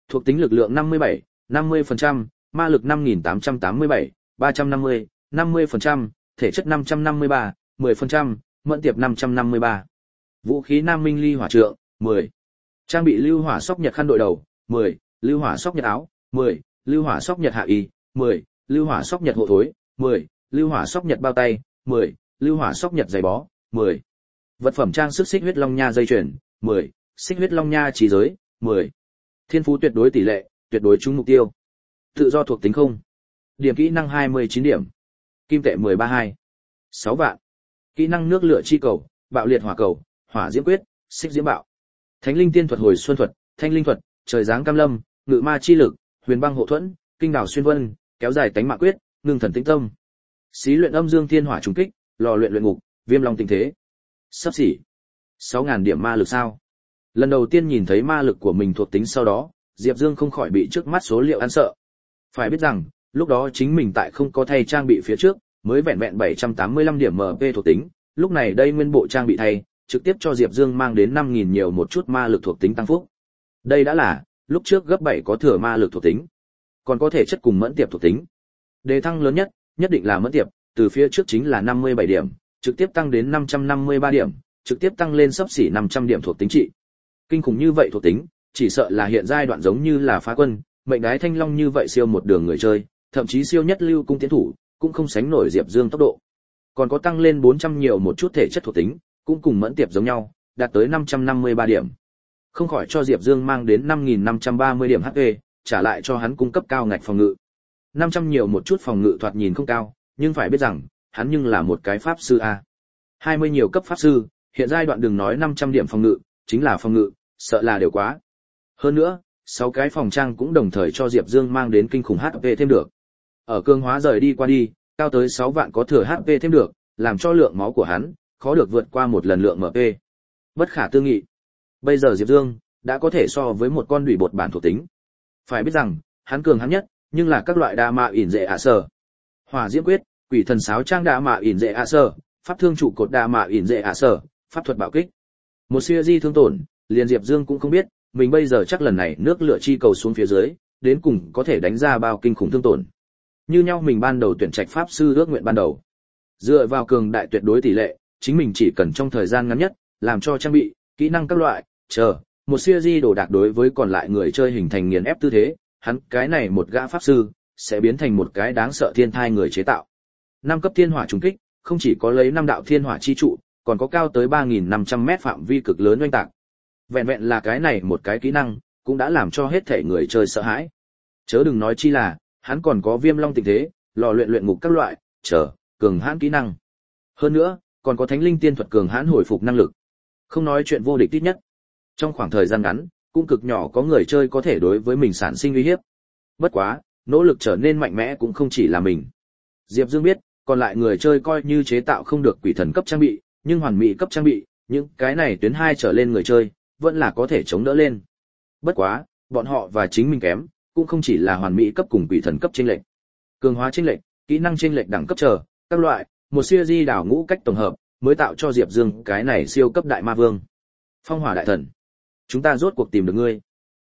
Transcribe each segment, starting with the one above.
Thuộc tính lực lượng 57, 50%, ma lực 5887, 350, 50%, thể chất 553, 10%, mẫn tiệp 553. Vũ khí Nam Minh Ly hỏa trượng, 10. Trang bị lưu hỏa sóc nhật khăn đội đầu, 10, lưu hỏa sóc nhật áo, 10, lưu hỏa sóc nhật hạ y, 10, lưu hỏa sóc nhật hộ thối, 10, lưu hỏa sóc nhật bao tay, 10, lưu hỏa sóc nhật giày bó, 10. Vật phẩm trang sức xích huyết long nha dây chuyền, 10, xích huyết long nha trí giới, 10. Thiên phú tuyệt đối tỷ lệ, tuyệt đối trúng mục tiêu. Tự do thuộc tính không. Điểm kỹ năng 29 điểm. Kim tệ 132. 6 vạn. Kỹ năng nước lửa chi cầu, bạo liệt hỏa cầu, hỏa diễm quyết, xích diễm bạo. Thánh linh tiên thuật hồi xuân thuật, thanh linh thuật, trời giáng cam lâm, ngự ma chi lực, huyền băng hộ thuẫn, kinh đảo xuyên vân, kéo dài tánh mạng quyết, ngưng thần tĩnh tâm. Xí luyện âm dương thiên hỏa trùng kích, lò luyện luyện ngục, viêm long tình thế. Sắp xỉ 6.000 điểm ma lực sao? Lần đầu tiên nhìn thấy ma lực của mình thuộc tính sau đó, Diệp Dương không khỏi bị trước mắt số liệu ăn sợ. Phải biết rằng, lúc đó chính mình tại không có thay trang bị phía trước, mới vẹn vẹn 785 điểm MP thuộc tính, lúc này đây nguyên bộ trang bị thay, trực tiếp cho Diệp Dương mang đến 5.000 nhiều một chút ma lực thuộc tính tăng phúc. Đây đã là, lúc trước gấp 7 có thừa ma lực thuộc tính, còn có thể chất cùng mẫn tiệp thuộc tính. Đề thăng lớn nhất, nhất định là mẫn tiệp, từ phía trước chính là 57 điểm, trực tiếp tăng đến 553 điểm, trực tiếp tăng lên xấp xỉ 500 điểm thuộc tính trị. Kinh khủng như vậy thuộc tính, chỉ sợ là hiện giai đoạn giống như là phá quân, mệnh đái thanh long như vậy siêu một đường người chơi, thậm chí siêu nhất lưu cung tiến thủ, cũng không sánh nổi Diệp Dương tốc độ. Còn có tăng lên 400 nhiều một chút thể chất thuộc tính, cũng cùng mẫn tiệp giống nhau, đạt tới 553 điểm. Không khỏi cho Diệp Dương mang đến 5.530 điểm HP, trả lại cho hắn cung cấp cao ngạch phòng ngự. 500 nhiều một chút phòng ngự thoạt nhìn không cao, nhưng phải biết rằng, hắn nhưng là một cái pháp sư a. 20 nhiều cấp pháp sư, hiện giai đoạn đừng nói 500 điểm phòng ngự, chính là phòng ngự, sợ là đều quá. Hơn nữa, 6 cái phòng trang cũng đồng thời cho Diệp Dương mang đến kinh khủng HP thêm được. Ở cường hóa rời đi qua đi, cao tới 6 vạn có thừa HP thêm được, làm cho lượng máu của hắn khó được vượt qua một lần lượng MP. Bất khả tư nghị. Bây giờ Diệp Dương đã có thể so với một con đủy bột bản thuộc tính. Phải biết rằng, hắn cường hắn nhất, nhưng là các loại đa mạ ỉn dễ ạ sở. Hỏa diễm quyết, quỷ thần sáo trang đa mạ ỉn dễ ạ sở, pháp thương trụ cột đa mạ ỉn dễ ạ sở, pháp thuật bạo kích. Một siêu di thương tổn, liền Diệp Dương cũng không biết, mình bây giờ chắc lần này nước lửa chi cầu xuống phía dưới, đến cùng có thể đánh ra bao kinh khủng thương tổn. Như nhau mình ban đầu tuyển trạch pháp sư ước nguyện ban đầu. Dựa vào cường đại tuyệt đối tỷ lệ, chính mình chỉ cần trong thời gian ngắn nhất, làm cho trang bị, kỹ năng các loại, một siêu di đồ đạc đối với còn lại người chơi hình thành nghiền ép tư thế, hắn cái này một gã pháp sư, sẽ biến thành một cái đáng sợ thiên thai người chế tạo. 5 cấp thiên hỏa trùng kích, không chỉ có lấy 5 đạo thiên hỏa chi trụ, còn có cao tới 3.500 mét phạm vi cực lớn oanh tạc. Vẹn vẹn là cái này một cái kỹ năng, cũng đã làm cho hết thể người chơi sợ hãi. Chớ đừng nói chi là, hắn còn có viêm long tình thế, lò luyện luyện ngục các loại, cường hãn kỹ năng. Hơn nữa, còn có thánh linh tiên thuật cường hãn hồi phục năng lực. Không nói chuyện vô địch ít nhất. Trong khoảng thời gian ngắn, cũng cực nhỏ có người chơi có thể đối với mình sản sinh uy hiếp. Bất quá, nỗ lực trở nên mạnh mẽ cũng không chỉ là mình. Diệp Dương biết, còn lại người chơi coi như chế tạo không được quỷ thần cấp trang bị, nhưng hoàn mỹ cấp trang bị, những cái này tuyến 2 trở lên người chơi, vẫn là có thể chống đỡ lên. Bất quá, bọn họ và chính mình kém, cũng không chỉ là hoàn mỹ cấp cùng quỷ thần cấp chênh lệch. Cường hóa chênh lệch, kỹ năng chênh lệch đẳng cấp các loại, một siêu di đảo ngũ cách tổng hợp, mới tạo cho Diệp Dương cái này siêu cấp đại ma vương. Phong hỏa đại thần, chúng ta rốt cuộc tìm được ngươi.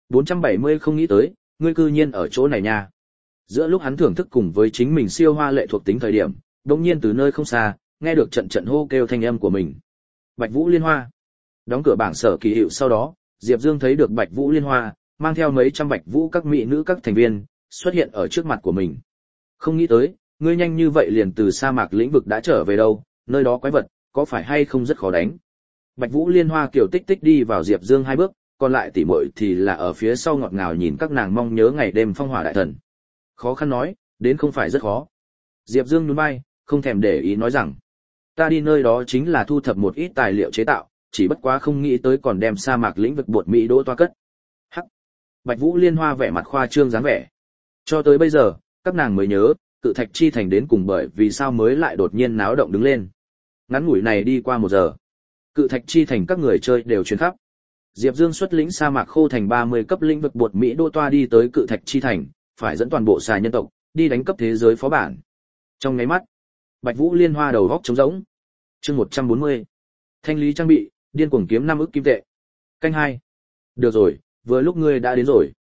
470 không nghĩ tới, ngươi cư nhiên ở chỗ này nha. Giữa lúc hắn thưởng thức cùng với chính mình siêu hoa lệ thuộc tính thời điểm, đột nhiên từ nơi không xa, nghe được trận trận hô kêu thanh âm của mình. Bạch Vũ Liên Hoa. Đóng cửa bảng sở kỳ hiệu sau đó, Diệp Dương thấy được Bạch Vũ Liên Hoa, mang theo mấy trăm Bạch Vũ các mỹ nữ các thành viên, xuất hiện ở trước mặt của mình. Không nghĩ tới, ngươi nhanh như vậy liền từ sa mạc lĩnh vực đã trở về đâu, nơi đó quái vật, có phải hay không rất khó đánh. Bạch Vũ Liên Hoa kiểu tích tích đi vào Diệp Dương 2 bước, còn lại tỉ muội thì là ở phía sau ngọt ngào nhìn các nàng mong nhớ ngày đêm phong hỏa đại thần. Khó khăn nói, đến không phải rất khó. Diệp Dương nhún vai, không thèm để ý nói rằng, ta đi nơi đó chính là thu thập một ít tài liệu chế tạo, chỉ bất quá không nghĩ tới còn đem sa mạc lĩnh vực bột Mỹ đỗ toa cất. Hắc. Bạch Vũ Liên Hoa vẻ mặt khoa trương dáng vẻ. Cho tới bây giờ, các nàng mới nhớ, Cự Thạch Chi Thành đến cùng bởi vì sao mới lại đột nhiên náo động đứng lên. Ngắn ngủi này đi qua 1 giờ, Cự Thạch Chi Thành các người chơi đều truyền khắp. Diệp Dương xuất lĩnh sa mạc khô thành 30 cấp lĩnh vực bột Mỹ đô toa đi tới Cự Thạch Chi Thành, phải dẫn toàn bộ xà nhân tộc đi đánh cấp thế giới phó bản. Trong nháy mắt, Bạch Vũ Liên Hoa đầu góc trống rỗng. Chương 140. Thanh lý trang bị, điên cuồng kiếm 5 ức kim tệ. Canh 2. Được rồi, vừa lúc ngươi đã đến rồi.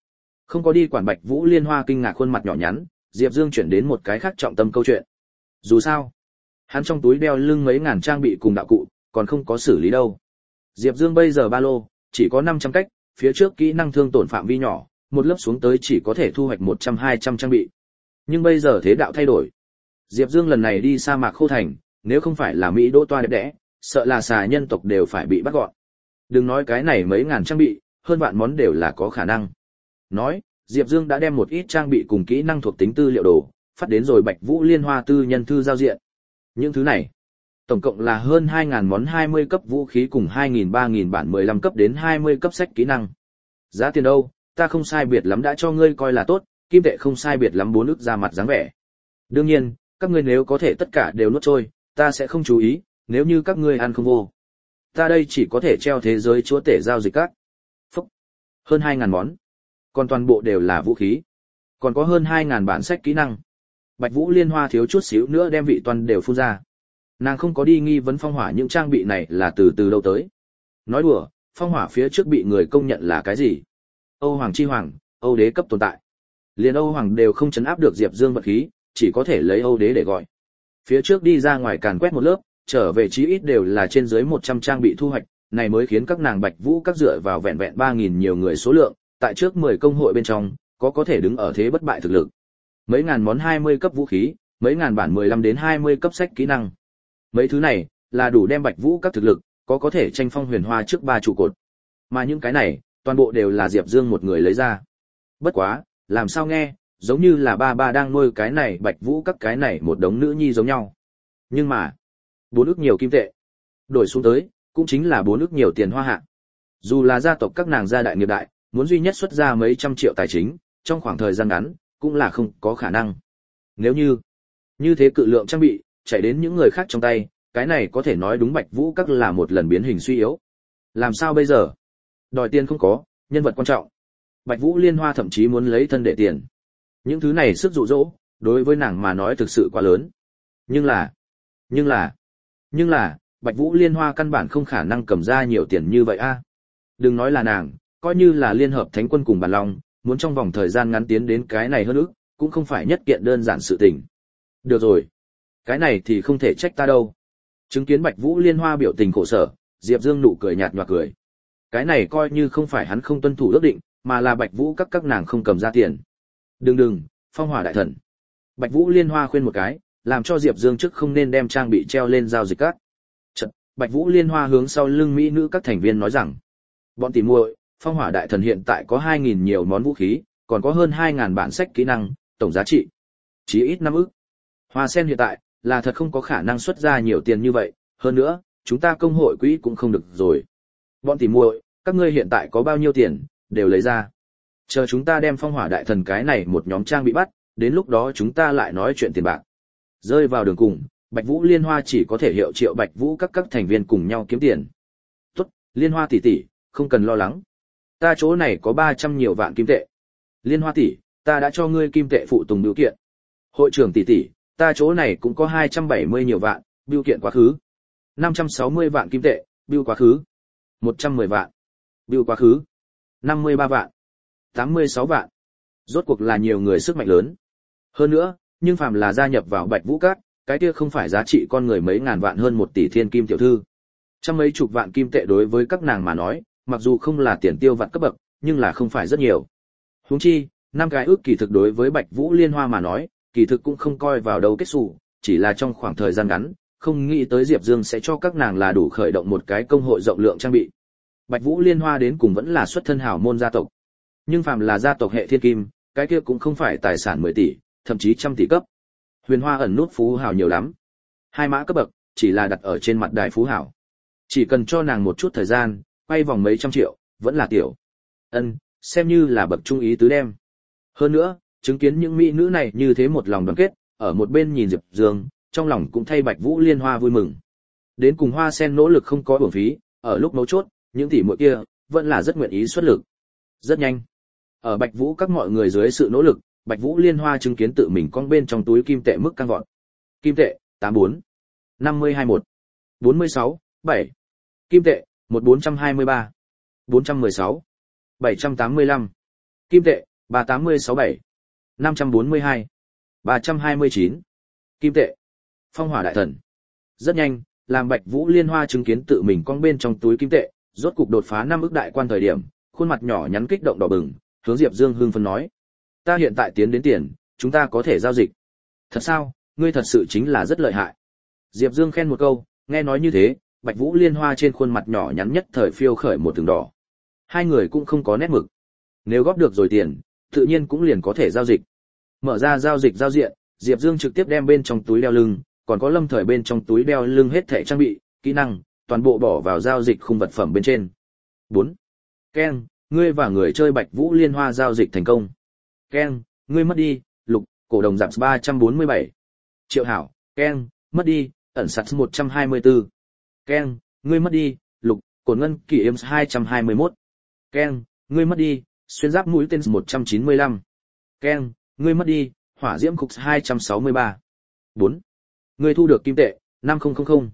Không có đi quản Bạch Vũ Liên Hoa kinh ngạc khuôn mặt nhỏ nhắn, Diệp Dương chuyển đến một cái khác trọng tâm câu chuyện. Dù sao, hắn trong túi đeo lưng mấy ngàn trang bị cùng đạo cụ, còn không có xử lý đâu. Diệp Dương bây giờ ba lô chỉ có 500 cách, phía trước kỹ năng thương tổn phạm vi nhỏ, một lớp xuống tới chỉ có thể thu hoạch 100-200 trang bị. Nhưng bây giờ thế đạo thay đổi. Diệp Dương lần này đi sa mạc Khô Thành, nếu không phải là Mỹ đỗ toa đẹp đẽ, sợ là xà nhân tộc đều phải bị bắt gọn. Đừng nói cái này mấy ngàn trang bị, hơn vạn món đều là có khả năng. Nói, Diệp Dương đã đem một ít trang bị cùng kỹ năng thuộc tính tư liệu đồ, phát đến rồi Bạch Vũ Liên Hoa tư nhân thư giao diện. Những thứ này, tổng cộng là hơn 2.000 món 20 cấp vũ khí cùng 2.000-3.000 bản 15 cấp đến 20 cấp sách kỹ năng. Giá tiền đâu, ta không sai biệt lắm đã cho ngươi coi là tốt, kim tệ không sai biệt lắm 4 ức ra mặt dáng vẻ. Đương nhiên, các ngươi nếu có thể tất cả đều nuốt trôi, ta sẽ không chú ý, nếu như các ngươi ăn không vô. Ta đây chỉ có thể treo thế giới chúa tể giao dịch các. Phúc. Hơn 2.000 món. Còn toàn bộ đều là vũ khí. Còn có hơn 2.000 bản sách kỹ năng. Bạch Vũ Liên Hoa thiếu chút xíu nữa đem vị toàn đều phun ra. Nàng không có đi nghi vấn phong hỏa những trang bị này là từ đâu tới. Nói đùa, phong hỏa phía trước bị người công nhận là cái gì? Âu Hoàng chi hoàng, Âu đế cấp tồn tại. Liền Âu Hoàng đều không chấn áp được Diệp Dương vật khí, chỉ có thể lấy Âu đế để gọi. Phía trước đi ra ngoài càn quét một lớp, trở về chí ít đều là trên dưới 100 trang bị thu hoạch, này mới khiến các nàng Bạch Vũ các dựa vào vẹn vẹn 3.000 nhiều người số lượng, tại trước 10 công hội bên trong, có thể đứng ở thế bất bại thực lực. Mấy ngàn món 20 cấp vũ khí, mấy ngàn bản 15 đến 20 cấp sách kỹ năng. Mấy thứ này là đủ đem Bạch Vũ các thực lực có thể tranh phong Huyền Hoa trước 3 trụ cột. Mà những cái này, toàn bộ đều là Diệp Dương một người lấy ra. Bất quá, làm sao nghe, giống như là ba đang nuôi cái này Bạch Vũ các cái này một đống nữ nhi giống nhau. Nhưng mà, 4 ức nhiều kim tệ, đổi xuống tới, cũng chính là 4 ức nhiều tiền hoa hạ. Dù là gia tộc các nàng gia đại nghiệp đại, muốn duy nhất xuất ra mấy trăm triệu tài chính, trong khoảng thời gian ngắn, cũng là không có khả năng. Nếu như thế cự lượng trang bị, chạy đến những người khác trong tay, cái này có thể nói đúng Bạch Vũ các là một lần biến hình suy yếu. Làm sao bây giờ? Đòi tiền không có, nhân vật quan trọng. Bạch Vũ Liên Hoa thậm chí muốn lấy thân để tiền. Những thứ này sức dụ dỗ, đối với nàng mà nói thực sự quá lớn. Nhưng là, Bạch Vũ Liên Hoa căn bản không khả năng cầm ra nhiều tiền như vậy a. Đừng nói là nàng, coi như là Liên Hợp Thánh Quân cùng Bản Long, muốn trong vòng thời gian ngắn tiến đến cái này hơn ức, cũng không phải nhất kiện đơn giản sự tình. Được rồi, cái này thì không thể trách ta đâu. Chứng kiến Bạch Vũ Liên Hoa biểu tình khổ sở, Diệp Dương nụ cười nhạt nhòa cười. Cái này coi như không phải hắn không tuân thủ ước định, mà là Bạch Vũ các nàng không cầm ra tiền. Đừng, Phong Hỏa đại thần. Bạch Vũ Liên Hoa khuyên một cái, làm cho Diệp Dương trước không nên đem trang bị treo lên giao dịch các. Chợt, Bạch Vũ Liên Hoa hướng sau lưng mỹ nữ các thành viên nói rằng: "Bọn tỉ muội, Phong Hỏa đại thần hiện tại có 2.000 nhiều món vũ khí, còn có hơn 2.000 bản sách kỹ năng, tổng giá trị chí ít 5 ức. Hoa Sen hiện tại là thật không có khả năng xuất ra nhiều tiền như vậy, hơn nữa, chúng ta công hội quỹ cũng không được rồi. Bọn tỉ muội, các ngươi hiện tại có bao nhiêu tiền, đều lấy ra. Chờ chúng ta đem Phong Hỏa đại thần cái này một nhóm trang bị bắt, đến lúc đó chúng ta lại nói chuyện tiền bạc." Rơi vào đường cùng, Bạch Vũ Liên Hoa chỉ có thể hiệu triệu Bạch Vũ các thành viên cùng nhau kiếm tiền. "Tốt, Liên Hoa tỷ tỷ, không cần lo lắng. Ta chỗ này có 300 nhiều vạn kim tệ. Liên Hoa tỷ, ta đã cho ngươi kim tệ phụ tùng biểu kiện. Hội trưởng tỷ tỷ, ta chỗ này cũng có 270 nhiều vạn, biểu kiện quá khứ. 560 vạn kim tệ, biểu quá khứ. 110 vạn, biểu quá khứ. 53 vạn, 86 vạn." Rốt cuộc là nhiều người sức mạnh lớn. Hơn nữa, nhưng phàm là gia nhập vào Bạch Vũ các, cái kia không phải giá trị con người mấy ngàn vạn hơn 1 tỷ thiên kim tiểu thư. Trăm mấy chục vạn kim tệ đối với các nàng mà nói, mặc dù không là tiền tiêu vặt cấp bậc, nhưng là không phải rất nhiều. Huống chi, 5 cái ước kỳ thực đối với Bạch Vũ Liên Hoa mà nói, kỳ thực cũng không coi vào đâu kết sủ, chỉ là trong khoảng thời gian ngắn, không nghĩ tới Diệp Dương sẽ cho các nàng là đủ khởi động một cái công hội rộng lượng trang bị. Bạch Vũ Liên Hoa đến cùng vẫn là xuất thân hào môn gia tộc. Nhưng phàm là gia tộc hệ thiên kim, cái kia cũng không phải tài sản 10 tỷ, thậm chí trăm tỷ cấp. Huyền Hoa ẩn nút phú hào nhiều lắm. 2 mã cấp bậc, chỉ là đặt ở trên mặt đài phú hào. Chỉ cần cho nàng một chút thời gian, quay vòng mấy trăm triệu, vẫn là tiểu. Xem như là bậc trung ý tứ đem. Hơn nữa, chứng kiến những mỹ nữ này như thế một lòng đoàn kết, ở một bên nhìn Diệp Dương, trong lòng cũng thay Bạch Vũ Liên Hoa vui mừng. Đến cùng Hoa Sen nỗ lực không có uổng phí, ở lúc mấu chốt, những tỷ muội kia vẫn là rất nguyện ý xuất lực. Rất nhanh, ở Bạch Vũ các mọi người dưới sự nỗ lực, Bạch Vũ Liên Hoa chứng kiến tự mình con bên trong túi kim tệ mức căng vọt. Kim tệ 84, 5021, 46, 7. Kim tệ 1423, 416, 785. Kim tệ 38067, 542, 329. Kim tệ. Phong hỏa đại thần. Rất nhanh, làm Bạch Vũ Liên Hoa chứng kiến tự mình con bên trong túi kim tệ, rốt cục đột phá 5 ức đại quan thời điểm, khuôn mặt nhỏ nhắn kích động đỏ bừng, hướng Diệp Dương hưng phấn nói: "Ta hiện tại tiến đến tiền, chúng ta có thể giao dịch." "Thật sao? Ngươi thật sự chính là rất lợi hại." Diệp Dương khen một câu, nghe nói như thế, Bạch Vũ Liên Hoa trên khuôn mặt nhỏ nhắn nhất thời phiêu khởi một tầng đỏ. Hai người cũng không có nét mực. Nếu góp được rồi tiền, tự nhiên cũng liền có thể giao dịch. Mở ra giao dịch giao diện, Diệp Dương trực tiếp đem bên trong túi đeo lưng, còn có Lâm Thời bên trong túi đeo lưng hết thảy trang bị, kỹ năng, toàn bộ bỏ vào giao dịch khung vật phẩm bên trên. 4. Ken, ngươi và người chơi Bạch Vũ Liên Hoa giao dịch thành công. Ken, ngươi mất đi, lục, cổ đồng giảm 347. Triệu Hảo, Ken, mất đi, ẩn sắt 124. Ken, ngươi mất đi, lục, cổn ngân kỳ em 221. Ken, ngươi mất đi, xuyên giáp mũi tên 195. Ken, ngươi mất đi, hỏa diễm cục 263. 4. Ngươi thu được kim tệ 5000.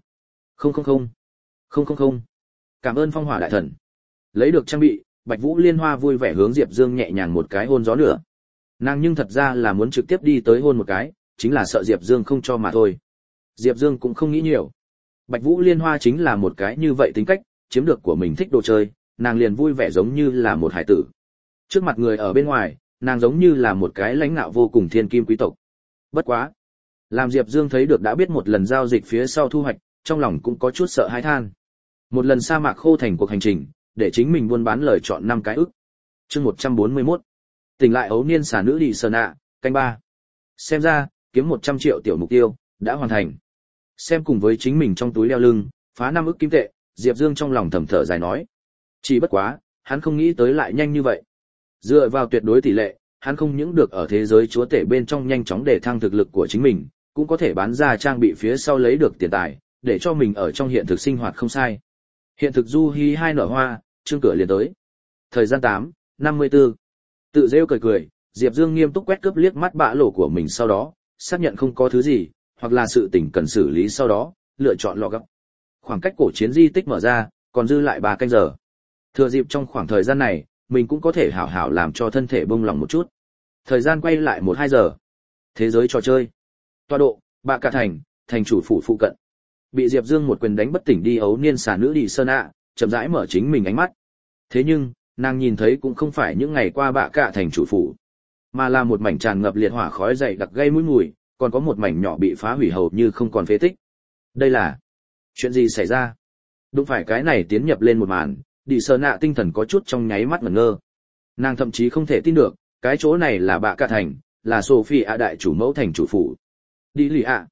000. Cảm ơn phong hỏa đại thần. Lấy được trang bị, Bạch Vũ Liên Hoa vui vẻ hướng Diệp Dương nhẹ nhàng một cái hôn gió nữa. Nàng nhưng thật ra là muốn trực tiếp đi tới hôn một cái, chính là sợ Diệp Dương không cho mà thôi. Diệp Dương cũng không nghĩ nhiều. Bạch Vũ Liên Hoa chính là một cái như vậy tính cách, chiếm được của mình thích đồ chơi, nàng liền vui vẻ giống như là một hải tử. Trước mặt người ở bên ngoài, nàng giống như là một cái lãnh ngạo vô cùng thiên kim quý tộc. Bất quá, làm Diệp Dương thấy được đã biết một lần giao dịch phía sau thu hoạch, trong lòng cũng có chút sợ hãi than. Một lần sa mạc khô thành cuộc hành trình, để chính mình buôn bán lời chọn 5 cái ức. Chương 141. Tỉnh lại ấu niên xà nữ đi sơn ạ, canh 3. Xem ra, kiếm 100 triệu tiểu mục tiêu đã hoàn thành. Xem cùng với chính mình trong túi đeo lưng, phá 5 ức kim tệ, Diệp Dương trong lòng thầm thở dài nói. Chỉ bất quá, hắn không nghĩ tới lại nhanh như vậy. Dựa vào tuyệt đối tỷ lệ, hắn không những được ở thế giới chúa tể bên trong nhanh chóng để thăng thực lực của chính mình, cũng có thể bán ra trang bị phía sau lấy được tiền tài, để cho mình ở trong hiện thực sinh hoạt không sai. Hiện thực du hí hai nở hoa, chương cửa liền tới. Thời gian 8:54. Tự rêu cười cười, Diệp Dương nghiêm túc quét cướp liếc mắt bạ lỗ của mình sau đó, xác nhận không có thứ gì, hoặc là sự tình cần xử lý sau đó, lựa chọn lọ gấp. Khoảng cách cổ chiến di tích mở ra, còn dư lại 3 canh giờ. Thừa dịp trong khoảng thời gian này, mình cũng có thể hảo hảo làm cho thân thể bông lòng một chút. Thời gian quay lại 1-2 giờ. Thế giới trò chơi. Tọa độ, Bạ Cả thành, thành chủ phủ phụ cận. Bị Diệp Dương một quyền đánh bất tỉnh đi ấu niên xà nữ đi sơn ạ, chậm rãi mở chính mình ánh mắt. Thế nhưng, nàng nhìn thấy cũng không phải những ngày qua Bạ Cả thành chủ phủ, mà là một mảnh tràn ngập liệt hỏa khói dày đặc gây mũi mùi, còn có một mảnh nhỏ bị phá hủy hầu như không còn phế tích. Đây là chuyện gì xảy ra? Đúng phải cái này tiến nhập lên một màn, đi sơn ạ tinh thần có chút trong nháy mắt ngẩn ngơ. Nàng thậm chí không thể tin được, cái chỗ này là Bạ Cả thành, là Sophia đại chủ mẫu thành chủ phủ. Đi lì ạ.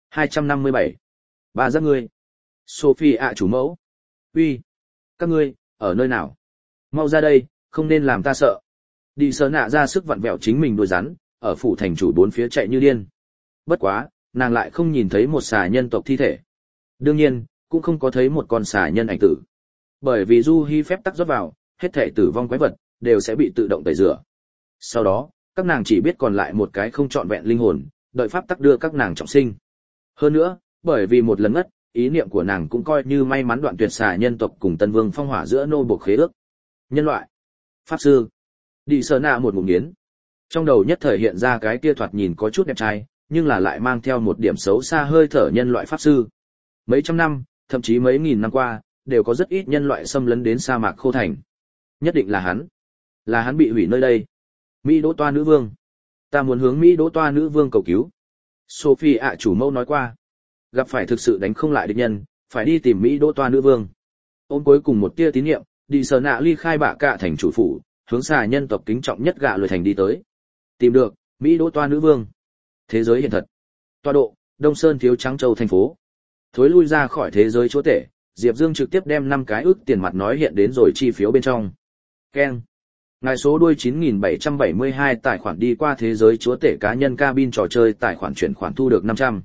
257. Ba giác ngươi. Sophia chủ mẫu. Uy, các ngươi ở nơi nào? Mau ra đây, không nên làm ta sợ. Đi sơn ạ ra sức vặn vẹo chính mình đuôi rắn, ở phủ thành chủ bốn phía chạy như điên. Bất quá, nàng lại không nhìn thấy một xà nhân tộc thi thể. Đương nhiên, cũng không có thấy một con xà nhân ảnh tử. Bởi vì du hy phép tắc rót vào, hết thể tử vong quái vật đều sẽ bị tự động tẩy rửa. Sau đó, các nàng chỉ biết còn lại một cái không trọn vẹn linh hồn, đợi pháp tắc đưa các nàng trọng sinh. Hơn nữa, bởi vì một lần ngất, ý niệm của nàng cũng coi như may mắn đoạn tuyệt xà nhân tộc cùng Tân Vương phong hỏa giữa nô buộc khế ước. Nhân loại, pháp sư, đi sờ nạ một ngụm nghiến. Trong đầu nhất thời hiện ra cái kia thoạt nhìn có chút đẹp trai, nhưng là lại mang theo một điểm xấu xa hơi thở nhân loại pháp sư. Mấy trăm năm, thậm chí mấy nghìn năm qua, đều có rất ít nhân loại xâm lấn đến sa mạc khô thành. Nhất định là hắn bị hủy nơi đây. Mỹ Đỗ Toa nữ vương, ta muốn hướng Mỹ Đỗ Toa nữ vương cầu cứu. Sophie ạ chủ mẫu nói qua, gặp phải thực sự đánh không lại địch nhân, phải đi tìm Mỹ Đỗ Toa nữ vương. Ôm cuối cùng một tia tín niệm, đi sờ nạ ly khai Bạ Cả thành chủ phủ, hướng xà nhân tộc kính trọng nhất gạ lười thành đi tới. Tìm được Mỹ Đỗ Toa nữ vương. Thế giới hiện thật. Tọa độ, Đông Sơn Thiếu Trắng Châu thành phố. Thối lui ra khỏi thế giới chúa tể, Diệp Dương trực tiếp đem 5 cái ức tiền mặt nói hiện đến rồi chi phiếu bên trong. Keng. Ngài số đuôi 9772 tài khoản đi qua thế giới chúa tể cá nhân cabin trò chơi tài khoản chuyển khoản thu được 500.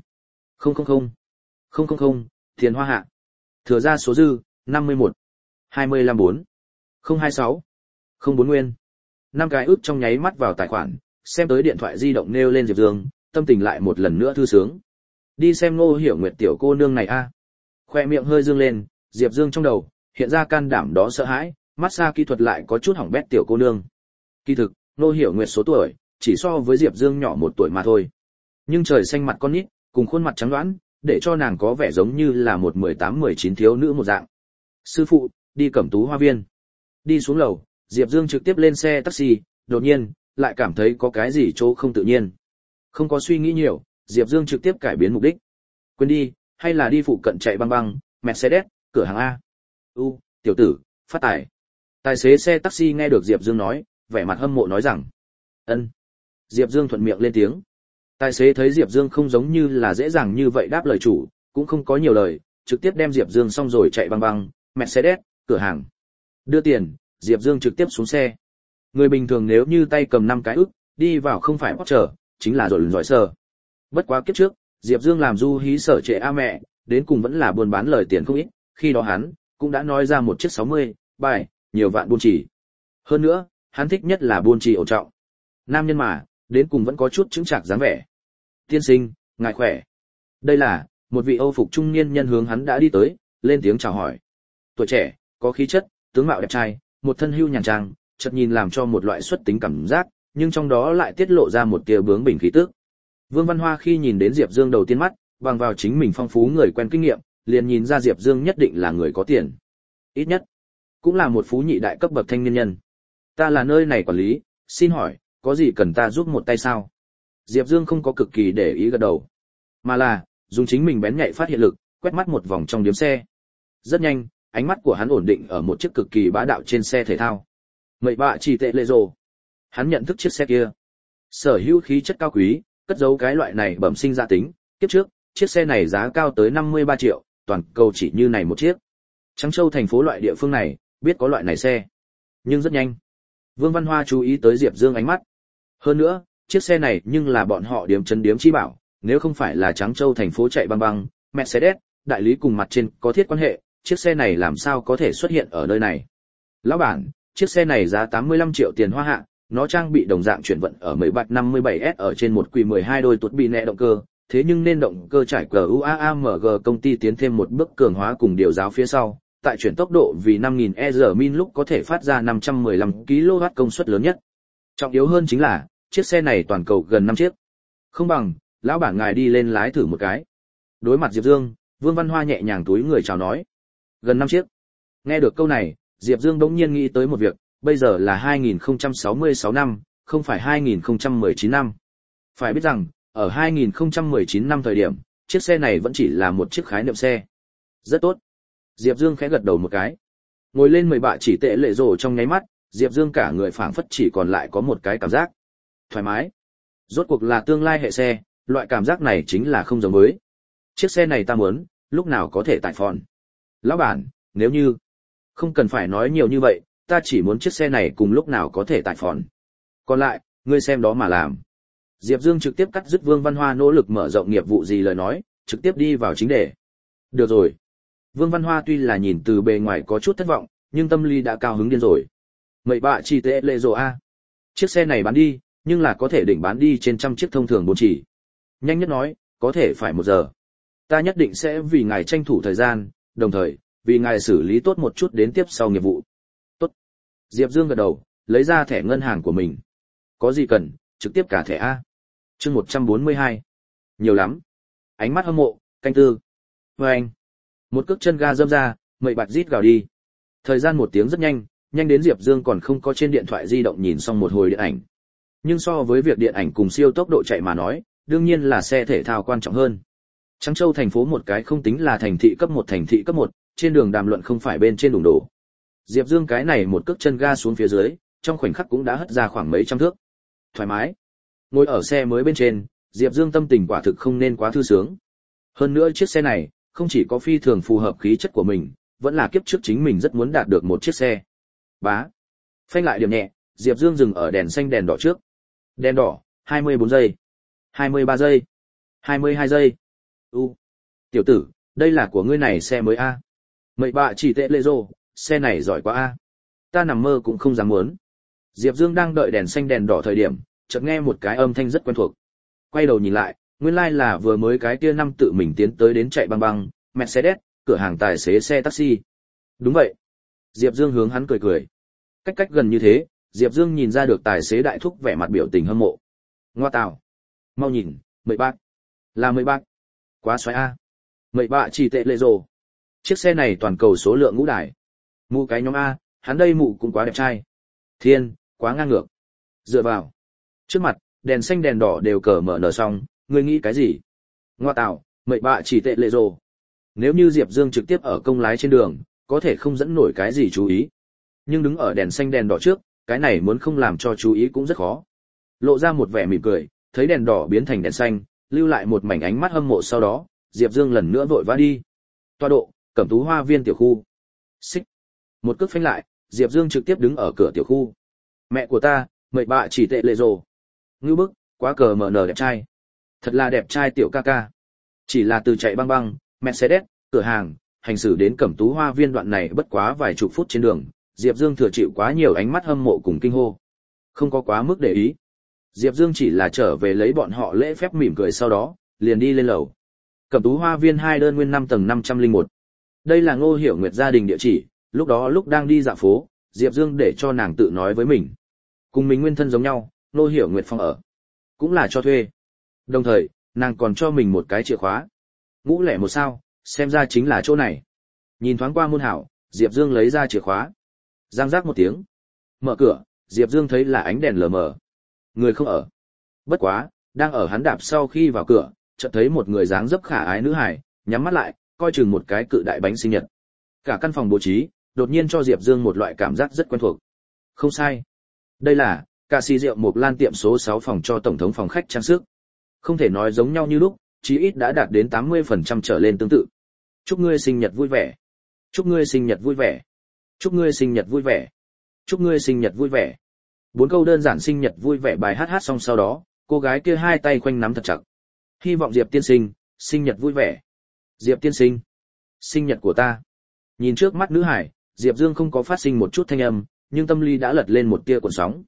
000. Tiền hoa hạ. Thừa ra số dư, 51. 254. 026. 04 nguyên. 5 cái ức trong nháy mắt vào tài khoản, xem tới điện thoại di động nêu lên Diệp Dương, tâm tình lại một lần nữa thư sướng. Đi xem Ngô Hiểu Nguyệt tiểu cô nương này a. Khoe miệng hơi dương lên, Diệp Dương trong đầu hiện ra can đảm đó sợ hãi, massage kỹ thuật lại có chút hỏng bét tiểu cô nương. Kỳ thực, Nô Hiểu Nguyệt số tuổi chỉ so với Diệp Dương nhỏ 1 tuổi mà thôi. Nhưng trời xanh mặt con nít, cùng khuôn mặt trắng đoán, để cho nàng có vẻ giống như là một 18-19 thiếu nữ một dạng. Sư phụ, đi Cẩm Tú Hoa Viên. Đi xuống lầu, Diệp Dương trực tiếp lên xe taxi, đột nhiên, lại cảm thấy có cái gì chỗ không tự nhiên. Không có suy nghĩ nhiều, Diệp Dương trực tiếp cải biến mục đích. Quên đi, hay là đi phụ cận chạy băng băng, Mercedes, cửa hàng A. Tiểu tử, phát tài. Tài xế xe taxi nghe được Diệp Dương nói, vẻ mặt hâm mộ nói rằng. Ân. Diệp Dương thuận miệng lên tiếng. Tài xế thấy Diệp Dương không giống như là dễ dàng như vậy đáp lời chủ, cũng không có nhiều lời, trực tiếp đem Diệp Dương xong rồi chạy băng băng, Mercedes, cửa hàng. Đưa tiền, Diệp Dương trực tiếp xuống xe. Người bình thường nếu như tay cầm 5 cái ức, đi vào không phải Porsche, chính là rồi giỏi sờ. Bất quá kiếp trước, Diệp Dương làm du hí sở trệ a mẹ, đến cùng vẫn là buôn bán lời tiền không ít, khi đó hắn cũng đã nói ra một chiếc 60, bài, nhiều vạn buôn chỉ. Hơn nữa, hắn thích nhất là buôn chỉ ổn trọng. Nam nhân mà, đến cùng vẫn có chút chững chạc dáng vẻ. Tiên sinh, ngài khỏe. Đây là một vị Âu phục trung niên nhân hướng hắn đã đi tới, lên tiếng chào hỏi. Tuổi trẻ, có khí chất, tướng mạo đẹp trai, một thân hưu nhàn trang, chợt nhìn làm cho một loại xuất tính cảm giác, nhưng trong đó lại tiết lộ ra một tia bướng bỉnh khí tức. Vương Văn Hoa khi nhìn đến Diệp Dương đầu tiên mắt, bằng vào chính mình phong phú người quen kinh nghiệm, liền nhìn ra Diệp Dương nhất định là người có tiền. Ít nhất, cũng là một phú nhị đại cấp bậc thanh niên nhân. Ta là nơi này quản lý, xin hỏi, có gì cần ta giúp một tay sao? Diệp Dương không có cực kỳ để ý gật đầu, mà là dùng chính mình bén nhạy phát hiện lực, quét mắt một vòng trong điếm xe. Rất nhanh, ánh mắt của hắn ổn định ở một chiếc cực kỳ bá đạo trên xe thể thao. Mậy bạ chỉ tệ lệ rồ. Hắn nhận thức chiếc xe kia. Sở hữu khí chất cao quý, cất giấu cái loại này bẩm sinh ra tính. Kiếp trước, chiếc xe này giá cao tới 53 triệu, toàn cầu chỉ như này một chiếc. Trắng Châu thành phố loại địa phương này, biết có loại này xe. Nhưng rất nhanh, Vương Văn Hoa chú ý tới Diệp Dương ánh mắt. Hơn nữa, chiếc xe này nhưng là bọn họ điếm trấn điếm chi bảo, nếu không phải là Trắng Châu thành phố chạy băng băng, Mercedes, đại lý cùng mặt trên có thiết quan hệ, chiếc xe này làm sao có thể xuất hiện ở nơi này. Lão bản, chiếc xe này giá 85 triệu tiền hoa hạ, nó trang bị đồng dạng chuyển vận ở 1757S ở trên một quỳ 12 đôi tuột bị nẹ động cơ, thế nhưng nên động cơ trải QUAAMG công ty tiến thêm một bước cường hóa cùng điều giáo phía sau, tại chuyển tốc độ vì 5000 EZ lúc có thể phát ra 515 kW công suất lớn nhất. Trọng yếu hơn chính là, chiếc xe này toàn cầu gần 5 chiếc. Không bằng, lão bản ngài đi lên lái thử một cái. Đối mặt Diệp Dương, Vương Văn Hoa nhẹ nhàng túi người chào nói. Gần 5 chiếc. Nghe được câu này, Diệp Dương đống nhiên nghĩ tới một việc, bây giờ là 2066 năm, không phải 2019 năm. Phải biết rằng, ở 2019 năm thời điểm, chiếc xe này vẫn chỉ là một chiếc khái niệm xe. Rất tốt. Diệp Dương khẽ gật đầu một cái. Ngồi lên 10 bạ chỉ tệ lệ rồ trong nháy mắt, Diệp Dương cả người phảng phất chỉ còn lại có một cái cảm giác thoải mái. Rốt cuộc là tương lai hệ xe, loại cảm giác này chính là không giống với. Chiếc xe này ta muốn, lúc nào có thể tải phòn. Lão bản, nếu như không cần phải nói nhiều như vậy, ta chỉ muốn chiếc xe này cùng lúc nào có thể tải phòn. Còn lại, ngươi xem đó mà làm. Diệp Dương trực tiếp cắt dứt Vương Văn Hoa nỗ lực mở rộng nghiệp vụ gì lời nói, trực tiếp đi vào chính đề. Được rồi. Vương Văn Hoa tuy là nhìn từ bề ngoài có chút thất vọng, nhưng tâm lý đã cao hứng điên rồi. Mậy bạ chi tệ lệ rồ a. Chiếc xe này bán đi, nhưng là có thể định bán đi trên trăm chiếc thông thường 4 chỉ. Nhanh nhất nói, có thể phải 1 giờ. Ta nhất định sẽ vì ngài tranh thủ thời gian, đồng thời, vì ngài xử lý tốt một chút đến tiếp sau nghiệp vụ. Tốt. Diệp Dương gật đầu, lấy ra thẻ ngân hàng của mình. Có gì cần, trực tiếp cả thẻ A. Chương 142. Nhiều lắm. Ánh mắt hâm mộ, canh tư. Và anh. Một cước chân ga dâm ra, mậy bạt rít gào đi. Thời gian 1 tiếng rất nhanh, nhanh đến Diệp Dương còn không có trên điện thoại di động nhìn xong một hồi điện ảnh. Nhưng so với việc điện ảnh cùng siêu tốc độ chạy mà nói, đương nhiên là xe thể thao quan trọng hơn. Trắng Châu thành phố một cái không tính là thành thị cấp 1 thành thị cấp 1, trên đường đàm luận không phải bên trên đủng đổ. Diệp Dương cái này một cước chân ga xuống phía dưới, trong khoảnh khắc cũng đã hất ra khoảng mấy trăm thước. Thoải mái. Ngồi ở xe mới bên trên, Diệp Dương tâm tình quả thực không nên quá thư sướng. Hơn nữa chiếc xe này, không chỉ có phi thường phù hợp khí chất của mình, vẫn là kiếp trước chính mình rất muốn đạt được một chiếc xe. Bá. Phanh lại điểm nhẹ, Diệp Dương dừng ở đèn xanh đèn đỏ trước. Đèn đỏ, 24 giây. 23 giây. 22 giây. Tiểu tử, đây là của ngươi này xe mới a. Mậy bạ chỉ tệ lệ rồ, xe này giỏi quá a. Ta nằm mơ cũng không dám muốn. Diệp Dương đang đợi đèn xanh đèn đỏ thời điểm, chợt nghe một cái âm thanh rất quen thuộc. Quay đầu nhìn lại, nguyên lai là vừa mới cái kia năm tự mình tiến tới đến chạy băng băng, Mercedes, cửa hàng tài xế xe taxi. Đúng vậy. Diệp Dương hướng hắn cười cười. Cách gần như thế, Diệp Dương nhìn ra được tài xế đại thúc vẻ mặt biểu tình hâm mộ. Ngoa tào, mau nhìn, mậy bác. Là mậy bác. Quá xoái a. Mậy bạ chỉ tệ lệ rồ. Chiếc xe này toàn cầu số lượng ngũ đài. Mụ cái nhóm A, hắn đây mụ cũng quá đẹp trai. Thiên, quá ngang ngược. Dựa vào. Trước mặt, đèn xanh đèn đỏ đều cờ mở nở xong, ngươi nghĩ cái gì? Ngoa tào, mậy bạ chỉ tệ lệ rồ. Nếu như Diệp Dương trực tiếp ở công lái trên đường, có thể không dẫn nổi cái gì chú ý. Nhưng đứng ở đèn xanh đèn đỏ trước, cái này muốn không làm cho chú ý cũng rất khó. Lộ ra một vẻ mỉm cười, thấy đèn đỏ biến thành đèn xanh, lưu lại một mảnh ánh mắt hâm mộ sau đó, Diệp Dương lần nữa vội vã đi. Toa độ, Cẩm Tú Hoa Viên tiểu khu. Xích. Một cước phanh lại, Diệp Dương trực tiếp đứng ở cửa tiểu khu. Mẹ của ta, mậy bạ chỉ tệ lệ rồ. Ngưu bức, quá cờ mở nở đẹp trai. Thật là đẹp trai tiểu ca ca. Chỉ là từ chạy băng băng, Mercedes, cửa hàng, hành xử đến Cẩm Tú Hoa Viên đoạn này bất quá vài chục phút trên đường, Diệp Dương thừa chịu quá nhiều ánh mắt hâm mộ cùng kinh hô. Không có quá mức để ý. Diệp Dương chỉ là trở về lấy bọn họ lễ phép mỉm cười sau đó, liền đi lên lầu. Cẩm Tú Hoa Viên 2 đơn nguyên 5 tầng 501. Đây là Ngô Hiểu Nguyệt gia đình địa chỉ, lúc đó lúc đang đi dạo phố, Diệp Dương để cho nàng tự nói với mình. Cùng mình nguyên thân giống nhau, Ngô Hiểu Nguyệt phòng ở, cũng là cho thuê. Đồng thời, nàng còn cho mình một cái chìa khóa. Ngũ lẻ một sao, xem ra chính là chỗ này. Nhìn thoáng qua môn hảo, Diệp Dương lấy ra chìa khóa. Giang giác một tiếng. Mở cửa, Diệp Dương thấy là ánh đèn lờ mờ. Người không ở. Bất quá, đang ở hắn đạp sau khi vào cửa, chợt thấy một người dáng dấp khả ái nữ hài, nhắm mắt lại, coi chừng một cái cự đại bánh sinh nhật. Cả căn phòng bố trí, đột nhiên cho Diệp Dương một loại cảm giác rất quen thuộc. Không sai. Đây là Cà Si Rượu Mộc Lan tiệm số 6 phòng cho tổng thống phòng khách trang sức. Không thể nói giống nhau như lúc, chí ít đã đạt đến 80% trở lên tương tự. Chúc ngươi sinh nhật vui vẻ. Chúc ngươi sinh nhật vui vẻ. Chúc ngươi sinh nhật vui vẻ. Chúc ngươi sinh nhật vui vẻ. 4 câu đơn giản sinh nhật vui vẻ bài hát xong sau đó, cô gái kia hai tay khoanh nắm thật chặt. Hy vọng Diệp tiên sinh, sinh nhật vui vẻ. Diệp tiên sinh, sinh nhật của ta. Nhìn trước mắt nữ hải, Diệp Dương không có phát sinh một chút thanh âm, nhưng tâm lý đã lật lên một tia cuộn sóng.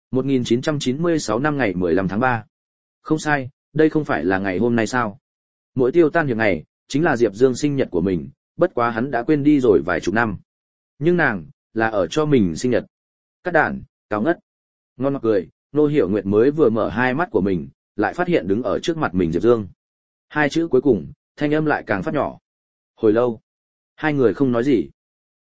1996 năm ngày 15 tháng 3. Không sai, đây không phải là ngày hôm nay sao? Mỗi tiêu tan hiệp ngày, chính là Diệp Dương sinh nhật của mình, bất quá hắn đã quên đi rồi vài chục năm. Nhưng nàng, là ở cho mình sinh nhật. Cắt đạn, cáo ngất. Ngon mặc cười, Ngô Hiểu Nguyệt mới vừa mở hai mắt của mình, lại phát hiện đứng ở trước mặt mình Diệp Dương. Hai chữ cuối cùng, thanh âm lại càng phát nhỏ. Hồi lâu, hai người không nói gì.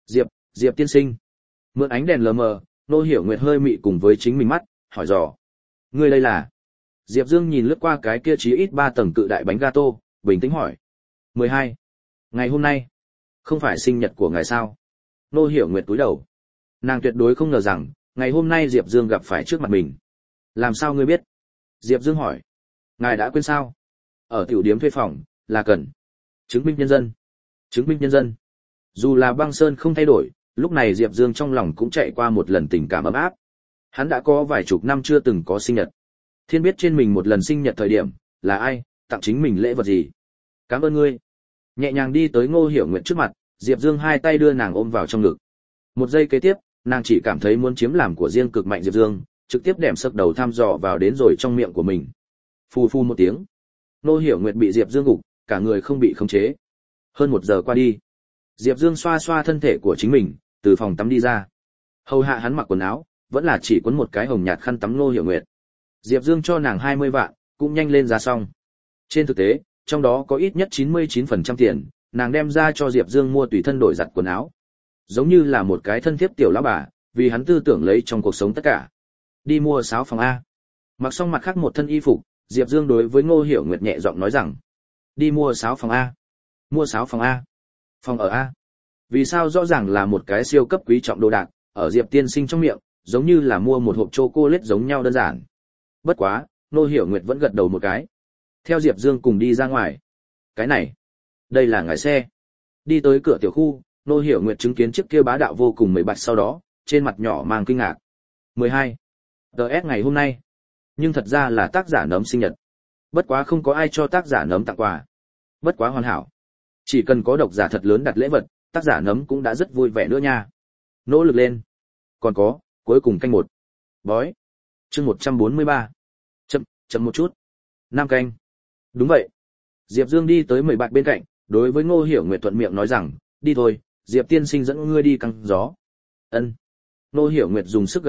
Diệp tiên sinh. Mượn ánh đèn lờ mờ, Ngô Hiểu Nguyệt hơi mị cùng với chính mình mắt, hỏi dò. Ngươi đây là? Diệp Dương nhìn lướt qua cái kia chí ít 3 tầng cự đại bánh gato, bình tĩnh hỏi. 12. Ngày hôm nay, không phải sinh nhật của ngài sao? Ngô Hiểu Nguyệt cúi đầu. Nàng tuyệt đối không ngờ rằng, ngày hôm nay Diệp Dương gặp phải trước mặt mình. Làm sao ngươi biết? Diệp Dương hỏi. Ngài đã quên sao? Ở tiểu điếm thuê phòng, là cần chứng minh nhân dân. Chứng minh nhân dân. Dù là băng sơn không thay đổi, lúc này Diệp Dương trong lòng cũng chạy qua một lần tình cảm ấm áp. Hắn đã có vài chục năm chưa từng có sinh nhật. Thiên biết trên mình một lần sinh nhật thời điểm, là ai, tặng chính mình lễ vật gì. Cảm ơn ngươi. Nhẹ nhàng đi tới Ngô Hiểu Nguyệt trước mặt, Diệp Dương hai tay đưa nàng ôm vào trong ngực. Một giây kế tiếp, nàng chỉ cảm thấy muốn chiếm làm của riêng cực mạnh Diệp Dương, trực tiếp đệm sấp đầu thăm dò vào đến rồi trong miệng của mình. Phù phù một tiếng. Ngô Hiểu Nguyệt bị Diệp Dương gục, cả người không bị khống chế. Hơn 1 giờ qua đi, Diệp Dương xoa xoa thân thể của chính mình, từ phòng tắm đi ra. Hầu hạ hắn mặc quần áo, vẫn là chỉ quấn một cái hồng nhạt khăn tắm Ngô Hiểu Nguyệt. Diệp Dương cho nàng 20 vạn, cũng nhanh lên ra xong. Trên thực tế, trong đó có ít nhất 99% tiền, nàng đem ra cho Diệp Dương mua tùy thân đổi giặt quần áo. Giống như là một cái thân thiết tiểu lão bà, vì hắn tư tưởng lấy trong cuộc sống tất cả. Đi mua sáo phòng A. Mặc xong mặt khác một thân y phục, Diệp Dương đối với Ngô Hiểu Nguyệt nhẹ giọng nói rằng. Đi mua sáo phòng A. Mua sáo phòng A. Phòng ở A. Vì sao rõ ràng là một cái siêu cấp quý trọng đồ đạc, ở Diệp tiên sinh trong miệng, giống như là mua một hộp chocolate giống nhau đơn giản. Bất quá, Ngô Hiểu Nguyệt vẫn gật đầu một cái. Theo Diệp Dương cùng đi ra ngoài. Cái này, đây là ngài xe. Đi tới cửa tiểu khu, Ngô Hiểu Nguyệt chứng kiến chiếc kia bá đạo vô cùng 17 sau đó, trên mặt nhỏ mang kinh ngạc. 12. DS ngày hôm nay. Nhưng thật ra là tác giả nấm sinh nhật. Bất quá không có ai cho tác giả nấm tặng quà. Bất quá hoàn hảo. Chỉ cần có độc giả thật lớn đặt lễ vật, tác giả nấm cũng đã rất vui vẻ nữa nha. Nỗ lực lên. Còn có, cuối cùng canh 1. Bói. Chương 143. Chậm một chút. 5 canh. Đúng vậy. Diệp Dương đi tới 10 bạch bên cạnh, đối với Ngô Hiểu Nguyệt thuận miệng nói rằng, đi thôi, Diệp tiên sinh dẫn ngươi đi căng gió. Ân. Ngô Hiểu Nguyệt dùng sức gật đầu,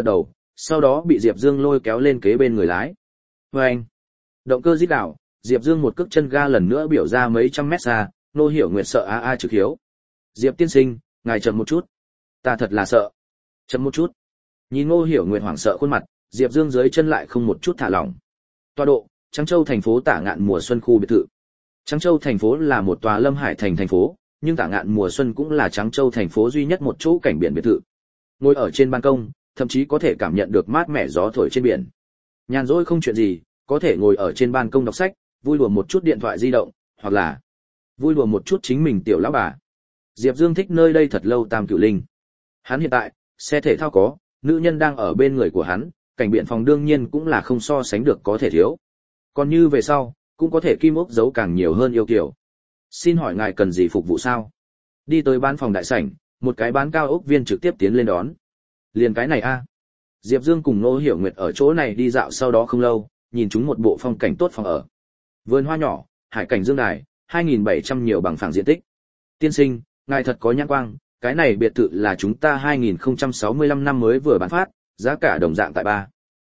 sau đó bị Diệp Dương lôi kéo lên kế bên người lái. Vâng! Động cơ rít đảo, Diệp Dương một cước chân ga lần nữa biểu ra mấy trăm mét xa, Ngô Hiểu Nguyệt sợ trực hiếu. Diệp tiên sinh, ngài chậm một chút. Ta thật là sợ. Chậm một chút. Nhìn Ngô Hiểu Nguyệt hoảng sợ khuôn mặt, Diệp Dương dưới chân lại không một chút thả lỏng. Tọa độ, Trắng Châu thành phố Tả Ngạn mùa xuân khu biệt thự. Trắng Châu thành phố là một tòa Lâm Hải thành phố, nhưng Tả Ngạn mùa xuân cũng là Trắng Châu thành phố duy nhất một chỗ cảnh biển biệt thự. Ngồi ở trên ban công, thậm chí có thể cảm nhận được mát mẻ gió thổi trên biển. Nhàn rỗi không chuyện gì, có thể ngồi ở trên ban công đọc sách, vui đùa một chút điện thoại di động, hoặc là vui đùa một chút chính mình tiểu lão bà. Diệp Dương thích nơi đây thật lâu Tam Cửu Linh. Hắn hiện tại, xe thể thao có, nữ nhân đang ở bên người của hắn, cảnh biển phòng đương nhiên cũng là không so sánh được có thể thiếu. Còn như về sau, cũng có thể kim ốc giấu càng nhiều hơn yêu kiều. Xin hỏi ngài cần gì phục vụ sao? Đi tới bán phòng đại sảnh, một cái bán cao ốc viên trực tiếp tiến lên đón. Liền cái này a. Diệp Dương cùng Ngô Hiểu Nguyệt ở chỗ này đi dạo sau đó không lâu, nhìn chúng một bộ phong cảnh tốt phòng ở. Vườn hoa nhỏ, hải cảnh dương đài, 2.700 nhiều bằng phẳng diện tích. Tiên sinh, ngài thật có nhãn quang, cái này biệt thự là chúng ta 2065 năm mới vừa bán phát, giá cả đồng dạng tại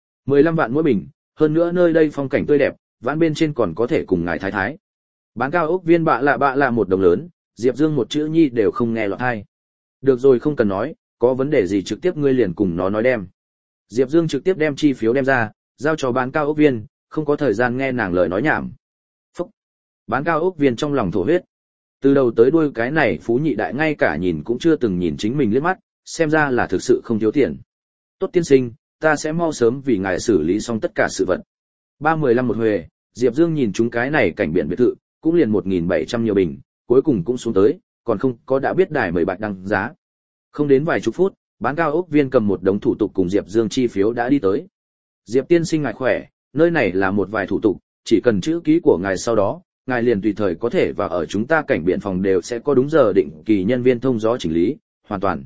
15 vạn mỗi bình, hơn nữa nơi đây phong cảnh tươi đẹp, vãn bên trên còn có thể cùng ngài thái thái. Bán cao ốc viên bạ lạ một đồng lớn, Diệp Dương một chữ nhi đều không nghe lọt tai. Được rồi không cần nói, có vấn đề gì trực tiếp ngươi liền cùng nó nói đem. Diệp Dương trực tiếp đem chi phiếu đem ra, giao cho bán cao ốc viên, không có thời gian nghe nàng lời nói nhảm. Phúc! Bán cao ốc viên trong lòng thổ huyết. Từ đầu tới đuôi cái này phú nhị đại ngay cả nhìn cũng chưa từng nhìn chính mình liếc mắt, xem ra là thực sự không thiếu tiền. Tốt tiên sinh, ta sẽ mau sớm vì ngài xử lý xong tất cả sự vật. 315 một huề, Diệp Dương nhìn chúng cái này cảnh biển biệt thự, cũng liền 1.700 nhiều bình, cuối cùng cũng xuống tới, còn không có đã biết đài 10 bạch đăng giá. Không đến vài chục phút, bán cao ốc viên cầm một đống thủ tục cùng Diệp Dương chi phiếu đã đi tới. Diệp tiên sinh ngài khỏe, nơi này là một vài thủ tục, chỉ cần chữ ký của ngài sau đó, ngài liền tùy thời có thể vào ở chúng ta cảnh biển phòng đều sẽ có đúng giờ định kỳ nhân viên thông gió chỉnh lý, hoàn toàn.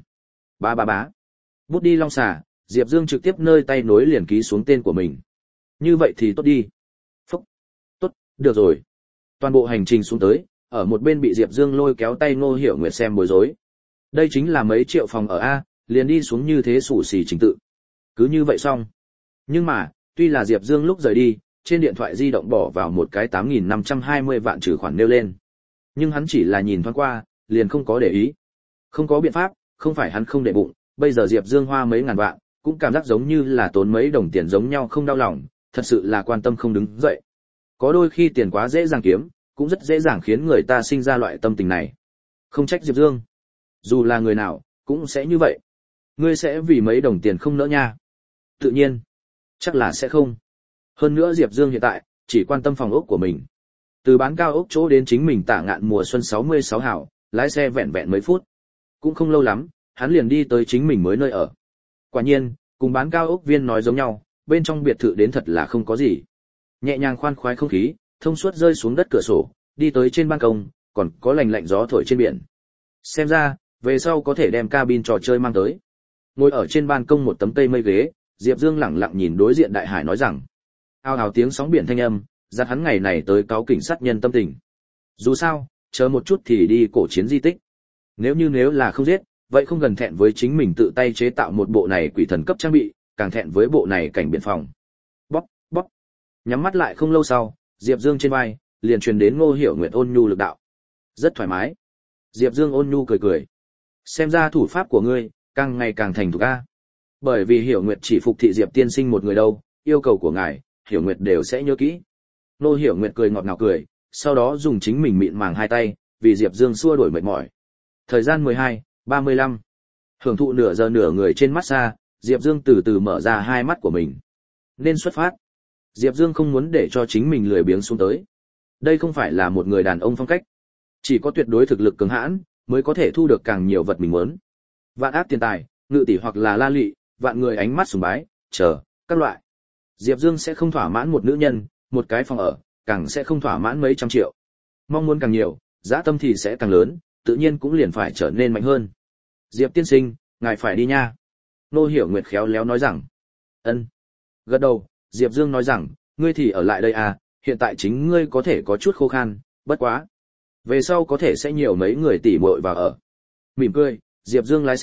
Bá. Bút đi long xà, Diệp Dương trực tiếp nơi tay nối liền ký xuống tên của mình. Như vậy thì tốt đi. Phúc. Tốt, được rồi. Toàn bộ hành trình xuống tới, ở một bên bị Diệp Dương lôi kéo tay Ngô Hiểu Nguyệt xem bối rối. Đây chính là mấy triệu phòng ở A, liền đi xuống như thế xù xì trình tự. Cứ như vậy xong. Nhưng mà, tuy là Diệp Dương lúc rời đi, trên điện thoại di động bỏ vào một cái 8.520 vạn trừ khoản nêu lên. Nhưng hắn chỉ là nhìn thoáng qua, liền không có để ý. Không có biện pháp, không phải hắn không để bụng, bây giờ Diệp Dương hoa mấy ngàn vạn, cũng cảm giác giống như là tốn mấy đồng tiền giống nhau không đau lòng, thật sự là quan tâm không đứng dậy. Có đôi khi tiền quá dễ dàng kiếm, cũng rất dễ dàng khiến người ta sinh ra loại tâm tình này. Không trách Diệp Dương. Dù là người nào, cũng sẽ như vậy. Ngươi sẽ vì mấy đồng tiền không nỡ nha. Tự nhiên. Chắc là sẽ không. Hơn nữa Diệp Dương hiện tại, chỉ quan tâm phòng ốc của mình. Từ bán cao ốc chỗ đến chính mình Tả Ngạn mùa xuân 66 hảo, lái xe vẹn mấy phút. Cũng không lâu lắm, hắn liền đi tới chính mình mới nơi ở. Quả nhiên, cùng bán cao ốc viên nói giống nhau, bên trong biệt thự đến thật là không có gì. Nhẹ nhàng khoan khoái không khí, thông suốt rơi xuống đất cửa sổ, đi tới trên ban công, còn có lành lạnh gió thổi trên biển. Xem ra, về sau có thể đem cabin trò chơi mang tới. Ngồi ở trên ban công một tấm cây mây ghế, Diệp Dương lẳng lặng nhìn đối diện đại hải nói rằng. Ao ào tiếng sóng biển thanh âm, dắt hắn ngày này tới cáo cảnh sát nhân tâm tình. Dù sao, chờ một chút thì đi cổ chiến di tích. Nếu là không giết, vậy không gần thẹn với chính mình tự tay chế tạo một bộ này quỷ thần cấp trang bị, càng thẹn với bộ này cảnh biển phòng. Bóp. Nhắm mắt lại không lâu sau, Diệp Dương trên vai liền truyền đến Ngô Hiểu Nguyệt ôn nhu lực đạo. Rất thoải mái. Diệp Dương ôn nhu cười. Xem ra thủ pháp của ngươi càng ngày càng thành thục a. Bởi vì Hiểu Nguyệt chỉ phục thị Diệp tiên sinh một người đâu, yêu cầu của ngài, Hiểu Nguyệt đều sẽ nhớ kỹ. Ngô Hiểu Nguyệt cười ngọt ngào cười, sau đó dùng chính mình mịn màng hai tay, vì Diệp Dương xua đuổi mệt mỏi. Thời gian 12:35. Hưởng thụ nửa giờ nửa người trên massage, Diệp Dương từ từ mở ra hai mắt của mình. Nên xuất phát. Diệp Dương không muốn để cho chính mình lười biếng xuống tới. Đây không phải là một người đàn ông phong cách. Chỉ có tuyệt đối thực lực cường hãn, mới có thể thu được càng nhiều vật mình muốn. Vạn áp tiền tài, ngự tỷ hoặc là la lị, vạn người ánh mắt sùng bái, chờ, các loại. Diệp Dương sẽ không thỏa mãn một nữ nhân, một cái phòng ở, càng sẽ không thỏa mãn mấy trăm triệu. Mong muốn càng nhiều, dã tâm thì sẽ càng lớn, tự nhiên cũng liền phải trở nên mạnh hơn. Diệp tiên sinh, ngài phải đi nha. Ngô Hiểu Nguyệt khéo léo nói rằng. Ân. Gật đầu, Diệp Dương nói rằng, ngươi thì ở lại đây à, hiện tại chính ngươi có thể có chút khô khan, bất quá. Về sau có thể sẽ nhiều mấy người tỉ muội vào ở. Mỉm cười, Diệp Dương lái xe,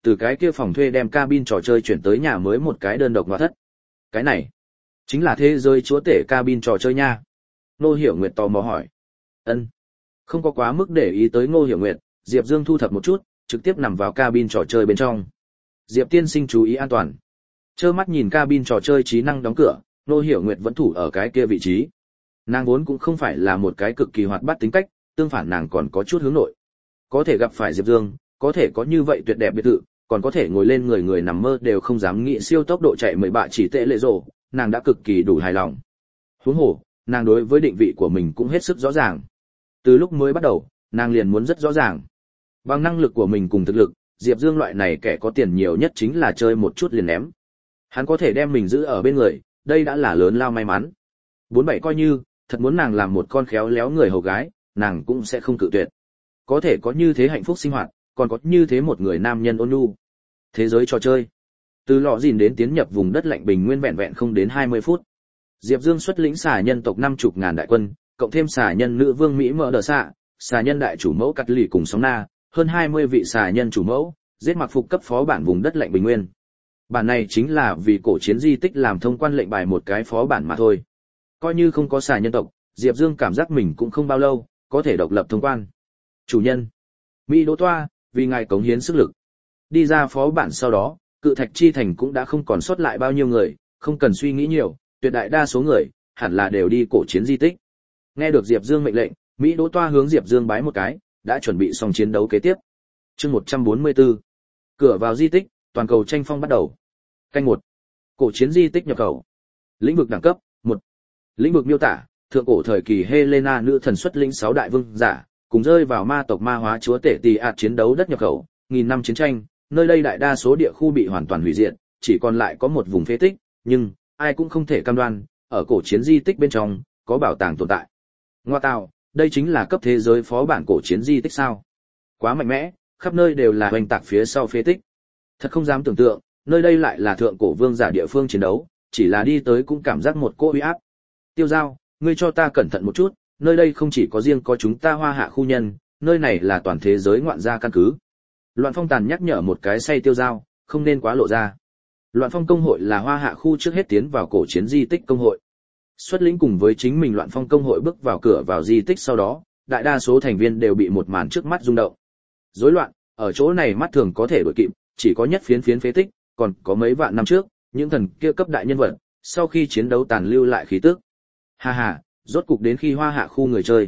từ cái kia phòng thuê đem cabin trò chơi chuyển tới nhà mới một cái đơn độc ngoại thất. Cái này chính là thế giới chúa tể cabin trò chơi nha. Ngô Hiểu Nguyệt tò mò hỏi. Ân. Không có quá mức để ý tới Ngô Hiểu Nguyệt, Diệp Dương thu thập một chút, trực tiếp nằm vào cabin trò chơi bên trong. Diệp tiên sinh chú ý an toàn. Trơ mắt nhìn cabin trò chơi trí năng đóng cửa, Ngô Hiểu Nguyệt vẫn thủ ở cái kia vị trí. Nàng vốn cũng không phải là một cái cực kỳ hoạt bát tính cách, tương phản nàng còn có chút hướng nội. Có thể gặp phải Diệp Dương, có thể có như vậy tuyệt đẹp biệt thự, còn có thể ngồi lên người nằm mơ đều không dám nghĩ siêu tốc độ chạy 17 chỉ tệ lệ rồ, nàng đã cực kỳ đủ hài lòng. Huống hồ, nàng đối với định vị của mình cũng hết sức rõ ràng. Từ lúc mới bắt đầu, nàng liền muốn rất rõ ràng. Bằng năng lực của mình cùng thực lực, Diệp Dương loại này kẻ có tiền nhiều nhất chính là chơi một chút liền ném. Hắn có thể đem mình giữ ở bên người, đây đã là lớn lao may mắn. 47 coi như, thật muốn nàng làm một con khéo léo người hầu gái, nàng cũng sẽ không cự tuyệt. Có thể có như thế hạnh phúc sinh hoạt, còn có như thế một người nam nhân ôn nhu. Thế giới trò chơi. Từ lọ gìn đến tiến nhập vùng đất lạnh bình nguyên vẹn vẹn không đến 20 phút. Diệp Dương xuất lĩnh xà nhân tộc 50.000 đại quân, cộng thêm xà nhân nữ vương Mỹ Mỡ Đờ Xạ, xà nhân đại chủ mẫu Cắt Lì cùng Sóng Na, hơn 20 vị xà nhân chủ mẫu, giết mặc phục cấp phó bản vùng đất lạnh bình nguyên. Bản này chính là vì cổ chiến di tích làm thông quan lệnh bài một cái phó bản mà thôi. Coi như không có xà nhân tộc, Diệp Dương cảm giác mình cũng không bao lâu có thể độc lập thông quan. Chủ nhân, Mỹ Đỗ Toa, vì ngài cống hiến sức lực. Đi ra phó bản sau đó, Cự Thạch Chi Thành cũng đã không còn sót lại bao nhiêu người, không cần suy nghĩ nhiều, tuyệt đại đa số người hẳn là đều đi cổ chiến di tích. Nghe được Diệp Dương mệnh lệnh, Mỹ Đỗ Toa hướng Diệp Dương bái một cái, đã chuẩn bị xong chiến đấu kế tiếp. Chương 144. Cửa vào di tích, toàn cầu tranh phong bắt đầu. Canh 1. Cổ chiến di tích nhập khẩu. Lĩnh vực đẳng cấp 1. Lĩnh vực miêu tả: thượng cổ thời kỳ Helena nữ thần xuất lĩnh 6 đại vương giả, cùng rơi vào ma tộc ma hóa chúa tể Tì ạt chiến đấu đất nhập khẩu, nghìn năm chiến tranh, nơi đây đại đa số địa khu bị hoàn toàn hủy diệt, chỉ còn lại có một vùng phế tích, nhưng ai cũng không thể cam đoan, ở cổ chiến di tích bên trong có bảo tàng tồn tại. Ngoa tạo, đây chính là cấp thế giới phó bản cổ chiến di tích sao? Quá mạnh mẽ, khắp nơi đều là hoành tạc phía sau phế tích. Thật không dám tưởng tượng, nơi đây lại là thượng cổ vương giả địa phương chiến đấu, chỉ là đi tới cũng cảm giác một cỗ uy áp. Tiêu Giao, ngươi cho ta cẩn thận một chút, nơi đây không chỉ có riêng có chúng ta Hoa Hạ khu nhân, nơi này là toàn thế giới ngoạn gia căn cứ. Loạn Phong Tàn nhắc nhở một cái say Tiêu Giao, không nên quá lộ ra. Loạn Phong công hội là Hoa Hạ khu trước hết tiến vào cổ chiến di tích công hội. Xuất lĩnh cùng với chính mình Loạn Phong công hội bước vào cửa vào di tích sau đó, đại đa số thành viên đều bị một màn trước mắt rung động. Rối loạn, ở chỗ này mắt thường có thể đuổi kịp, chỉ có nhất phiến phế tích, còn có mấy vạn năm trước, những thần kia cấp đại nhân vật, sau khi chiến đấu tàn lưu lại khí tức. Ha ha, rốt cục đến khi Hoa Hạ khu người chơi.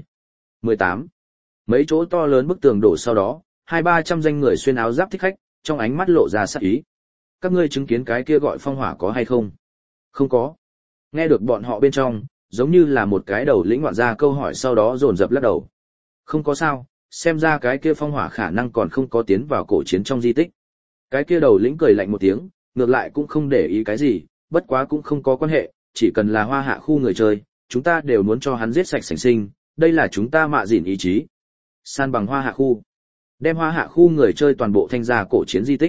18. Mấy chỗ to lớn bức tường đổ sau đó, 200-300 danh người xuyên áo giáp thích khách, trong ánh mắt lộ ra sát ý. Các ngươi chứng kiến cái kia gọi phong hỏa có hay không? Không có. Nghe được bọn họ bên trong, giống như là một cái đầu lĩnh ngoạn ra câu hỏi sau đó dồn dập lắc đầu. Không có sao, xem ra cái kia phong hỏa khả năng còn không có tiến vào cổ chiến trong di tích. Cái kia đầu lĩnh cười lạnh một tiếng, ngược lại cũng không để ý cái gì, bất quá cũng không có quan hệ, chỉ cần là Hoa Hạ khu người chơi, chúng ta đều muốn cho hắn giết sạch sành sinh, đây là chúng ta mạ dỉn ý chí. San bằng Hoa Hạ khu. Đem Hoa Hạ khu người chơi toàn bộ thanh ra cổ chiến di tích.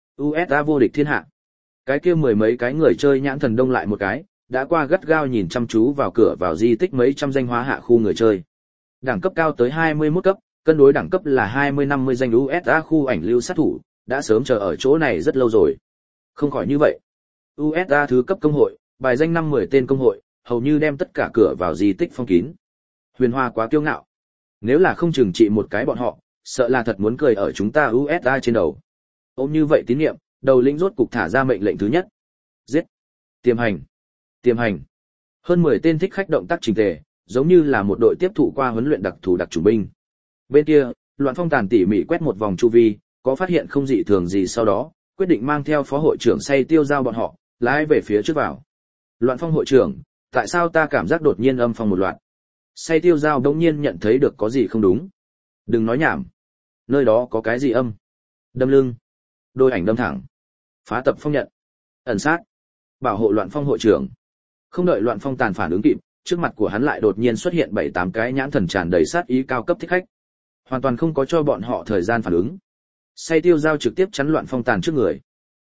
USA vô địch thiên hạ. Cái kia mười mấy cái người chơi nhãn thần đông lại một cái, đã qua gắt gao nhìn chăm chú vào cửa vào di tích mấy trăm danh Hoa Hạ khu người chơi. Đẳng cấp cao tới 21 cấp, cân đối đẳng cấp là 20-50 danh USA khu ảnh lưu sát thủ, đã sớm chờ ở chỗ này rất lâu rồi. Không khỏi như vậy. USA thứ cấp công hội, bài danh 5-10 tên công hội, hầu như đem tất cả cửa vào di tích phong kín. Huyền Hoa quá kiêu ngạo. Nếu là không trừng trị một cái bọn họ, sợ là thật muốn cười ở chúng ta USA trên đầu. Ôm như vậy tín niệm, đầu lĩnh rốt cục thả ra mệnh lệnh thứ nhất. Giết. Tiềm hành. Tiềm hành. Hơn 10 tên thích khách động tác chỉnh tề, giống như là một đội tiếp thụ qua huấn luyện đặc thù đặc chủng binh. Bên kia, Loạn Phong Tàn tỉ mỉ quét một vòng chu vi, có phát hiện không dị thường gì sau đó, quyết định mang theo phó hội trưởng say Tiêu Giao bọn họ, lái về phía trước vào. Loạn Phong hội trưởng, tại sao ta cảm giác đột nhiên âm phong một loạt? Say Tiêu Giao đống nhiên nhận thấy được có gì không đúng. Đừng nói nhảm. Nơi đó có cái gì âm? Đâm lưng. Đôi ảnh đâm thẳng. Phá tập phong nhận. Ẩn sát. Bảo hộ Loạn Phong hội trưởng. Không đợi Loạn Phong Tàn phản ứng kịp, trước mặt của hắn lại đột nhiên xuất hiện 7-8 cái nhãn thần tràn đầy sát ý cao cấp thích khách. Hoàn toàn không có cho bọn họ thời gian phản ứng. Say Tiêu Giao trực tiếp chắn Loạn Phong Tàn trước người.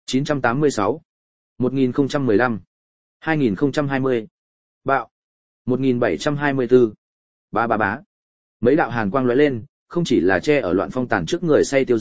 986. 1015. 2020. Bạo. 1724. Bá bá bá. Mấy đạo hàn quang lóe lên, không chỉ là che ở Loạn Phong Tàn trước người Say Tiêu Giao,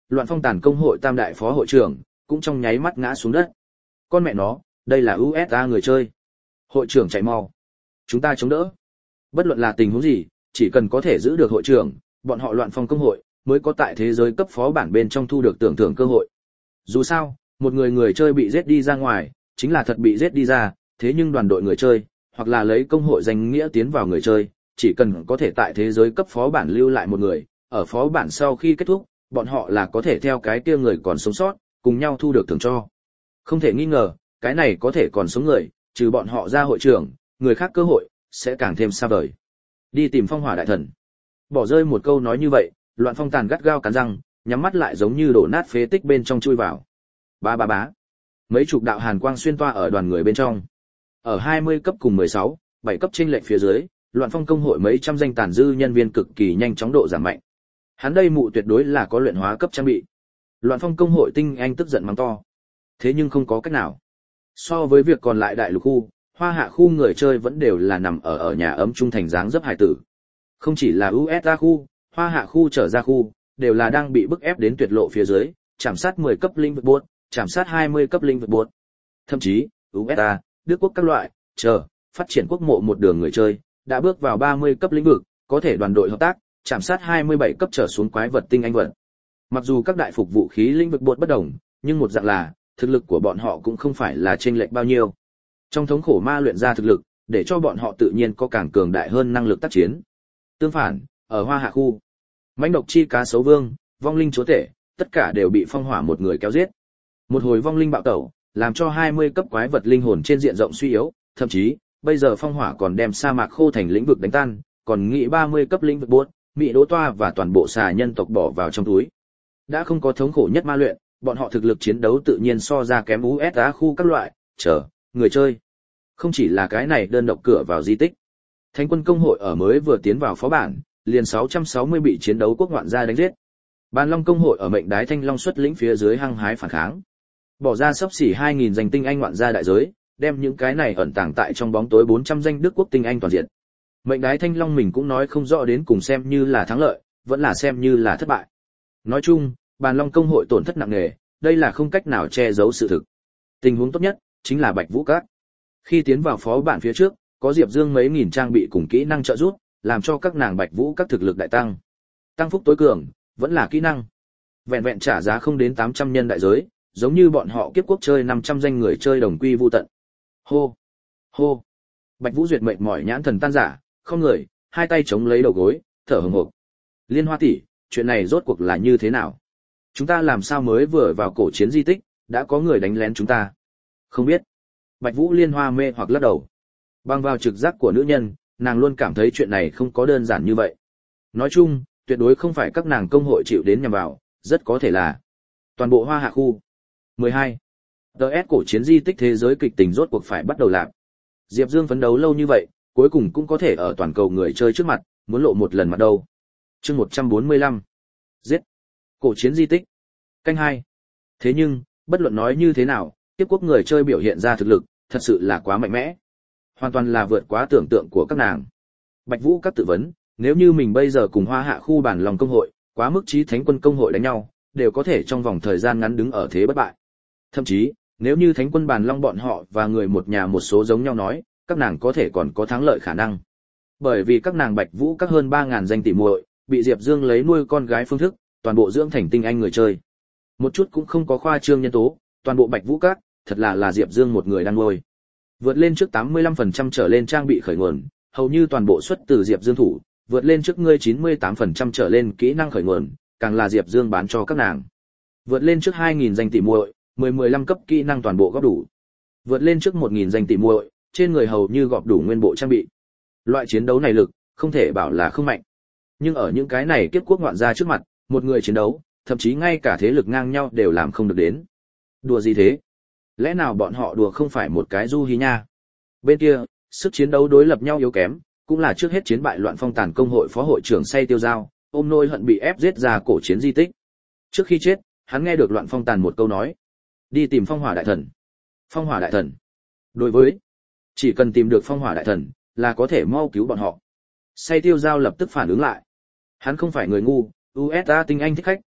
Loạn Phong Tàn công hội tam đại phó hội trưởng cũng trong nháy mắt ngã xuống đất. Con mẹ nó, đây là USA người chơi. Hội trưởng chạy mau. Chúng ta chống đỡ. Bất luận là tình huống gì, chỉ cần có thể giữ được hội trưởng, bọn họ Loạn Phong công hội mới có tại thế giới cấp phó bản bên trong thu được tưởng thưởng cơ hội. Dù sao, một người chơi bị giết đi ra ngoài, chính là thật bị giết đi ra, thế nhưng đoàn đội người chơi, hoặc là lấy công hội danh nghĩa tiến vào người chơi, chỉ cần có thể tại thế giới cấp phó bản lưu lại một người, ở phó bản sau khi kết thúc, bọn họ là có thể theo cái kia người còn sống sót, cùng nhau thu được thưởng cho. Không thể nghi ngờ, cái này có thể còn sống người, trừ bọn họ ra hội trưởng, người khác cơ hội sẽ càng thêm xa vời. Đi tìm Phong Hỏa đại thần. Bỏ rơi một câu nói như vậy, Loạn Phong Tàn gắt gao cắn răng, nhắm mắt lại giống như đổ nát phế tích bên trong chui vào. Ba ba bá. Mấy chục đạo hàn quang xuyên toa ở đoàn người bên trong. Ở 20 cấp cùng 16, 7 cấp chênh lệch phía dưới, Loạn Phong công hội mấy trăm danh tàn dư nhân viên cực kỳ nhanh chóng độ giảm mạnh. Hắn đây mụ tuyệt đối là có luyện hóa cấp trang bị. Loạn Phong công hội tinh anh tức giận mắng to. Thế nhưng không có cách nào. So với việc còn lại đại lục khu, Hoa Hạ khu người chơi vẫn đều là nằm ở nhà ấm trung thành dáng dấp hài tử. Không chỉ là USA khu, Hoa Hạ khu trở ra khu, đều là đang bị bức ép đến tuyệt lộ phía dưới, chạm sát 10 cấp linh vực bột, chạm sát 20 cấp linh vực bột. Thậm chí, USA, Đức quốc các loại, phát triển quốc mộ một đường người chơi, đã bước vào 30 cấp lĩnh vực, có thể đoàn đội hợp tác, chạm sát 27 cấp trở xuống quái vật tinh anh vật. Mặc dù các đại phục vũ khí lĩnh vực bột bất đồng, nhưng một dạng là, thực lực của bọn họ cũng không phải là chênh lệch bao nhiêu. Trong thống khổ ma luyện ra thực lực, để cho bọn họ tự nhiên có càng cường đại hơn năng lực tác chiến. Tương phản, ở Hoa Hạ khu, mãnh độc chi cá sấu vương, vong linh chúa tể, tất cả đều bị Phong Hỏa một người kéo giết. Một hồi vong linh bạo tẩu, làm cho 20 cấp quái vật linh hồn trên diện rộng suy yếu, thậm chí, bây giờ Phong Hỏa còn đem sa mạc khô thành lĩnh vực đánh tan, còn nghĩ 30 cấp lĩnh vực buốt, bị đỗ toa và toàn bộ xà nhân tộc bỏ vào trong túi. Đã không có thống khổ nhất ma luyện, bọn họ thực lực chiến đấu tự nhiên so ra kém USA khu các loại, người chơi. Không chỉ là cái này đơn độc cửa vào di tích. Thánh quân công hội ở mới vừa tiến vào phó bản, liền 660 bị chiến đấu quốc ngoạn gia đánh giết. Bàn Long công hội ở mệnh đái Thanh Long xuất lĩnh phía dưới hăng hái phản kháng. Bỏ ra sấp xỉ 2000 danh tinh anh ngoạn gia đại giới, đem những cái này ẩn tàng tại trong bóng tối 400 danh Đức quốc tinh anh toàn diện. Mệnh đái Thanh Long mình cũng nói không rõ đến cùng xem như là thắng lợi, vẫn là xem như là thất bại. Nói chung, Bàn Long công hội tổn thất nặng nề, đây là không cách nào che giấu sự thực. Tình huống tốt nhất chính là Bạch Vũ Các. Khi tiến vào phó bản phía trước, có Diệp Dương mấy nghìn trang bị cùng kỹ năng trợ giúp, làm cho các nàng Bạch Vũ Các thực lực đại tăng. Tăng phúc tối cường, vẫn là kỹ năng. Vẹn vẹn trả giá không đến 800 nhân đại giới, giống như bọn họ kiếp quốc chơi 500 danh người chơi đồng quy vu tận. Hô, hô. Bạch Vũ Duyệt mệt mỏi nhãn thần tan rã, không người, hai tay chống lấy đầu gối, thở hổn hộc. Liên Hoa tỷ, chuyện này rốt cuộc là như thế nào? Chúng ta làm sao mới vừa vào cổ chiến di tích, đã có người đánh lén chúng ta? Không biết. Bạch Vũ Liên Hoa mê hoặc lắc đầu. Bằng vào trực giác của nữ nhân, nàng luôn cảm thấy chuyện này không có đơn giản như vậy. Nói chung, tuyệt đối không phải các nàng công hội chịu đến nhằm vào, rất có thể là toàn bộ Hoa Hạ khu. 12. DS cổ chiến di tích thế giới kịch tình rốt cuộc phải bắt đầu làm. Diệp Dương phấn đấu lâu như vậy, cuối cùng cũng có thể ở toàn cầu người chơi trước mặt, muốn lộ một lần mặt đâu. Chương 145. Giết. Cổ chiến di tích. Canh 2. Thế nhưng, bất luận nói như thế nào, tiếp quốc người chơi biểu hiện ra thực lực, thật sự là quá mạnh mẽ. Hoàn toàn là vượt quá tưởng tượng của các nàng. Bạch Vũ các tự vấn, nếu như mình bây giờ cùng Hoa Hạ khu Bản Lòng công hội, quá mức chí Thánh quân công hội đánh nhau, đều có thể trong vòng thời gian ngắn đứng ở thế bất bại. Thậm chí, nếu như Thánh quân Bản Long bọn họ và người một nhà một số giống nhau nói, các nàng có thể còn có thắng lợi khả năng. Bởi vì các nàng Bạch Vũ các hơn 3000 danh tỷ muội, bị Diệp Dương lấy nuôi con gái phương thức, toàn bộ dưỡng thành tinh anh người chơi. Một chút cũng không có khoa trương nhân tố, toàn bộ Bạch Vũ các, thật là Diệp Dương một người đang nuôi. Vượt lên trước 85% trở lên trang bị khởi nguồn, hầu như toàn bộ xuất từ Diệp Dương thủ, vượt lên trước ngươi 98% trở lên kỹ năng khởi nguồn, càng là Diệp Dương bán cho các nàng. Vượt lên trước 2000 danh tỷ muội, 15 cấp kỹ năng toàn bộ góp đủ. Vượt lên trước 1000 danh tỷ muội, trên người hầu như gọp đủ nguyên bộ trang bị. Loại chiến đấu này lực, không thể bảo là không mạnh. Nhưng ở những cái này kết quốc ngoạn gia trước mặt, một người chiến đấu, thậm chí ngay cả thế lực ngang nhau đều làm không được đến. Đùa gì thế? Lẽ nào bọn họ đùa không phải một cái du hí nha? Bên kia, sức chiến đấu đối lập nhau yếu kém, cũng là trước hết chiến bại Loạn Phong Tàn công hội phó hội trưởng Say Tiêu Giao, ôm nỗi hận bị ép giết ra cổ chiến di tích. Trước khi chết, hắn nghe được Loạn Phong Tàn một câu nói: "Đi tìm Phong Hỏa đại thần." Phong Hỏa đại thần? Đối với, chỉ cần tìm được Phong Hỏa đại thần, là có thể mau cứu bọn họ. Say Tiêu Giao lập tức phản ứng lại. Hắn không phải người ngu, USA tinh anh thích khách,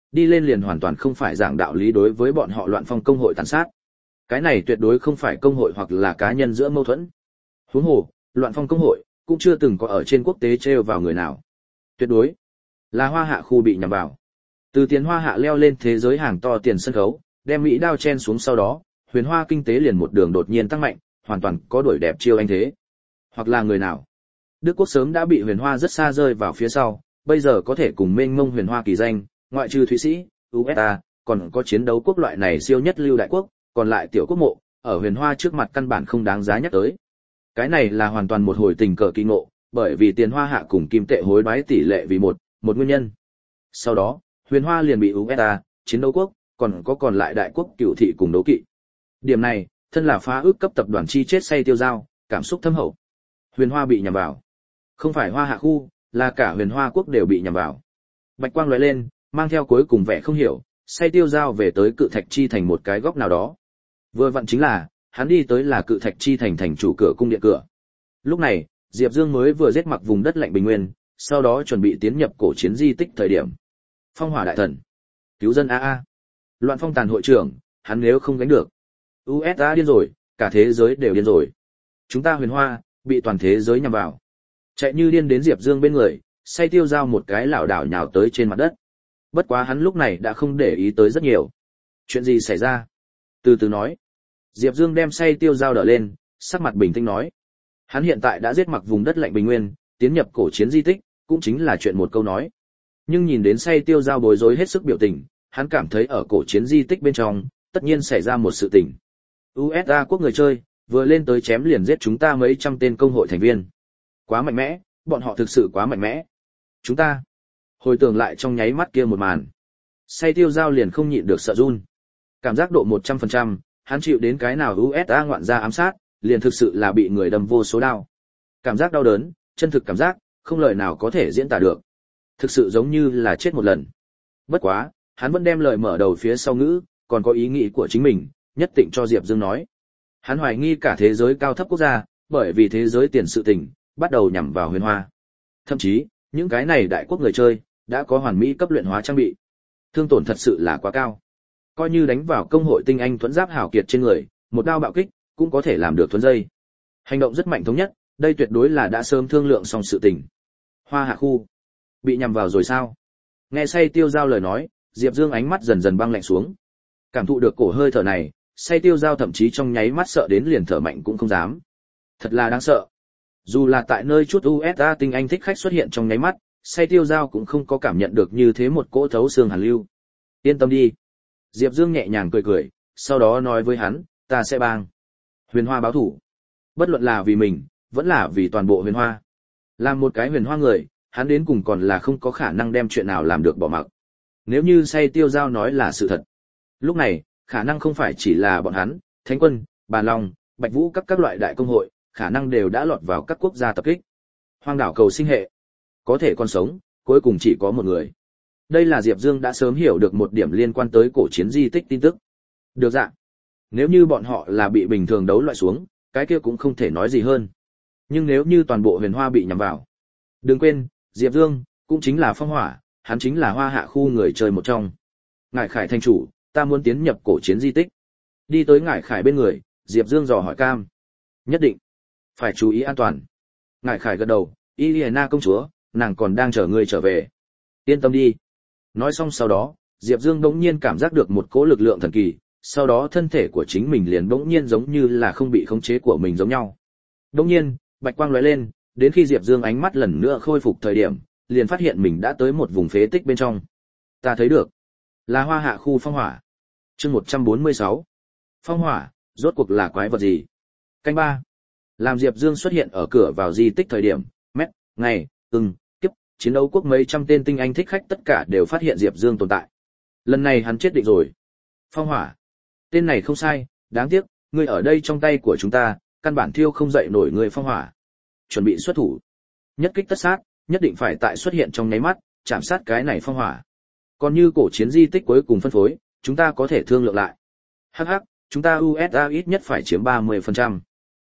đi lên liền hoàn toàn không phải giảng đạo lý đối với bọn họ Loạn Phong công hội tàn sát. Cái này tuyệt đối không phải công hội hoặc là cá nhân giữa mâu thuẫn. Huống hồ, Loạn Phong công hội cũng chưa từng có ở trên quốc tế trêu vào người nào. Tuyệt đối là Hoa Hạ khu bị nhằm vào. Từ tiền Hoa Hạ leo lên thế giới hàng to tiền sân khấu, đem Mỹ đao chen xuống sau đó, Huyền Hoa kinh tế liền một đường đột nhiên tăng mạnh, hoàn toàn có đuổi đẹp chiêu anh thế. Hoặc là người nào? Đức quốc sớm đã bị Huyền Hoa rất xa rơi vào phía sau, bây giờ có thể cùng mênh mông Huyền Hoa kỳ danh, ngoại trừ Thụy Sĩ, USA, còn có chiến đấu quốc loại này siêu nhất lưu đại quốc, còn lại tiểu quốc mộ, ở Huyền Hoa trước mặt căn bản không đáng giá nhắc tới. Cái này là hoàn toàn một hồi tình cờ kỳ ngộ, bởi vì tiền Hoa Hạ cùng kim tệ hối đoái tỷ lệ vì một nguyên nhân. Sau đó, Huyền Hoa liền bị USA, chiến đấu quốc, còn lại đại quốc cựu thị cùng đấu kỵ. Điểm này, thân là phá ước cấp tập đoàn chi chết say tiêu dao, cảm xúc thâm hậu. Huyền Hoa bị nhằm vào. Không phải Hoa Hạ khu, là cả Huyền Hoa quốc đều bị nhằm vào. Bạch quang lóe lên, mang theo cuối cùng vẻ không hiểu, say tiêu dao về tới Cự Thạch Chi thành một cái góc nào đó. Vừa vặn chính là, hắn đi tới là Cự Thạch Chi thành thành chủ cửa cung điện cửa. Lúc này, Diệp Dương mới vừa giết mặc vùng đất lạnh bình nguyên, sau đó chuẩn bị tiến nhập cổ chiến di tích thời điểm. Phong Hỏa đại thần, cứu dân a. Loạn Phong tàn hội trưởng, hắn nếu không gánh được. USA điên rồi, cả thế giới đều điên rồi. Chúng ta Huyền Hoa bị toàn thế giới nhằm vào. Chạy như điên đến Diệp Dương bên người, say tiêu dao một cái lảo đảo nhào tới trên mặt đất. Bất quá hắn lúc này đã không để ý tới rất nhiều. Chuyện gì xảy ra? Từ từ nói. Diệp Dương đem say tiêu dao đỡ lên, sắc mặt bình tĩnh nói. Hắn hiện tại đã giết mặc vùng đất lạnh bình nguyên, tiến nhập cổ chiến di tích, cũng chính là chuyện một câu nói. Nhưng nhìn đến say tiêu dao bối rối hết sức biểu tình, hắn cảm thấy ở cổ chiến di tích bên trong, tất nhiên xảy ra một sự tình. USA quốc người chơi, vừa lên tới chém liền giết chúng ta mấy trăm tên công hội thành viên. Quá mạnh mẽ, bọn họ thực sự quá mạnh mẽ. Chúng ta, hồi tưởng lại trong nháy mắt kia một màn. Say tiêu dao liền không nhịn được sợ run. Cảm giác độ 100%, hắn chịu đến cái nào USA ngoạn gia ám sát, liền thực sự là bị người đâm vô số đao. Cảm giác đau đớn, chân thực cảm giác, không lời nào có thể diễn tả được. Thực sự giống như là chết một lần. Bất quá, hắn vẫn đem lời mở đầu phía sau ngữ, còn có ý nghĩ của chính mình, nhất định cho Diệp Dương nói. Hắn hoài nghi cả thế giới cao thấp quốc gia, bởi vì thế giới tiền sự tình, bắt đầu nhằm vào Huyền Hoa. Thậm chí, những cái này đại quốc người chơi, đã có hoàn mỹ cấp luyện hóa trang bị. Thương tổn thật sự là quá cao. Coi như đánh vào công hội tinh anh thuẫn giáp hảo kiệt trên người, một đao bạo kích, cũng có thể làm được thuẫn dây. Hành động rất mạnh thống nhất, đây tuyệt đối là đã sớm thương lượng xong sự tình. Hoa Hạ khu bị nhằm vào rồi sao? Nghe say tiêu dao lời nói, Diệp Dương ánh mắt dần dần băng lạnh xuống. Cảm thụ được cổ hơi thở này, say tiêu dao thậm chí trong nháy mắt sợ đến liền thở mạnh cũng không dám. Thật là đáng sợ. Dù là tại nơi chút USA tinh anh thích khách xuất hiện trong nháy mắt, say tiêu dao cũng không có cảm nhận được như thế một cỗ thấu xương hàn lưu. Yên tâm đi. Diệp Dương nhẹ nhàng cười cười, sau đó nói với hắn, ta sẽ bang Huyền Hoa báo thủ. Bất luận là vì mình, vẫn là vì toàn bộ Huyền Hoa. Làm một cái Huyền Hoa người, hắn đến cùng còn là không có khả năng đem chuyện nào làm được bỏ mặc. Nếu như say tiêu dao nói là sự thật. Lúc này, khả năng không phải chỉ là bọn hắn, Thánh Quân, Bàn Long, Bạch Vũ các loại đại công hội, khả năng đều đã lọt vào các quốc gia tập kích. Hoang đảo cầu sinh hệ, có thể còn sống, cuối cùng chỉ có một người. Đây là Diệp Dương đã sớm hiểu được một điểm liên quan tới cổ chiến di tích tin tức. Được dạng. Nếu như bọn họ là bị bình thường đấu loại xuống, cái kia cũng không thể nói gì hơn. Nhưng nếu như toàn bộ Huyền Hoa bị nhằm vào. Đừng quên, Diệp Dương, cũng chính là Phong Hỏa, hắn chính là Hoa Hạ khu người chơi một trong. Ngải Khải thành chủ, ta muốn tiến nhập cổ chiến di tích. Đi tới Ngải Khải bên người, Diệp Dương dò hỏi cam. Nhất định. Phải chú ý an toàn. Ngải Khải gật đầu, Iliana công chúa, nàng còn đang chờ ngươi trở về. Yên tâm đi. Nói xong sau đó, Diệp Dương bỗng nhiên cảm giác được một cỗ lực lượng thần kỳ, sau đó thân thể của chính mình liền bỗng nhiên giống như là không bị khống chế của mình giống nhau. Bỗng nhiên, bạch quang lóe lên, đến khi Diệp Dương ánh mắt lần nữa khôi phục thời điểm, liền phát hiện mình đã tới một vùng phế tích bên trong. Ta thấy được, là Hoa Hạ khu Phong Hỏa. Chương 146. Phong Hỏa, rốt cuộc là quái vật gì? Canh 3. Làm Diệp Dương xuất hiện ở cửa vào di tích thời điểm, ngày, kiếp, chiến đấu quốc mấy trăm tên tinh anh thích khách tất cả đều phát hiện Diệp Dương tồn tại. Lần này hắn chết định rồi. Phong Hỏa. Tên này không sai, đáng tiếc, ngươi ở đây trong tay của chúng ta, căn bản thiêu không dậy nổi người Phong Hỏa. Chuẩn bị xuất thủ. Nhất kích tất sát, nhất định phải tại xuất hiện trong nháy mắt, chạm sát cái này Phong Hỏa. Còn như cổ chiến di tích cuối cùng phân phối, chúng ta có thể thương lượng lại. Hắc, chúng ta USA ít nhất phải chiếm 30%.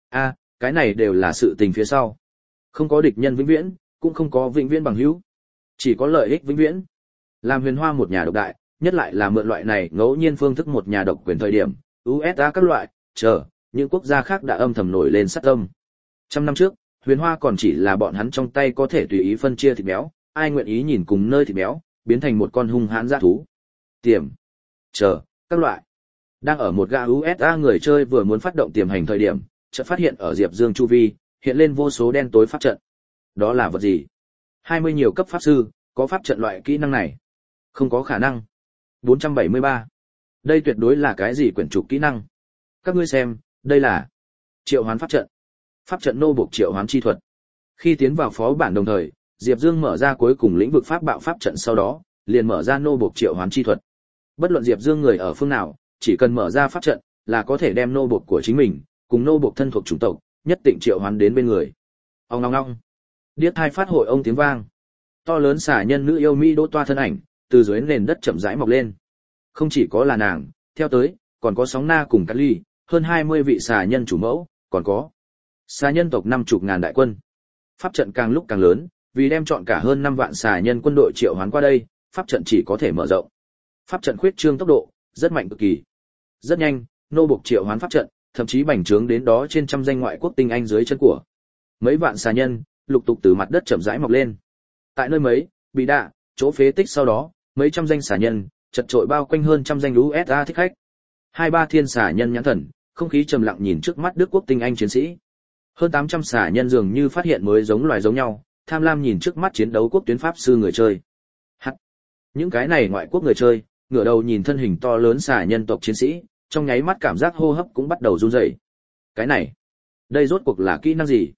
Cái này đều là sự tình phía sau. Không có địch nhân vĩnh viễn, cũng không có vĩnh viễn bằng hữu. Chỉ có lợi ích vĩnh viễn. Làm Huyền Hoa một nhà độc đại, nhất lại là mượn loại này ngẫu nhiên phương thức một nhà độc quyền thời điểm, USA các loại, những quốc gia khác đã âm thầm nổi lên sát tâm. Trăm năm trước, Huyền Hoa còn chỉ là bọn hắn trong tay có thể tùy ý phân chia thịt béo, ai nguyện ý nhìn cùng nơi thịt béo, biến thành một con hung hãn dã thú. Tiềm, các loại. Đang ở một gã USA người chơi vừa muốn phát động tiềm hành thời điểm, chợt phát hiện ở Diệp Dương chu vi, hiện lên vô số đen tối pháp trận. Đó là vật gì? 20 nhiều cấp pháp sư, có pháp trận loại kỹ năng này? Không có khả năng. 473. Đây tuyệt đối là cái gì quyển trục kỹ năng? Các ngươi xem, đây là triệu hoán pháp trận. Pháp trận nô buộc triệu hoán chi thuật. Khi tiến vào phó bản đồng thời, Diệp Dương mở ra cuối cùng lĩnh vực pháp bạo pháp trận sau đó, liền mở ra nô buộc triệu hoán chi thuật. Bất luận Diệp Dương người ở phương nào, chỉ cần mở ra pháp trận, là có thể đem nô buộc của chính mình, cùng nô buộc thân thuộc chủng tộc, nhất định triệu hoán đến bên người. Ong ong ong. Điếc tai phát hội ông tiếng vang. To lớn xà nhân nữ yêu mỹ đỗ toa thân ảnh, từ dưới nền đất chậm rãi mọc lên. Không chỉ có là nàng, theo tới, còn có Sóng Na cùng Cát Ly, hơn 20 vị xà nhân chủ mẫu, còn có xà nhân tộc 50.000 đại quân. Pháp trận càng lúc càng lớn, vì đem chọn cả hơn 5 vạn xà nhân quân đội triệu hoán qua đây, pháp trận chỉ có thể mở rộng. Pháp trận khuyết trương tốc độ rất mạnh cực kỳ. Rất nhanh, nô buộc triệu hoán pháp trận, thậm chí bành trướng đến đó trên trăm danh ngoại quốc tinh anh dưới chân của. Mấy vạn xà nhân lục tục từ mặt đất chậm rãi mọc lên. Tại nơi mấy bị đạ, chỗ phế tích sau đó, mấy trăm danh xà nhân chật trội bao quanh hơn trăm danh USA thích khách. 2-3 thiên xà nhân nhãn thần, không khí trầm lặng nhìn trước mắt Đức quốc tinh anh chiến sĩ. Hơn 800 xà nhân dường như phát hiện mới giống loài giống nhau, tham lam nhìn trước mắt chiến đấu quốc tuyến pháp sư người chơi. Những cái này ngoại quốc người chơi, ngửa đầu nhìn thân hình to lớn xà nhân tộc chiến sĩ, trong nháy mắt cảm giác hô hấp cũng bắt đầu run rẩy. Cái này, đây rốt cuộc là kỹ năng gì?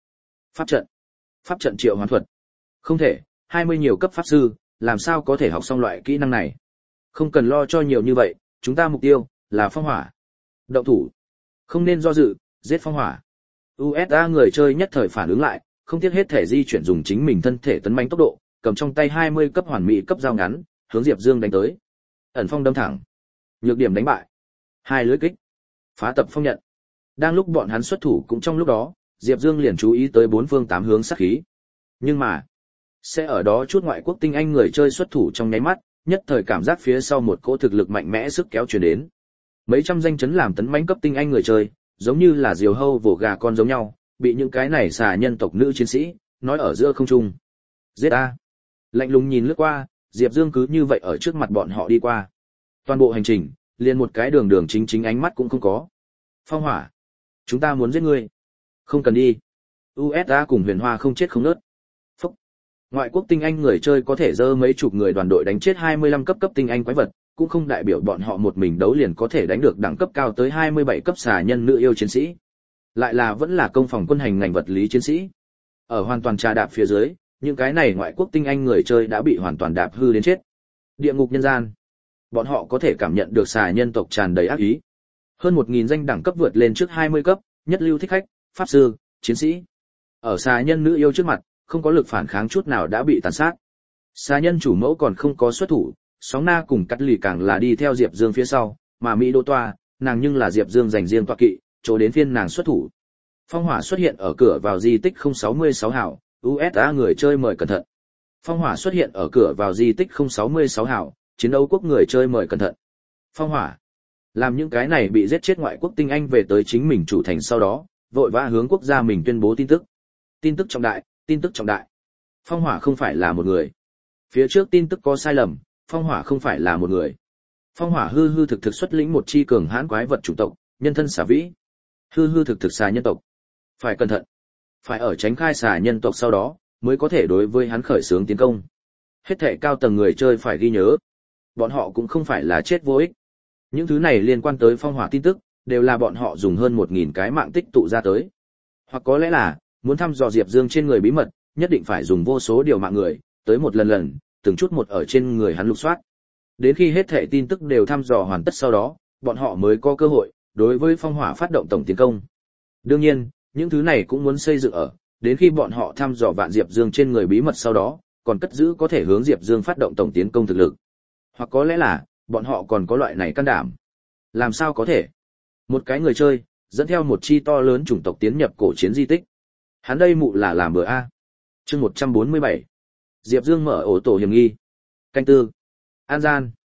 Pháp trận triệu hoán thuật. Không thể, 20 nhiều cấp pháp sư, làm sao có thể học xong loại kỹ năng này? Không cần lo cho nhiều như vậy, chúng ta mục tiêu là phong hỏa. Động thủ, không nên do dự, giết phong hỏa. USA người chơi nhất thời phản ứng lại, không tiếc hết thể di chuyển dùng chính mình thân thể tấn mãnh tốc độ, cầm trong tay 20 cấp hoàn mỹ cấp dao ngắn, hướng Diệp Dương đánh tới. Ẩn phong đâm thẳng, nhược điểm đánh bại, 2 lưỡi kích, phá tập phong nhận. Đang lúc bọn hắn xuất thủ cũng trong lúc đó, Diệp Dương liền chú ý tới 4 phương 8 hướng sát khí. Nhưng mà, sẽ ở đó chút ngoại quốc tinh anh người chơi xuất thủ trong nháy mắt, nhất thời cảm giác phía sau một cỗ thực lực mạnh mẽ sức kéo truyền đến. Mấy trăm danh chấn làm tấn mãnh cấp tinh anh người chơi, giống như là diều hâu vồ gà con giống nhau, bị những cái này xà nhân tộc nữ chiến sĩ nói ở giữa không trung. Giết a! Lạnh lùng nhìn lướt qua, Diệp Dương cứ như vậy ở trước mặt bọn họ đi qua. Toàn bộ hành trình, liền một cái đường đường chính chính ánh mắt cũng không có. Phong hỏa, chúng ta muốn giết ngươi. Không cần đi. USA cùng Huyền Hoa không chết không nớt. Phúc. Ngoại quốc tinh anh người chơi có thể dơ mấy chục người đoàn đội đánh chết 25 cấp tinh anh quái vật, cũng không đại biểu bọn họ một mình đấu liền có thể đánh được đẳng cấp cao tới 27 cấp xà nhân nữ yêu chiến sĩ. Lại là vẫn là công phòng quân hành ngành vật lý chiến sĩ. Ở hoàn toàn trà đạp phía dưới, những cái này ngoại quốc tinh anh người chơi đã bị hoàn toàn đạp hư đến chết. Địa ngục nhân gian. Bọn họ có thể cảm nhận được xà nhân tộc tràn đầy ác ý. Hơn 1000 danh đẳng cấp vượt lên trước 20 cấp, nhất lưu thích khách, pháp sư, chiến sĩ. Ở xà nhân nữ yêu trước mặt, không có lực phản kháng chút nào đã bị tàn sát. Xà nhân chủ mẫu còn không có xuất thủ, Sóng Na cùng Cát Lì càng là đi theo Diệp Dương phía sau, mà Mỹ Đỗ Toa, nàng nhưng là Diệp Dương dành riêng tọa kỵ, chỗ đến phiên nàng xuất thủ. Phong hỏa xuất hiện ở cửa vào di tích 066 hảo, USA người chơi mời cẩn thận. Phong hỏa xuất hiện ở cửa vào di tích 066 hảo, chiến đấu quốc người chơi mời cẩn thận. Phong hỏa, làm những cái này bị giết chết ngoại quốc tinh anh về tới chính mình chủ thành sau đó, vội vã hướng quốc gia mình tuyên bố tin tức. Tin tức trọng đại, tin tức trọng đại. Phong hỏa không phải là một người. Phía trước tin tức có sai lầm, phong hỏa không phải là một người. Phong hỏa hư hư thực thực xuất lĩnh một chi cường hãn quái vật chủng tộc, nhân thân xà vĩ. Hư hư thực thực xà nhân tộc. Phải cẩn thận. Phải ở tránh khai xà nhân tộc sau đó, mới có thể đối với hắn khởi xướng tiến công. Hết thảy cao tầng người chơi phải ghi nhớ. Bọn họ cũng không phải là chết vô ích. Những thứ này liên quan tới phong hỏa tin tức, đều là bọn họ dùng hơn 1000 cái mạng tích tụ ra tới. Hoặc có lẽ là, muốn thăm dò Diệp Dương trên người bí mật, nhất định phải dùng vô số điều mạng người, tới một lần, từng chút một ở trên người hắn lục soát. Đến khi hết thảy tin tức đều thăm dò hoàn tất sau đó, bọn họ mới có cơ hội, đối với phong hỏa phát động tổng tiến công. Đương nhiên, những thứ này cũng muốn xây dựng ở, đến khi bọn họ thăm dò vạn Diệp Dương trên người bí mật sau đó, còn cất giữ có thể hướng Diệp Dương phát động tổng tiến công thực lực. Hoặc có lẽ là, bọn họ còn có loại này can đảm. Làm sao có thể? Một cái người chơi, dẫn theo một chi to lớn chủng tộc tiến nhập cổ chiến di tích. Hắn đây mụ là làm bữa a. Chương 147. Diệp Dương mở ổ tổ hiểm nghi. Canh tư. An gian.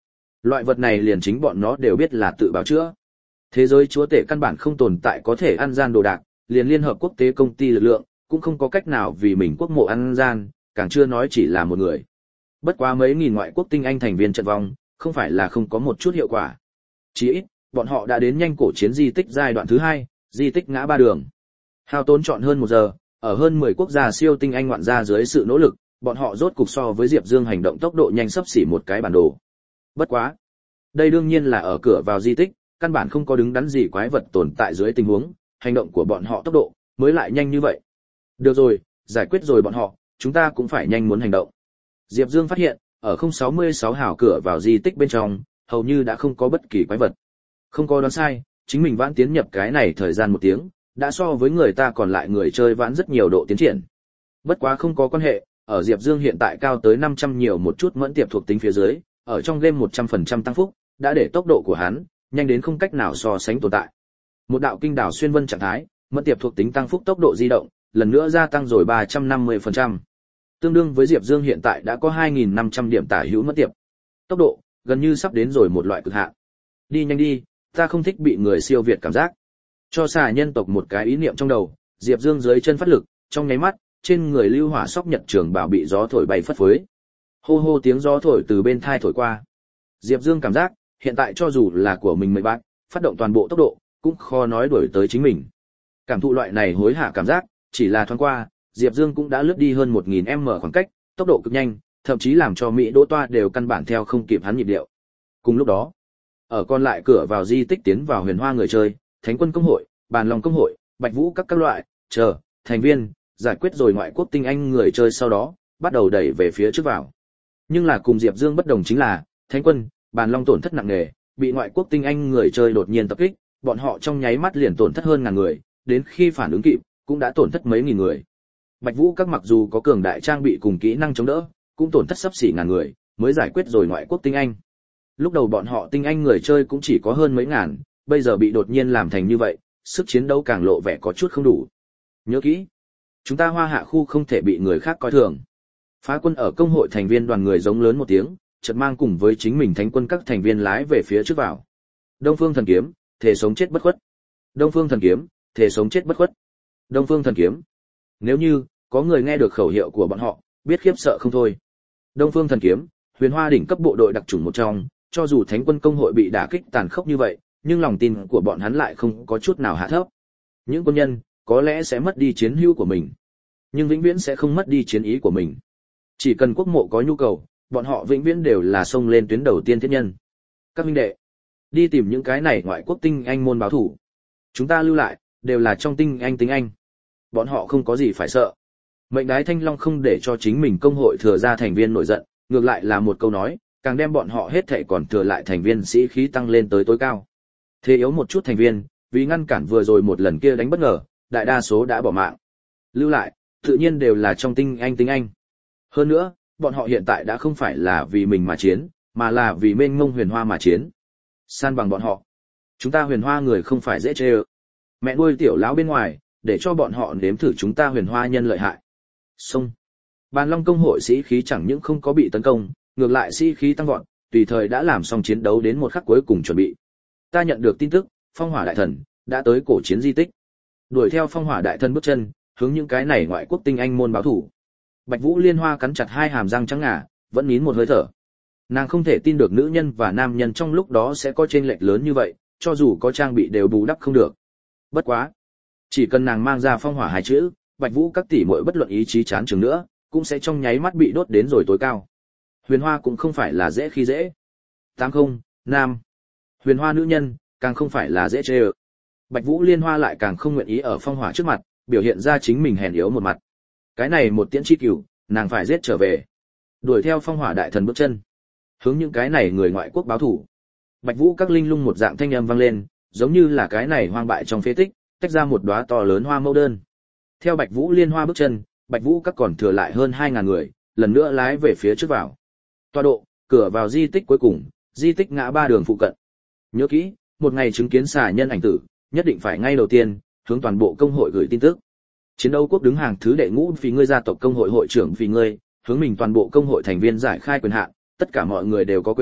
Loại vật này liền chính bọn nó đều biết là tự bào chữa. Thế giới chúa tể căn bản không tồn tại có thể ăn gian đồ đạc, liền liên hợp quốc tế công ty lực lượng cũng không có cách nào vì mình quốc mộ ăn gian, càng chưa nói chỉ là một người. Bất quá mấy nghìn ngoại quốc tinh anh thành viên trận vong, không phải là không có một chút hiệu quả. Chỉ ít, bọn họ đã đến nhanh cổ chiến di tích giai đoạn thứ 2, di tích ngã ba đường. Hao tốn trọn hơn 1 giờ, ở hơn 10 quốc gia siêu tinh anh ngoạn gia dưới sự nỗ lực, bọn họ rốt cục so với Diệp Dương hành động tốc độ nhanh sắp xỉ một cái bản đồ. Bất quá, đây đương nhiên là ở cửa vào di tích, căn bản không có đứng đắn gì quái vật tồn tại dưới tình huống, hành động của bọn họ tốc độ mới lại nhanh như vậy. Được rồi, giải quyết rồi bọn họ, chúng ta cũng phải nhanh muốn hành động. Diệp Dương phát hiện, ở 066 hào cửa vào di tích bên trong, hầu như đã không có bất kỳ quái vật. Không có đoán sai, chính mình vãn tiến nhập cái này thời gian 1 tiếng, đã so với người ta còn lại người chơi vãn rất nhiều độ tiến triển. Bất quá không có quan hệ, ở Diệp Dương hiện tại cao tới 500 nhiều một chút mẫn tiệp thuộc tính phía dưới, ở trong game 100% tăng phúc, đã để tốc độ của hắn nhanh đến không cách nào so sánh tồn tại. Một đạo kinh đảo xuyên vân trạng thái, mẫn tiệp thuộc tính tăng phúc tốc độ di động, lần nữa gia tăng rồi 350%. Tương đương với Diệp Dương hiện tại đã có 2500 điểm tả hữu mẫn tiệp. Tốc độ gần như sắp đến rồi một loại cực hạn. Đi nhanh đi, ta không thích bị người siêu việt cảm giác. Cho xà nhân tộc một cái ý niệm trong đầu, Diệp Dương dưới chân phát lực, trong nháy mắt, trên người lưu hỏa sóc nhật trường bảo bị gió thổi bay phất phới. Hô hô tiếng gió thổi từ bên thai thổi qua. Diệp Dương cảm giác, hiện tại cho dù là của mình 10 bát, phát động toàn bộ tốc độ, cũng khó nói đuổi tới chính mình. Cảm thụ loại này hối hả cảm giác, chỉ là thoáng qua, Diệp Dương cũng đã lướt đi hơn 1000m khoảng cách, tốc độ cực nhanh, thậm chí làm cho Mỹ Đỗ Toa đều căn bản theo không kịp hắn nhịp điệu. Cùng lúc đó, ở còn lại cửa vào di tích tiến vào Huyền Hoa người chơi, Thánh Quân công hội, Bàn Long công hội, Bạch Vũ các loại, thành viên, giải quyết rồi ngoại quốc tinh anh người chơi sau đó, bắt đầu đẩy về phía trước vào. Nhưng là cùng Diệp Dương bất đồng chính là, Thánh Quân, Bàn Long tổn thất nặng nề, bị ngoại quốc tinh anh người chơi đột nhiên tập kích, bọn họ trong nháy mắt liền tổn thất hơn 1000 người, đến khi phản ứng kịp, cũng đã tổn thất mấy nghìn người. Bạch Vũ các mặc dù có cường đại trang bị cùng kỹ năng chống đỡ, cũng tổn thất sắp xỉ 1000 người, mới giải quyết rồi ngoại quốc tinh anh. Lúc đầu bọn họ tinh anh người chơi cũng chỉ có hơn mấy ngàn, bây giờ bị đột nhiên làm thành như vậy, sức chiến đấu càng lộ vẻ có chút không đủ. Nhớ kỹ, chúng ta Hoa Hạ khu không thể bị người khác coi thường. Phá Quân ở công hội thành viên đoàn người giống lớn một tiếng, chợt mang cùng với chính mình Thánh Quân các thành viên lái về phía trước vào. Đông Phương Thần Kiếm, thể sống chết bất khuất. Đông Phương Thần Kiếm, thể sống chết bất khuất. Đông Phương Thần Kiếm. Nếu như có người nghe được khẩu hiệu của bọn họ, biết khiếp sợ không thôi. Đông Phương Thần Kiếm, Huyền Hoa đỉnh cấp bộ đội đặc chủng một trong, cho dù Thánh Quân công hội bị đả kích tàn khốc như vậy, nhưng lòng tin của bọn hắn lại không có chút nào hạ thấp. Những quân nhân có lẽ sẽ mất đi chiến hữu của mình, nhưng vĩnh viễn sẽ không mất đi chiến ý của mình. Chỉ cần quốc mộ có nhu cầu, bọn họ vĩnh viễn đều là xông lên tuyến đầu tiên thiết nhân. Các huynh đệ, đi tìm những cái này ngoại quốc tinh anh môn báo thủ. Chúng ta lưu lại, đều là trong tinh anh. Bọn họ không có gì phải sợ. Mệnh Đái Thanh Long không để cho chính mình công hội thừa ra thành viên nổi giận, ngược lại là một câu nói, càng đem bọn họ hết thảy còn thừa lại thành viên sĩ khí tăng lên tới tối cao. Thế yếu một chút thành viên, vì ngăn cản vừa rồi một lần kia đánh bất ngờ, đại đa số đã bỏ mạng. Lưu lại, tự nhiên đều là trong tinh anh. Hơn nữa, bọn họ hiện tại đã không phải là vì mình mà chiến, mà là vì mênh mông Huyền Hoa mà chiến. San bằng bọn họ. Chúng ta Huyền Hoa người không phải dễ chê ơ. Mẹ nuôi tiểu lão bên ngoài, để cho bọn họ nếm thử chúng ta Huyền Hoa nhân lợi hại. Xông. Bàn Long công hội sĩ khí chẳng những không có bị tấn công, ngược lại sĩ khí tăng vọt, tùy thời đã làm xong chiến đấu đến một khắc cuối cùng chuẩn bị. Ta nhận được tin tức, Phong Hỏa đại thần đã tới cổ chiến di tích. Đuổi theo Phong Hỏa đại thần bước chân, hướng những cái này ngoại quốc tinh anh môn báo thủ. Bạch Vũ Liên Hoa cắn chặt hai hàm răng trắng ngà, vẫn nín một hơi thở. Nàng không thể tin được nữ nhân và nam nhân trong lúc đó sẽ có chênh lệch lớn như vậy, cho dù có trang bị đều bù đắp không được. Bất quá, chỉ cần nàng mang ra Phong Hỏa hai chữ, Bạch Vũ các tỷ muội bất luận ý chí chán chường nữa, cũng sẽ trong nháy mắt bị đốt đến rồi tối cao. Huyền Hoa cũng không phải là dễ khi dễ. 80, nam. Huyền Hoa nữ nhân, càng không phải là dễ chê ơ. Bạch Vũ Liên Hoa lại càng không nguyện ý ở Phong Hỏa trước mặt, biểu hiện ra chính mình hèn yếu một mặt. Cái này một tiễn chi cửu, nàng phải giết trở về. Đuổi theo Phong Hỏa đại thần bước chân, hướng những cái này người ngoại quốc báo thủ. Bạch Vũ các linh lung một dạng thanh âm vang lên, giống như là cái này hoang bại trong phế tích, tách ra một đóa to lớn hoa mẫu đơn. Theo Bạch Vũ Liên Hoa bước chân, Bạch Vũ các còn thừa lại hơn 2000 người, lần nữa lái về phía trước vào. Tọa độ, cửa vào di tích cuối cùng, di tích ngã ba đường phụ cận. Nhớ kỹ, một ngày chứng kiến xà nhân ảnh tử, nhất định phải ngay đầu tiên hướng toàn bộ công hội gửi tin tức. Chiến đấu quốc đứng hàng thứ đệ ngũ vì ngươi gia tộc công hội hội trưởng vì ngươi, hướng mình toàn bộ công hội thành viên giải khai quyền hạn, tất cả mọi người đều có quyền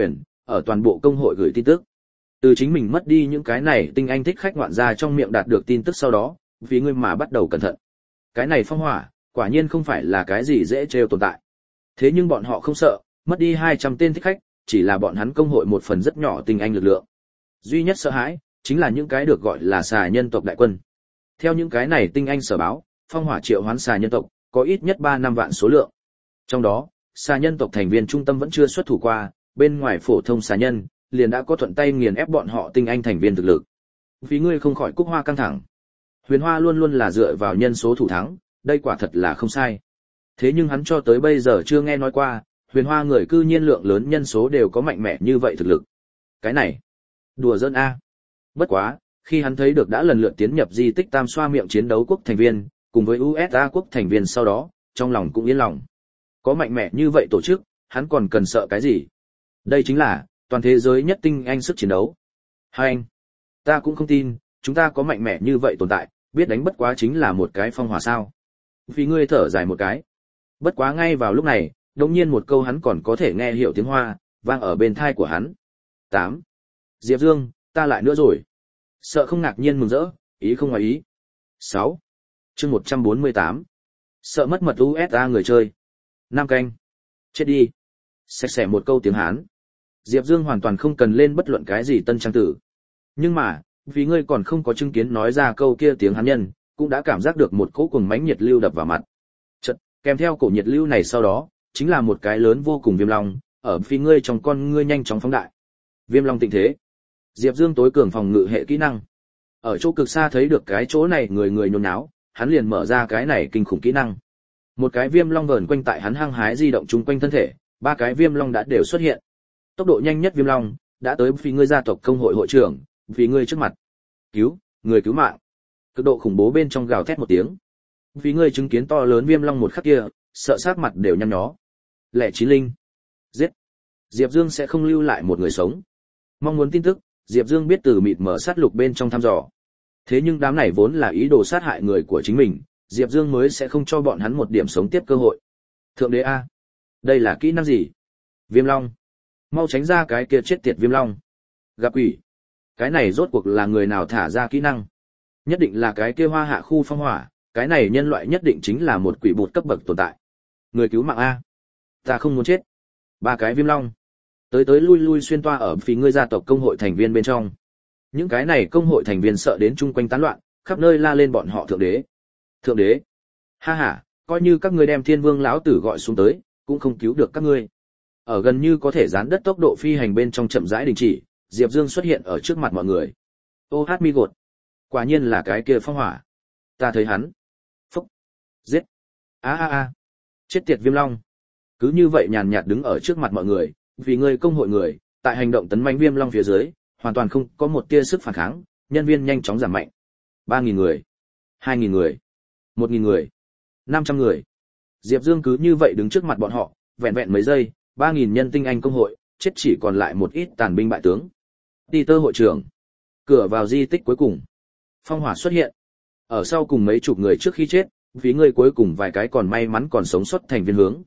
ở toàn bộ công hội gửi tin tức. Từ chính mình mất đi những cái này tinh anh thích khách ngoạn gia trong miệng đạt được tin tức sau đó, vì ngươi mà bắt đầu cẩn thận. Cái này phong hỏa, quả nhiên không phải là cái gì dễ trêu tồn tại. Thế nhưng bọn họ không sợ, mất đi 200 tên thích khách, chỉ là bọn hắn công hội một phần rất nhỏ tinh anh lực lượng. Duy nhất sợ hãi, chính là những cái được gọi là xà nhân tộc đại quân. Theo những cái này tinh anh sở báo, phong hỏa triệu hoán xà nhân tộc, có ít nhất 3-5 vạn số lượng. Trong đó, xà nhân tộc thành viên trung tâm vẫn chưa xuất thủ qua, bên ngoài phổ thông xà nhân, liền đã có thuận tay nghiền ép bọn họ tinh anh thành viên thực lực. Vì ngươi không khỏi cúc hoa căng thẳng. Huyền Hoa luôn luôn là dựa vào nhân số thủ thắng, đây quả thật là không sai. Thế nhưng hắn cho tới bây giờ chưa nghe nói qua, Huyền Hoa người cư nhiên lượng lớn nhân số đều có mạnh mẽ như vậy thực lực. Cái này, đùa giỡn a. Bất quá, khi hắn thấy được đã lần lượt tiến nhập di tích Tam Xoa miệng chiến đấu quốc thành viên, cùng với USA quốc thành viên sau đó, trong lòng cũng yên lòng. Có mạnh mẽ như vậy tổ chức, hắn còn cần sợ cái gì? Đây chính là toàn thế giới nhất tinh anh sức chiến đấu. Hai anh, ta cũng không tin, chúng ta có mạnh mẽ như vậy tồn tại, biết đánh bất quá chính là một cái phong hỏa sao. Vì ngươi thở dài một cái. Bất quá ngay vào lúc này, đột nhiên một câu hắn còn có thể nghe hiểu tiếng Hoa, vang ở bên tai của hắn. 8. Diệp Dương, ta lại nữa rồi. Sợ không ngạc nhiên mừng rỡ, ý không ngoài ý. 6. Chương 148. Sợ mất mật USA người chơi. Nam canh. Chết đi. Xách xẻ một câu tiếng Hán. Diệp Dương hoàn toàn không cần lên bất luận cái gì tân trang tử. Nhưng mà, vì ngươi còn không có chứng kiến nói ra câu kia tiếng Hán nhân, cũng đã cảm giác được một cỗ cuồng mãnh nhiệt lưu đập vào mặt. Chợt, kèm theo cổ nhiệt lưu này sau đó, chính là một cái lớn vô cùng viêm long, ở phía ngươi trong con ngươi nhanh chóng phóng đại. Viêm long tịnh thế. Diệp Dương tối cường phòng ngự hệ kỹ năng. Ở chỗ cực xa thấy được cái chỗ này người người nhốn nháo, hắn liền mở ra cái này kinh khủng kỹ năng. Một cái viêm long vờn quanh tại hắn hăng hái di động chung quanh thân thể, 3 cái viêm long đã đều xuất hiện. Tốc độ nhanh nhất viêm long đã tới phía ngươi gia tộc công hội hội trưởng, vì ngươi trước mặt. Cứu, người cứu mạng. Cực độ khủng bố bên trong gào thét một tiếng. Vì ngươi chứng kiến to lớn viêm long một khắc kia, sợ sát mặt đều nhăn nhó. Lẻ chín linh. Giết. Diệp Dương sẽ không lưu lại một người sống. Mong muốn tin tức, Diệp Dương biết từ mịt mở sát lục bên trong thăm dò. Thế nhưng đám này vốn là ý đồ sát hại người của chính mình, Diệp Dương mới sẽ không cho bọn hắn một điểm sống tiếp cơ hội. Thượng đế a, đây là kỹ năng gì? Viêm long. Mau tránh ra cái kia chết tiệt viêm long. Gặp quỷ. Cái này rốt cuộc là người nào thả ra kỹ năng? Nhất định là cái kia hoa hạ khu phong hỏa, cái này nhân loại nhất định chính là một quỷ bột cấp bậc tồn tại. Người cứu mạng a. Ta không muốn chết. 3 cái viêm long. Tới lui lui xuyên toa ở phía ngươi gia tộc công hội thành viên bên trong. Những cái này công hội thành viên sợ đến chung quanh tán loạn, khắp nơi la lên bọn họ thượng đế. Thượng đế. Ha ha, coi như các ngươi đem Thiên Vương lão tử gọi xuống tới, cũng không cứu được các ngươi. Ở gần như có thể gián đất tốc độ phi hành bên trong chậm rãi đình chỉ, Diệp Dương xuất hiện ở trước mặt mọi người. Ô hát mi gột. Quả nhiên là cái kia phong hỏa. Ta thấy hắn. Phúc. Giết. A. Chết tiệt viêm long. Cứ như vậy nhàn nhạt đứng ở trước mặt mọi người, vì ngươi công hội người, tại hành động tấn mãnh viêm long phía dưới, hoàn toàn không có một tia sức phản kháng, nhân viên nhanh chóng giảm mạnh. 3.000 người. 2.000 người. 1.000 người. 500 người. Diệp Dương cứ như vậy đứng trước mặt bọn họ, vẹn vẹn mấy giây, 3.000 nhân tinh anh công hội, chết chỉ còn lại một ít tàn binh bại tướng. Peter hội trưởng. Cửa vào di tích cuối cùng. Phong hỏa xuất hiện. Ở sau cùng mấy chục người trước khi chết, vì người cuối cùng vài cái còn may mắn còn sống sót thành viên hướng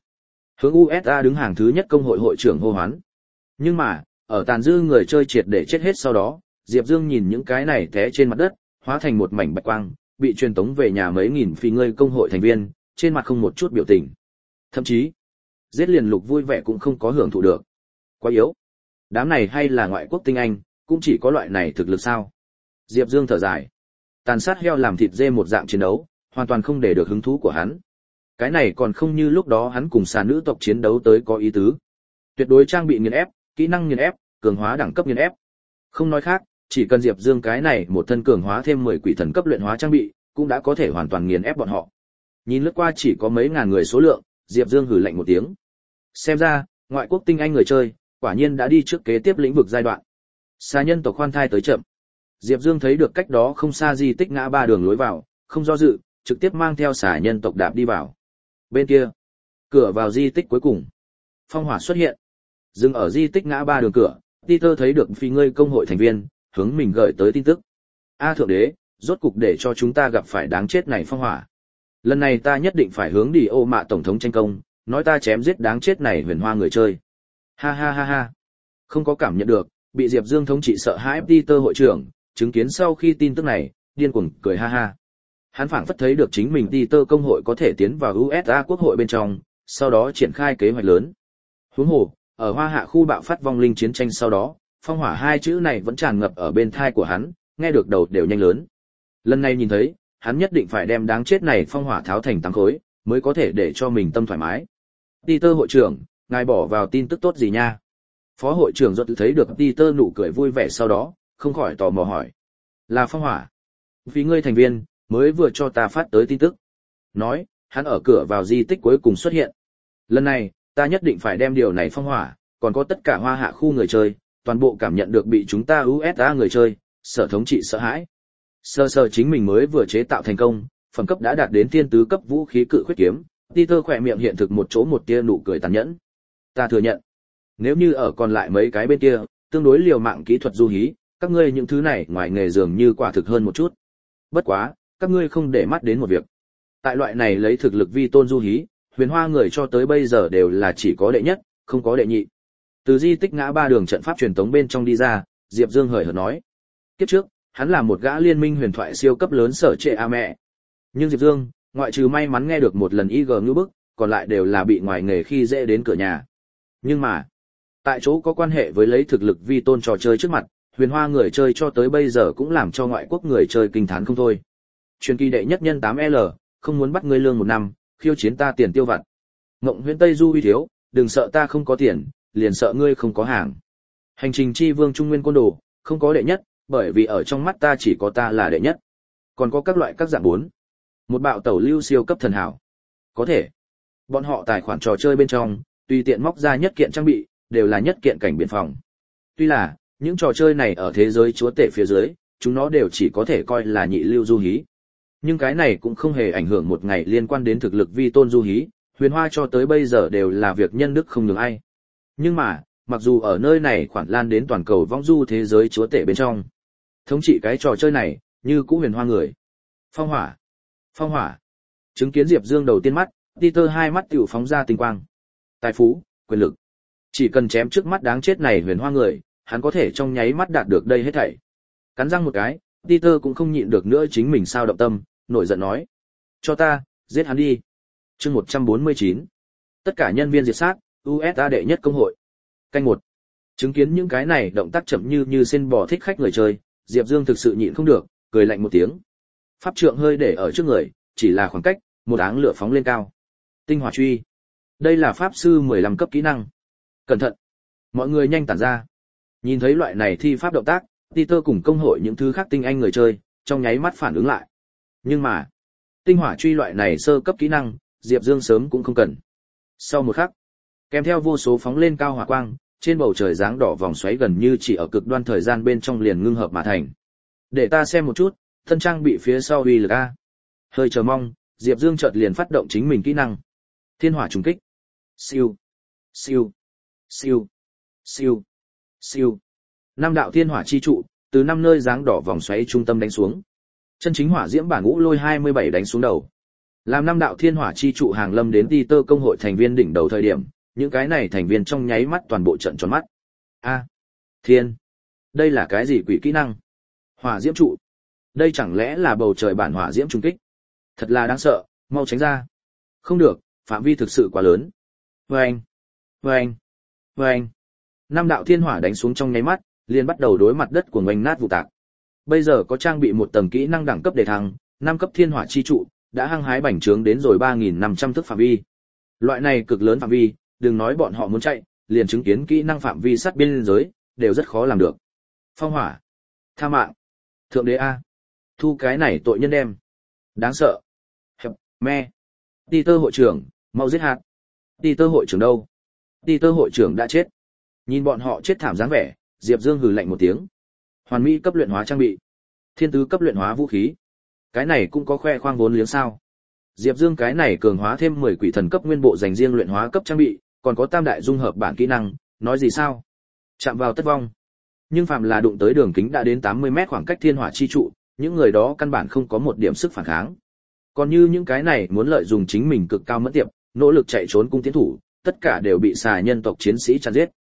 USA đứng hàng thứ nhất công hội hội trưởng hô hoán. Nhưng mà, ở tàn dư người chơi triệt để chết hết sau đó, Diệp Dương nhìn những cái này té trên mặt đất, hóa thành một mảnh bạch quang, bị truyền tống về nhà mấy nghìn phi ngươi công hội thành viên, trên mặt không một chút biểu tình. Thậm chí, giết liền lục vui vẻ cũng không có hưởng thụ được. Quá yếu. Đám này hay là ngoại quốc tinh anh, cũng chỉ có loại này thực lực sao? Diệp Dương thở dài. Tàn sát heo làm thịt dê một dạng chiến đấu, hoàn toàn không để được hứng thú của hắn. Cái này còn không như lúc đó hắn cùng xà nữ tộc chiến đấu tới có ý tứ. Tuyệt đối trang bị nghiền ép, kỹ năng nghiền ép, cường hóa đẳng cấp nghiền ép. Không nói khác, chỉ cần Diệp Dương cái này một thân cường hóa thêm 10 quỷ thần cấp luyện hóa trang bị, cũng đã có thể hoàn toàn nghiền ép bọn họ. Nhìn lướt qua chỉ có mấy ngàn người số lượng, Diệp Dương hừ lạnh một tiếng. Xem ra, ngoại quốc tinh anh người chơi, quả nhiên đã đi trước kế tiếp lĩnh vực giai đoạn. Xà nhân tộc khoan thai tới chậm. Diệp Dương thấy được cách đó không xa di tích ngã ba đường lối vào, không do dự, trực tiếp mang theo xà nhân tộc đạp đi vào. Bên kia, cửa vào di tích cuối cùng, phong hỏa xuất hiện. Dừng ở di tích ngã ba đường cửa, Peter thấy được phi ngươi công hội thành viên, hướng mình gửi tới tin tức. A thượng đế, rốt cục để cho chúng ta gặp phải đáng chết này phong hỏa. Lần này ta nhất định phải hướng đi ô mạ tổng thống tranh công, nói ta chém giết đáng chết này huyền hoa người chơi. Ha ha ha ha. Không có cảm nhận được, bị Diệp Dương thống trị sợ hãi Peter hội trưởng, chứng kiến sau khi tin tức này, điên cuồng cười ha ha. Hắn phảng phất thấy được chính mình Peter công hội có thể tiến vào USA quốc hội bên trong, sau đó triển khai kế hoạch lớn. Huống hồ, ở Hoa Hạ khu bạo phát vong linh chiến tranh sau đó, phong hỏa hai chữ này vẫn tràn ngập ở bên tai của hắn, nghe được đầu đều nhanh lớn. Lần này nhìn thấy, hắn nhất định phải đem đáng chết này phong hỏa tháo thành tám khối, mới có thể để cho mình tâm thoải mái. Peter hội trưởng, ngài bỏ vào tin tức tốt gì nha? Phó hội trưởng Duật thấy được Peter nụ cười vui vẻ sau đó, không khỏi tò mò hỏi. Là phong hỏa. Vì ngươi thành viên, mới vừa cho ta phát tới tin tức. Nói, hắn ở cửa vào di tích cuối cùng xuất hiện. Lần này, ta nhất định phải đem điều này phong hỏa, còn có tất cả Hoa Hạ khu người chơi, toàn bộ cảm nhận được bị chúng ta USA người chơi, sở thống trị sợ hãi. Sơ chính mình mới vừa chế tạo thành công, phẩm cấp đã đạt đến thiên tứ cấp vũ khí cự khuyết kiếm, Peter khỏe miệng hiện thực một chỗ một tia nụ cười tàn nhẫn. Ta thừa nhận, nếu như ở còn lại mấy cái bên kia, tương đối liều mạng kỹ thuật du hí, các ngươi những thứ này ngoài nghề dường như quả thực hơn một chút. Bất quá, các ngươi không để mắt đến một việc. Tại loại này lấy thực lực vi tôn du hí, Huyền Hoa người cho tới bây giờ đều là chỉ có đệ nhất, không có đệ nhị. Từ di tích ngã ba đường trận pháp truyền tống bên trong đi ra, Diệp Dương hời hợt nói. Kiếp trước, hắn là một gã liên minh huyền thoại siêu cấp lớn sở trệ a mẹ. Nhưng Diệp Dương, ngoại trừ may mắn nghe được một lần IG ngữ bức, còn lại đều là bị ngoài nghề khi dễ đến cửa nhà. Nhưng mà, tại chỗ có quan hệ với lấy thực lực vi tôn trò chơi trước mặt, Huyền Hoa người chơi cho tới bây giờ cũng làm cho ngoại quốc người chơi kinh thán không thôi. Truyền kỳ đệ nhất nhân 8L, không muốn bắt ngươi lương 1 năm, khiêu chiến ta tiền tiêu vặt. Ngộng Huyễn Tây Du uy thiếu, đừng sợ ta không có tiền, liền sợ ngươi không có hàng. Hành trình chi vương trung nguyên côn đồ, không có đệ nhất, bởi vì ở trong mắt ta chỉ có ta là đệ nhất. Còn có các loại các dạng 4. Một bạo tẩu lưu siêu cấp thần hảo. Có thể. Bọn họ tài khoản trò chơi bên trong, tùy tiện móc ra nhất kiện trang bị, đều là nhất kiện cảnh biên phòng. Tuy là, những trò chơi này ở thế giới chúa tể phía dưới, chúng nó đều chỉ có thể coi là nhị lưu du hí. Nhưng cái này cũng không hề ảnh hưởng một ngày liên quan đến thực lực vi tôn du hí, Huyền Hoa cho tới bây giờ đều là việc nhân đức không nhường ai. Nhưng mà, mặc dù ở nơi này khoản lan đến toàn cầu vong du thế giới chúa tể bên trong, thống trị cái trò chơi này, như cũ Huyền Hoa người. Phong hỏa. Phong hỏa. Chứng kiến Diệp Dương đầu tiên mắt, Peter hai mắt tiểu phóng ra tinh quang. Tài phú, quyền lực. Chỉ cần chém trước mắt đáng chết này Huyền Hoa người, hắn có thể trong nháy mắt đạt được đây hết thảy. Cắn răng một cái, Peter cũng không nhịn được nữa chính mình sao động tâm, nổi giận nói. Cho ta, giết hắn đi. Chương 149. Tất cả nhân viên diệt sát, USA đệ nhất công hội. Canh 1. Chứng kiến những cái này động tác chậm như sen bò thích khách người chơi, Diệp Dương thực sự nhịn không được, cười lạnh một tiếng. Pháp trượng hơi để ở trước người, chỉ là khoảng cách, một áng lửa phóng lên cao. Tinh hỏa truy. Đây là pháp sư 15 cấp kỹ năng. Cẩn thận. Mọi người nhanh tản ra. Nhìn thấy loại này thi pháp động tác, Peter cùng công hội những thứ khác tinh anh người chơi, trong nháy mắt phản ứng lại. Nhưng mà, tinh hỏa truy loại này sơ cấp kỹ năng, Diệp Dương sớm cũng không cần. Sau một khắc, kèm theo vô số phóng lên cao hỏa quang, trên bầu trời dáng đỏ vòng xoáy gần như chỉ ở cực đoan thời gian bên trong liền ngưng hợp mà thành. Để ta xem một chút, thân trang bị phía sau uy lực a. Hơi chờ mong, Diệp Dương chợt liền phát động chính mình kỹ năng. Thiên hỏa trùng kích. Siêu, siêu, siêu, siêu, siêu. 5 đạo thiên hỏa chi trụ, từ 5 nơi dáng đỏ vòng xoáy trung tâm đánh xuống. Chân chính hỏa diễm bản ngũ lôi 27 đánh xuống đầu. Làm 5 đạo thiên hỏa chi trụ hàng lâm đến Peter công hội thành viên đỉnh đầu thời điểm, những cái này thành viên trong nháy mắt toàn bộ trận tròn mắt. A, thiên, đây là cái gì quỷ kỹ năng? Hỏa diễm trụ. Đây chẳng lẽ là bầu trời bản hỏa diễm trung kích? Thật là đáng sợ, mau tránh ra. Không được, phạm vi thực sự quá lớn. Vâng, vâng, vâng. 5 đạo thiên hỏa đánh xuống trong nháy mắt, liền bắt đầu đối mặt đất của ngoanh nát vụ tạc. Bây giờ có trang bị một tầng kỹ năng đẳng cấp đề thăng, 5 cấp thiên hỏa chi trụ, đã hăng hái bành trướng đến rồi 3.500 thước phạm vi. Loại này cực lớn phạm vi, đừng nói bọn họ muốn chạy, liền chứng kiến kỹ năng phạm vi sát biên giới, đều rất khó làm được. Phong hỏa, tha mạng, thượng đế A, thu cái này tội nhân đem. Đáng sợ. Hẹp, me. Peter hội trưởng, mau giết hạt. Peter hội trưởng đâu? Peter hội trưởng đã chết. Nhìn bọn họ chết thảm dáng vẻ, Diệp Dương hừ lạnh một tiếng. Hoàn mỹ cấp luyện hóa trang bị, thiên tứ cấp luyện hóa vũ khí. Cái này cũng có khoe khoang vốn liếng sao? Diệp Dương cái này cường hóa thêm 10 quỷ thần cấp nguyên bộ dành riêng luyện hóa cấp trang bị, còn có tam đại dung hợp bản kỹ năng, nói gì sao? Chạm vào tất vong. Nhưng phạm là đụng tới đường kính đã đến 80 mét khoảng cách thiên hỏa chi trụ, những người đó căn bản không có một điểm sức phản kháng. Còn như những cái này muốn lợi dụng chính mình cực cao mẫn tiệp, nỗ lực chạy trốn cung tiến thủ, tất cả đều bị xà nhân tộc chiến sĩ chặn giết.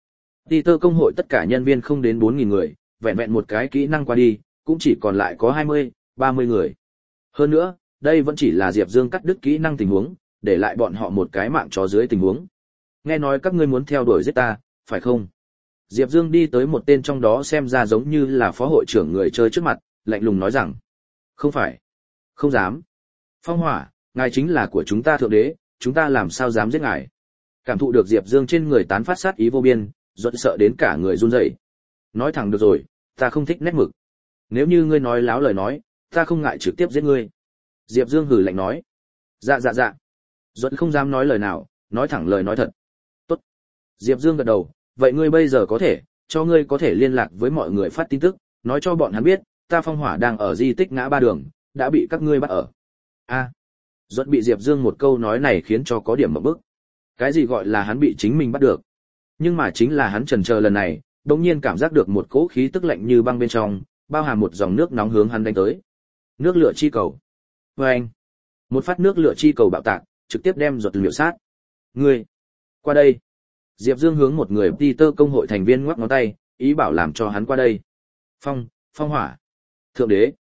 Peter công hội tất cả nhân viên không đến 4.000 người, vẹn vẹn một cái kỹ năng qua đi, cũng chỉ còn lại có 20, 30 người. Hơn nữa, đây vẫn chỉ là Diệp Dương cắt đứt kỹ năng tình huống, để lại bọn họ một cái mạng chó dưới tình huống. Nghe nói các ngươi muốn theo đuổi giết ta, phải không? Diệp Dương đi tới một tên trong đó xem ra giống như là phó hội trưởng người chơi trước mặt, lạnh lùng nói rằng: "Không phải, không dám. Phong Hỏa, ngài chính là của chúng ta thượng đế, chúng ta làm sao dám giết ngài?" Cảm thụ được Diệp Dương trên người tán phát sát ý vô biên, Duẫn sợ đến cả người run rẩy. Nói thẳng được rồi, ta không thích nét mực. Nếu như ngươi nói láo lời nói, ta không ngại trực tiếp giết ngươi. Diệp Dương hừ lạnh nói. Dạ dạ dạ. Duẫn không dám nói lời nào, nói thẳng lời nói thật. Tốt. Diệp Dương gật đầu, vậy ngươi bây giờ có thể, cho ngươi có thể liên lạc với mọi người phát tin tức, nói cho bọn hắn biết, ta Phong Hỏa đang ở di tích ngã ba đường, đã bị các ngươi bắt ở. A. Duẫn bị Diệp Dương một câu nói này khiến cho có điểm mộng bức. Cái gì gọi là hắn bị chính mình bắt được? Nhưng mà chính là hắn chần chờ lần này, đột nhiên cảm giác được một cỗ khí tức lạnh như băng bên trong, bao hàm một dòng nước nóng hướng hắn đánh tới. Nước lửa chi cầu. Oeng! Một phát nước lửa chi cầu bạo tạc, trực tiếp đem Duẫn miểu sát. Ngươi, qua đây. Diệp Dương hướng một người Peter công hội thành viên ngoắc ngón tay, ý bảo làm cho hắn qua đây. Phong Hỏa. Thượng đế.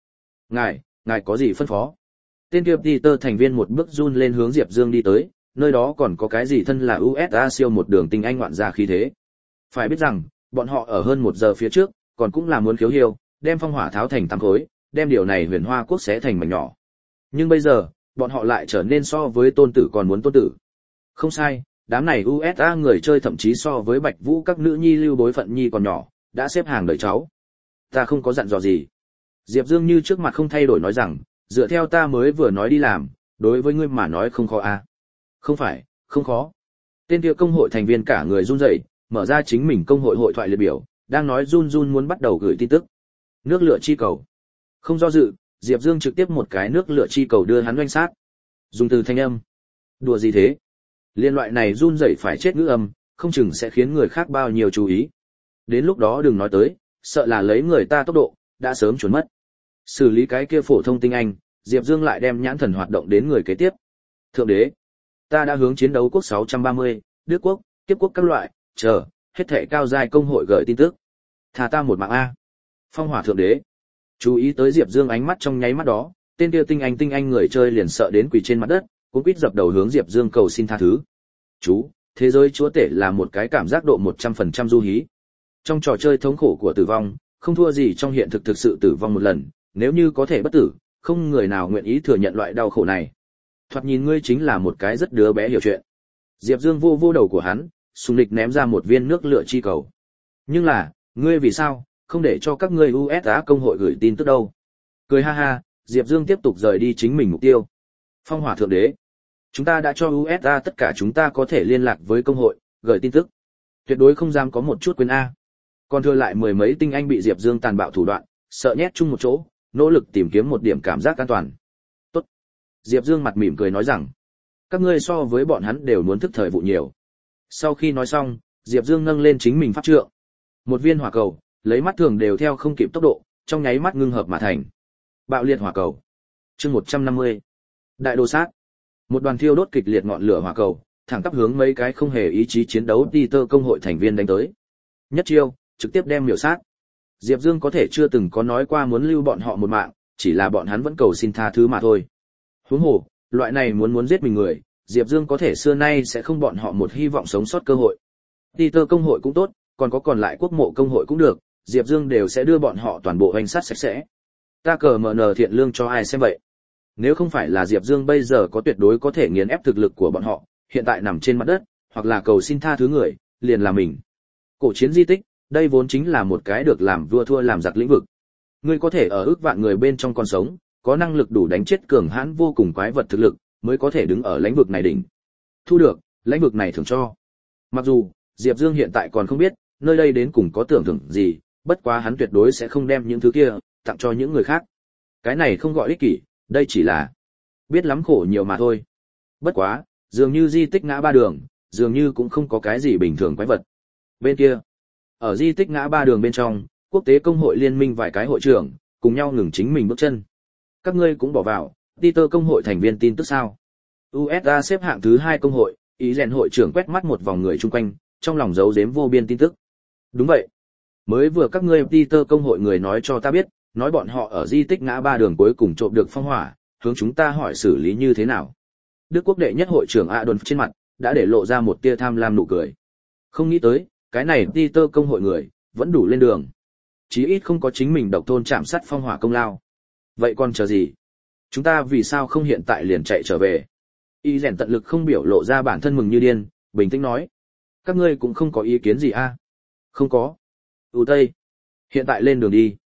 Ngài có gì phân phó? Tên kia Peter thành viên một bước run lên hướng Diệp Dương đi tới, nơi đó còn có cái gì thân là USA siêu một đường tinh anh ngoạn gia khí thế. Phải biết rằng, bọn họ ở hơn 1 giờ phía trước, còn cũng là muốn khiếu hiêu, đem Phong Hỏa tháo thành 8 khối, đem điều này Huyền Hoa quốc xé thành mảnh nhỏ. Nhưng bây giờ, bọn họ lại trở nên so với tôn tử còn muốn tôn tử. Không sai, đám này USA người chơi thậm chí so với Bạch Vũ các nữ nhi lưu bối phận nhi còn nhỏ, đã xếp hàng đợi cháu. Ta không có dặn dò gì. Diệp Dương như trước mặt không thay đổi nói rằng, dựa theo ta mới vừa nói đi làm, đối với ngươi mà nói không khó à. Không phải, không khó. Tên kia công hội thành viên cả người run rẩy, mở ra chính mình công hội hội thoại liệt biểu, đang nói run run muốn bắt đầu gửi tin tức. Nước lửa chi cầu. Không do dự, Diệp Dương trực tiếp một cái nước lửa chi cầu đưa hắn oanh sát. Dùng từ thanh âm. Đùa gì thế? Liên loại này run rẩy phải chết ngữ âm, không chừng sẽ khiến người khác bao nhiêu chú ý. Đến lúc đó đừng nói tới, sợ là lấy người ta tốc độ, đã sớm trốn mất. Xử lý cái kia phổ thông tinh anh, Diệp Dương lại đem nhãn thần hoạt động đến người kế tiếp. Thượng đế, ta đã hướng chiến đấu quốc 630, Đức quốc, Kiếp quốc các loại, chờ, hết thảy cao giai công hội gửi tin tức. Thả ta một mạng a. Phong Hỏa thượng đế. Chú ý tới Diệp Dương ánh mắt trong nháy mắt đó, tên kia tinh anh người chơi liền sợ đến quỳ trên mặt đất, cũng quýt dập đầu hướng Diệp Dương cầu xin tha thứ. Chú, thế giới chúa tể là một cái cảm giác độ 100% du hí. Trong trò chơi thống khổ của tử vong, không thua gì trong hiện thực thực sự tử vong một lần, nếu như có thể bất tử, không người nào nguyện ý thừa nhận loại đau khổ này. Thoạt nhìn ngươi chính là một cái rất đứa bé hiểu chuyện. Diệp Dương vô vô đầu của hắn, sùng lịch ném ra một viên nước lửa chi cầu. Nhưng là, ngươi vì sao không để cho các ngươi USA công hội gửi tin tức đâu? Cười ha ha, Diệp Dương tiếp tục rời đi chính mình mục tiêu. Phong Hỏa thượng đế, chúng ta đã cho USA tất cả chúng ta có thể liên lạc với công hội, gửi tin tức. Tuyệt đối không dám có một chút quên a. Còn thừa lại 10 mấy tinh anh bị Diệp Dương tàn bạo thủ đoạn, sợ nhét chung một chỗ, nỗ lực tìm kiếm một điểm cảm giác an toàn. Tốt. Diệp Dương mặt mỉm cười nói rằng, các ngươi so với bọn hắn đều muốn thức thời vụ nhiều. Sau khi nói xong, Diệp Dương nâng lên chính mình pháp trượng. Một viên hỏa cầu, lấy mắt thường đều theo không kịp tốc độ, trong nháy mắt ngưng hợp mà thành. Bạo liệt hỏa cầu. Chương 150. Đại đồ sát. Một đoàn thiêu đốt kịch liệt ngọn lửa hỏa cầu, thẳng tắp hướng mấy cái không hề ý chí chiến đấu Peter công hội thành viên đánh tới. Nhất chiêu, trực tiếp đem miểu sát. Diệp Dương có thể chưa từng có nói qua muốn lưu bọn họ một mạng, chỉ là bọn hắn vẫn cầu xin tha thứ mà thôi. Huống hồ, loại này muốn giết mình người, Diệp Dương có thể xưa nay sẽ không bọn họ một hy vọng sống sót cơ hội. Peter công hội cũng tốt, còn lại quốc mộ công hội cũng được, Diệp Dương đều sẽ đưa bọn họ toàn bộ hoành sát sạch sẽ. Ta cờ mở nờ thiện lương cho ai xem vậy. Nếu không phải là Diệp Dương bây giờ có tuyệt đối có thể nghiền ép thực lực của bọn họ, hiện tại nằm trên mặt đất, hoặc là cầu xin tha thứ người, liền là mình. Cổ chiến di tích, đây vốn chính là một cái được làm vua thua làm giặc lĩnh vực. Ngươi có thể ở ước vạn người bên trong còn sống, có năng lực đủ đánh chết cường hãn vô cùng quái vật thực lực, mới có thể đứng ở lãnh vực này đỉnh. Thu được, lãnh vực này thưởng cho. Mặc dù, Diệp Dương hiện tại còn không biết, nơi đây đến cùng có tưởng thưởng gì, bất quá hắn tuyệt đối sẽ không đem những thứ kia tặng cho những người khác. Cái này không gọi ích kỷ, đây chỉ là biết lắm khổ nhiều mà thôi. Bất quá, dường như di tích ngã ba đường, dường như cũng không có cái gì bình thường quái vật. Bên kia, ở di tích ngã ba đường bên trong, quốc tế công hội liên minh vài cái hội trưởng cùng nhau ngừng chính mình bước chân. Các ngươi cũng bỏ vào Peter công hội thành viên tin tức sao? USA xếp hạng thứ 2 công hội, ý rèn hội trưởng quét mắt một vòng người chung quanh, trong lòng giấu giếm vô biên tin tức. Đúng vậy. Mới vừa các ngươi Peter công hội người nói cho ta biết, nói bọn họ ở di tích ngã ba đường cuối cùng trộm được phong hỏa, hướng chúng ta hỏi xử lý như thế nào. Đức quốc đệ nhất hội trưởng Adolf trên mặt đã để lộ ra một tia tham lam nụ cười. Không nghĩ tới, cái này Peter công hội người vẫn đủ lên đường. Chí ít không có chính mình độc thôn chạm sát phong hỏa công lao. Vậy còn chờ gì? Chúng ta vì sao không hiện tại liền chạy trở về? Y rèn tận lực không biểu lộ ra bản thân mừng như điên, bình tĩnh nói. Các ngươi cũng không có ý kiến gì a? Không có. Tây. Hiện tại lên đường đi.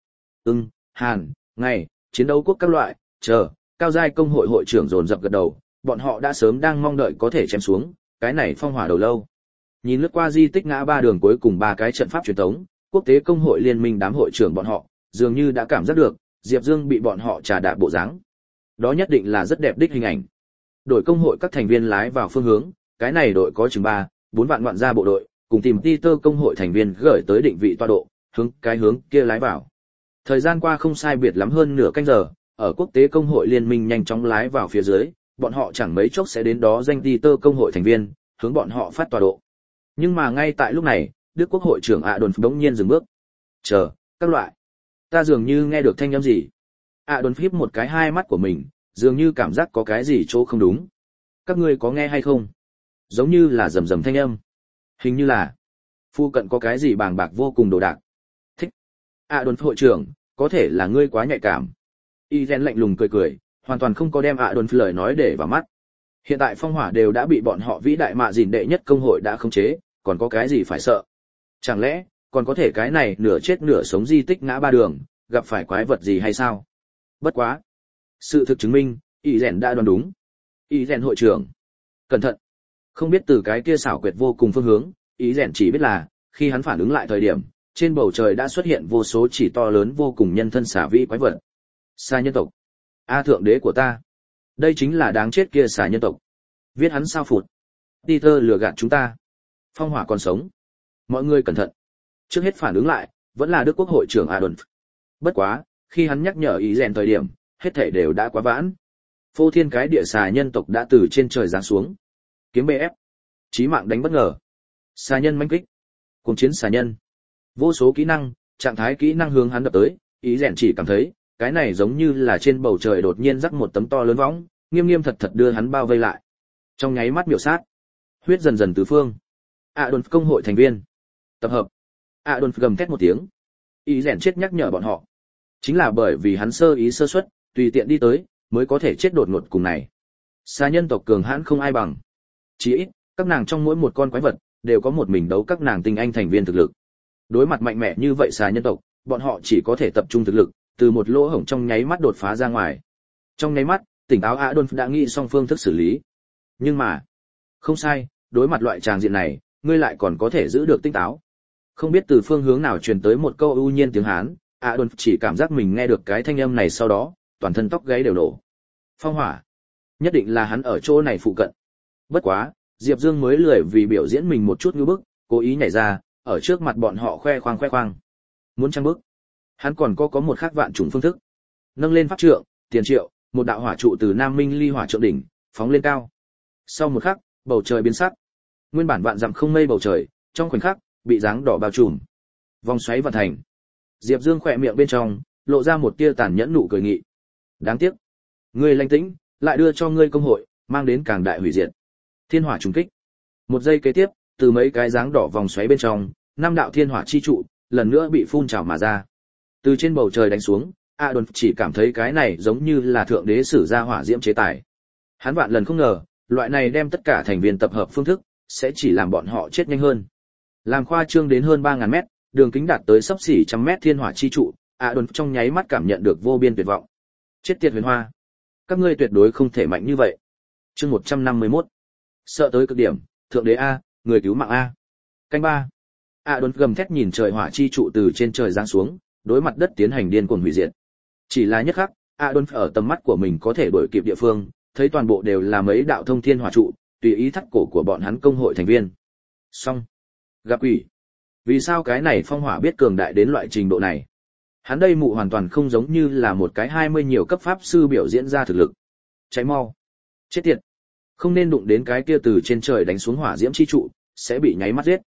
Hàn, ngày, chiến đấu quốc các loại, chờ, cao giai công hội hội trưởng dồn dập gật đầu, bọn họ đã sớm đang mong đợi có thể chém xuống, cái này phong hỏa đầu lâu. Nhìn lướt qua di tích ngã ba đường cuối cùng ba cái trận pháp truyền thống, quốc tế công hội liên minh đám hội trưởng bọn họ, dường như đã cảm giác được, Diệp Dương bị bọn họ trà đạp bộ dáng. Đó nhất định là rất đẹp đích hình ảnh. Đội công hội các thành viên lái vào phương hướng, cái này đội có chừng 4 vạn ngoạn gia bộ đội, cùng tìm Peter công hội thành viên gửi tới định vị tọa độ, hướng kia lái vào. Thời gian qua không sai biệt lắm hơn nửa canh giờ, ở quốc tế công hội liên minh nhanh chóng lái vào phía dưới, bọn họ chẳng mấy chốc sẽ đến đó danh Peter công hội thành viên, hướng bọn họ phát tọa độ. Nhưng mà ngay tại lúc này, Đức quốc hội trưởng Adolf bỗng nhiên dừng bước. Chờ, các loại. Ta dường như nghe được thanh âm gì. Adolf híp một cái hai mắt của mình, dường như cảm giác có cái gì chỗ không đúng. Các ngươi có nghe hay không? Giống như là rầm rầm thanh âm. Hình như là phu cận có cái gì bàng bạc vô cùng đồ đạc. Thích. Adolf hội trưởng, có thể là ngươi quá nhạy cảm. Iren lạnh lùng cười cười, hoàn toàn không có đem Adolf lời nói để vào mắt. Hiện tại phong hỏa đều đã bị bọn họ vĩ đại mạ dìn đệ nhất công hội đã khống chế, còn có cái gì phải sợ? Chẳng lẽ còn có thể cái này nửa chết nửa sống di tích ngã ba đường, gặp phải quái vật gì hay sao? Bất quá, sự thực chứng minh, Iren đã đoán đúng. Iren hội trưởng, cẩn thận. Không biết từ cái kia xảo quyệt vô cùng phương hướng, Iren chỉ biết là khi hắn phản ứng lại thời điểm, trên bầu trời đã xuất hiện vô số chỉ to lớn vô cùng nhân thân xả vĩ quái vật. Xà nhân tộc. A thượng đế của ta. Đây chính là đáng chết kia xà nhân tộc. Viết hắn sao phụt. Peter lừa gạt chúng ta. Phong hỏa còn sống. Mọi người cẩn thận. Trước hết phản ứng lại, vẫn là Đức quốc hội trưởng Adolf. Bất quá, khi hắn nhắc nhở ý rèn thời điểm, hết thảy đều đã quá vãn. Phô thiên cái địa xà nhân tộc đã từ trên trời giáng xuống. Kiếm BF. Chí mạng đánh bất ngờ. Xà nhân mãnh kích. Cùng chiến xà nhân. Vô số kỹ năng, trạng thái kỹ năng hướng hắn đập tới, ý rèn chỉ cảm thấy, cái này giống như là trên bầu trời đột nhiên rắc một tấm to lớn võng, nghiêm nghiêm thật thật đưa hắn bao vây lại. Trong nháy mắt miểu sát, huyết dần dần tứ phương. Adolf công hội thành viên tập hợp. Adolf gầm thét một tiếng. Ý rèn chết nhắc nhở bọn họ. Chính là bởi vì hắn sơ ý sơ suất, tùy tiện đi tới, mới có thể chết đột ngột cùng này. Xà nhân tộc cường hãn không ai bằng. Chỉ ít, các nàng trong mỗi một con quái vật, đều có một mình đấu các nàng tinh anh thành viên thực lực. Đối mặt mạnh mẽ như vậy xà nhân tộc, bọn họ chỉ có thể tập trung thực lực, từ một lỗ hổng trong nháy mắt đột phá ra ngoài. Trong nháy mắt, tỉnh táo Adolf đã nghĩ xong phương thức xử lý. Nhưng mà, không sai, đối mặt loại tràng diện này, ngươi lại còn có thể giữ được tinh táo. Không biết từ phương hướng nào truyền tới một câu ưu nhiên tiếng Hán, Adolf chỉ cảm giác mình nghe được cái thanh âm này sau đó, toàn thân tóc gáy đều nổ. Phong hỏa, nhất định là hắn ở chỗ này phụ cận. Bất quá, Diệp Dương mới lười vì biểu diễn mình một chút ngưu bức, cố ý nhảy ra, ở trước mặt bọn họ khoe khoang. Muốn trăng bức. Hắn còn có một khác vạn chủng phương thức. Nâng lên pháp trượng, tiền triệu, một đạo hỏa trụ từ Nam Minh Ly hỏa trượng đỉnh, phóng lên cao. Sau một khắc, bầu trời biến sắc. Nguyên bản vạn dặm không mây bầu trời, trong khoảnh khắc, bị dáng đỏ bao trùm. Vòng xoáy vận thành. Diệp Dương khỏe miệng bên trong, lộ ra một tia tàn nhẫn nụ cười nghị. Đáng tiếc, ngươi lanh tĩnh, lại đưa cho ngươi công hội, mang đến càng đại hủy diệt. Thiên hỏa trùng kích. Một giây kế tiếp, từ mấy cái dáng đỏ vòng xoáy bên trong, 5 đạo thiên hỏa chi trụ, lần nữa bị phun trào mà ra. Từ trên bầu trời đánh xuống, Adolf chỉ cảm thấy cái này giống như là thượng đế sử ra hỏa diễm chế tài. Hắn vạn lần không ngờ, loại này đem tất cả thành viên tập hợp phương thức, sẽ chỉ làm bọn họ chết nhanh hơn. Làm khoa trương đến hơn 3000 mét, đường kính đạt tới sấp xỉ trăm mét thiên hỏa chi trụ, Adolf trong nháy mắt cảm nhận được vô biên tuyệt vọng. Chết tiệt huyền hoa, các ngươi tuyệt đối không thể mạnh như vậy. Chương 151. Sợ tới cực điểm, thượng đế a, người cứu mạng a. Canh 3. Adolf gầm thét nhìn trời hỏa chi trụ từ trên trời giáng xuống, đối mặt đất tiến hành điên cuồng hủy diệt. Chỉ là nhất khắc, Adolf ở tầm mắt của mình có thể đuổi kịp địa phương, thấy toàn bộ đều là mấy đạo thông thiên hỏa trụ, tùy ý thắt cổ của bọn hắn công hội thành viên. Xong. Gặp quỷ. Vì sao cái này phong hỏa biết cường đại đến loại trình độ này? Hắn đây mụ hoàn toàn không giống như là một cái 20 nhiều cấp pháp sư biểu diễn ra thực lực. Cháy mau. Chết tiệt. Không nên đụng đến cái kia từ trên trời đánh xuống hỏa diễm chi trụ, sẽ bị nháy mắt giết.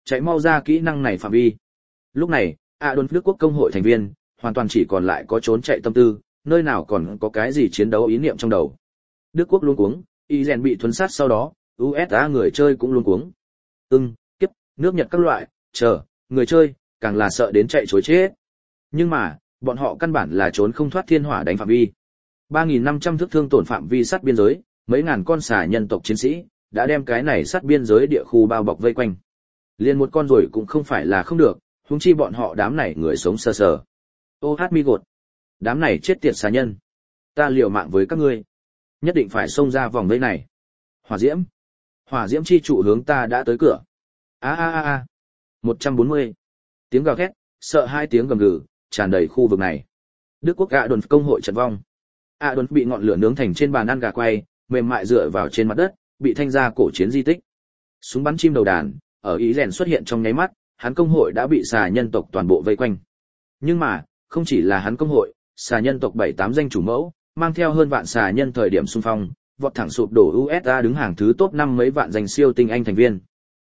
chạy mau ra kỹ năng này phạm vi. Lúc này, Adolf Đức Quốc công hội thành viên, hoàn toàn chỉ còn lại có trốn chạy tâm tư, nơi nào còn có cái gì chiến đấu ý niệm trong đầu. Đức Quốc luống cuống, y rèn bị thuấn sát sau đó, USA người chơi cũng luống cuống. Kiếp, nước Nhật các loại, người chơi, càng là sợ đến chạy trối chết. Nhưng mà, bọn họ căn bản là trốn không thoát thiên hỏa đánh phạm vi. 3.500 thước thương tổn phạm vi sát biên giới, mấy ngàn con xà nhân tộc chiến sĩ, đã đem cái này sát biên giới địa khu bao bọc vây quanh. Liên một con rồi cũng không phải là không được, huống chi bọn họ đám này người sống sờ sờ. Ô hát mi gột. Đám này chết tiệt xà nhân. Ta liều mạng với các ngươi. Nhất định phải xông ra vòng vây này. Hỏa diễm. Hỏa diễm chi trụ hướng ta đã tới cửa. 140. Tiếng gào thét, sợ hai tiếng gầm gừ, tràn đầy khu vực này. Đức Quốc Adolf công hội trận vong. Adolf bị ngọn lửa nướng thành trên bàn ăn gà quay, mềm mại dựa vào trên mặt đất, bị thanh ra cổ chiến di tích. Súng bắn chim đầu đàn, ở ý rèn xuất hiện trong nháy mắt, hắn công hội đã bị xà nhân tộc toàn bộ vây quanh. Nhưng mà, không chỉ là hắn công hội, xà nhân tộc 7-8 danh chủ mẫu, mang theo hơn vạn xà nhân thời điểm xung phong, vọt thẳng sụp đổ USA đứng hàng thứ top 5 mấy vạn danh siêu tinh anh thành viên.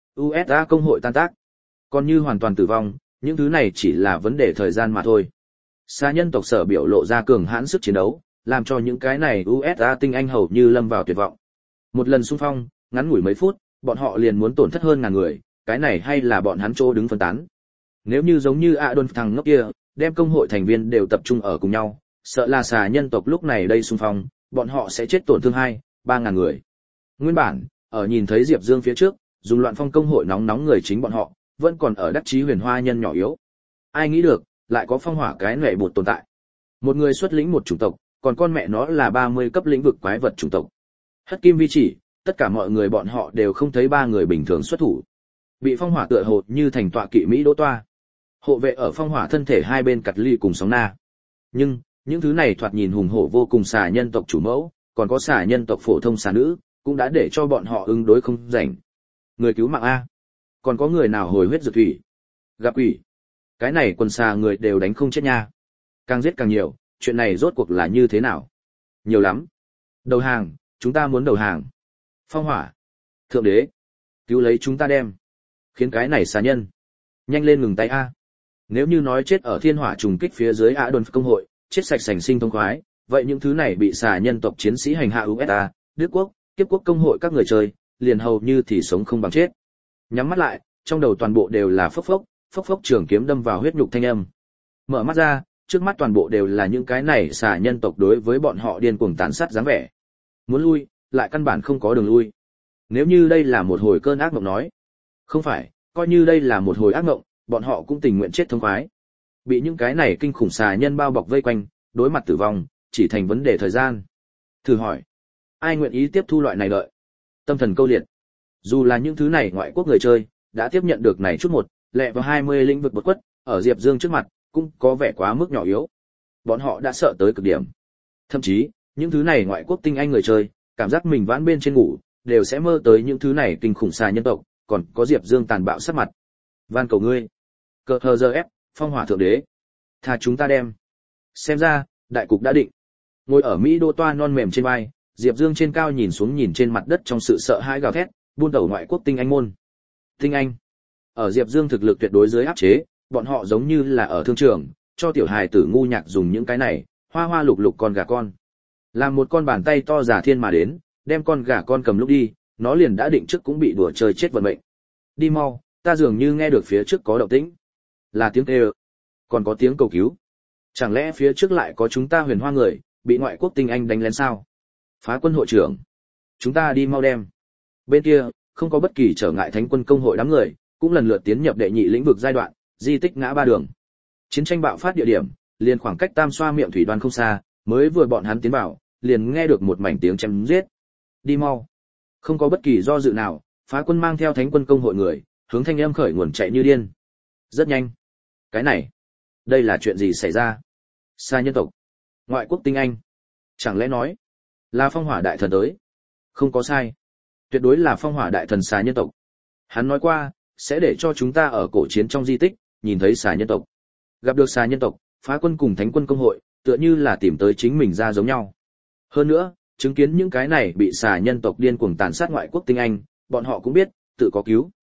USA công hội tan tác. Còn như hoàn toàn tử vong, những thứ này chỉ là vấn đề thời gian mà thôi. Xà nhân tộc sở biểu lộ ra cường hãn sức chiến đấu, làm cho những cái này USA tinh anh hầu như lâm vào tuyệt vọng. Một lần xung phong, ngắn ngủi mấy phút, bọn họ liền muốn tổn thất hơn ngàn người, cái này hay là bọn hắn chỗ đứng phân tán. Nếu như giống như Adolf thằng ngốc kia, đem công hội thành viên đều tập trung ở cùng nhau, sợ là xà nhân tộc lúc này đây xung phong, bọn họ sẽ chết tổn thương 2-3 ngàn người. Nguyên bản, ở nhìn thấy Diệp Dương phía trước, dùng loạn phong công hội nóng người chính bọn họ, vẫn còn ở đắc chí huyền hoa nhân nhỏ yếu. Ai nghĩ được, lại có phong hỏa cái nệ bột tồn tại. Một người xuất lĩnh một chủng tộc, còn con mẹ nó là 30 cấp lĩnh vực quái vật chủng tộc. Hất kim vi chỉ, tất cả mọi người bọn họ đều không thấy ba người bình thường xuất thủ. Bị phong hỏa tựa hồ như thành tọa kỵ Mỹ đỗ toa. Hộ vệ ở phong hỏa thân thể hai bên cặt ly cùng sóng na. Nhưng, những thứ này thoạt nhìn hùng hổ vô cùng xà nhân tộc chủ mẫu, còn có xà nhân tộc phổ thông xà nữ, cũng đã để cho bọn họ ứng đối không rảnh. Người cứu mạng A. Còn có người nào hồi huyết dược thủy? Gặp quỷ. Cái này quần xà người đều đánh không chết nha. Càng giết càng nhiều, chuyện này rốt cuộc là như thế nào? Nhiều lắm. Đầu hàng, chúng ta muốn đầu hàng. Phong hỏa. Thượng đế. Cứu lấy chúng ta đem. Khiến cái này xà nhân. Nhanh lên ngừng tay A. Nếu như nói chết ở thiên hỏa trùng kích phía dưới Adolf công hội, chết sạch sành sinh thông khoái, vậy những thứ này bị xà nhân tộc chiến sĩ hành hạ USA, Đức Quốc, Kiếp Quốc công hội các người chơi, liền hầu như thì sống không bằng chết. Nhắm mắt lại, trong đầu toàn bộ đều là phốc phốc trường kiếm đâm vào huyết nhục thanh âm. Mở mắt ra, trước mắt toàn bộ đều là những cái này xà nhân tộc đối với bọn họ điên cuồng tàn sát dáng vẻ. Muốn lui, lại căn bản không có đường lui. Nếu như đây là một hồi cơn ác mộng nói, không phải, coi như đây là một hồi ác mộng, bọn họ cũng tình nguyện chết thống khoái. Bị những cái này kinh khủng xà nhân bao bọc vây quanh, đối mặt tử vong, chỉ thành vấn đề thời gian. Thử hỏi, ai nguyện ý tiếp thu loại này đợi? Tâm thần câu liệt. Dù là những thứ này ngoại quốc người chơi, đã tiếp nhận được này chút một, lẹ vào 20 lĩnh vực bất quất, ở Diệp Dương trước mặt, cũng có vẻ quá mức nhỏ yếu. Bọn họ đã sợ tới cực điểm. Thậm chí, những thứ này ngoại quốc tinh anh người chơi, cảm giác mình vãn bên trên ngủ, đều sẽ mơ tới những thứ này kinh khủng xà nhân tộc, còn có Diệp Dương tàn bạo sát mặt. Van cầu ngươi, cờ hờ giờ ép, phong hỏa thượng đế, tha chúng ta đem. Xem ra, đại cục đã định. Ngồi ở Mỹ đô toa non mềm trên vai, Diệp Dương trên cao nhìn xuống nhìn trên mặt đất trong sự sợ hãi gào thét, buôn đầu ngoại quốc tinh anh môn. Tinh anh. Ở Diệp Dương thực lực tuyệt đối dưới áp chế, bọn họ giống như là ở thương trường, cho tiểu hài tử ngu nhạc dùng những cái này, hoa hoa lục lục con gà con. Làm một con bàn tay to giả thiên mà đến, đem con gà con cầm lúc đi, nó liền đã định trước cũng bị đùa chơi chết vận mệnh. Đi mau, ta dường như nghe được phía trước có động tĩnh. Là tiếng kêu, còn có tiếng cầu cứu. Chẳng lẽ phía trước lại có chúng ta huyền hoa người, bị ngoại quốc tinh anh đánh lén sao? Phá quân hội trưởng, chúng ta đi mau đem. Bên kia, không có bất kỳ trở ngại thánh quân công hội đám người, cũng lần lượt tiến nhập đệ nhị lĩnh vực giai đoạn, di tích ngã ba đường. Chiến tranh bạo phát địa điểm, liền khoảng cách Tam Xoa miệng thủy đoan không xa, mới vừa bọn hắn tiến vào, liền nghe được một mảnh tiếng chém giết. Đi mau. Không có bất kỳ do dự nào, phá quân mang theo thánh quân công hội người, hướng thanh âm khởi nguồn chạy như điên. Rất nhanh. Cái này, đây là chuyện gì xảy ra? Xa nhân tộc, ngoại quốc tinh anh. Chẳng lẽ nói, là phong hỏa đại thần tới? Không có sai. Tuyệt đối là phong hỏa đại thần xà nhân tộc. Hắn nói qua, sẽ để cho chúng ta ở cổ chiến trong di tích, nhìn thấy xà nhân tộc. Gặp được xà nhân tộc, phá quân cùng thánh quân công hội, tựa như là tìm tới chính mình ra giống nhau. Hơn nữa, chứng kiến những cái này bị xà nhân tộc điên cuồng tàn sát ngoại quốc tinh anh, bọn họ cũng biết, tự có cứu.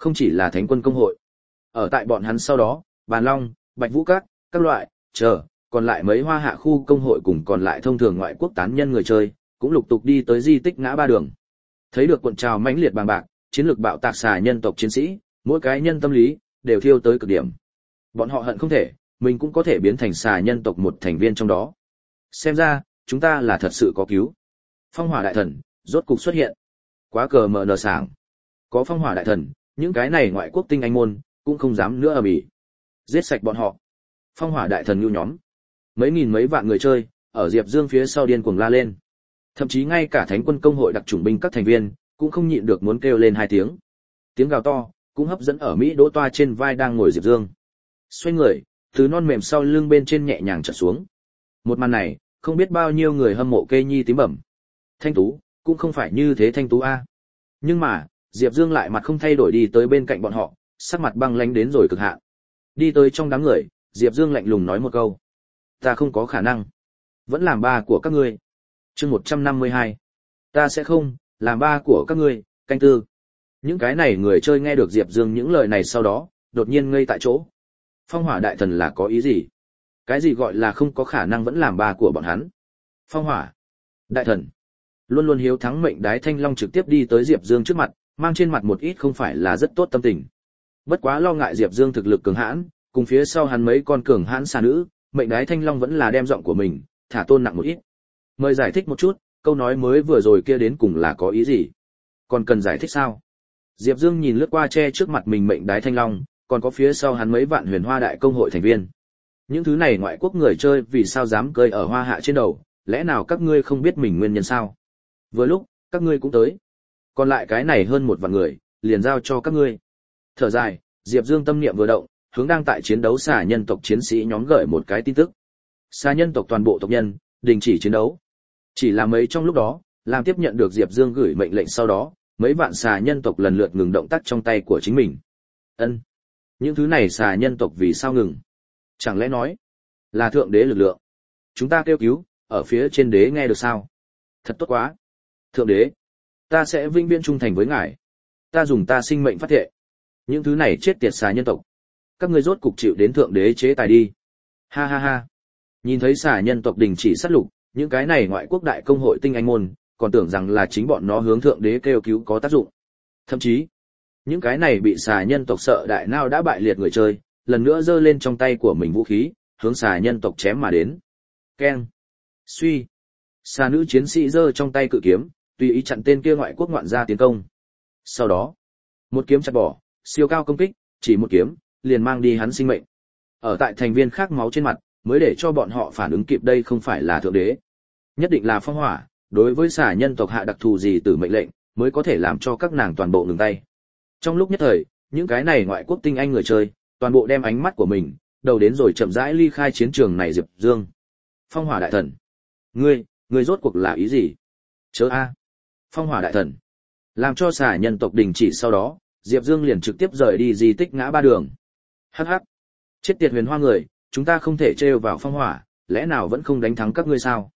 Không chỉ là Thánh quân công hội. Ở tại bọn hắn sau đó, Bàn Long, Bạch Vũ các loại, còn lại mấy Hoa Hạ khu công hội cùng còn lại thông thường ngoại quốc tán nhân người chơi, cũng lục tục đi tới di tích ngã ba đường. Thấy được cuộn trào mãnh liệt bàng bạc, chiến lược bạo tạc xà nhân tộc chiến sĩ, mỗi cái nhân tâm lý đều thiêu tới cực điểm. Bọn họ hận không thể, mình cũng có thể biến thành xà nhân tộc một thành viên trong đó. Xem ra, chúng ta là thật sự có cứu. Phong Hỏa đại thần rốt cục xuất hiện. Quá cờ mờ nờ sảng. Có Phong Hỏa đại thần, những cái này ngoại quốc tinh anh môn cũng không dám nữa ầm ĩ. Giết sạch bọn họ. Phong Hỏa đại thần nhu nhóm. Mấy nghìn mấy vạn người chơi, ở Diệp Dương phía sau điên cuồng la lên. Thậm chí ngay cả Thánh quân công hội đặc chủng binh các thành viên cũng không nhịn được muốn kêu lên hai tiếng. Tiếng gào to cũng hấp dẫn ở Mỹ Đỗ Toa trên vai đang ngồi Diệp Dương. Xoay người, từ non mềm sau lưng bên trên nhẹ nhàng trượt xuống. Một màn này, không biết bao nhiêu người hâm mộ Kê Nhi tím bẩm. Thanh tú, cũng không phải như thế thanh tú a. Nhưng mà, Diệp Dương lại mặt không thay đổi đi tới bên cạnh bọn họ, sắc mặt băng lãnh đến rồi cực hạn. Đi tới trong đám người, Diệp Dương lạnh lùng nói một câu: "Ta không có khả năng, vẫn làm ba của các ngươi." Chương 152. "Ta sẽ không làm ba của các ngươi." Canh tư. Những cái này người chơi nghe được Diệp Dương những lời này sau đó, đột nhiên ngây tại chỗ. Phong Hỏa đại thần là có ý gì? Cái gì gọi là không có khả năng vẫn làm ba của bọn hắn? Phong Hỏa đại thần luôn luôn hiếu thắng mệnh đái Thanh Long trực tiếp đi tới Diệp Dương trước mặt, mang trên mặt một ít không phải là rất tốt tâm tình. Bất quá lo ngại Diệp Dương thực lực cường hãn, cùng phía sau hắn mấy con cường hãn xà nữ, mệnh đái Thanh Long vẫn là đem giọng của mình thả tôn nặng một ít. Mời giải thích một chút, câu nói mới vừa rồi kia đến cùng là có ý gì? Còn cần giải thích sao? Diệp Dương nhìn lướt qua che trước mặt mình mệnh đái Thanh Long, còn có phía sau hắn mấy vạn Huyền Hoa đại công hội thành viên. Những thứ này ngoại quốc người chơi vì sao dám cơi ở Hoa Hạ trên đầu, lẽ nào các ngươi không biết mình nguyên nhân sao? Vừa lúc, các ngươi cũng tới. Còn lại cái này hơn một vạn người, liền giao cho các ngươi. Thở dài, Diệp Dương tâm niệm vừa động, hướng đang tại chiến đấu xà nhân tộc chiến sĩ nhóm gửi một cái tin tức. Xà nhân tộc toàn bộ tộc nhân, đình chỉ chiến đấu. Chỉ là mấy trong lúc đó, làm tiếp nhận được Diệp Dương gửi mệnh lệnh sau đó, mấy vạn xà nhân tộc lần lượt ngừng động tác trong tay của chính mình. Ân, những thứ này xà nhân tộc vì sao ngừng? Chẳng lẽ nói là thượng đế lực lượng? Chúng ta kêu cứu, ở phía trên đế nghe được sao? Thật tốt quá. Thượng đế, ta sẽ vĩnh viễn trung thành với ngài. Ta dùng ta sinh mệnh phát thệ. Những thứ này chết tiệt xà nhân tộc, các ngươi rốt cục chịu đến thượng đế chế tài đi. Ha ha ha. Nhìn thấy xà nhân tộc đình chỉ sát lục, những cái này ngoại quốc đại công hội tinh anh môn, còn tưởng rằng là chính bọn nó hướng thượng đế kêu cứu có tác dụng. Thậm chí, những cái này bị xà nhân tộc sợ đại nao đã bại liệt người chơi, lần nữa giơ lên trong tay của mình vũ khí, hướng xà nhân tộc chém mà đến. Keng. Suy. Xà nữ chiến sĩ giơ trong tay cự kiếm, tùy ý chặn tên kia ngoại quốc ngoạn gia tiến công. Sau đó, một kiếm chặt bỏ, siêu cao công kích, chỉ một kiếm, liền mang đi hắn sinh mệnh. Ở tại thành viên khác máu trên mặt, mới để cho bọn họ phản ứng kịp đây không phải là thượng đế. Nhất định là Phong Hỏa, đối với xà nhân tộc hạ đặc thù gì từ mệnh lệnh, mới có thể làm cho các nàng toàn bộ ngừng tay. Trong lúc nhất thời, những cái này ngoại quốc tinh anh người chơi, toàn bộ đem ánh mắt của mình, đầu đến rồi chậm rãi ly khai chiến trường này. Diệp Dương. Phong Hỏa đại thần. Ngươi rốt cuộc là ý gì? Chớ a. Phong Hỏa đại thần. Làm cho xà nhân tộc đình chỉ sau đó, Diệp Dương liền trực tiếp rời đi di tích ngã ba đường. Hắc hắc. Chết tiệt Huyền Hoa người, chúng ta không thể trêu vào Phong Hỏa, lẽ nào vẫn không đánh thắng các ngươi sao?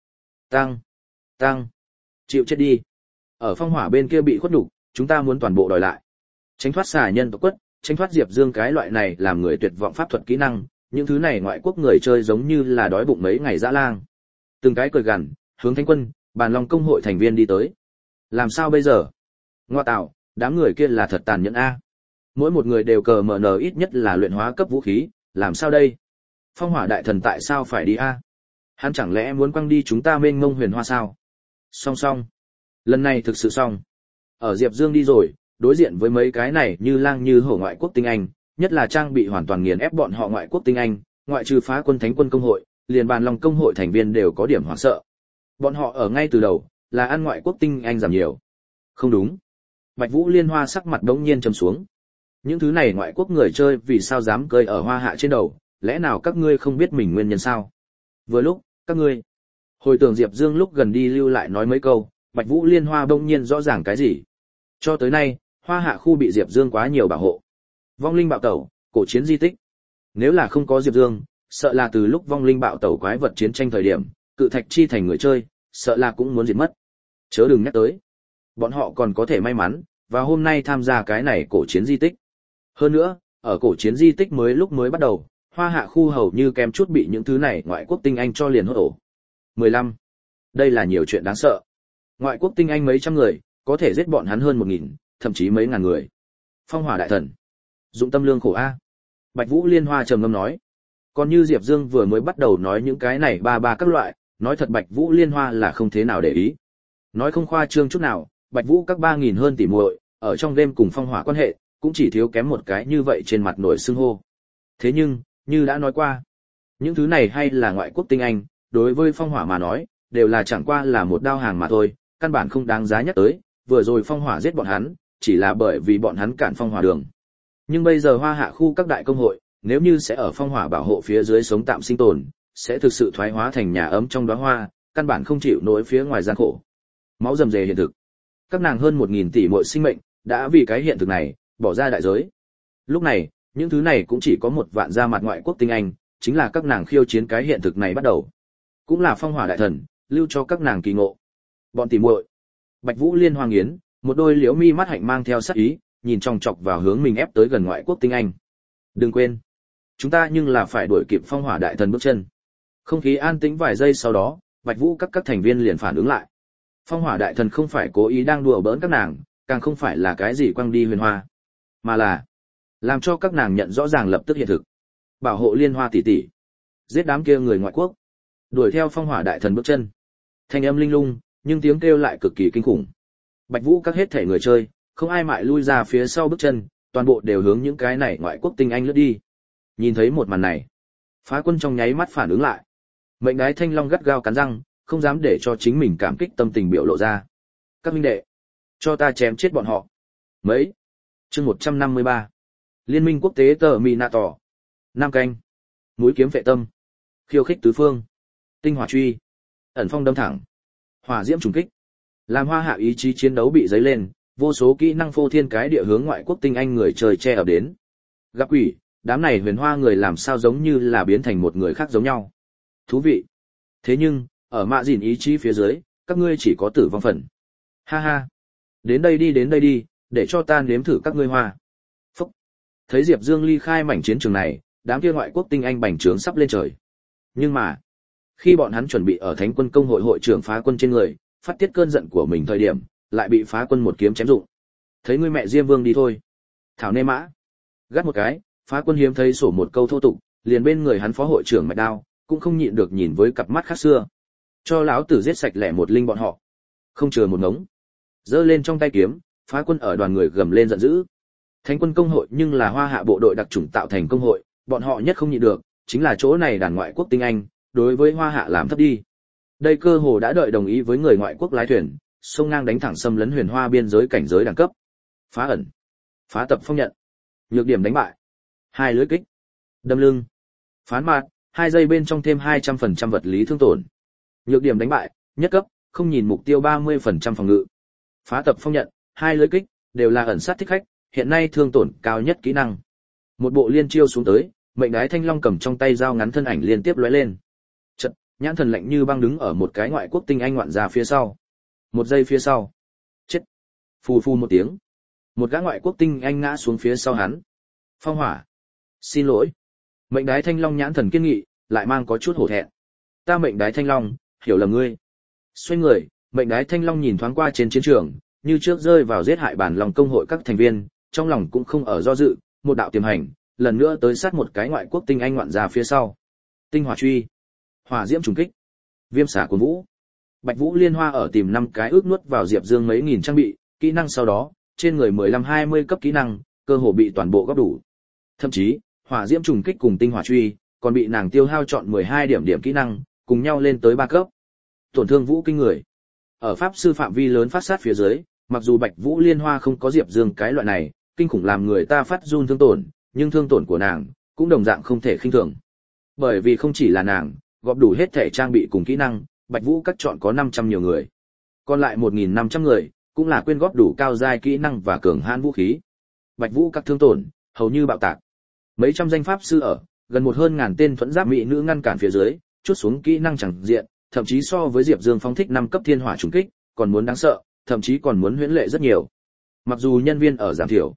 Tăng. Chịu chết đi. Ở Phong Hỏa bên kia bị khuất nhục, chúng ta muốn toàn bộ đòi lại. Tránh thoát xà nhân tộc quất, tránh thoát Diệp Dương cái loại này làm người tuyệt vọng pháp thuật kỹ năng, những thứ này ngoại quốc người chơi giống như là đói bụng mấy ngày dã lang. Từng cái cười gằn, hướng Thánh quân, Bàn Long công hội thành viên đi tới. Làm sao bây giờ? Ngoa tạo, đám người kia là thật tàn nhẫn a. Mỗi một người đều cờ mở nở ít nhất là luyện hóa cấp vũ khí, làm sao đây? Phong Hỏa đại thần tại sao phải đi a? Hắn chẳng lẽ muốn quăng đi chúng ta mênh mông Huyền Hoa sao? Song. Lần này thực sự xong. Ở Diệp Dương đi rồi, đối diện với mấy cái này như lang như hổ ngoại quốc tinh anh, nhất là trang bị hoàn toàn nghiền ép bọn họ ngoại quốc tinh anh, ngoại trừ Phá quân Thánh quân công hội, liền Bàn Long công hội thành viên đều có điểm hoảng sợ. Bọn họ ở ngay từ đầu, là ăn ngoại quốc tinh anh giảm nhiều. Không đúng. Bạch Vũ Liên Hoa sắc mặt đống nhiên trầm xuống. Những thứ này ngoại quốc người chơi vì sao dám cơi ở Hoa Hạ trên đầu, lẽ nào các ngươi không biết mình nguyên nhân sao? Vừa lúc, các ngươi hồi tưởng Diệp Dương lúc gần đi lưu lại nói mấy câu, Bạch Vũ Liên Hoa đống nhiên rõ ràng cái gì. Cho tới nay, Hoa Hạ khu bị Diệp Dương quá nhiều bảo hộ. Vong linh bạo tẩu, cổ chiến di tích. Nếu là không có Diệp Dương, sợ là từ lúc vong linh bạo tẩu quái vật chiến tranh thời điểm, cự thạch chi thành người chơi, sợ là cũng muốn diệt mất. Chớ đừng nhắc tới. Bọn họ còn có thể may mắn, và hôm nay tham gia cái này cổ chiến di tích. Hơn nữa, ở cổ chiến di tích lúc mới bắt đầu, Hoa Hạ khu hầu như kém chút bị những thứ này ngoại quốc tinh anh cho liền hốt ổ. 15. Đây là nhiều chuyện đáng sợ. Ngoại quốc tinh anh mấy trăm người, có thể giết bọn hắn hơn 1000, thậm chí mấy ngàn người. Phong Hỏa đại thần, dụng tâm lương khổ a. Bạch Vũ Liên Hoa trầm ngâm nói. Còn như Diệp Dương vừa mới bắt đầu nói những cái này ba các loại, nói thật Bạch Vũ Liên Hoa là không thế nào để ý. Nói không khoa trương chút nào, Bạch Vũ các 3000 hơn tỷ muội, ở trong đêm cùng Phong Hỏa quan hệ, cũng chỉ thiếu kém một cái như vậy trên mặt nổi xưng hô. Thế nhưng, như đã nói qua, những thứ này hay là ngoại quốc tinh anh, đối với Phong Hỏa mà nói, đều là chẳng qua là một đao hàng mà thôi, căn bản không đáng giá nhắc tới, vừa rồi Phong Hỏa giết bọn hắn, chỉ là bởi vì bọn hắn cản Phong Hỏa đường. Nhưng bây giờ Hoa Hạ khu các đại công hội, nếu như sẽ ở Phong Hỏa bảo hộ phía dưới sống tạm sinh tồn, sẽ thực sự thoái hóa thành nhà ấm trong đóa hoa, căn bản không chịu nổi phía ngoài gian khổ. Máu rầm rề hiện thực. Các nàng hơn 1000 tỷ muội sinh mệnh, đã vì cái hiện thực này, bỏ ra đại giới. Lúc này, những thứ này cũng chỉ có một vạn ra mặt ngoại quốc tinh anh, chính là các nàng khiêu chiến cái hiện thực này bắt đầu. Cũng là Phong Hỏa đại thần, lưu cho các nàng kỳ ngộ. Bọn tỷ muội. Bạch Vũ Liên Hoa nghiến, một đôi liễu mi mắt hạnh mang theo sát ý, nhìn chòng chọc vào hướng mình ép tới gần ngoại quốc tinh anh. Đừng quên, chúng ta nhưng là phải đuổi kịp Phong Hỏa đại thần bước chân. Không khí an tĩnh vài giây sau đó, Bạch Vũ các thành viên liền phản ứng lại. Phong Hỏa đại thần không phải cố ý đang đùa bỡn các nàng, càng không phải là cái gì quăng đi huyền hoa, mà là làm cho các nàng nhận rõ ràng lập tức hiện thực. Bảo hộ Liên Hoa tỷ tỷ, giết đám kia người ngoại quốc, đuổi theo Phong Hỏa đại thần bước chân. Thanh âm linh lung, nhưng tiếng kêu lại cực kỳ kinh khủng. Bạch Vũ các hết thể người chơi, không ai mại lui ra phía sau bước chân, toàn bộ đều hướng những cái này ngoại quốc tinh anh lướt đi. Nhìn thấy một màn này, Phá Quân trong nháy mắt phản ứng lại. Mệnh Đái Thanh Long gắt gao cắn răng, không dám để cho chính mình cảm kích tâm tình biểu lộ ra. Các huynh đệ, cho ta chém chết bọn họ. Mấy? Chương 153. Liên minh quốc tế tờ Minator. Nam canh. Núi kiếm vệ tâm. Khiêu khích tứ phương. Tinh hỏa truy. Ẩn phong đâm thẳng. Hỏa diễm trùng kích. Làm Hoa Hạ ý chí chiến đấu bị dấy lên, vô số kỹ năng phô thiên cái địa hướng ngoại quốc tinh anh người trời che ập đến. Gặp quỷ, đám này huyền hoa người làm sao giống như là biến thành một người khác giống nhau. Thú vị. Thế nhưng, ở mạ dìn ý chí phía dưới, các ngươi chỉ có tử vong phần. Ha ha. Đến đây đi, để cho ta nếm thử các ngươi hoa. Phúc. Thấy Diệp Dương ly khai mảnh chiến trường này, đám kia ngoại quốc tinh anh bành trướng sắp lên trời. Nhưng mà, khi bọn hắn chuẩn bị ở Thánh quân công hội hội trưởng Phá Quân trên người, phát tiết cơn giận của mình thời điểm, lại bị Phá Quân một kiếm chém dụng. Thấy ngươi mẹ Diêm Vương đi thôi. Thảo nê mã. Gắt một cái, Phá Quân hiếm thấy sổ một câu thô tục, liền bên người hắn phó hội trưởng Mạch Đao, cũng không nhịn được nhìn với cặp mắt khác xưa. Cho lão tử giết sạch lẻ một linh bọn họ. Không chừa một ngống. Giơ lên trong tay kiếm, Phá Quân ở đoàn người gầm lên giận dữ. Thánh quân công hội nhưng là Hoa Hạ bộ đội đặc chủng tạo thành công hội, bọn họ nhất không nhịn được, chính là chỗ này đàn ngoại quốc tinh anh, đối với Hoa Hạ làm thấp đi. Đây cơ hồ đã đợi đồng ý với người ngoại quốc lái thuyền, sông ngang đánh thẳng xâm lấn huyền hoa biên giới cảnh giới đẳng cấp. Phá ẩn, phá tập phong nhận, nhược điểm đánh bại, 2 lưới kích, đâm lưng, phán mạt, 2 giây bên trong thêm 200% vật lý thương tổn. Nhược điểm đánh bại, nhất cấp, không nhìn mục tiêu 30% phòng ngự. Phá tập phong nhận, 2 lưới kích, đều là ẩn sát thích khách, hiện nay thương tổn cao nhất kỹ năng. Một bộ liên chiêu xuống tới, Mệnh Đái Thanh Long cầm trong tay dao ngắn thân ảnh liên tiếp lóe lên. Chợt, nhãn thần lạnh như băng đứng ở một cái ngoại quốc tinh anh ngoạn ra phía sau. Một giây phía sau, chết. Phù phù một tiếng, một gã ngoại quốc tinh anh ngã xuống phía sau hắn. Phong hỏa, xin lỗi. Mệnh Đái Thanh Long nhãn thần kiên nghị, lại mang có chút hổ thẹn. Ta Mệnh Đái Thanh Long, hiểu lầm ngươi. Xoay người, Mệnh Đái Thanh Long nhìn thoáng qua trên chiến trường, như trước rơi vào giết hại bản lòng công hội các thành viên, trong lòng cũng không ở do dự, một đạo tiềm hành, lần nữa tới sát một cái ngoại quốc tinh anh ngoạn ra phía sau. Tinh hỏa truy, hỏa diễm trùng kích, viêm xả cuồng vũ. Bạch Vũ Liên Hoa ở tìm 5 cái ước nuốt vào Diệp Dương mấy nghìn trang bị, kỹ năng sau đó, trên người 15-20 cấp kỹ năng, cơ hồ bị toàn bộ góp đủ. Thậm chí, hỏa diễm trùng kích cùng tinh hỏa truy, còn bị nàng tiêu hao chọn 12 điểm kỹ năng, cùng nhau lên tới 3 cấp. Tổn thương vũ kinh người. Ở pháp sư phạm vi lớn phát sát phía dưới, mặc dù Bạch Vũ Liên Hoa không có Diệp Dương cái loại này, kinh khủng làm người ta phát run thương tổn, nhưng thương tổn của nàng cũng đồng dạng không thể khinh thường. Bởi vì không chỉ là nàng, góp đủ hết thể trang bị cùng kỹ năng, Bạch Vũ các chọn có 500 nhiều người. Còn lại 1500 người, cũng là quyên góp đủ cao giai kỹ năng và cường hãn vũ khí. Bạch Vũ các thương tổn hầu như bạo tạc. Mấy trăm danh pháp sư ở, gần một hơn ngàn tên thuẫn giáp mỹ nữ ngăn cản phía dưới, chuốt xuống kỹ năng chẳng diện, thậm chí so với Diệp Dương phóng thích 5 cấp thiên hỏa trùng kích, còn muốn đáng sợ, thậm chí còn muốn huyễn lệ rất nhiều. Mặc dù nhân viên ở giảm thiểu,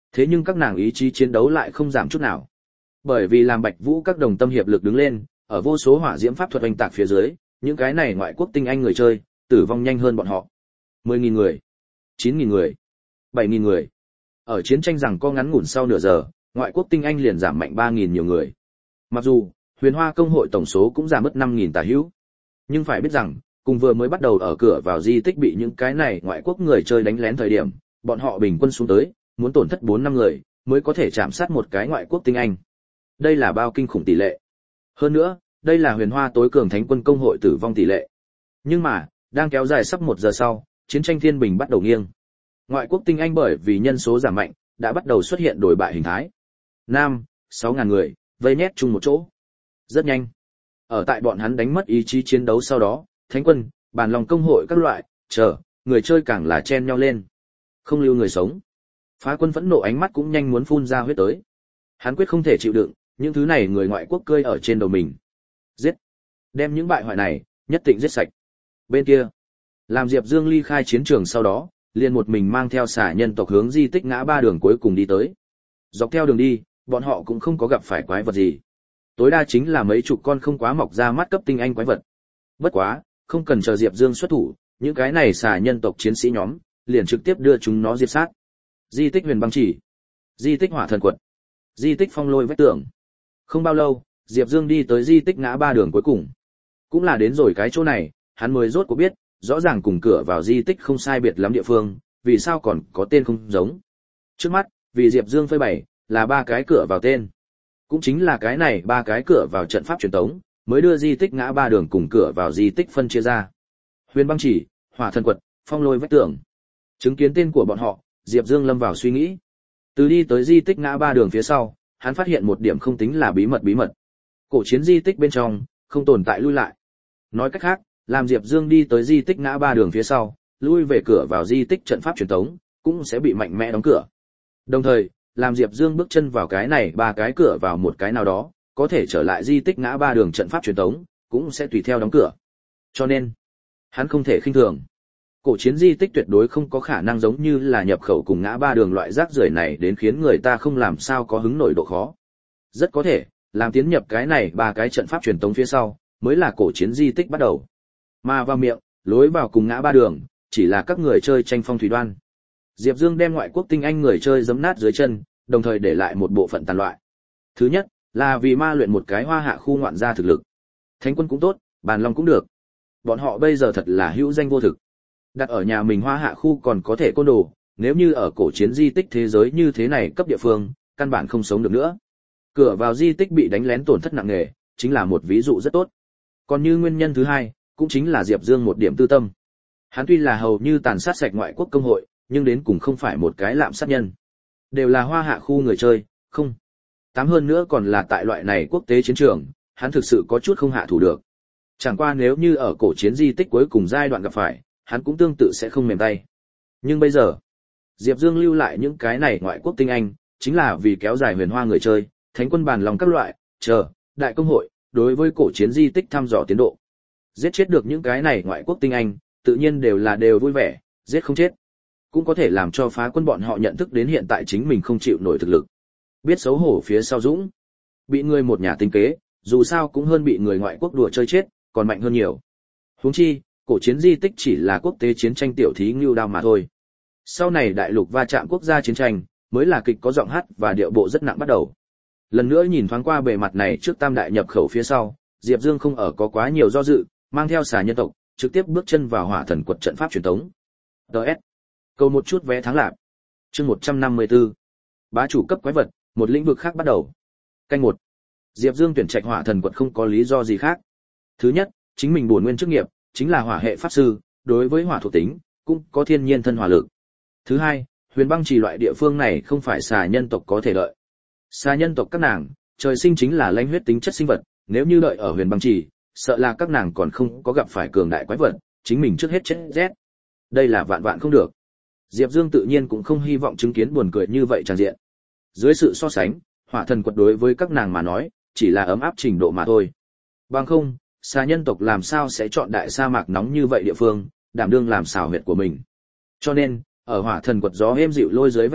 Thế nhưng các nàng ý chí chiến đấu lại không giảm chút nào. Bởi vì làm Bạch Vũ các đồng tâm hiệp lực đứng lên, ở vô số hỏa diễm pháp thuật oanh tạc phía dưới, những cái này ngoại quốc tinh anh người chơi, tử vong nhanh hơn bọn họ. 10.000 người, 9.000 người, 7.000 người. Ở chiến tranh rằng co ngắn ngủn sau nửa giờ, ngoại quốc tinh anh liền giảm mạnh 3.000 nhiều người. Mặc dù, Huyền Hoa công hội tổng số cũng giảm mất 5.000 tà hữu. Nhưng phải biết rằng, cùng vừa mới bắt đầu ở cửa vào di tích bị những cái này ngoại quốc người chơi đánh lén thời điểm, bọn họ bình quân xuống tới, muốn tổn thất 4-5 người, mới có thể chạm sát một cái ngoại quốc tinh anh. Đây là bao kinh khủng tỷ lệ. Hơn nữa, đây là Huyền Hoa tối cường thánh quân công hội tử vong tỷ lệ. Nhưng mà, đang kéo dài sắp 1 giờ sau, chiến tranh thiên bình bắt đầu nghiêng. Ngoại quốc tinh anh bởi vì nhân số giảm mạnh, đã bắt đầu xuất hiện đổi bại hình thái. 5-6 ngàn người, vây nhét chung một chỗ. Rất nhanh. Ở tại bọn hắn đánh mất ý chí chiến đấu sau đó, thánh quân, bàn lòng công hội các loại, người chơi càng là chen nhau lên. Không lưu người sống. Phá quân phẫn nộ ánh mắt cũng nhanh muốn phun ra huyết tới. Hắn quyết không thể chịu đựng, những thứ này người ngoại quốc cơi ở trên đầu mình. Giết. Đem những bại hoại này, nhất định giết sạch. Bên kia, làm Diệp Dương ly khai chiến trường sau đó, liền một mình mang theo xà nhân tộc hướng di tích ngã ba đường cuối cùng đi tới. Dọc theo đường đi, bọn họ cũng không có gặp phải quái vật gì. Tối đa chính là mấy chục con không quá mọc ra mắt cấp tinh anh quái vật. Bất quá, không cần chờ Diệp Dương xuất thủ, những cái này xà nhân tộc chiến sĩ nhóm, liền trực tiếp đưa chúng nó diệt sát. Di tích Huyền Băng Chỉ, di tích Hỏa Thần Quật, di tích Phong Lôi Vách Tường. Không bao lâu, Diệp Dương đi tới di tích ngã ba đường cuối cùng. Cũng là đến rồi cái chỗ này, hắn mới rốt cuộc biết, rõ ràng cùng cửa vào di tích không sai biệt lắm địa phương, vì sao còn có tên không giống. Trước mắt, vì Diệp Dương phơi bày, là 3 cái cửa vào tên. Cũng chính là cái này 3 cái cửa vào trận pháp truyền tống, mới đưa di tích ngã ba đường cùng cửa vào di tích phân chia ra. Huyền Băng Chỉ, Hỏa Thần Quật, Phong Lôi Vách Tường. Chứng kiến tên của bọn họ, Diệp Dương lâm vào suy nghĩ. Từ đi tới di tích ngã ba đường phía sau, hắn phát hiện một điểm không tính là bí mật. Cổ chiến di tích bên trong, không tồn tại lui lại. Nói cách khác, làm Diệp Dương đi tới di tích ngã ba đường phía sau, lui về cửa vào di tích trận pháp truyền tống, cũng sẽ bị mạnh mẽ đóng cửa. Đồng thời, làm Diệp Dương bước chân vào cái này 3 cái cửa vào một cái nào đó, có thể trở lại di tích ngã ba đường trận pháp truyền tống, cũng sẽ tùy theo đóng cửa. Cho nên, hắn không thể khinh thường. Cổ chiến di tích tuyệt đối không có khả năng giống như là nhập khẩu cùng ngã ba đường loại rác rưởi này đến khiến người ta không làm sao có hứng nổi độ khó. Rất có thể, làm tiến nhập cái này 3 cái trận pháp truyền tống phía sau, mới là cổ chiến di tích bắt đầu. Mà vào miệng, lối vào cùng ngã ba đường, chỉ là các người chơi tranh phong thủy đoan. Diệp Dương đem ngoại quốc tinh anh người chơi giẫm nát dưới chân, đồng thời để lại một bộ phận tàn loại. Thứ nhất, là vì ma luyện một cái hoa hạ khu ngoạn gia thực lực. Thánh quân cũng tốt, bàn long cũng được. Bọn họ bây giờ thật là hữu danh vô thực. Đặt ở nhà mình hoa hạ khu còn có thể côn đồ, nếu như ở cổ chiến di tích thế giới như thế này cấp địa phương, căn bản không sống được nữa. Cửa vào di tích bị đánh lén tổn thất nặng nề, chính là một ví dụ rất tốt. Còn như nguyên nhân thứ hai, cũng chính là Diệp Dương một điểm tư tâm. Hắn tuy là hầu như tàn sát sạch ngoại quốc công hội, nhưng đến cùng không phải một cái lạm sát nhân. Đều là hoa hạ khu người chơi, không. Tám hơn nữa còn là tại loại này quốc tế chiến trường, hắn thực sự có chút không hạ thủ được. Chẳng qua nếu như ở cổ chiến di tích cuối cùng giai đoạn gặp phải, hắn cũng tương tự sẽ không mềm tay. Nhưng bây giờ, Diệp Dương lưu lại những cái này ngoại quốc tinh anh, chính là vì kéo dài Huyền Hoa người chơi, thánh quân bàn lòng các loại, đại công hội, đối với cổ chiến di tích thăm dò tiến độ. Giết chết được những cái này ngoại quốc tinh anh, tự nhiên đều vui vẻ, giết không chết. Cũng có thể làm cho phá quân bọn họ nhận thức đến hiện tại chính mình không chịu nổi thực lực. Biết xấu hổ phía sau dũng. Bị người một nhà tinh kế, dù sao cũng hơn bị người ngoại quốc đùa chơi chết, còn mạnh hơn nhiều. Huống chi, cổ chiến di tích chỉ là quốc tế chiến tranh tiểu thí ngưu đao mà thôi. Sau này đại lục va chạm quốc gia chiến tranh, mới là kịch có giọng hát và điệu bộ rất nặng bắt đầu. Lần nữa nhìn thoáng qua bề mặt này trước tam đại nhập khẩu phía sau, Diệp Dương không ở có quá nhiều do dự, mang theo xà nhân tộc, trực tiếp bước chân vào Hỏa Thần Quật trận pháp truyền tống. DS. Cầu một chút vé thắng lạc. Chương 154. Bá chủ cấp quái vật, một lĩnh vực khác bắt đầu. Canh 1. Diệp Dương tuyển trạch Hỏa Thần Quật không có lý do gì khác. Thứ nhất, chính mình bổn nguyên chức nghiệp chính là hỏa hệ pháp sư, đối với hỏa thuộc tính cũng có thiên nhiên thân hỏa lực. Thứ hai, Huyền Băng Chỉ loại địa phương này không phải xà nhân tộc có thể đợi. Xà nhân tộc các nàng, trời sinh chính là lãnh huyết tính chất sinh vật, nếu như đợi ở Huyền Băng Chỉ, sợ là các nàng còn không có gặp phải cường đại quái vật, chính mình trước hết chết rét. Đây là vạn vạn không được. Diệp Dương tự nhiên cũng không hy vọng chứng kiến buồn cười như vậy tràn diện. Dưới sự so sánh, Hỏa Thần Quật đối với các nàng mà nói, chỉ là ấm áp trình độ mà thôi. Bằng không, xà nhân tộc làm sao sẽ chọn đại sa mạc nóng như vậy địa phương, đảm đương làm xào huyệt của mình. Cho nên, ở Hỏa Thần Quật gió êm dịu lôi dưới vách đá,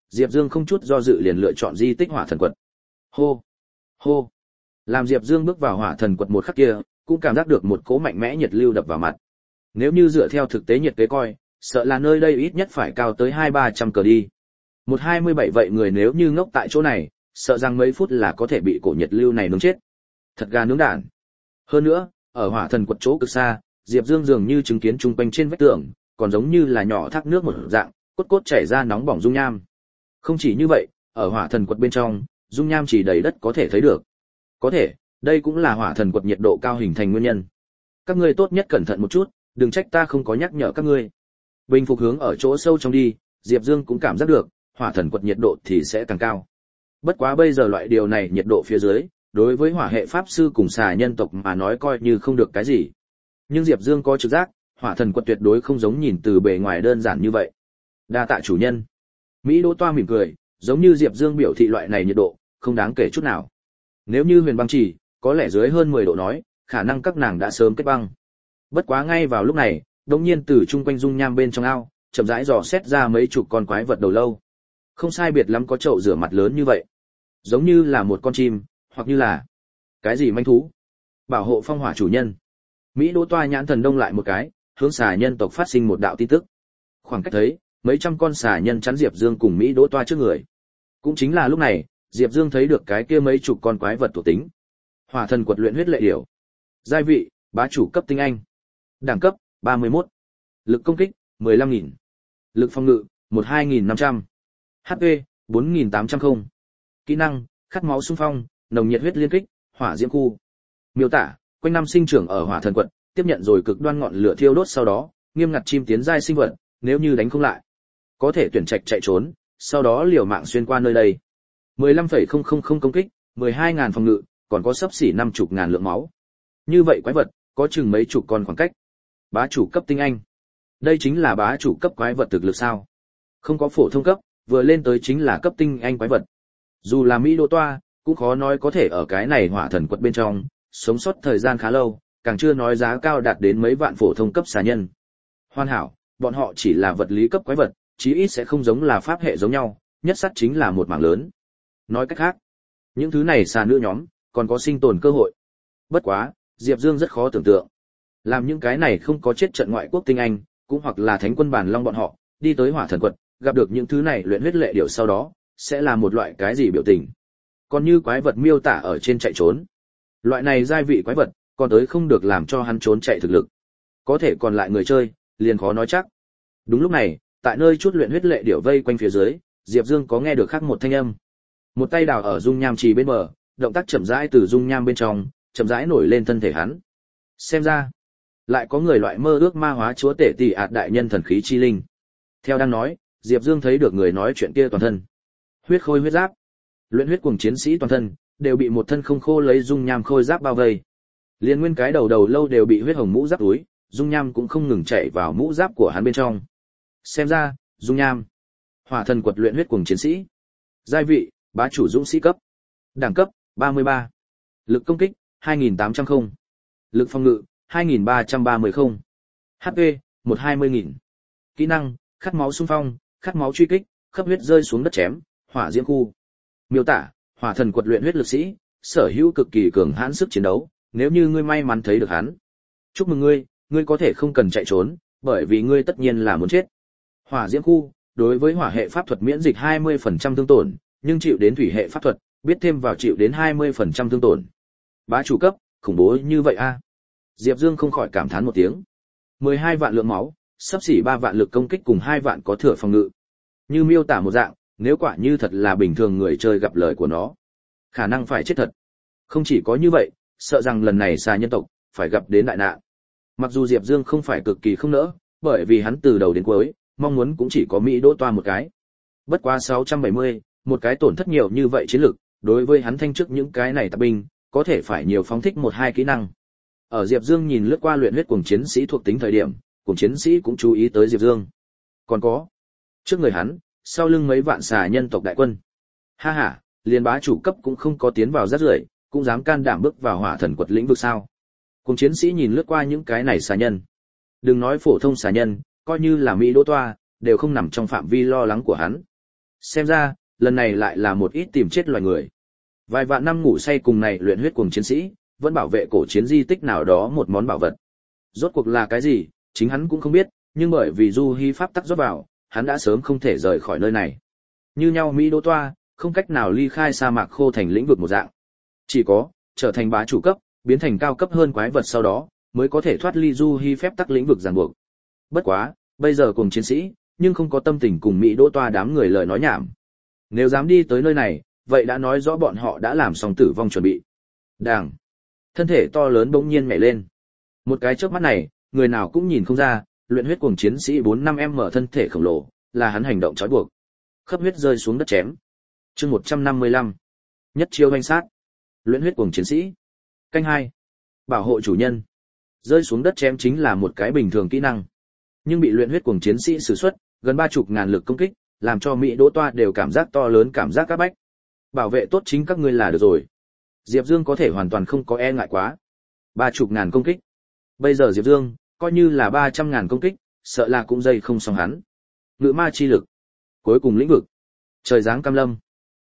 Diệp Dương không chút do dự liền lựa chọn di tích hỏa thần quật. Hô, hô. Làm Diệp Dương bước vào hỏa thần quật một khắc kia, cũng cảm giác được một cỗ mạnh mẽ nhiệt lưu đập vào mặt. Nếu như dựa theo thực tế nhiệt kế coi, sợ là nơi đây ít nhất phải cao tới 200-300 cờ đi. 127 vậy người nếu như ngốc tại chỗ này, sợ rằng mấy phút là có thể bị cổ nhiệt lưu này nướng chết. Thật gà nướng đản. Hơn nữa, ở hỏa thần quật chỗ cực xa, Diệp Dương dường như chứng kiến chung quanh trên vách tường, còn giống như là nhỏ thác nước một dạng, cốt cốt chảy ra nóng bỏng dung nham. Không chỉ như vậy, ở hỏa thần quật bên trong, dung nham chỉ đầy đất có thể thấy được. Có thể, đây cũng là hỏa thần quật nhiệt độ cao hình thành nguyên nhân. Các ngươi tốt nhất cẩn thận một chút, đừng trách ta không có nhắc nhở các ngươi. Bình phục hướng ở chỗ sâu trong đi, Diệp Dương cũng cảm giác được, hỏa thần quật nhiệt độ thì sẽ càng cao. Bất quá bây giờ loại điều này nhiệt độ phía dưới, đối với hỏa hệ pháp sư cùng xà nhân tộc mà nói coi như không được cái gì. Nhưng Diệp Dương có trực giác, hỏa thần quật tuyệt đối không giống nhìn từ bề ngoài đơn giản như vậy. Đa tạ chủ nhân. Mỹ Đỗ Toa mỉm cười, giống như Diệp Dương biểu thị loại này nhiệt độ, không đáng kể chút nào. Nếu như huyền băng chỉ, có lẽ dưới hơn 10 độ nói, khả năng các nàng đã sớm kết băng. Bất quá ngay vào lúc này, đột nhiên từ chung quanh dung nham bên trong ao, chậm rãi dò xét ra mấy chục con quái vật đầu lâu. Không sai biệt lắm có chậu rửa mặt lớn như vậy. Giống như là một con chim, hoặc như là cái gì manh thú. Bảo hộ phong hỏa chủ nhân. Mỹ Đỗ Toa nhãn thần đông lại một cái, hướng xà nhân tộc phát sinh một đạo tin tức. Khoảng cách thấy, mấy trăm con xà nhân chắn Diệp Dương cùng Mỹ Đỗ Toa trước người. Cũng chính là lúc này, Diệp Dương thấy được cái kia mấy chục con quái vật thuộc tính. Hỏa thần quật luyện huyết lệ điểu. Giai vị, bá chủ cấp tinh anh. Đẳng cấp, 31. Lực công kích, 15.000. Lực phòng ngự, 12.500. HP, 4.800. Kỹ năng, khát máu xung phong, nồng nhiệt huyết liên kích, hỏa diễm khu. Miêu tả, quanh năm sinh trưởng ở hỏa thần quật, tiếp nhận rồi cực đoan ngọn lửa thiêu đốt sau đó, nghiêm ngặt chim tiến giai sinh vật, nếu như đánh không lại, có thể tuyển trạch chạy trốn, sau đó liều mạng xuyên qua nơi đây. 15,000 công kích, 12.000 phòng ngự, còn có xấp xỉ 50.000 lượng máu. Như vậy quái vật, có chừng mấy chục con khoảng cách. Bá chủ cấp tinh anh. Đây chính là bá chủ cấp quái vật thực lực sao? Không có phổ thông cấp, vừa lên tới chính là cấp tinh anh quái vật. Dù là Mỹ Đỗ Toa, cũng khó nói có thể ở cái này hỏa thần quật bên trong, sống sót thời gian khá lâu, càng chưa nói giá cao đạt đến mấy vạn phổ thông cấp xà nhân. Hoàn hảo, bọn họ chỉ là vật lý cấp quái vật, chí ít sẽ không giống là pháp hệ giống nhau, nhất sắt chính là một mảng lớn. Nói cách khác, những thứ này xà nữ nhóm, còn có sinh tồn cơ hội. Bất quá, Diệp Dương rất khó tưởng tượng. Làm những cái này không có chết trận ngoại quốc tinh anh, cũng hoặc là thánh quân bản long bọn họ, đi tới hỏa thần quật, gặp được những thứ này luyện huyết lệ điểu sau đó, sẽ là một loại cái gì biểu tình. Còn như quái vật miêu tả ở trên chạy trốn. Loại này giai vị quái vật, còn tới không được làm cho hắn trốn chạy thực lực. Có thể còn lại người chơi, liền khó nói chắc. Đúng lúc này, tại nơi chút luyện huyết lệ điểu vây quanh phía dưới, Diệp Dương có nghe được khác một thanh âm. Một tay đào ở dung nham trì bên bờ, động tác chậm rãi từ dung nham bên trong, chậm rãi nổi lên thân thể hắn. Xem ra, lại có người loại mơ ước ma hóa chúa tể tỷ ạt đại nhân thần khí chi linh. Theo đang nói, Diệp Dương thấy được người nói chuyện kia toàn thân. Huyết khôi huyết giáp, luyện huyết cuồng chiến sĩ toàn thân, đều bị một thân không khô lấy dung nham khôi giáp bao vây. Liên nguyên cái đầu lâu đều bị huyết hồng mũ giáp túi, dung nham cũng không ngừng chảy vào mũ giáp của hắn bên trong. Xem ra, dung nham, hỏa thần quật luyện huyết cuồng chiến sĩ. Giai vị, bá chủ dũng sĩ cấp. Đẳng cấp, 33. Lực công kích, 2.800. Lực phòng ngự, 2.330. HP, 120.000. Kỹ năng, khát máu xung phong, khát máu truy kích, khắp huyết rơi xuống đất chém, hỏa diễm khu. Miêu tả, hỏa thần quật luyện huyết lực sĩ, sở hữu cực kỳ cường hãn sức chiến đấu, nếu như ngươi may mắn thấy được hắn. Chúc mừng ngươi, ngươi có thể không cần chạy trốn, bởi vì ngươi tất nhiên là muốn chết. Hỏa diễm khu, đối với hỏa hệ pháp thuật miễn dịch 20% thương tổn, nhưng chịu đến thủy hệ pháp thuật, biết thêm vào chịu đến 20% thương tổn. Bá chủ cấp, khủng bố như vậy a. Diệp Dương không khỏi cảm thán một tiếng. 12 vạn lượng máu, sắp xỉ 3 vạn lực công kích cùng 2 vạn có thừa phòng ngự. Như miêu tả một dạng, nếu quả như thật là bình thường người chơi gặp lời của nó, khả năng phải chết thật. Không chỉ có như vậy, sợ rằng lần này xà nhân tộc phải gặp đến đại nạn. Mặc dù Diệp Dương không phải cực kỳ không nỡ, bởi vì hắn từ đầu đến cuối mong muốn cũng chỉ có Mỹ Đỗ Toa một cái. Bất quá 670, một cái tổn thất nhiều như vậy chiến lực, đối với hắn thanh trước những cái này tạp binh, có thể phải nhiều phóng thích một hai kỹ năng. Ở Diệp Dương nhìn lướt qua luyện huyết cuồng chiến sĩ thuộc tính thời điểm, cuồng chiến sĩ cũng chú ý tới Diệp Dương. Còn có, trước người hắn, sau lưng mấy vạn xà nhân tộc đại quân. Ha ha, liền bá chủ cấp cũng không có tiến vào rác rưởi, cũng dám can đảm bước vào hỏa thần quật lĩnh vực sao? Cuồng chiến sĩ nhìn lướt qua những cái này xà nhân. Đừng nói phổ thông xà nhân, coi như là Mỹ Đỗ Toa, đều không nằm trong phạm vi lo lắng của hắn. Xem ra, lần này lại là một ít tìm chết loài người. Vài vạn năm ngủ say cùng này luyện huyết cuồng chiến sĩ, vẫn bảo vệ cổ chiến di tích nào đó một món bảo vật. Rốt cuộc là cái gì, chính hắn cũng không biết, nhưng bởi vì du hy pháp tắc rót vào, hắn đã sớm không thể rời khỏi nơi này. Như nhau Mỹ Đỗ Toa, không cách nào ly khai sa mạc khô thành lĩnh vực một dạng. Chỉ có trở thành bá chủ cấp, biến thành cao cấp hơn quái vật sau đó, mới có thể thoát ly du hy phép tắc lĩnh vực ràng buộc. Bất quá, bây giờ cùng chiến sĩ, nhưng không có tâm tình cùng Mỹ Đỗ Toa đám người lời nói nhảm. Nếu dám đi tới nơi này, vậy đã nói rõ bọn họ đã làm xong tử vong chuẩn bị. Đàng, thân thể to lớn bỗng nhiên nhảy lên. Một cái chớp mắt này, người nào cũng nhìn không ra, luyện huyết cuồng chiến sĩ 4-5m thân thể khổng lồ, là hắn hành động trói buộc. Khắp huyết rơi xuống đất chém. Chương 155. Nhất chiêu hoành sát. Luyện huyết cuồng chiến sĩ. Canh 2. Bảo hộ chủ nhân. Rơi xuống đất chém chính là một cái bình thường kỹ năng, nhưng bị luyện huyết cuồng chiến sĩ sử xuất, gần 30.000 lực công kích, làm cho Mỹ Đỗ Toa đều cảm giác to lớn, cảm giác áp bách. Bảo vệ tốt chính các ngươi là được rồi. Diệp Dương có thể hoàn toàn không có e ngại quá. 30.000 công kích. Bây giờ Diệp Dương, coi như là 300.000 công kích, sợ là cũng dây không xong hắn. Ngự ma chi lực. Cuối cùng lĩnh vực. Trời giáng cam lâm.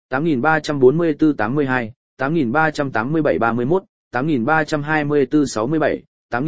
8344-82, 8387-31, 8324-67,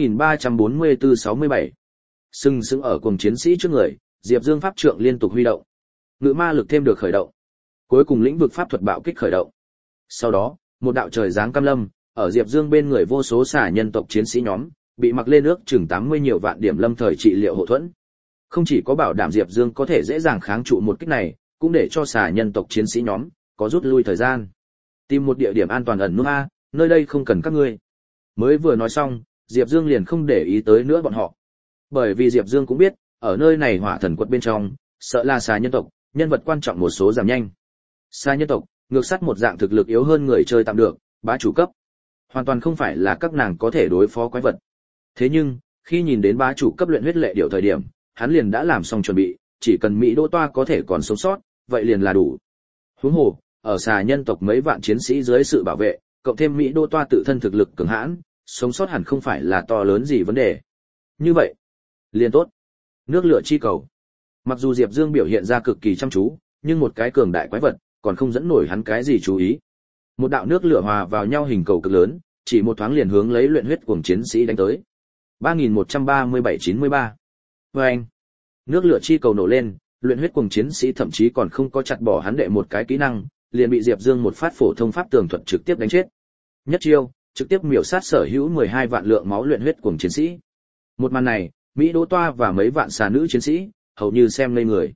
8344-67. Sừng sững ở cùng chiến sĩ trước người, Diệp Dương pháp trượng liên tục huy động. Ngự ma lực thêm được khởi động. Cuối cùng lĩnh vực pháp thuật bạo kích khởi động. Sau đó, một đạo trời giáng cam lâm, ở Diệp Dương bên người vô số xà nhân tộc chiến sĩ nhóm, bị mặc lên ước chừng 80 nhiều vạn điểm lâm thời trị liệu hộ thuẫn. Không chỉ có bảo đảm Diệp Dương có thể dễ dàng kháng trụ một kích này, cũng để cho xà nhân tộc chiến sĩ nhóm có rút lui thời gian. Tìm một địa điểm an toàn ẩn núp a, nơi đây không cần các ngươi. Mới vừa nói xong, Diệp Dương liền không để ý tới nữa bọn họ. Bởi vì Diệp Dương cũng biết, ở nơi này hỏa thần quật bên trong, sợ là xà nhân tộc, nhân vật quan trọng một số giảm nhanh. Xà nhân tộc, ngược sắt một dạng thực lực yếu hơn người chơi tạm được, bá chủ cấp. Hoàn toàn không phải là các nàng có thể đối phó quái vật. Thế nhưng, khi nhìn đến bá chủ cấp luyện huyết lệ điểu thời điểm, hắn liền đã làm xong chuẩn bị, chỉ cần Mỹ Đỗ Toa có thể còn sống sót, vậy liền là đủ. Huống hồ, ở xà nhân tộc mấy vạn chiến sĩ dưới sự bảo vệ, cộng thêm Mỹ Đỗ Toa tự thân thực lực cường hãn, sống sót hẳn không phải là to lớn gì vấn đề. Như vậy, liền tốt. Nước lửa chi cầu. Mặc dù Diệp Dương biểu hiện ra cực kỳ chăm chú, nhưng một cái cường đại quái vật, còn không dẫn nổi hắn cái gì chú ý. Một đạo nước lửa hòa vào nhau hình cầu cực lớn, chỉ một thoáng liền hướng lấy luyện huyết cuồng chiến sĩ đánh tới. 3137-93. Vâng. Nước lửa chi cầu nổ lên, luyện huyết cuồng chiến sĩ thậm chí còn không có chặt bỏ hắn đệ một cái kỹ năng, liền bị Diệp Dương một phát phổ thông pháp tường thuật trực tiếp đánh chết. Nhất chiêu, trực tiếp miểu sát sở hữu 12 vạn lượng máu luyện huyết cuồng chiến sĩ. Một màn này, Mỹ Đỗ Toa và mấy vạn xà nữ chiến sĩ, hầu như xem ngây người.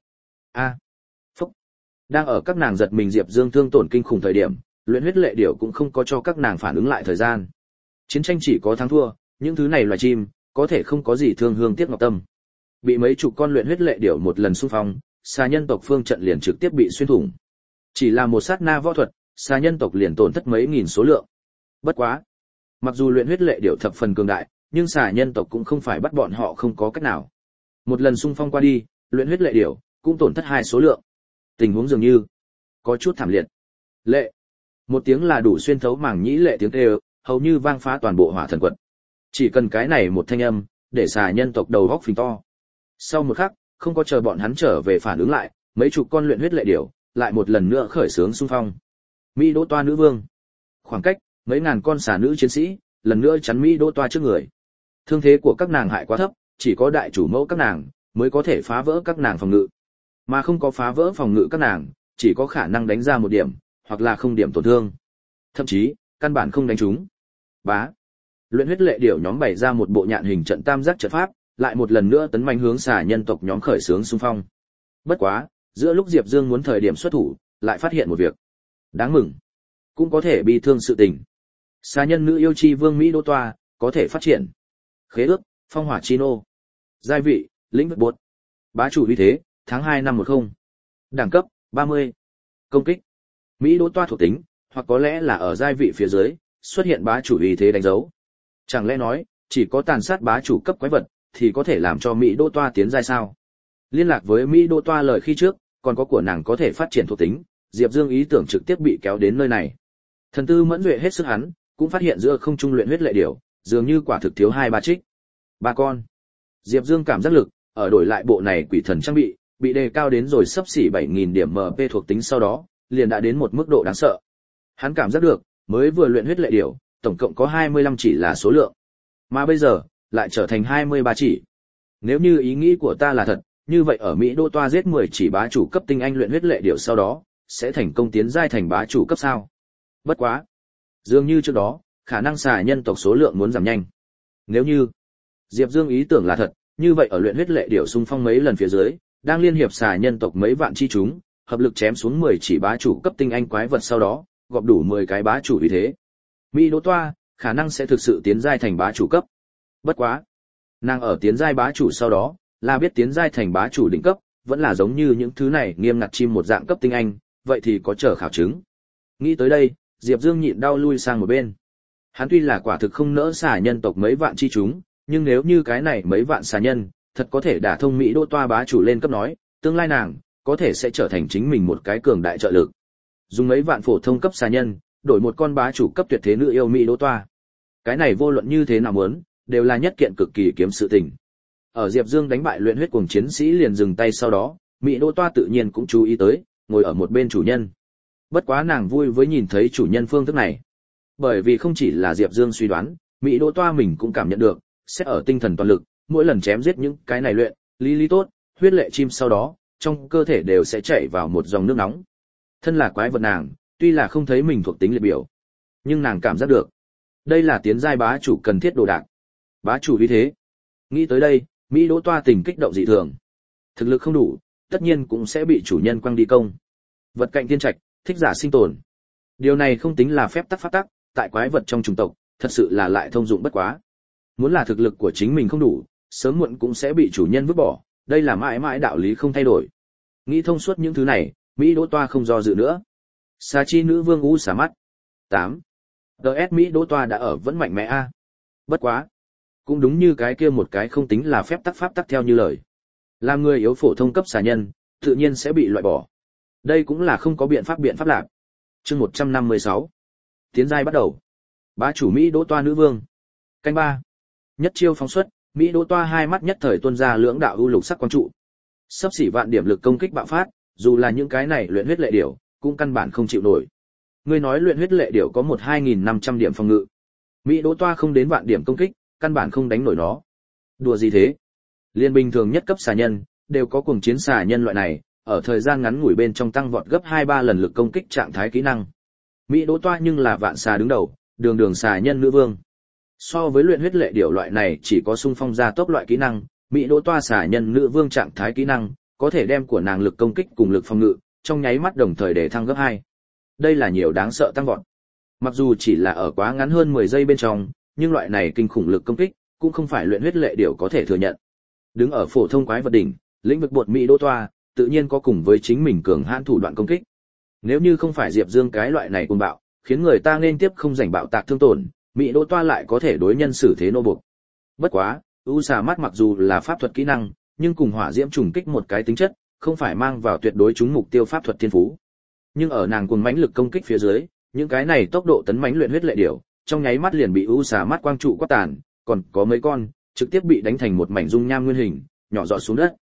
Phúc. Đang ở các nàng giật mình Diệp Dương thương tổn kinh khủng thời điểm, luyện huyết lệ điểu cũng không có cho các nàng phản ứng lại thời gian. Chiến tranh chỉ có thắng thua, những thứ này loài chim, có thể không có gì thương hương tiếc ngọc tâm. Bị mấy chục con luyện huyết lệ điểu một lần xung phong, xà nhân tộc phương trận liền trực tiếp bị xuyên thủng. Chỉ là một sát na võ thuật, xà nhân tộc liền tổn thất mấy nghìn số lượng. Bất quá, mặc dù luyện huyết lệ điểu thập phần cường đại, nhưng xà nhân tộc cũng không phải bắt bọn họ không có cách nào. Một lần xung phong qua đi, luyện huyết lệ điểu cũng tổn thất 2 số lượng. Tình huống dường như có chút thảm liệt. Lệ, một tiếng là đủ xuyên thấu màng nhĩ lệ tiếng kêu, hầu như vang phá toàn bộ hỏa thần quật. Chỉ cần cái này một thanh âm, để xà nhân tộc đầu góc phình to. Sau một khắc, không có chờ bọn hắn trở về phản ứng lại, mấy chục con luyện huyết lệ điểu lại một lần nữa khởi xướng xung phong. Mỹ Đỗ Toa nữ vương, khoảng cách mấy ngàn con xà nữ chiến sĩ lần nữa chắn Mỹ Đỗ Toa trước người. Thương thế của các nàng hại quá thấp, chỉ có đại chủ mẫu các nàng mới có thể phá vỡ các nàng phòng ngự, mà không có phá vỡ phòng ngự các nàng, chỉ có khả năng đánh ra một điểm, hoặc là không điểm tổn thương, thậm chí căn bản không đánh trúng. Bá, luyện huyết lệ điểu nhóm bày ra một bộ nhạn hình trận tam giác trận pháp, lại một lần nữa tấn manh hướng xà nhân tộc nhóm khởi xướng xung phong. Bất quá, giữa lúc Diệp Dương muốn thời điểm xuất thủ, lại phát hiện một việc đáng mừng, cũng có thể bi thương sự tình. Xà nhân nữ yêu chi vương Mỹ Đỗ Toa có thể phát triển khế ước phong hỏa chi nô, giai vị lĩnh vực bột, bá chủ uy thế tháng 2 năm 10, đẳng cấp 30, công kích Mỹ Đỗ Toa thuộc tính, hoặc có lẽ là ở giai vị phía dưới xuất hiện bá chủ uy thế đánh dấu. Chẳng lẽ nói chỉ có tàn sát bá chủ cấp quái vật thì có thể làm cho Mỹ Đỗ Toa tiến giai sao? Liên lạc với Mỹ Đỗ Toa lời khi trước, còn có của nàng có thể phát triển thuộc tính, Diệp Dương ý tưởng trực tiếp bị kéo đến nơi này. Thần tư mẫn duệ hết sức hắn, cũng phát hiện giữa không trung luyện huyết lệ điểu, dường như quả thực thiếu 2-3 trích. 3 con. Diệp Dương cảm giác lực, ở đổi lại bộ này quỷ thần trang bị, bị đề cao đến rồi xấp xỉ 7.000 điểm MP thuộc tính sau đó, liền đã đến một mức độ đáng sợ. Hắn cảm giác được, mới vừa luyện huyết lệ điểu, tổng cộng có 25 chỉ là số lượng. Mà bây giờ, lại trở thành 23 chỉ. Nếu như ý nghĩ của ta là thật, như vậy ở Mỹ Đô Toa giết 10 chỉ bá chủ cấp tinh anh luyện huyết lệ điểu sau đó, sẽ thành công tiến giai thành bá chủ cấp sao. Bất quá. Dường như trước đó, khả năng xà nhân tộc số lượng muốn giảm nhanh. Nếu như Diệp Dương ý tưởng là thật, như vậy ở luyện huyết lệ điểu xung phong mấy lần phía dưới, đang liên hiệp xà nhân tộc mấy vạn chi chúng, hợp lực chém xuống 10 chỉ bá chủ cấp tinh anh quái vật sau đó, gọp đủ 10 cái bá chủ vì thế. Mỹ Đỗ Toa, khả năng sẽ thực sự tiến giai thành bá chủ cấp. Bất quá, nàng ở tiến giai bá chủ sau đó, là biết tiến giai thành bá chủ đỉnh cấp, vẫn là giống như những thứ này nghiêm ngặt chim một dạng cấp tinh anh, vậy thì có chờ khảo chứng. Nghĩ tới đây, Diệp Dương nhịn đau lui sang một bên. Hắn tuy là quả thực không nỡ xà nhân tộc mấy vạn chi chúng, nhưng nếu như cái này mấy vạn xà nhân, thật có thể đả thông Mỹ Đỗ Toa bá chủ lên cấp nói, tương lai nàng, có thể sẽ trở thành chính mình một cái cường đại trợ lực. Dùng mấy vạn phổ thông cấp xà nhân, đổi một con bá chủ cấp tuyệt thế nữ yêu Mỹ Đỗ Toa. Cái này vô luận như thế nào muốn, đều là nhất kiện cực kỳ kiếm sự tình. Ở Diệp Dương đánh bại luyện huyết cuồng chiến sĩ liền dừng tay sau đó, Mỹ Đỗ Toa tự nhiên cũng chú ý tới, ngồi ở một bên chủ nhân. Bất quá nàng vui với nhìn thấy chủ nhân phương thức này. Bởi vì không chỉ là Diệp Dương suy đoán, Mỹ Đỗ Toa mình cũng cảm nhận được, sẽ ở tinh thần toàn lực, mỗi lần chém giết những cái này luyện, lý tốt, huyết lệ chim sau đó, trong cơ thể đều sẽ chảy vào một dòng nước nóng. Thân là quái vật nàng, tuy là không thấy mình thuộc tính liệt biểu, nhưng nàng cảm giác được, đây là tiến giai bá chủ cần thiết đồ đạc. Bá chủ vì thế. Nghĩ tới đây, Mỹ Đỗ Toa tình kích động dị thường. Thực lực không đủ, tất nhiên cũng sẽ bị chủ nhân quăng đi công. Vật cạnh thiên trạch, thích giả sinh tồn. Điều này không tính là phép tắc pháp tắc, tại quái vật trong chủng tộc, thật sự là lại thông dụng bất quá. Muốn là thực lực của chính mình không đủ, sớm muộn cũng sẽ bị chủ nhân vứt bỏ, đây là mãi mãi đạo lý không thay đổi. Nghĩ thông suốt những thứ này, Mỹ Đỗ Toa không do dự nữa. Xà chi nữ vương u xả mắt. 8. DS Mỹ Đỗ Toa đã ở vẫn mạnh mẽ a. Bất quá, cũng đúng như cái kia một cái không tính là phép tắc pháp tắc theo như lời. Làm người yếu phổ thông cấp xà nhân, tự nhiên sẽ bị loại bỏ. Đây cũng là không có biện pháp lạc. Chương 156. Tiến giai bắt đầu. Bá chủ Mỹ Đỗ Toa nữ vương. Canh 3. Nhất chiêu phóng xuất, Mỹ Đỗ Toa hai mắt nhất thời tuôn ra lưỡng đạo ưu lục sắc quang trụ. Sắp xỉ vạn điểm lực công kích bạo phát, dù là những cái này luyện huyết lệ điểu, cũng căn bản không chịu nổi. Ngươi nói luyện huyết lệ điểu có 1-2500 điểm phòng ngự. Mỹ Đỗ Toa không đến vạn điểm công kích, căn bản không đánh nổi nó. Đùa gì thế? Liên bình thường nhất cấp xà nhân, đều có cuồng chiến xà nhân loại này, ở thời gian ngắn ngủi bên trong tăng vọt gấp 2-3 lần lực công kích trạng thái kỹ năng. Mỹ Đỗ Toa nhưng là vạn xà đứng đầu, đường xà nhân nữ vương. So với luyện huyết lệ điểu loại này chỉ có xung phong gia tốc loại kỹ năng, Mỹ Đỗ Toa xà nhân nữ vương trạng thái kỹ năng, có thể đem của nàng lực công kích cùng lực phòng ngự, trong nháy mắt đồng thời để thăng gấp 2. Đây là nhiều đáng sợ tăng vọt. Mặc dù chỉ là ở quá ngắn hơn 10 giây bên trong, nhưng loại này kinh khủng lực công kích, cũng không phải luyện huyết lệ điểu có thể thừa nhận. Đứng ở phổ thông quái vật đỉnh, lĩnh vực bột Mỹ Đỗ Toa, tự nhiên có cùng với chính mình cường hãn thủ đoạn công kích. Nếu như không phải Diệp Dương cái loại này cuồng bạo, khiến người ta nên tiếp không rảnh bạo tạc thương tổn, Mỹ Đỗ Toa lại có thể đối nhân xử thế nô buộc. Bất quá, u xà mắt mặc dù là pháp thuật kỹ năng, nhưng cùng hỏa diễm trùng kích một cái tính chất, không phải mang vào tuyệt đối trúng mục tiêu pháp thuật thiên phú. Nhưng ở nàng cuồng mãnh lực công kích phía dưới, những cái này tốc độ tấn mãnh luyện huyết lệ điểu, trong nháy mắt liền bị u xà mắt quang trụ quát tàn, còn có mấy con trực tiếp bị đánh thành một mảnh dung nham nguyên hình, nhỏ giọt xuống đất.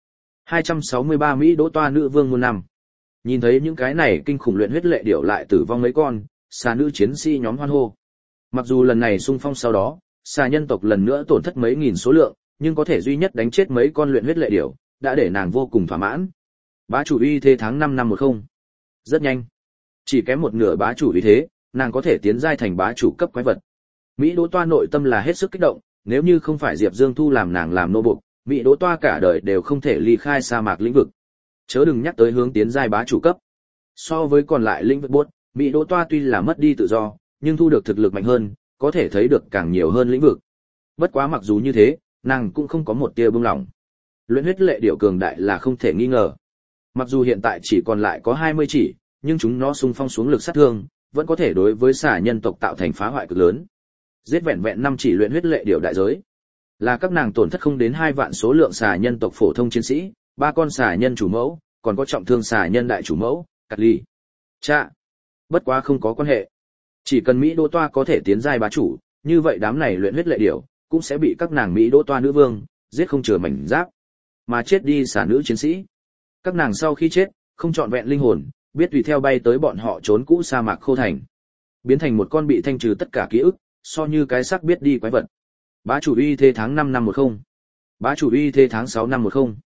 263 Mỹ Đỗ Toa nữ vương muôn năm. Nhìn thấy những cái này kinh khủng luyện huyết lệ điểu lại tử vong mấy con, xà nữ chiến sĩ nhóm hoan hô. Mặc dù lần này xung phong sau đó, xà nhân tộc lần nữa tổn thất mấy nghìn số lượng, nhưng có thể duy nhất đánh chết mấy con luyện huyết lệ điểu, đã để nàng vô cùng thỏa mãn. Bá chủ uy thế tháng 5 năm 10. Rất nhanh. Chỉ kém một nửa bá chủ uy thế, nàng có thể tiến giai thành bá chủ cấp quái vật. Mỹ Đỗ Toa nội tâm là hết sức kích động, nếu như không phải Diệp Dương thu làm nàng làm nô buộc, Mỹ Đỗ Toa cả đời đều không thể ly khai sa mạc lĩnh vực. Chớ đừng nhắc tới hướng tiến giai bá chủ cấp. So với còn lại lĩnh vực bốt, Mỹ Đỗ Toa tuy là mất đi tự do, nhưng thu được thực lực mạnh hơn, có thể thấy được càng nhiều hơn lĩnh vực. Bất quá mặc dù như thế, nàng cũng không có một tia bưng lỏng. Luyện huyết lệ điểu cường đại là không thể nghi ngờ. Mặc dù hiện tại chỉ còn lại có 20 chỉ, nhưng chúng nó xung phong xuống lực sát thương, vẫn có thể đối với xà nhân tộc tạo thành phá hoại cực lớn. Giết vẹn vẹn 5 chỉ luyện huyết lệ điểu đại giới, là các nàng tổn thất không đến 2 vạn số lượng xà nhân tộc phổ thông chiến sĩ, 3 con xà nhân chủ mẫu, còn có trọng thương xà nhân đại chủ mẫu, cắt ly. Chà, bất quá không có quan hệ. Chỉ cần Mỹ Đỗ Toa có thể tiến giai bá chủ, như vậy đám này luyện huyết lệ điểu cũng sẽ bị các nàng Mỹ Đỗ Toa nữ vương giết không chừa mảnh giáp, mà chết đi xà nữ chiến sĩ. Các nàng sau khi chết, không trọn vẹn linh hồn, biết tùy theo bay tới bọn họ trốn cũ sa mạc khô thành, biến thành một con bị thanh trừ tất cả ký ức, so như cái xác biết đi quái vật. Bá chủ uy thế tháng 5 năm 10, bá chủ uy thế tháng 6 năm 10,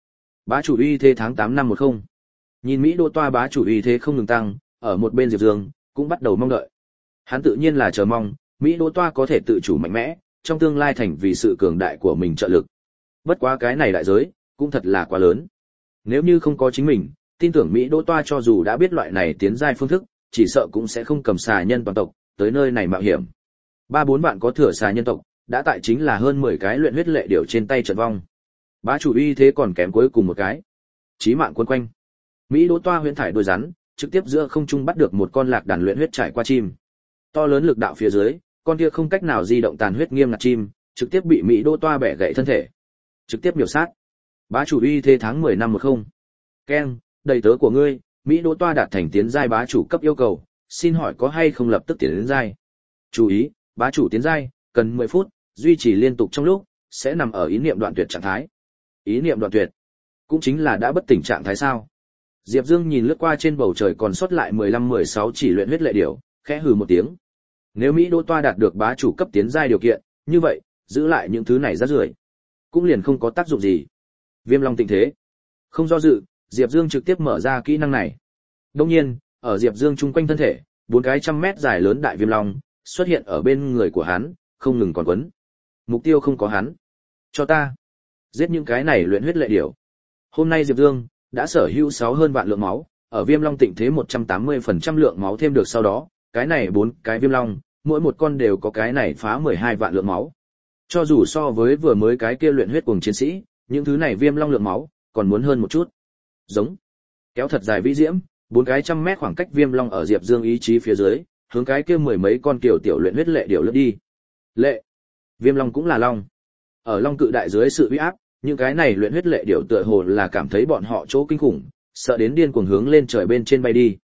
bá chủ uy thế tháng 8 năm 10. Nhìn Mỹ Đô Toa bá chủ uy thế không ngừng tăng, ở một bên Diệp Dương cũng bắt đầu mong đợi. Hắn tự nhiên là chờ mong Mỹ Đô Toa có thể tự chủ mạnh mẽ, trong tương lai thành vì sự cường đại của mình trợ lực. Bất quá cái này đại giới cũng thật là quá lớn. Nếu như không có chính mình, tin tưởng Mỹ Đô Toa cho dù đã biết loại này tiến giai phương thức, chỉ sợ cũng sẽ không cầm xà nhân toàn tộc tới nơi này mạo hiểm. 3-4 vạn có thừa xà nhân tộc, đã tại chính là hơn 10 cái luyện huyết lệ điểu trên tay trận vong. Bá chủ uy thế còn kém cuối cùng một cái. Chí mạng quân quanh. Mỹ Đô Toa huyễn thải đuôi rắn, trực tiếp giữa không trung bắt được một con lạc đàn luyện huyết trải qua chim. To lớn lực đạo phía dưới, con kia không cách nào di động tàn huyết nghiêm ngặt chim, trực tiếp bị Mỹ Đô Toa bẻ gãy thân thể, trực tiếp miểu sát. Bá chủ uy thế tháng 10 năm 10. Keng, đầy tớ của ngươi, Mỹ Đô Toa đạt thành tiến giai bá chủ cấp yêu cầu, xin hỏi có hay không lập tức tiến đến giai. Chú ý, bá chủ tiến giai cần 10 phút, duy trì liên tục trong lúc sẽ nằm ở ý niệm đoạn tuyệt trạng thái. Ý niệm đoạn tuyệt, cũng chính là đã bất tỉnh trạng thái sao? Diệp Dương nhìn lướt qua trên bầu trời còn sót lại 15-16 chỉ luyện huyết lệ điểu, khẽ hừ một tiếng. Nếu Mỹ Đô Toa đạt được bá chủ cấp tiến giai điều kiện, như vậy, giữ lại những thứ này rác rưởi, cũng liền không có tác dụng gì. Viêm Long Tịnh Thế. Không do dự, Diệp Dương trực tiếp mở ra kỹ năng này. Đương nhiên, ở Diệp Dương chung quanh thân thể, 4 cái trăm mét dài lớn đại viêm long xuất hiện ở bên người của hắn, không ngừng còn quấn. Mục tiêu không có hắn. Cho ta giết những cái này luyện huyết lệ điểu. Hôm nay Diệp Dương đã sở hữu 6 hơn vạn lượng máu, ở Viêm Long Tịnh Thế 180% lượng máu thêm được sau đó, cái này 4 cái viêm long, mỗi một con đều có cái này phá 12 vạn lượng máu. Cho dù so với vừa mới cái kia luyện huyết cuồng chiến sĩ, những thứ này viêm long lượng máu còn muốn hơn một chút. Giống kéo thật dài vĩ diễm, 4 cái trăm mét khoảng cách viêm long ở Diệp Dương ý chí phía dưới, hướng cái kia mười mấy con tiểu tiểu luyện huyết lệ điểu lướt đi. Lệ, viêm long cũng là long. Ở long cự đại dưới sự uy áp, những cái này luyện huyết lệ điểu tựa hồ là cảm thấy bọn họ chỗ kinh khủng, sợ đến điên cuồng hướng lên trời bên trên bay đi.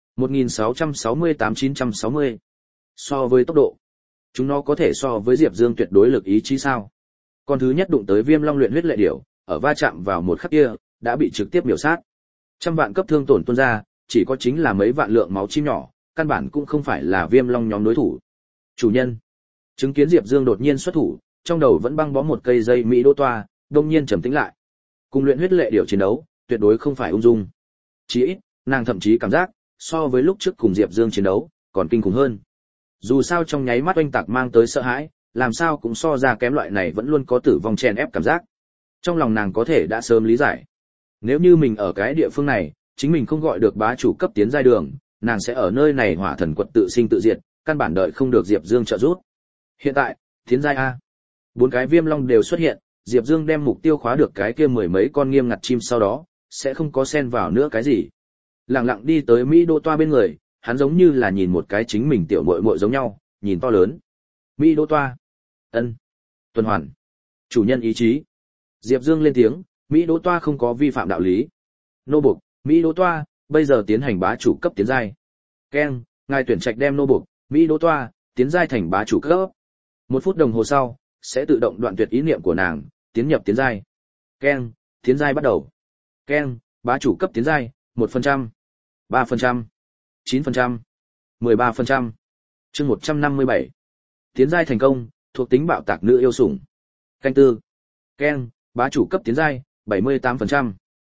1668-960. So với tốc độ, chúng nó có thể so với Diệp Dương tuyệt đối lực ý chí sao? Con thứ nhất đụng tới viêm long luyện huyết lệ điểu, ở va chạm vào một khắc kia, đã bị trực tiếp miểu sát. Trăm vạn cấp thương tổn tuôn ra, chỉ có chính là mấy vạn lượng máu chim nhỏ, căn bản cũng không phải là viêm long nhóm đối thủ. Chủ nhân, chứng kiến Diệp Dương đột nhiên xuất thủ, trong đầu vẫn băng bó một cây dây Mỹ Đô Toa, đông nhiên trầm tĩnh lại. Cùng luyện huyết lệ điểu chiến đấu, tuyệt đối không phải ung dung. Chỉ ít, nàng thậm chí cảm giác, so với lúc trước cùng Diệp Dương chiến đấu, còn kinh khủng hơn. Dù sao trong nháy mắt oanh tạc mang tới sợ hãi, làm sao cũng so ra kém loại này vẫn luôn có tử vong chèn ép cảm giác. Trong lòng nàng có thể đã sớm lý giải. Nếu như mình ở cái địa phương này, chính mình không gọi được bá chủ cấp tiến giai đường, nàng sẽ ở nơi này hỏa thần quật tự sinh tự diệt, căn bản đợi không được Diệp Dương trợ giúp. Hiện tại, tiến giai a. 4 cái viêm long đều xuất hiện, Diệp Dương đem mục tiêu khóa được cái kia mười mấy con nghiêm ngặt chim sau đó, sẽ không có xen vào nữa cái gì. Lặng lặng đi tới Mỹ Đô Toa bên người, hắn giống như là nhìn một cái chính mình tiểu muội muội giống nhau, nhìn to lớn. Mỹ Đô Toa. Ân. Tuần hoàn. Chủ nhân ý chí. Diệp Dương lên tiếng, Mỹ Đô Toa không có vi phạm đạo lý. Nô buộc, Mỹ Đô Toa, bây giờ tiến hành bá chủ cấp tiến giai. Keng, ngài tuyển trạch đem nô buộc, Mỹ Đô Toa, tiến giai thành bá chủ cấp. 1 phút đồng hồ sau, sẽ tự động đoạn tuyệt ý niệm của nàng, tiến nhập tiến giai. Keng, tiến giai bắt đầu. Keng, bá chủ cấp tiến giai, 1%, 3%, 9%, 13%. Chương 157. Tiến giai thành công, thuộc tính bạo tạc nữ yêu sủng. Canh tư. Keng, bá chủ cấp tiến giai, 78%,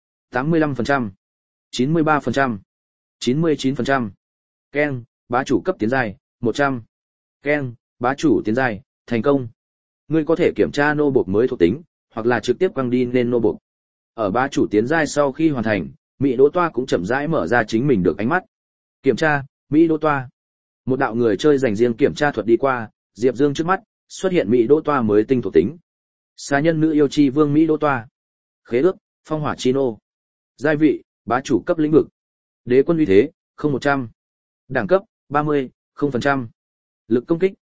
85%, 93%, 99%. Keng, bá chủ cấp tiến giai, 100. Keng, bá chủ tiến giai, thành công. Ngươi có thể kiểm tra nô bộc mới thuộc tính, hoặc là trực tiếp quăng đi lên nô bộc. Ở bá chủ tiến giai sau khi hoàn thành, Mỹ Đỗ Toa cũng chậm rãi mở ra chính mình được ánh mắt. Kiểm tra, Mỹ Đỗ Toa. Một đạo người chơi dành riêng kiểm tra thuật đi qua, Diệp Dương trước mắt xuất hiện Mỹ Đỗ Toa mới tinh thuộc tính. Xà nhân nữ yêu chi vương Mỹ Đỗ Toa. Khế ước, phong hỏa chi nô. Giai vị, bá chủ cấp lĩnh vực. Đế quân uy thế, 0100. Đẳng cấp, 30, 0%. Lực công kích,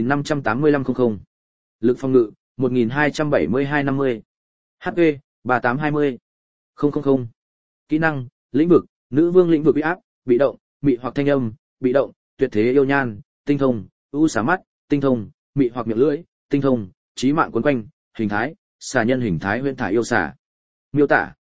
158500. Lực phòng ngự, 127250. HP, 3820. 000. Kỹ năng, lĩnh vực, nữ vương lĩnh vực uy áp, bị động, mị hoặc thanh âm, bị động, tuyệt thế yêu nhan, tinh thông, u xá mắt, tinh thông, mị hoặc miệng lưỡi, tinh thông, chí mạng quấn quanh, hình thái, xà nhân hình thái huyễn thải yêu xà. Miêu tả,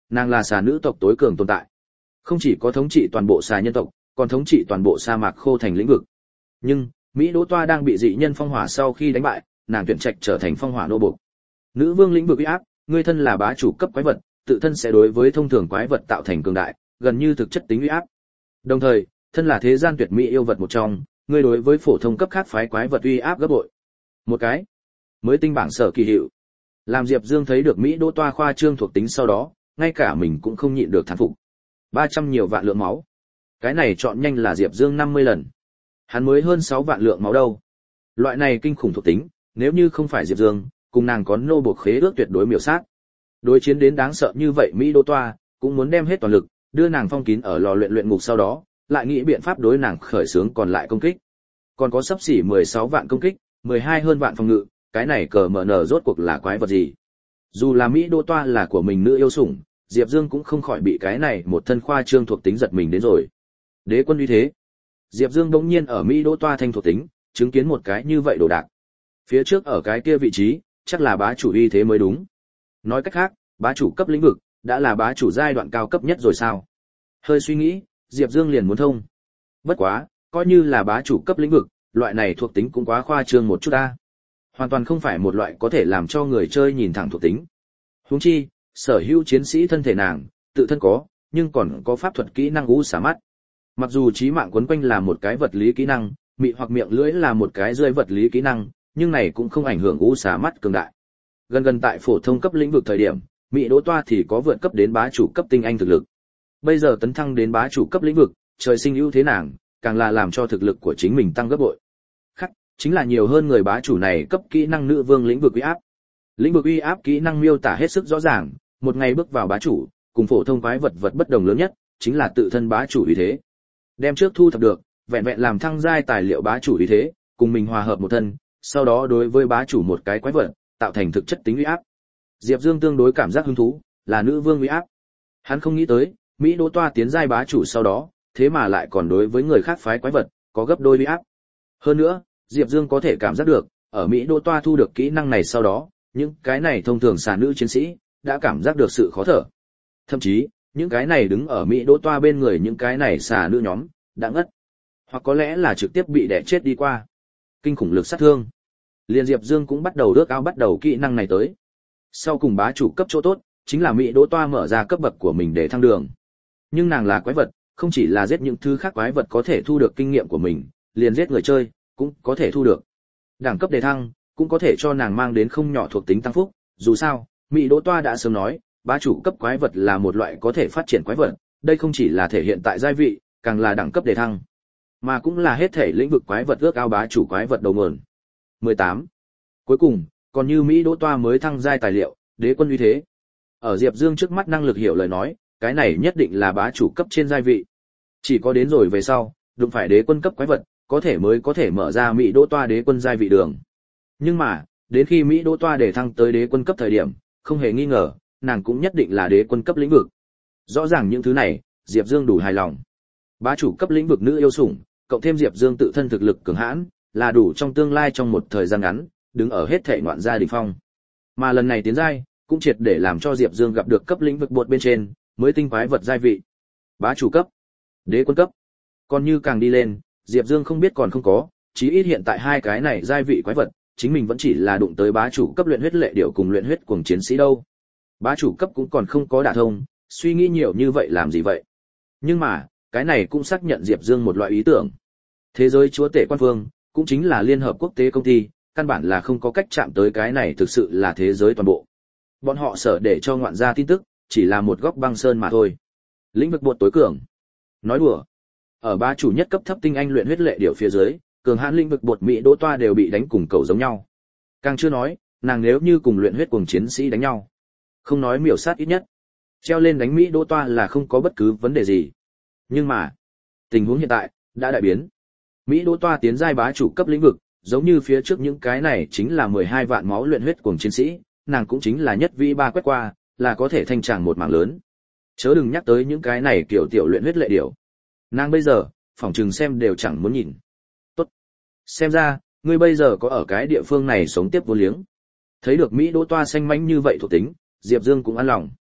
Nàng là xà nữ tộc tối cường tồn tại. Không chỉ có thống trị toàn bộ xà nhân tộc, còn thống trị toàn bộ sa mạc khô thành lĩnh vực. Nhưng, Mỹ Đỗ Toa đang bị dị nhân phong hỏa sau khi đánh bại, nàng tuyển trạch trở thành phong hỏa nô buộc. Nữ vương lĩnh vực uy áp, ngươi thân là bá chủ cấp quái vật, tự thân sẽ đối với thông thường quái vật tạo thành cường đại, gần như thực chất tính uy áp. Đồng thời, thân là thế gian tuyệt mỹ yêu vật một trong, ngươi đối với phổ thông cấp khác phái quái vật uy áp gấp bội. Một cái mới tinh bảng sở kỳ hiệu. Làm Diệp Dương thấy được Mỹ Đỗ Toa khoa trương thuộc tính sau đó, ngay cả mình cũng không nhịn được thán phục. 300 nhiều vạn lượng máu. Cái này chọn nhanh là Diệp Dương 50 lần. Hắn mới hơn 6 vạn lượng máu đâu. Loại này kinh khủng thuộc tính, nếu như không phải Diệp Dương, cùng nàng có nô buộc khế ước tuyệt đối miểu sát. Đối chiến đến đáng sợ như vậy Mỹ Đỗ Toa, cũng muốn đem hết toàn lực, đưa nàng phong kín ở lò luyện ngục sau đó, lại nghĩ biện pháp đối nàng khởi xướng còn lại công kích. Còn có sắp xỉ 16 vạn công kích, 12 hơn vạn phòng ngự, cái này cờ mở nở rốt cuộc là quái vật gì? Dù là Mỹ Đỗ Toa là của mình nữ yêu sủng, Diệp Dương cũng không khỏi bị cái này một thân khoa trương thuộc tính giật mình đến rồi. Đế quân uy thế. Diệp Dương bỗng nhiên ở Mỹ Đỗ Toa thanh thuộc tính, chứng kiến một cái như vậy đồ đạc. Phía trước ở cái kia vị trí, chắc là bá chủ uy thế mới đúng. Nói cách khác, bá chủ cấp lĩnh vực đã là bá chủ giai đoạn cao cấp nhất rồi sao? Hơi suy nghĩ, Diệp Dương liền muốn thông. Bất quá, coi như là bá chủ cấp lĩnh vực, loại này thuộc tính cũng quá khoa trương một chút ta. Hoàn toàn không phải một loại có thể làm cho người chơi nhìn thẳng thuộc tính. Huống chi, sở hữu chiến sĩ thân thể nàng, tự thân có, nhưng còn có pháp thuật kỹ năng u xả mắt. Mặc dù chí mạng quấn quanh là một cái vật lý kỹ năng, mị hoặc miệng lưỡi là một cái rơi vật lý kỹ năng, nhưng này cũng không ảnh hưởng u xả mắt cường đại. Gần tại phổ thông cấp lĩnh vực thời điểm, Mỹ Đỗ Toa thì có vượt cấp đến bá chủ cấp tinh anh thực lực. Bây giờ tấn thăng đến bá chủ cấp lĩnh vực, trời sinh ưu thế nàng, càng là làm cho thực lực của chính mình tăng gấp bội. Khác, chính là nhiều hơn người bá chủ này cấp kỹ năng nữ vương lĩnh vực uy áp. Lĩnh vực uy áp kỹ năng miêu tả hết sức rõ ràng, một ngày bước vào bá chủ, cùng phổ thông quái vật bất đồng lớn nhất, chính là tự thân bá chủ uy thế. Đem trước thu thập được, vẹn vẹn làm thăng giai tài liệu bá chủ uy thế, cùng mình hòa hợp một thân, sau đó đối với bá chủ một cái quái vật, tạo thành thực chất tính uy áp. Diệp Dương tương đối cảm giác hứng thú, là nữ vương uy áp. Hắn không nghĩ tới, Mỹ Đỗ Toa tiến giai bá chủ sau đó, thế mà lại còn đối với người khác phái quái vật, có gấp đôi uy áp. Hơn nữa, Diệp Dương có thể cảm giác được, ở Mỹ Đỗ Toa thu được kỹ năng này sau đó, những cái này thông thường xà nữ chiến sĩ, đã cảm giác được sự khó thở. Thậm chí, những cái này đứng ở Mỹ Đỗ Toa bên người những cái này xà nữ nhóm, đã ngất. Hoặc có lẽ là trực tiếp bị đè chết đi qua. Kinh khủng lực sát thương. Liên Diệp Dương cũng bắt đầu ước ao bắt đầu kỹ năng này tới. Sau cùng bá chủ cấp chỗ tốt, chính là Mỹ Đỗ Toa mở ra cấp bậc của mình để thăng đường. Nhưng nàng là quái vật, không chỉ là giết những thứ khác quái vật có thể thu được kinh nghiệm của mình, liền giết người chơi, cũng có thể thu được. Đẳng cấp đề thăng, cũng có thể cho nàng mang đến không nhỏ thuộc tính tăng phúc, dù sao, Mỹ Đỗ Toa đã sớm nói, bá chủ cấp quái vật là một loại có thể phát triển quái vật, đây không chỉ là thể hiện tại giai vị, càng là đẳng cấp đề thăng, mà cũng là hết thể lĩnh vực quái vật ước ao bá chủ quái vật đầu nguồn. 18. Cuối cùng, còn như Mỹ Đỗ Toa mới thăng giai tài liệu, đế quân uy thế. Ở Diệp Dương trước mắt năng lực hiểu lời nói, cái này nhất định là bá chủ cấp trên giai vị. Chỉ có đến rồi về sau, đụng phải đế quân cấp quái vật, mới có thể mở ra Mỹ Đỗ Toa đế quân giai vị đường. Nhưng mà, đến khi Mỹ Đỗ Toa để thăng tới đế quân cấp thời điểm, không hề nghi ngờ, nàng cũng nhất định là đế quân cấp lĩnh vực. Rõ ràng những thứ này, Diệp Dương đủ hài lòng. Bá chủ cấp lĩnh vực nữ yêu sủng, cộng thêm Diệp Dương tự thân thực lực cường hãn, là đủ trong tương lai trong một thời gian ngắn, đứng ở hết thảy ngoạn gia đỉnh phong. Mà lần này tiến giai, cũng triệt để làm cho Diệp Dương gặp được cấp lĩnh vực bột bên trên, mới tinh quái vật giai vị. Bá chủ cấp, đế quân cấp. Còn như càng đi lên, Diệp Dương không biết còn không có, chí ít hiện tại hai cái này giai vị quái vật, chính mình vẫn chỉ là đụng tới bá chủ cấp luyện huyết lệ điểu cùng luyện huyết cuồng chiến sĩ đâu. Bá chủ cấp cũng còn không có đả thông, suy nghĩ nhiều như vậy làm gì vậy? Nhưng mà, cái này cũng xác nhận Diệp Dương một loại ý tưởng. Thế giới chúa tể quan vương, cũng chính là liên hợp quốc tế công ty, căn bản là không có cách chạm tới cái này thực sự là thế giới toàn bộ. Bọn họ sở để cho ngoạn gia tin tức, chỉ là một góc băng sơn mà thôi. Lĩnh vực bột tối cường. Nói đùa. Ở bá chủ nhất cấp thấp tinh anh luyện huyết lệ điểu phía dưới, cường hãn lĩnh vực bột Mỹ Đỗ Toa đều bị đánh cùng cầu giống nhau. Càng chưa nói, nàng nếu như cùng luyện huyết cuồng chiến sĩ đánh nhau, không nói miểu sát ít nhất, treo lên đánh Mỹ Đỗ Toa là không có bất cứ vấn đề gì. Nhưng mà, tình huống hiện tại đã đại biến. Mỹ Đỗ Toa tiến giai bá chủ cấp lĩnh vực, giống như phía trước những cái này chính là 12 vạn máu luyện huyết cuồng chiến sĩ, nàng cũng chính là nhất vi ba quét qua, là có thể thanh tràng một mảng lớn. Chớ đừng nhắc tới những cái này kiểu tiểu luyện huyết lệ điểu. Nàng bây giờ, phỏng chừng xem đều chẳng muốn nhìn. Tốt. Xem ra, ngươi bây giờ có ở cái địa phương này sống tiếp vô liếng. Thấy được Mỹ Đỗ Toa xanh mánh như vậy thuộc tính, Diệp Dương cũng an lòng.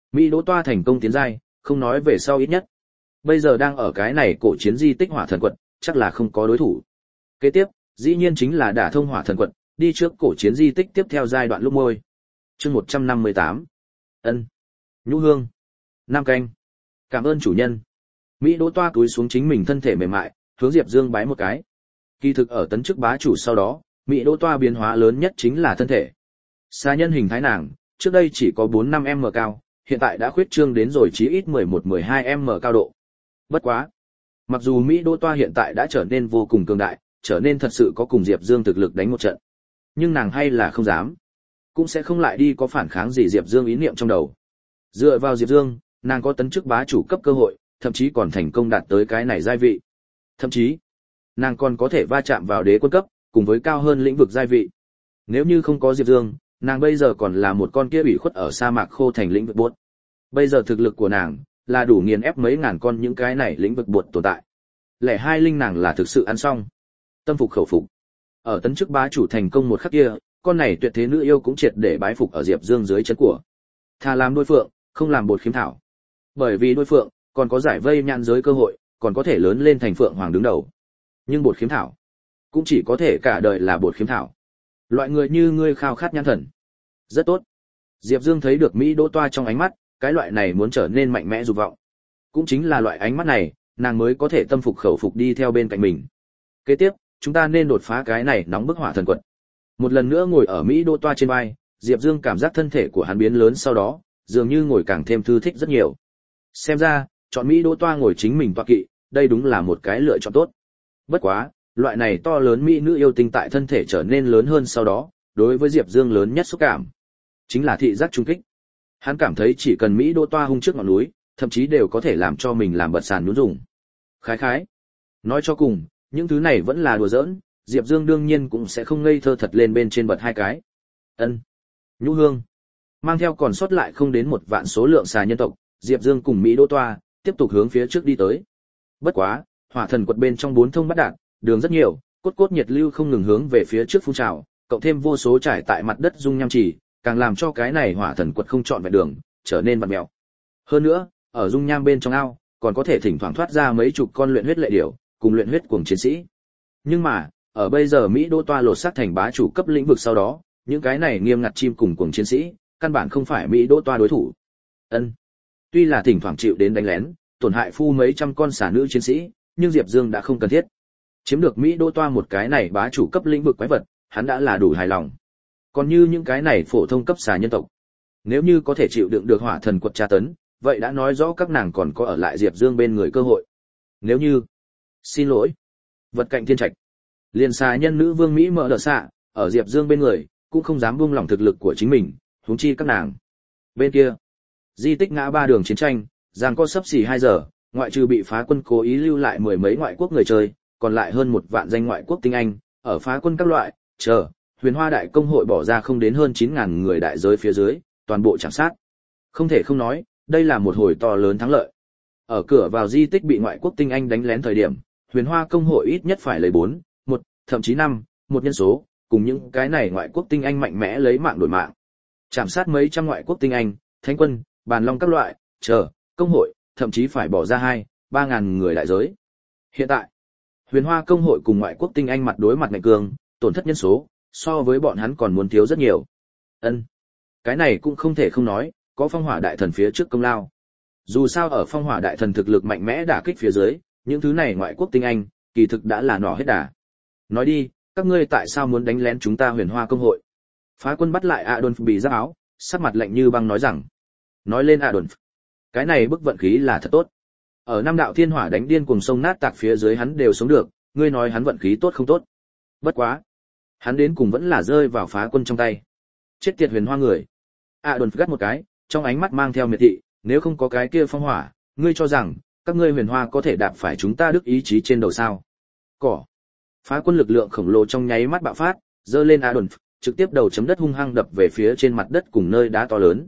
Mỹ Đỗ Toa thành công tiến giai, không nói về sau ít nhất. Bây giờ đang ở cái này cổ chiến di tích hỏa thần quật, chắc là không có đối thủ. Kế tiếp, dĩ nhiên chính là đả thông hỏa thần quật, đi trước cổ chiến di tích tiếp theo giai đoạn lúc môi. Chương 158. Ân. Nhũ hương. Nam canh. Cảm ơn chủ nhân. Mỹ Đỗ Toa cúi xuống chính mình thân thể mềm mại, hướng Diệp Dương bái một cái. Kỳ thực ở tấn chức bá chủ sau đó, Mỹ Đỗ Toa biến hóa lớn nhất chính là thân thể. Xa nhân hình thái nàng, trước đây chỉ có 4-5m cao, hiện tại đã khuyết trương đến rồi chí ít 11-12m cao độ. Bất quá, mặc dù Mỹ Đỗ Toa hiện tại đã trở nên vô cùng cường đại, trở nên thật sự có cùng Diệp Dương thực lực đánh một trận, nhưng nàng hay là không dám, cũng sẽ không lại đi có phản kháng gì Diệp Dương ý niệm trong đầu. Dựa vào Diệp Dương, nàng có tấn chức bá chủ cấp cơ hội, thậm chí còn thành công đạt tới cái này giai vị. Thậm chí, nàng còn có thể va chạm vào đế quân cấp, cùng với cao hơn lĩnh vực giai vị. Nếu như không có Diệp Dương, nàng bây giờ còn là một con kia ủy khuất ở sa mạc khô thành lĩnh vực buốt. Bây giờ thực lực của nàng là đủ nghiền ép mấy ngàn con những cái này lĩnh vực buốt tồn tại. Lẻ hai linh nàng là thực sự ăn xong. Tâm phục khẩu phục. Ở tấn chức bá chủ thành công một khắc kia, con này tuyệt thế nữ yêu cũng triệt để bái phục ở Diệp Dương dưới chân của. Thà làm đôi phượng, không làm bột khiếm thảo. Bởi vì đôi phượng còn có giải vây nhãn giới cơ hội, còn có thể lớn lên thành phượng hoàng đứng đầu. Nhưng bột khiếm thảo cũng chỉ có thể cả đời là bột khiếm thảo. Loại người như ngươi khao khát nhãn thần. Rất tốt. Diệp Dương thấy được Mỹ Đỗ Toa trong ánh mắt, cái loại này muốn trở nên mạnh mẽ dục vọng. Cũng chính là loại ánh mắt này, nàng mới có thể tâm phục khẩu phục đi theo bên cạnh mình. Kế tiếp, chúng ta nên đột phá cái này nóng bức hỏa thần quật. Một lần nữa ngồi ở Mỹ Đỗ Toa trên vai, Diệp Dương cảm giác thân thể của hắn biến lớn sau đó, dường như ngồi càng thêm thư thích rất nhiều. Xem ra, chọn Mỹ Đỗ Toa ngồi chính mình toa kỵ, đây đúng là một cái lựa chọn tốt. Bất quá, loại này to lớn mỹ nữ yêu tinh tại thân thể trở nên lớn hơn sau đó, đối với Diệp Dương lớn nhất xúc cảm chính là thị giác trung kích. Hắn cảm thấy chỉ cần Mỹ Đỗ Toa hung trước ngọn núi, thậm chí đều có thể làm cho mình làm bật sàn nhún rủng. Khái khái. Nói cho cùng, những thứ này vẫn là đùa giỡn, Diệp Dương đương nhiên cũng sẽ không ngây thơ thật lên bên trên bật hai cái. Ân. Nhũ hương. Mang theo còn sót lại không đến 1 vạn số lượng xà nhân tộc, Diệp Dương cùng Mỹ Đỗ Toa tiếp tục hướng phía trước đi tới. Bất quá, hỏa thần quật bên trong 4 thông bắt đạn, đường rất nhiều, cốt cốt nhiệt lưu không ngừng hướng về phía trước phun trào, cộng thêm vô số trải tại mặt đất dung nham chỉ, càng làm cho cái này hỏa thần quật không chọn vẹn đường, trở nên vặn mèo. Hơn nữa, ở dung nham bên trong ao, còn có thể thỉnh thoảng thoát ra mấy chục con luyện huyết lệ điểu, cùng luyện huyết cuồng chiến sĩ. Nhưng mà, ở bây giờ Mỹ Đỗ Toa lột xác thành bá chủ cấp lĩnh vực sau đó, những cái này nghiêm ngặt chim cùng cuồng chiến sĩ, căn bản không phải Mỹ Đỗ Toa đối thủ. Ân. Tuy là thỉnh thoảng chịu đến đánh lén, tổn hại phu mấy trăm con xà nữ chiến sĩ, nhưng Diệp Dương đã không cần thiết. Chiếm được Mỹ Đỗ Toa một cái này bá chủ cấp lĩnh vực quái vật, hắn đã là đủ hài lòng. Còn như những cái này phổ thông cấp xà nhân tộc, nếu như có thể chịu đựng được hỏa thần quật tra tấn, vậy đã nói rõ các nàng còn có ở lại Diệp Dương bên người cơ hội. Nếu như, xin lỗi, vật cạnh thiên trạch, liền xà nhân nữ vương Mỹ Mợ Đờ Xạ, ở Diệp Dương bên người, cũng không dám buông lỏng thực lực của chính mình, huống chi các nàng. Bên kia, di tích ngã ba đường chiến tranh, giằng co sắp xỉ 2 giờ, ngoại trừ bị phá quân cố ý lưu lại 10 mấy ngoại quốc người chơi, còn lại hơn 1 vạn danh ngoại quốc tinh anh, ở phá quân các loại, Huyền Hoa Đại Công hội bỏ ra không đến hơn 9.000 người đại giới phía dưới, toàn bộ chạm sát. Không thể không nói, đây là một hồi to lớn thắng lợi. Ở cửa vào di tích bị ngoại quốc tinh anh đánh lén thời điểm, Huyền Hoa Công hội ít nhất phải lấy 4, 1, thậm chí 5, một nhân số, cùng những cái này ngoại quốc tinh anh mạnh mẽ lấy mạng đổi mạng. Chạm sát mấy trăm ngoại quốc tinh anh, thánh quân, bàn long các loại, công hội, thậm chí phải bỏ ra 2-3 ngàn người đại giới. Hiện tại, Huyền Hoa Công hội cùng ngoại quốc tinh anh mặt đối mặt ngạnh cường, tổn thất nhân số, so với bọn hắn còn muốn thiếu rất nhiều. Ân, cái này cũng không thể không nói, có Phong Hỏa Đại Thần phía trước công lao. Dù sao ở Phong Hỏa Đại Thần thực lực mạnh mẽ đả kích phía dưới, những thứ này ngoại quốc tinh anh, kỳ thực đã là nỏ hết đà. Nói đi, các ngươi tại sao muốn đánh lén chúng ta Huyền Hoa Công hội? Phá quân bắt lại Adolf bị giáp áo, sắc mặt lạnh như băng nói rằng. Nói lên Adolf, cái này bức vận khí là thật tốt. Ở năm đạo thiên hỏa đánh điên cùng sông nát tạc phía dưới hắn đều sống được, ngươi nói hắn vận khí tốt không tốt? Bất quá, hắn đến cùng vẫn là rơi vào phá quân trong tay. Chết tiệt Huyền Hoa người. Adolf gắt một cái, trong ánh mắt mang theo miệt thị, nếu không có cái kia phong hỏa, ngươi cho rằng các ngươi Huyền Hoa có thể đạp phải chúng ta đức ý chí trên đầu sao? Cỏ. Phá quân lực lượng khổng lồ trong nháy mắt bạo phát, giơ lên Adolf, trực tiếp đầu chấm đất hung hăng đập về phía trên mặt đất cùng nơi đá to lớn.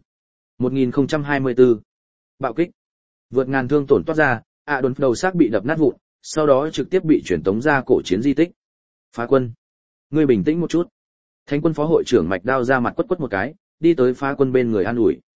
1024. Bạo kích. Vượt ngàn thương tổn toát ra, Adolf đầu xác bị đập nát vụn, sau đó trực tiếp bị chuyển tống ra cổ chiến di tích. Phá quân, ngươi bình tĩnh một chút. Thánh quân phó hội trưởng Mạch Đao ra mặt quất quất một cái, đi tới phá quân bên người an ủi.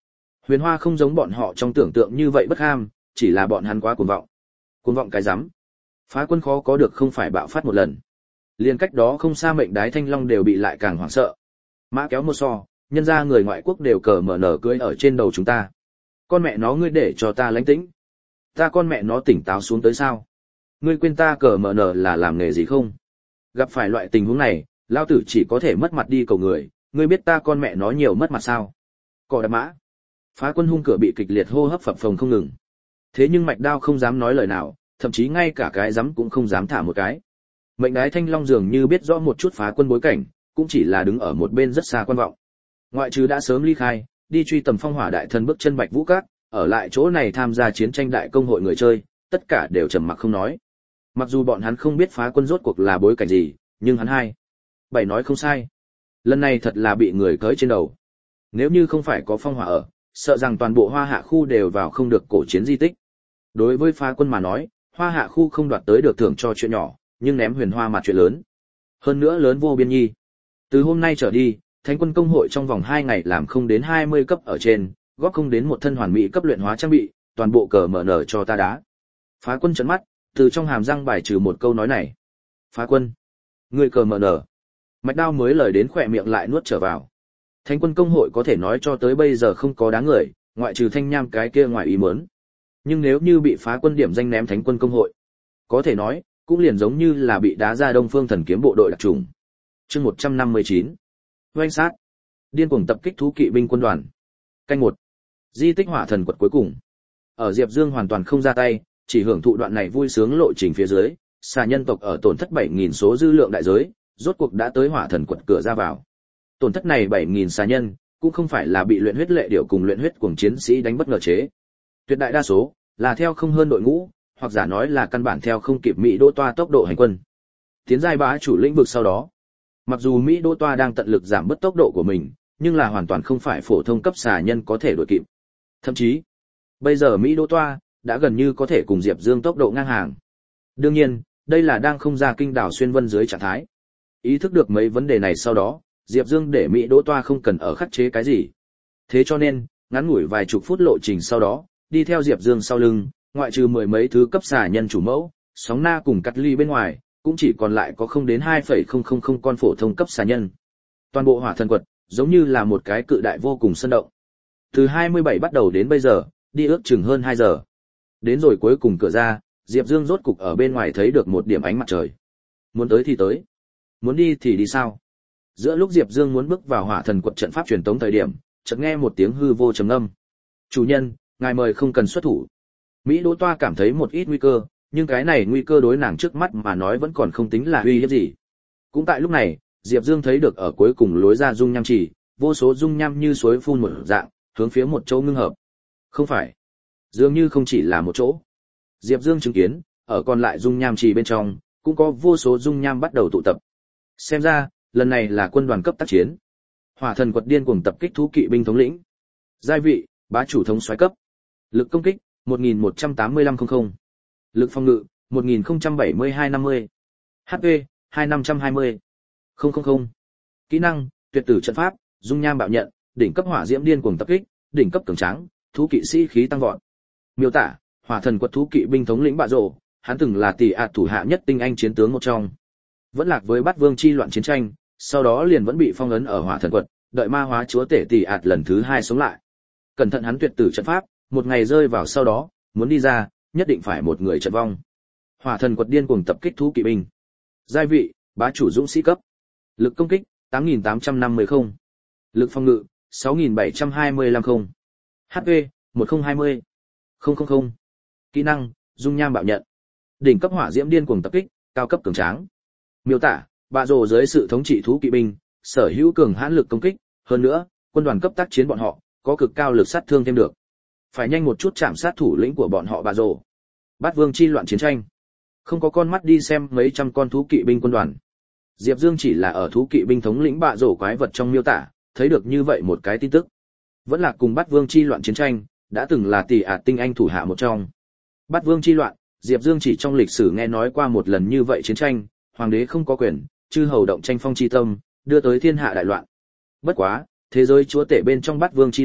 Huyền Hoa không giống bọn họ trong tưởng tượng như vậy bất ham, chỉ là bọn hắn quá cuồng vọng. Cuồng vọng cái rắm. Phá quân khó có được không phải bạo phát một lần. Liên cách đó không xa Mệnh Đái Thanh Long đều bị lại càng hoảng sợ. Mã kéo một so, nhân ra người ngoại quốc đều cờ mở nở cưỡi ở trên đầu chúng ta. Con mẹ nó ngươi để cho ta lánh tĩnh. Ta con mẹ nó tỉnh táo xuống tới sao? Ngươi quên ta cờ mở nở là làm nghề gì không? Gặp phải loại tình huống này, lao tử chỉ có thể mất mặt đi cầu người, ngươi biết ta con mẹ nó nhiều mất mặt sao? Cỏ đạp mã. Phá quân hung cửa bị kịch liệt hô hấp phập phồng không ngừng. Thế nhưng Mạch Đao không dám nói lời nào, thậm chí ngay cả cái dám cũng không dám thả một cái. Mệnh Đái Thanh Long dường như biết rõ một chút phá quân bối cảnh, cũng chỉ là đứng ở một bên rất xa quan vọng. Ngoại trừ đã sớm ly khai, đi truy tầm phong hỏa đại thần bước chân Bạch Vũ Các, ở lại chỗ này tham gia chiến tranh đại công hội người chơi, tất cả đều trầm mặc không nói. Mặc dù bọn hắn không biết phá quân rốt cuộc là bối cảnh gì, nhưng hắn bảy nói không sai. Lần này thật là bị người cưỡi trên đầu. Nếu như không phải có phong hỏa ở, sợ rằng toàn bộ Hoa Hạ khu đều vào không được cổ chiến di tích. Đối với phá quân mà nói, Hoa Hạ khu không đoạt tới được thưởng cho chuyện nhỏ, nhưng ném Huyền Hoa mặt chuyện lớn. Hơn nữa lớn vô biên nhi. Từ hôm nay trở đi, Thánh quân công hội trong vòng 2 ngày làm không đến 20 cấp ở trên, góp không đến một thân hoàn mỹ cấp luyện hóa trang bị, toàn bộ cờ mở nở cho ta đá. Phá quân trấn mắt, từ trong hàm răng bài trừ một câu nói này. Phá quân, ngươi cờ mở nở. Mạch Đao mới lời đến khỏe miệng lại nuốt trở vào. Thánh quân công hội có thể nói cho tới bây giờ không có đáng người, ngoại trừ Thanh Nham cái kia ngoài ý muốn. Nhưng nếu như bị phá quân điểm danh ném Thánh quân công hội, có thể nói, cũng liền giống như là bị đá ra Đông Phương Thần Kiếm bộ đội đặc trùng. Chương 159. Oanh sát. Điên cuồng tập kích thú kỵ binh quân đoàn. Canh 1. Di tích Hỏa Thần Quật cuối cùng. Ở Diệp Dương hoàn toàn không ra tay, chỉ hưởng thụ đoạn này vui sướng lộ trình phía dưới, xà nhân tộc ở tổn thất 7000 số dư lượng đại giới, rốt cuộc đã tới Hỏa Thần Quật cửa ra vào. Tổn thất này 7000 xà nhân, cũng không phải là bị luyện huyết lệ điểu cùng luyện huyết cuồng chiến sĩ đánh bất ngờ chế. Tuyệt đại đa số là theo không hơn đội ngũ, hoặc giả nói là căn bản theo không kịp Mỹ Đỗ Toa tốc độ hành quân. Tiến giai bá chủ lĩnh vực sau đó, mặc dù Mỹ Đỗ Toa đang tận lực giảm bớt tốc độ của mình, nhưng là hoàn toàn không phải phổ thông cấp xà nhân có thể đuổi kịp. Thậm chí, bây giờ Mỹ Đỗ Toa đã gần như có thể cùng Diệp Dương tốc độ ngang hàng. Đương nhiên, đây là đang không ra kinh đảo xuyên vân dưới trạng thái. Ý thức được mấy vấn đề này sau đó, Diệp Dương để Mỹ Đỗ Toa không cần ở khắc chế cái gì. Thế cho nên, ngắn ngủi vài chục phút lộ trình sau đó, đi theo Diệp Dương sau lưng, ngoại trừ mười mấy thứ cấp xà nhân chủ mẫu, sóng na cùng cắt ly bên ngoài, cũng chỉ còn lại có không đến 2,000 con phổ thông cấp xà nhân. Toàn bộ Hỏa Thần Quật giống như là một cái cự đại vô cùng sân động. Từ 27 bắt đầu đến bây giờ, đi ước chừng hơn 2 giờ. Đến rồi cuối cùng cửa ra, Diệp Dương rốt cục ở bên ngoài thấy được một điểm ánh mặt trời. Muốn tới thì tới, muốn đi thì đi sao? Giữa lúc Diệp Dương muốn bước vào Hỏa Thần Quật trận pháp truyền tống thời điểm, chợt nghe một tiếng hư vô trầm ngâm. "Chủ nhân, ngài mời không cần xuất thủ." Mỹ Đỗ Toa cảm thấy một ít nguy cơ, nhưng cái này nguy cơ đối nàng trước mắt mà nói vẫn còn không tính là uy hiếp gì. Cũng tại lúc này, Diệp Dương thấy được ở cuối cùng lối ra dung nham chỉ, vô số dung nham như suối phun một dạng, hướng phía một chỗ ngưng hợp. Không phải, dường như không chỉ là một chỗ. Diệp Dương chứng kiến, ở còn lại dung nham chỉ bên trong, cũng có vô số dung nham bắt đầu tụ tập. Xem ra, lần này là quân đoàn cấp tác chiến. Hỏa Thần Quật điên cuồng tập kích thú kỵ binh thống lĩnh. Giai vị, bá chủ thống soái cấp. Lực công kích, 118500. Lực phòng ngự, 1072-50. HP, 2520. 000. Kỹ năng, tuyệt tử trận pháp, dung nham bạo nhận, đỉnh cấp hỏa diễm điên cuồng tập kích, đỉnh cấp cường tráng, thú kỵ sĩ khí tăng vọt. Miêu tả, Hỏa Thần Quật thú kỵ binh thống lĩnh Bạ Rồ, hắn từng là tỷ ạt thủ hạ nhất tinh anh chiến tướng một trong. Vẫn lạc với Bát Vương chi loạn chiến tranh, sau đó liền vẫn bị phong ấn ở Hỏa Thần Quật, đợi ma hóa chúa tể tỷ ạt lần thứ 2 sống lại. Cẩn thận hắn tuyệt tử trận pháp, một ngày rơi vào sau đó, muốn đi ra, nhất định phải một người trận vong. Hỏa Thần Quật điên cuồng tập kích thú kỵ binh. Giai vị, bá chủ dũng sĩ cấp. Lực công kích, 8850 không. Lực phòng ngự, 6725 không. HP, 1020. 000. Kỹ năng, dung nham bạo nhận. Đỉnh cấp hỏa diễm điên cuồng tập kích, cao cấp cường tráng. Miêu tả, Bạ Rồ dưới sự thống trị thú kỵ binh, sở hữu cường hãn lực công kích, hơn nữa, quân đoàn cấp tác chiến bọn họ, có cực cao lực sát thương thêm được. Phải nhanh một chút chạm sát thủ lĩnh của bọn họ Bạ Rồ. Bát Vương chi loạn chiến tranh. Không có con mắt đi xem mấy trăm con thú kỵ binh quân đoàn. Diệp Dương chỉ là ở thú kỵ binh thống lĩnh Bạ Rồ quái vật trong miêu tả, thấy được như vậy một cái tin tức. Vẫn là cùng Bát Vương chi loạn chiến tranh, đã từng là tỷ ạt tinh anh thủ hạ một trong. Bát Vương chi loạn, Diệp Dương chỉ trong lịch sử nghe nói qua một lần như vậy chiến tranh, hoàng đế không có quyền, chư hầu động tranh phong chi tâm, đưa tới thiên hạ đại loạn. Bất quá, thế giới chúa tể bên trong Bát Vương chi loạn,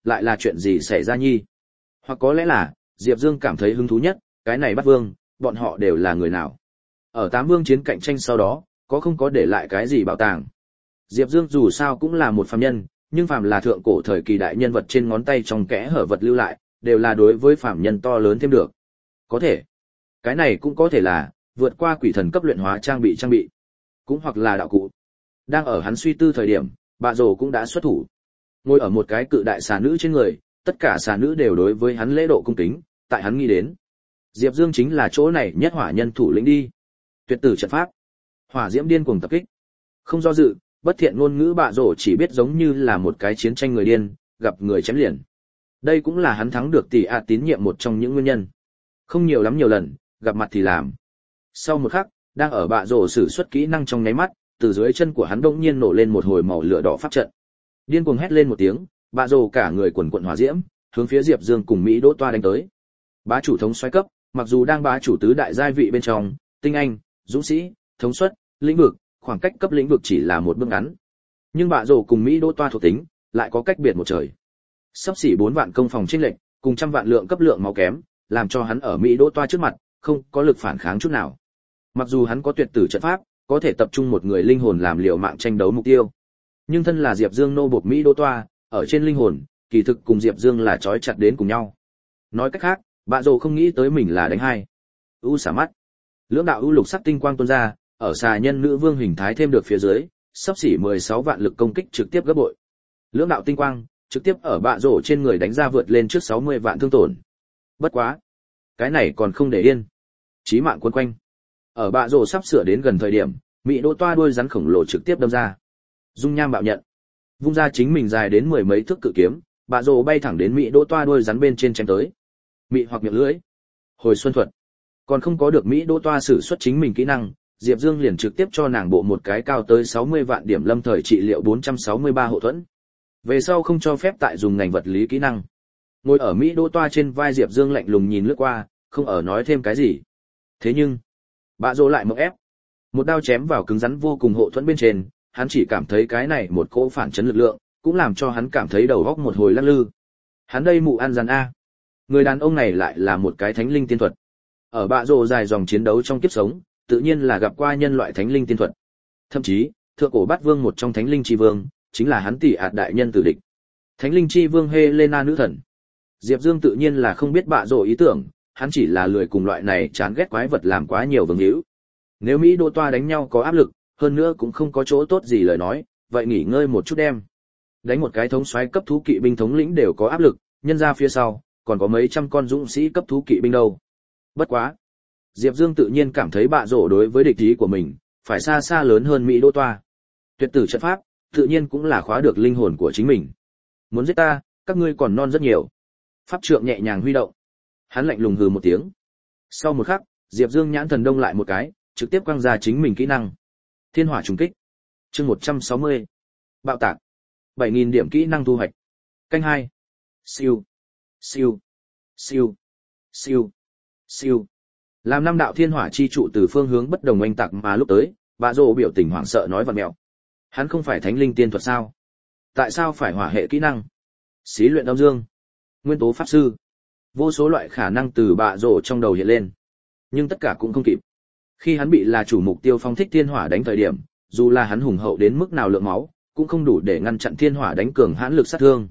lại là chuyện gì xảy ra nhi? Hoặc có lẽ là, Diệp Dương cảm thấy hứng thú nhất, cái này bắt vương, bọn họ đều là người nào? Ở tám vương chiến cạnh tranh sau đó, có không có để lại cái gì bảo tàng? Diệp Dương dù sao cũng là một phàm nhân, nhưng phàm là thượng cổ thời kỳ đại nhân vật trên ngón tay trong kẽ hở vật lưu lại, đều là đối với phàm nhân to lớn thêm được. Có thể, cái này cũng có thể là vượt qua quỷ thần cấp luyện hóa trang bị, cũng hoặc là đạo cụ. Đang ở hắn suy tư thời điểm, Bạ Rồ cũng đã xuất thủ. Ngồi ở một cái cự đại xà nữ trên người, tất cả xà nữ đều đối với hắn lễ độ cung kính, tại hắn nghĩ đến, Diệp Dương chính là chỗ này nhất hỏa nhân thủ lĩnh đi. Tuyệt tử trận pháp, hỏa diễm điên cuồng tập kích. Không do dự, bất thiện ngôn ngữ Bạ Rồ chỉ biết giống như là một cái chiến tranh người điên, gặp người chém liền. Đây cũng là hắn thắng được tỷ ạ tín nhiệm một trong những nguyên nhân. Không nhiều lắm nhiều lần, gặp mặt thì làm. Sau một khắc, đang ở Bạ Rồ sử xuất kỹ năng trong nháy mắt, từ dưới chân của hắn bỗng nhiên nổ lên một hồi màu lửa đỏ pháp trận. Điên cuồng hét lên một tiếng, Bạ Rồ cả người quần quần hỏa diễm, hướng phía Diệp Dương cùng Mỹ Đỗ Toa đánh tới. Bá chủ thống soái cấp, mặc dù đang bá chủ tứ đại giai vị bên trong, tinh anh, dũng sĩ, thống suất, lĩnh vực, khoảng cách cấp lĩnh vực chỉ là một bước ngắn. Nhưng Bạ Rồ cùng Mỹ Đỗ Toa thuộc tính lại có cách biệt một trời. Sắp xỉ 4 vạn công phòng chênh lệch, cùng trăm vạn lượng cấp lượng máu kém, làm cho hắn ở Mỹ Đỗ Toa trước mặt, không có lực phản kháng chút nào. Mặc dù hắn có tuyệt tử trận pháp, có thể tập trung một người linh hồn làm liều mạng tranh đấu mục tiêu. Nhưng thân là Diệp Dương nô bộc Mỹ Đỗ Toa, ở trên linh hồn, kỳ thực cùng Diệp Dương là trói chặt đến cùng nhau. Nói cách khác, Bạ Rồ không nghĩ tới mình là đánh hai. U xả mắt. Lưỡng đạo u lục sắc tinh quang tuôn ra, ở xà nhân nữ vương hình thái thêm được phía dưới, sắp xỉ 16 vạn lực công kích trực tiếp gấp bội. Lưỡng đạo tinh quang trực tiếp ở Bạ Rồ trên người đánh ra vượt lên trước 60 vạn thương tổn. Bất quá, cái này còn không để yên. Chí mạng cuốn quanh. Ở Bạ Rồ sắp sửa đến gần thời điểm, Mỹ Đỗ Toa đuôi rắn khổng lồ trực tiếp đâm ra. Dung nham bạo nhận. Vung ra chính mình dài đến 10 mấy thước cự kiếm, Bạ Rồ bay thẳng đến Mỹ Đỗ Toa đuôi rắn bên trên chém tới. Mị hoặc miệng lưỡi. Hồi xuân thuật. Còn không có được Mỹ Đỗ Toa sử xuất chính mình kỹ năng, Diệp Dương liền trực tiếp cho nàng bộ một cái cao tới 60 vạn điểm lâm thời trị liệu 463 hộ thuẫn. Về sau không cho phép tại dùng ngành vật lý kỹ năng. Ngồi ở Mỹ Đỗ Toa trên vai Diệp Dương lạnh lùng nhìn lướt qua, không ở nói thêm cái gì. Thế nhưng, Bạ Rồ lại mộng ép. Một đao chém vào cứng rắn vô cùng hộ thuẫn bên trên, hắn chỉ cảm thấy cái này một cỗ phản chấn lực lượng, cũng làm cho hắn cảm thấy đầu óc một hồi lắc lư. Hắn đây mụ ăn rắn a. Người đàn ông này lại là một cái thánh linh tiên thuật. Ở Bạ Rồ dài dòng chiến đấu trong kiếp sống, tự nhiên là gặp qua nhân loại thánh linh tiên thuật. Thậm chí, thượng cổ bát vương một trong thánh linh chi vương, chính là hắn tỷ ạt đại nhân tử địch. Thánh linh chi vương Helena nữ thần. Diệp Dương tự nhiên là không biết Bạ Rồ ý tưởng, hắn chỉ là lười cùng loại này chán ghét quái vật làm quá nhiều vương hữu. Nếu Mỹ Đỗ Toa đánh nhau có áp lực, hơn nữa cũng không có chỗ tốt gì lời nói, vậy nghỉ ngơi một chút đem. Đánh một cái thống soái cấp thú kỵ binh thống lĩnh đều có áp lực, nhân ra phía sau, còn có mấy trăm con dũng sĩ cấp thú kỵ binh đâu. Bất quá, Diệp Dương tự nhiên cảm thấy Bạ Rồ đối với địch ý của mình, phải xa xa lớn hơn Mỹ Đỗ Toa. Tuyệt tử trận pháp, tự nhiên cũng là khóa được linh hồn của chính mình. Muốn giết ta, các ngươi còn non rất nhiều. Pháp trượng nhẹ nhàng huy động. Hắn lạnh lùng hừ một tiếng. Sau một khắc, Diệp Dương nhãn thần đông lại một cái, trực tiếp quăng ra chính mình kỹ năng. Thiên hỏa trùng kích. Chương 160. Bạo tạc. 7000 điểm kỹ năng thu hoạch. Canh 2. Siêu. Siêu. Siêu. Siêu. Siêu. Làm năm đạo thiên hỏa chi trụ từ phương hướng bất đồng oanh tạc mà lúc tới, Bạ Rồ biểu tình hoảng sợ nói vặn mèo. Hắn không phải thánh linh tiên thuật sao? Tại sao phải hỏa hệ kỹ năng? Xí luyện âm dương. Nguyên tố pháp sư. Vô số loại khả năng từ Bạ Rồ trong đầu hiện lên. Nhưng tất cả cũng không kịp. Khi hắn bị là chủ mục tiêu phong thích thiên hỏa đánh thời điểm, dù là hắn hùng hậu đến mức nào lượng máu, cũng không đủ để ngăn chặn thiên hỏa đánh cường hãn lực sát thương.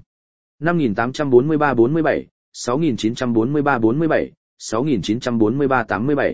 5843-47, 6943-47, 6943-87,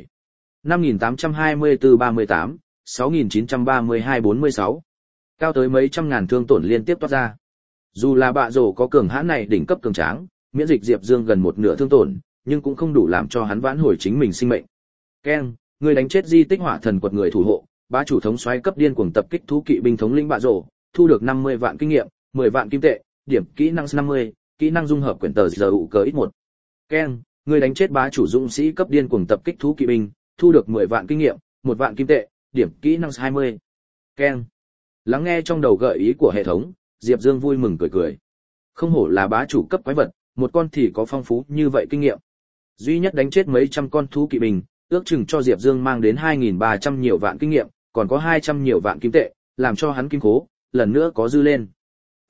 5824-38, 6932-46. Cao tới mấy trăm ngàn thương tổn liên tiếp toát ra. Dù là Bạ Rồ có cường hãn này đỉnh cấp cường tráng, miễn dịch Diệp Dương gần một nửa thương tổn, nhưng cũng không đủ làm cho hắn vãn hồi chính mình sinh mệnh. Ken, người đánh chết di tích hỏa thần quật người thủ hộ, bá chủ thống soái cấp điên cuồng tập kích thú kỵ binh thống lĩnh Bạ Rồ, thu được 50 vạn kinh nghiệm, 10 vạn kim tệ, điểm kỹ năng 50, kỹ năng dung hợp quyển tờ giờ ụ cờ ít 1. Ken, người đánh chết bá chủ dũng sĩ cấp điên cuồng tập kích thú kỵ binh, thu được 10 vạn kinh nghiệm, 1 vạn kim tệ, điểm kỹ năng 20. Ken. Lắng nghe trong đầu gợi ý của hệ thống, Diệp Dương vui mừng cười cười. Không hổ là bá chủ cấp quái vật, một con thì có phong phú như vậy kinh nghiệm. Duy nhất đánh chết mấy trăm con thú kỵ binh, ước chừng cho Diệp Dương mang đến 2300 nhiều vạn kinh nghiệm, còn có 200 nhiều vạn kim tệ, làm cho hắn kim khố lần nữa có dư lên.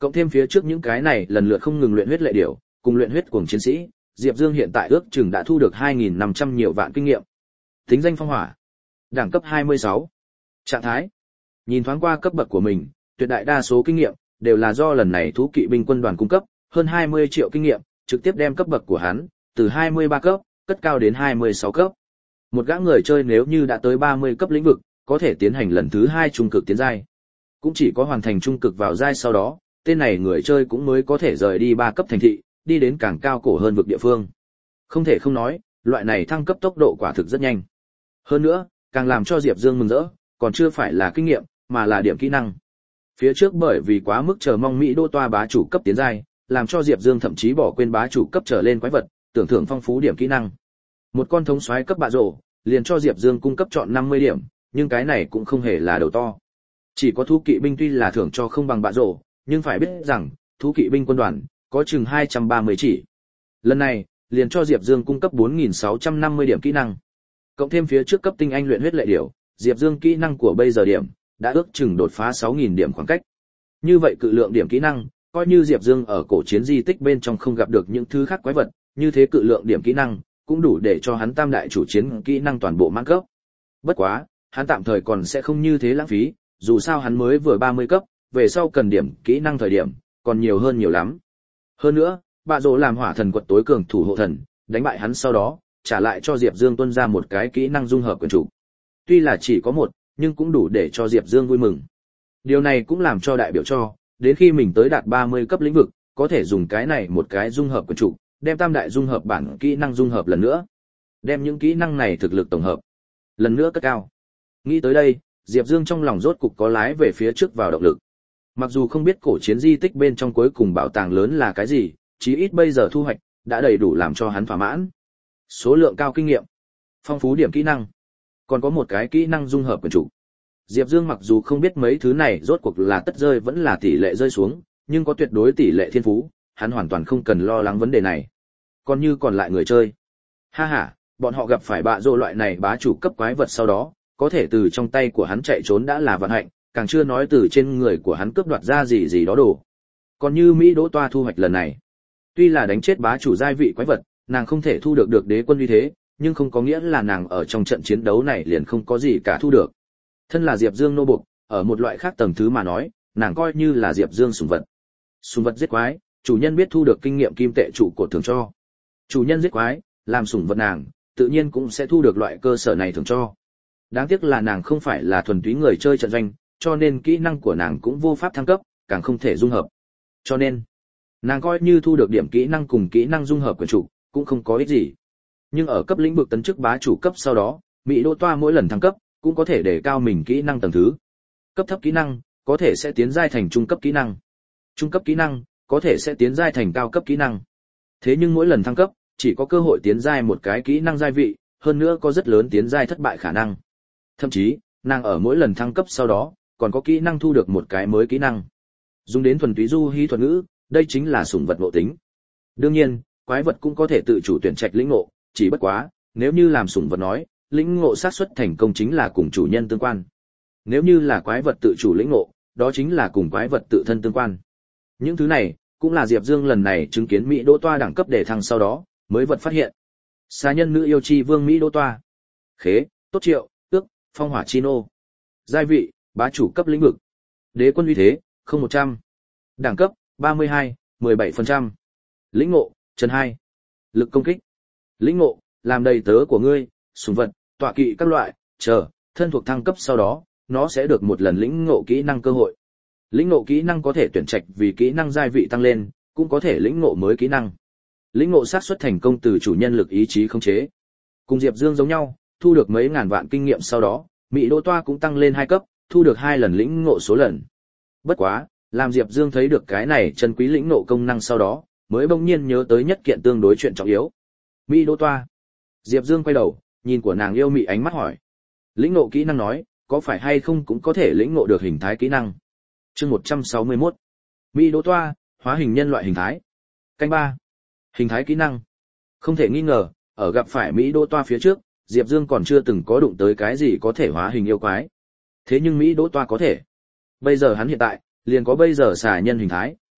Cộng thêm phía trước những cái này lần lượt không ngừng luyện huyết lệ điểu, cùng luyện huyết cuồng chiến sĩ, Diệp Dương hiện tại ước chừng đã thu được 2.500 nhiều vạn kinh nghiệm. Tính danh phong hỏa, đẳng cấp 26. Trạng thái. Nhìn thoáng qua cấp bậc của mình, tuyệt đại đa số kinh nghiệm đều là do lần này thú kỵ binh quân đoàn cung cấp, hơn 20 triệu kinh nghiệm, trực tiếp đem cấp bậc của hắn từ 23 cấp cất cao đến 26 cấp. Một gã người chơi nếu như đã tới 30 cấp lĩnh vực, có thể tiến hành lần thứ 2 trung cực tiến giai. Cũng chỉ có hoàn thành trung cực vào giai sau đó, tên này người chơi cũng mới có thể rời đi 3 cấp thành thị, đi đến càng cao cổ hơn vực địa phương. Không thể không nói, loại này thăng cấp tốc độ quả thực rất nhanh. Hơn nữa, càng làm cho Diệp Dương mừng rỡ, còn chưa phải là kinh nghiệm, mà là điểm kỹ năng. Phía trước bởi vì quá mức chờ mong Mỹ đô toa bá chủ cấp tiến giai, làm cho Diệp Dương thậm chí bỏ quên bá chủ cấp trở lên quái vật, tưởng thưởng phong phú điểm kỹ năng. Một con thống soái cấp bạ rổ, liền cho Diệp Dương cung cấp chọn 50 điểm, nhưng cái này cũng không hề là đầu to. Chỉ có thú kỵ binh tuy là thưởng cho không bằng bạ rổ, nhưng phải biết rằng, thú kỵ binh quân đoàn có chừng 230 chỉ. Lần này, liền cho Diệp Dương cung cấp 4.650 điểm kỹ năng. Cộng thêm phía trước cấp tinh anh luyện huyết lệ điểu, Diệp Dương kỹ năng của bây giờ điểm đã ước chừng đột phá 6.000 điểm khoảng cách. Như vậy cự lượng điểm kỹ năng, coi như Diệp Dương ở cổ chiến di tích bên trong không gặp được những thứ khác quái vật, như thế cự lượng điểm kỹ năng cũng đủ để cho hắn tam đại chủ chiến kỹ năng toàn bộ mãn cấp. Bất quá, hắn tạm thời còn sẽ không như thế lãng phí, dù sao hắn mới vừa 30 cấp, về sau cần điểm kỹ năng thời điểm còn nhiều hơn nhiều lắm. Hơn nữa, bạ rồ làm hỏa thần quật tối cường thủ hộ thần, đánh bại hắn sau đó, trả lại cho Diệp Dương tuân ra một cái kỹ năng dung hợp quyền chủ. Tuy là chỉ có một, nhưng cũng đủ để cho Diệp Dương vui mừng. Điều này cũng làm cho đại biểu cho, đến khi mình tới đạt 30 cấp lĩnh vực, có thể dùng cái này một cái dung hợp quyền chủ, đem tam đại dung hợp bản kỹ năng dung hợp lần nữa. Đem những kỹ năng này thực lực tổng hợp lần nữa cất cao. Nghĩ tới đây, Diệp Dương trong lòng rốt cục có lái về phía trước vào động lực. Mặc dù không biết cổ chiến di tích bên trong cuối cùng bảo tàng lớn là cái gì, chí ít bây giờ thu hoạch đã đầy đủ làm cho hắn thỏa mãn. Số lượng cao kinh nghiệm, phong phú điểm kỹ năng, còn có một cái kỹ năng dung hợp quyền chủ. Diệp Dương mặc dù không biết mấy thứ này rốt cuộc là tất rơi vẫn là tỷ lệ rơi xuống, nhưng có tuyệt đối tỷ lệ thiên phú, hắn hoàn toàn không cần lo lắng vấn đề này. Còn như còn lại người chơi, ha ha, bọn họ gặp phải bạ rồ loại này bá chủ cấp quái vật sau đó, có thể từ trong tay của hắn chạy trốn đã là vận hạnh, càng chưa nói từ trên người của hắn cướp đoạt ra gì gì đó đồ. Còn như Mỹ đỗ toa thu hoạch lần này, tuy là đánh chết bá chủ giai vị quái vật, nàng không thể thu được đế quân uy thế, nhưng không có nghĩa là nàng ở trong trận chiến đấu này liền không có gì cả thu được. Thân là Diệp Dương nô buộc, ở một loại khác tầng thứ mà nói, nàng coi như là Diệp Dương sủng vật. Sủng vật giết quái, chủ nhân biết thu được kinh nghiệm kim tệ trụ cột thưởng cho. Chủ nhân giết quái, làm sủng vật nàng, tự nhiên cũng sẽ thu được loại cơ sở này thưởng cho. Đáng tiếc là nàng không phải là thuần túy người chơi trận doanh, cho nên kỹ năng của nàng cũng vô pháp thăng cấp, càng không thể dung hợp. Cho nên, nàng coi như thu được điểm kỹ năng cùng kỹ năng dung hợp quyền chủ, cũng không có ích gì. Nhưng ở cấp lĩnh vực tấn chức bá chủ cấp sau đó, Mỹ đỗ toa mỗi lần thăng cấp, cũng có thể đề cao mình kỹ năng tầng thứ. Cấp thấp kỹ năng, có thể sẽ tiến giai thành trung cấp kỹ năng. Trung cấp kỹ năng, có thể sẽ tiến giai thành cao cấp kỹ năng. Thế nhưng mỗi lần thăng cấp, chỉ có cơ hội tiến giai một cái kỹ năng giai vị, hơn nữa có rất lớn tiến giai thất bại khả năng. Thậm chí, nàng ở mỗi lần thăng cấp sau đó, còn có kỹ năng thu được một cái mới kỹ năng. Dùng đến thuần túy du hí thuật ngữ, đây chính là sủng vật ngộ tính. Đương nhiên, quái vật cũng có thể tự chủ tuyển trạch lĩnh ngộ, chỉ bất quá, nếu như làm sủng vật nói, lĩnh ngộ xác suất thành công chính là cùng chủ nhân tương quan. Nếu như là quái vật tự chủ lĩnh ngộ, đó chính là cùng quái vật tự thân tương quan. Những thứ này, cũng là Diệp Dương lần này chứng kiến Mỹ đỗ toa đẳng cấp để thăng sau đó, mới vật phát hiện. Xà nhân nữ yêu chi vương Mỹ đỗ toa. Khế, tốt triệu, ước, phong hỏa chi nô. Giai vị, bá chủ cấp lĩnh vực. Đế quân uy thế, 0100. Đẳng cấp, 32, 17%. Lĩnh ngộ, trần 2. Lực công kích. Lĩnh ngộ, làm đầy tớ của ngươi, sủng vật, tọa kỵ các loại, chờ, thân thuộc thăng cấp sau đó, nó sẽ được một lần lĩnh ngộ kỹ năng cơ hội. Lĩnh ngộ kỹ năng có thể tuyển trạch vì kỹ năng giai vị tăng lên, cũng có thể lĩnh ngộ mới kỹ năng. Lĩnh ngộ xác suất thành công từ chủ nhân lực ý chí khống chế. Cùng Diệp Dương giống nhau, thu được mấy ngàn vạn kinh nghiệm sau đó, Mỹ đỗ toa cũng tăng lên 2 cấp, thu được 2 lần lĩnh ngộ số lần. Bất quá, làm Diệp Dương thấy được cái này chân quý lĩnh ngộ công năng sau đó, mới bỗng nhiên nhớ tới nhất kiện tương đối chuyện trọng yếu. Mỹ đỗ toa. Diệp Dương quay đầu, nhìn của nàng yêu mị ánh mắt hỏi. Lĩnh ngộ kỹ năng nói, có phải hay không cũng có thể lĩnh ngộ được hình thái kỹ năng. Chương 161. Mỹ đỗ toa, hóa hình nhân loại hình thái. Canh 3. Hình thái kỹ năng. Không thể nghi ngờ, ở gặp phải Mỹ đỗ toa phía trước, Diệp Dương còn chưa từng có đụng tới cái gì có thể hóa hình yêu quái. Thế nhưng Mỹ đỗ toa có thể. Bây giờ hắn hiện tại, liền có bây giờ xà nhân hình thái,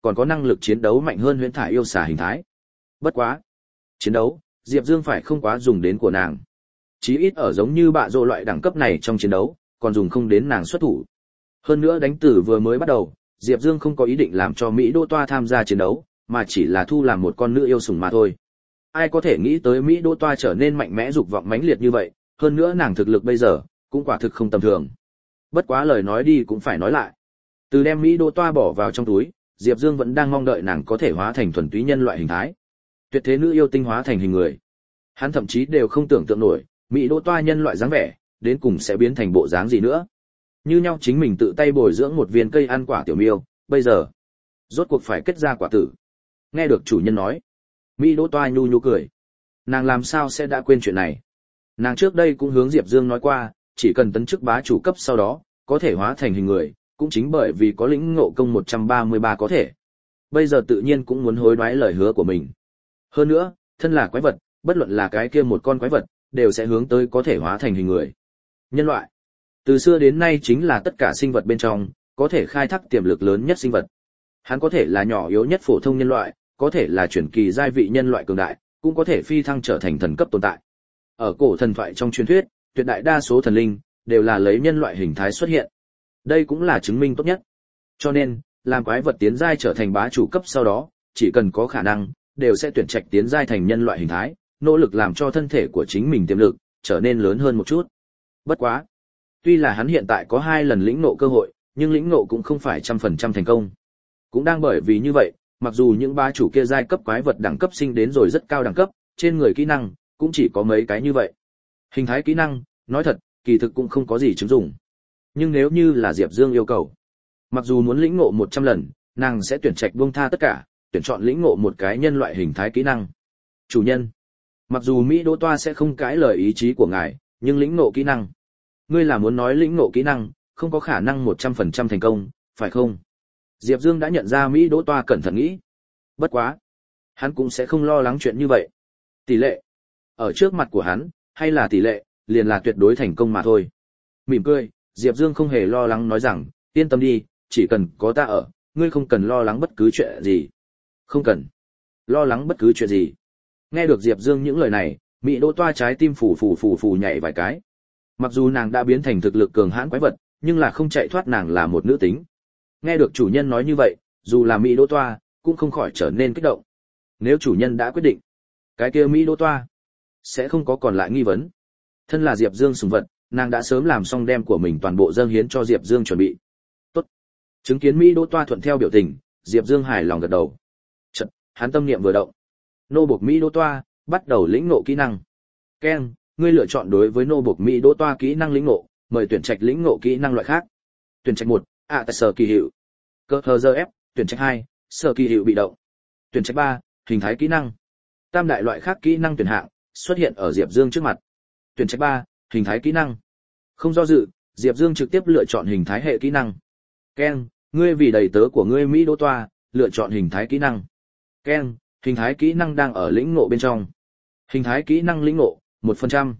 còn có năng lực chiến đấu mạnh hơn huyễn thải yêu xà hình thái. Bất quá, chiến đấu, Diệp Dương phải không quá dùng đến của nàng. Chí ít ở giống như bạ rồ loại đẳng cấp này trong chiến đấu, còn dùng không đến nàng xuất thủ. Hơn nữa đánh tử vừa mới bắt đầu, Diệp Dương không có ý định làm cho Mỹ Đỗ Toa tham gia chiến đấu, mà chỉ là thu làm một con nữ yêu sủng mà thôi. Ai có thể nghĩ tới Mỹ Đỗ Toa trở nên mạnh mẽ dục vọng mãnh liệt như vậy, hơn nữa nàng thực lực bây giờ cũng quả thực không tầm thường. Bất quá lời nói đi cũng phải nói lại. Từ đem Mỹ Đỗ Toa bỏ vào trong túi, Diệp Dương vẫn đang mong đợi nàng có thể hóa thành thuần túy nhân loại hình thái. Tuyệt thế nữ yêu tinh hóa thành hình người. Hắn thậm chí đều không tưởng tượng nổi, Mỹ Đỗ Toa nhân loại dáng vẻ, đến cùng sẽ biến thành bộ dáng gì nữa. Như nhau chính mình tự tay bồi dưỡng một viên cây ăn quả tiểu miêu, bây giờ rốt cuộc phải kết ra quả tử. Nghe được chủ nhân nói, Mỹ Đỗ Toa nhu nhu cười. Nàng làm sao sẽ đã quên chuyện này? Nàng trước đây cũng hướng Diệp Dương nói qua, chỉ cần tấn chức bá chủ cấp sau đó, có thể hóa thành hình người, cũng chính bởi vì có lĩnh ngộ công 133 có thể. Bây giờ tự nhiên cũng muốn hối đoái lời hứa của mình. Hơn nữa, thân là quái vật, bất luận là cái kia một con quái vật, đều sẽ hướng tới có thể hóa thành hình người. Nhân loại, từ xưa đến nay chính là tất cả sinh vật bên trong, có thể khai thác tiềm lực lớn nhất sinh vật. Hắn có thể là nhỏ yếu nhất phổ thông nhân loại, có thể là chuyển kỳ giai vị nhân loại cường đại, cũng có thể phi thăng trở thành thần cấp tồn tại. Ở cổ thần thoại trong truyền thuyết, tuyệt đại đa số thần linh đều là lấy nhân loại hình thái xuất hiện. Đây cũng là chứng minh tốt nhất. Cho nên, làm quái vật tiến giai trở thành bá chủ cấp sau đó, chỉ cần có khả năng, đều sẽ tuyển trạch tiến giai thành nhân loại hình thái, nỗ lực làm cho thân thể của chính mình tiềm lực trở nên lớn hơn một chút. Bất quá, tuy là hắn hiện tại có 2 lần lĩnh ngộ cơ hội, nhưng lĩnh ngộ cũng không phải 100% thành công. Cũng đang bởi vì như vậy, mặc dù những bá chủ kia giai cấp quái vật đẳng cấp sinh đến rồi rất cao đẳng cấp, trên người kỹ năng cũng chỉ có mấy cái như vậy. Hình thái kỹ năng, nói thật, kỳ thực cũng không có gì chứng dụng. Nhưng nếu như là Diệp Dương yêu cầu, mặc dù muốn lĩnh ngộ 100 lần, nàng sẽ tuyển trạch buông tha tất cả, tuyển chọn lĩnh ngộ một cái nhân loại hình thái kỹ năng. Chủ nhân, mặc dù Mỹ Đỗ Toa sẽ không cãi lời ý chí của ngài, nhưng lĩnh ngộ kỹ năng, ngươi là muốn nói lĩnh ngộ kỹ năng không có khả năng 100% thành công, phải không? Diệp Dương đã nhận ra Mỹ Đỗ Toa cẩn thận nghĩ. Bất quá, hắn cũng sẽ không lo lắng chuyện như vậy. Tỷ lệ, ở trước mặt của hắn, hay là tỷ lệ, liền là tuyệt đối thành công mà thôi. Mỉm cười, Diệp Dương không hề lo lắng nói rằng, yên tâm đi, chỉ cần có ta ở, ngươi không cần lo lắng bất cứ chuyện gì. Không cần lo lắng bất cứ chuyện gì. Nghe được Diệp Dương những lời này, Mỹ Đỗ Toa trái tim phù nhảy vài cái. Mặc dù nàng đã biến thành thực lực cường hãn quái vật, nhưng là không chạy thoát nàng là một nữ tính. Nghe được chủ nhân nói như vậy, dù là Mỹ Đỗ Toa, cũng không khỏi trở nên kích động. Nếu chủ nhân đã quyết định, cái kia Mỹ Đỗ Toa sẽ không có còn lại nghi vấn. Thân là Diệp Dương sủng vật, nàng đã sớm làm xong đem của mình toàn bộ dâng hiến cho Diệp Dương chuẩn bị. Tốt. Chứng kiến Mỹ Đỗ Toa thuận theo biểu tình, Diệp Dương hài lòng gật đầu. Chợt, hắn tâm niệm vừa động. Nô buộc Mỹ Đỗ Toa bắt đầu lĩnh ngộ kỹ năng. Ken, ngươi lựa chọn đối với nô buộc Mỹ Đỗ Toa kỹ năng lĩnh ngộ, mời tuyển trạch lĩnh ngộ kỹ năng loại khác. Tuyển trạch 1, tại sở kỳ hiệu. Cơ hờ giờ ép, tuyển trạch 2, sở kỳ hiệu bị động. Tuyển trạch 3, hình thái kỹ năng. Tam đại loại khác kỹ năng tuyển hạng xuất hiện ở Diệp Dương trước mặt. Tuyển trạch 3, hình thái kỹ năng. Không do dự, Diệp Dương trực tiếp lựa chọn hình thái hệ kỹ năng. Ken, ngươi vì đầy tớ của ngươi Mỹ Đỗ Toa, lựa chọn hình thái kỹ năng. Ken, hình thái kỹ năng đang ở lĩnh ngộ bên trong. Hình thái kỹ năng lĩnh ngộ, 1%,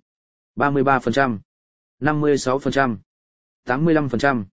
33%, 56%, 85%,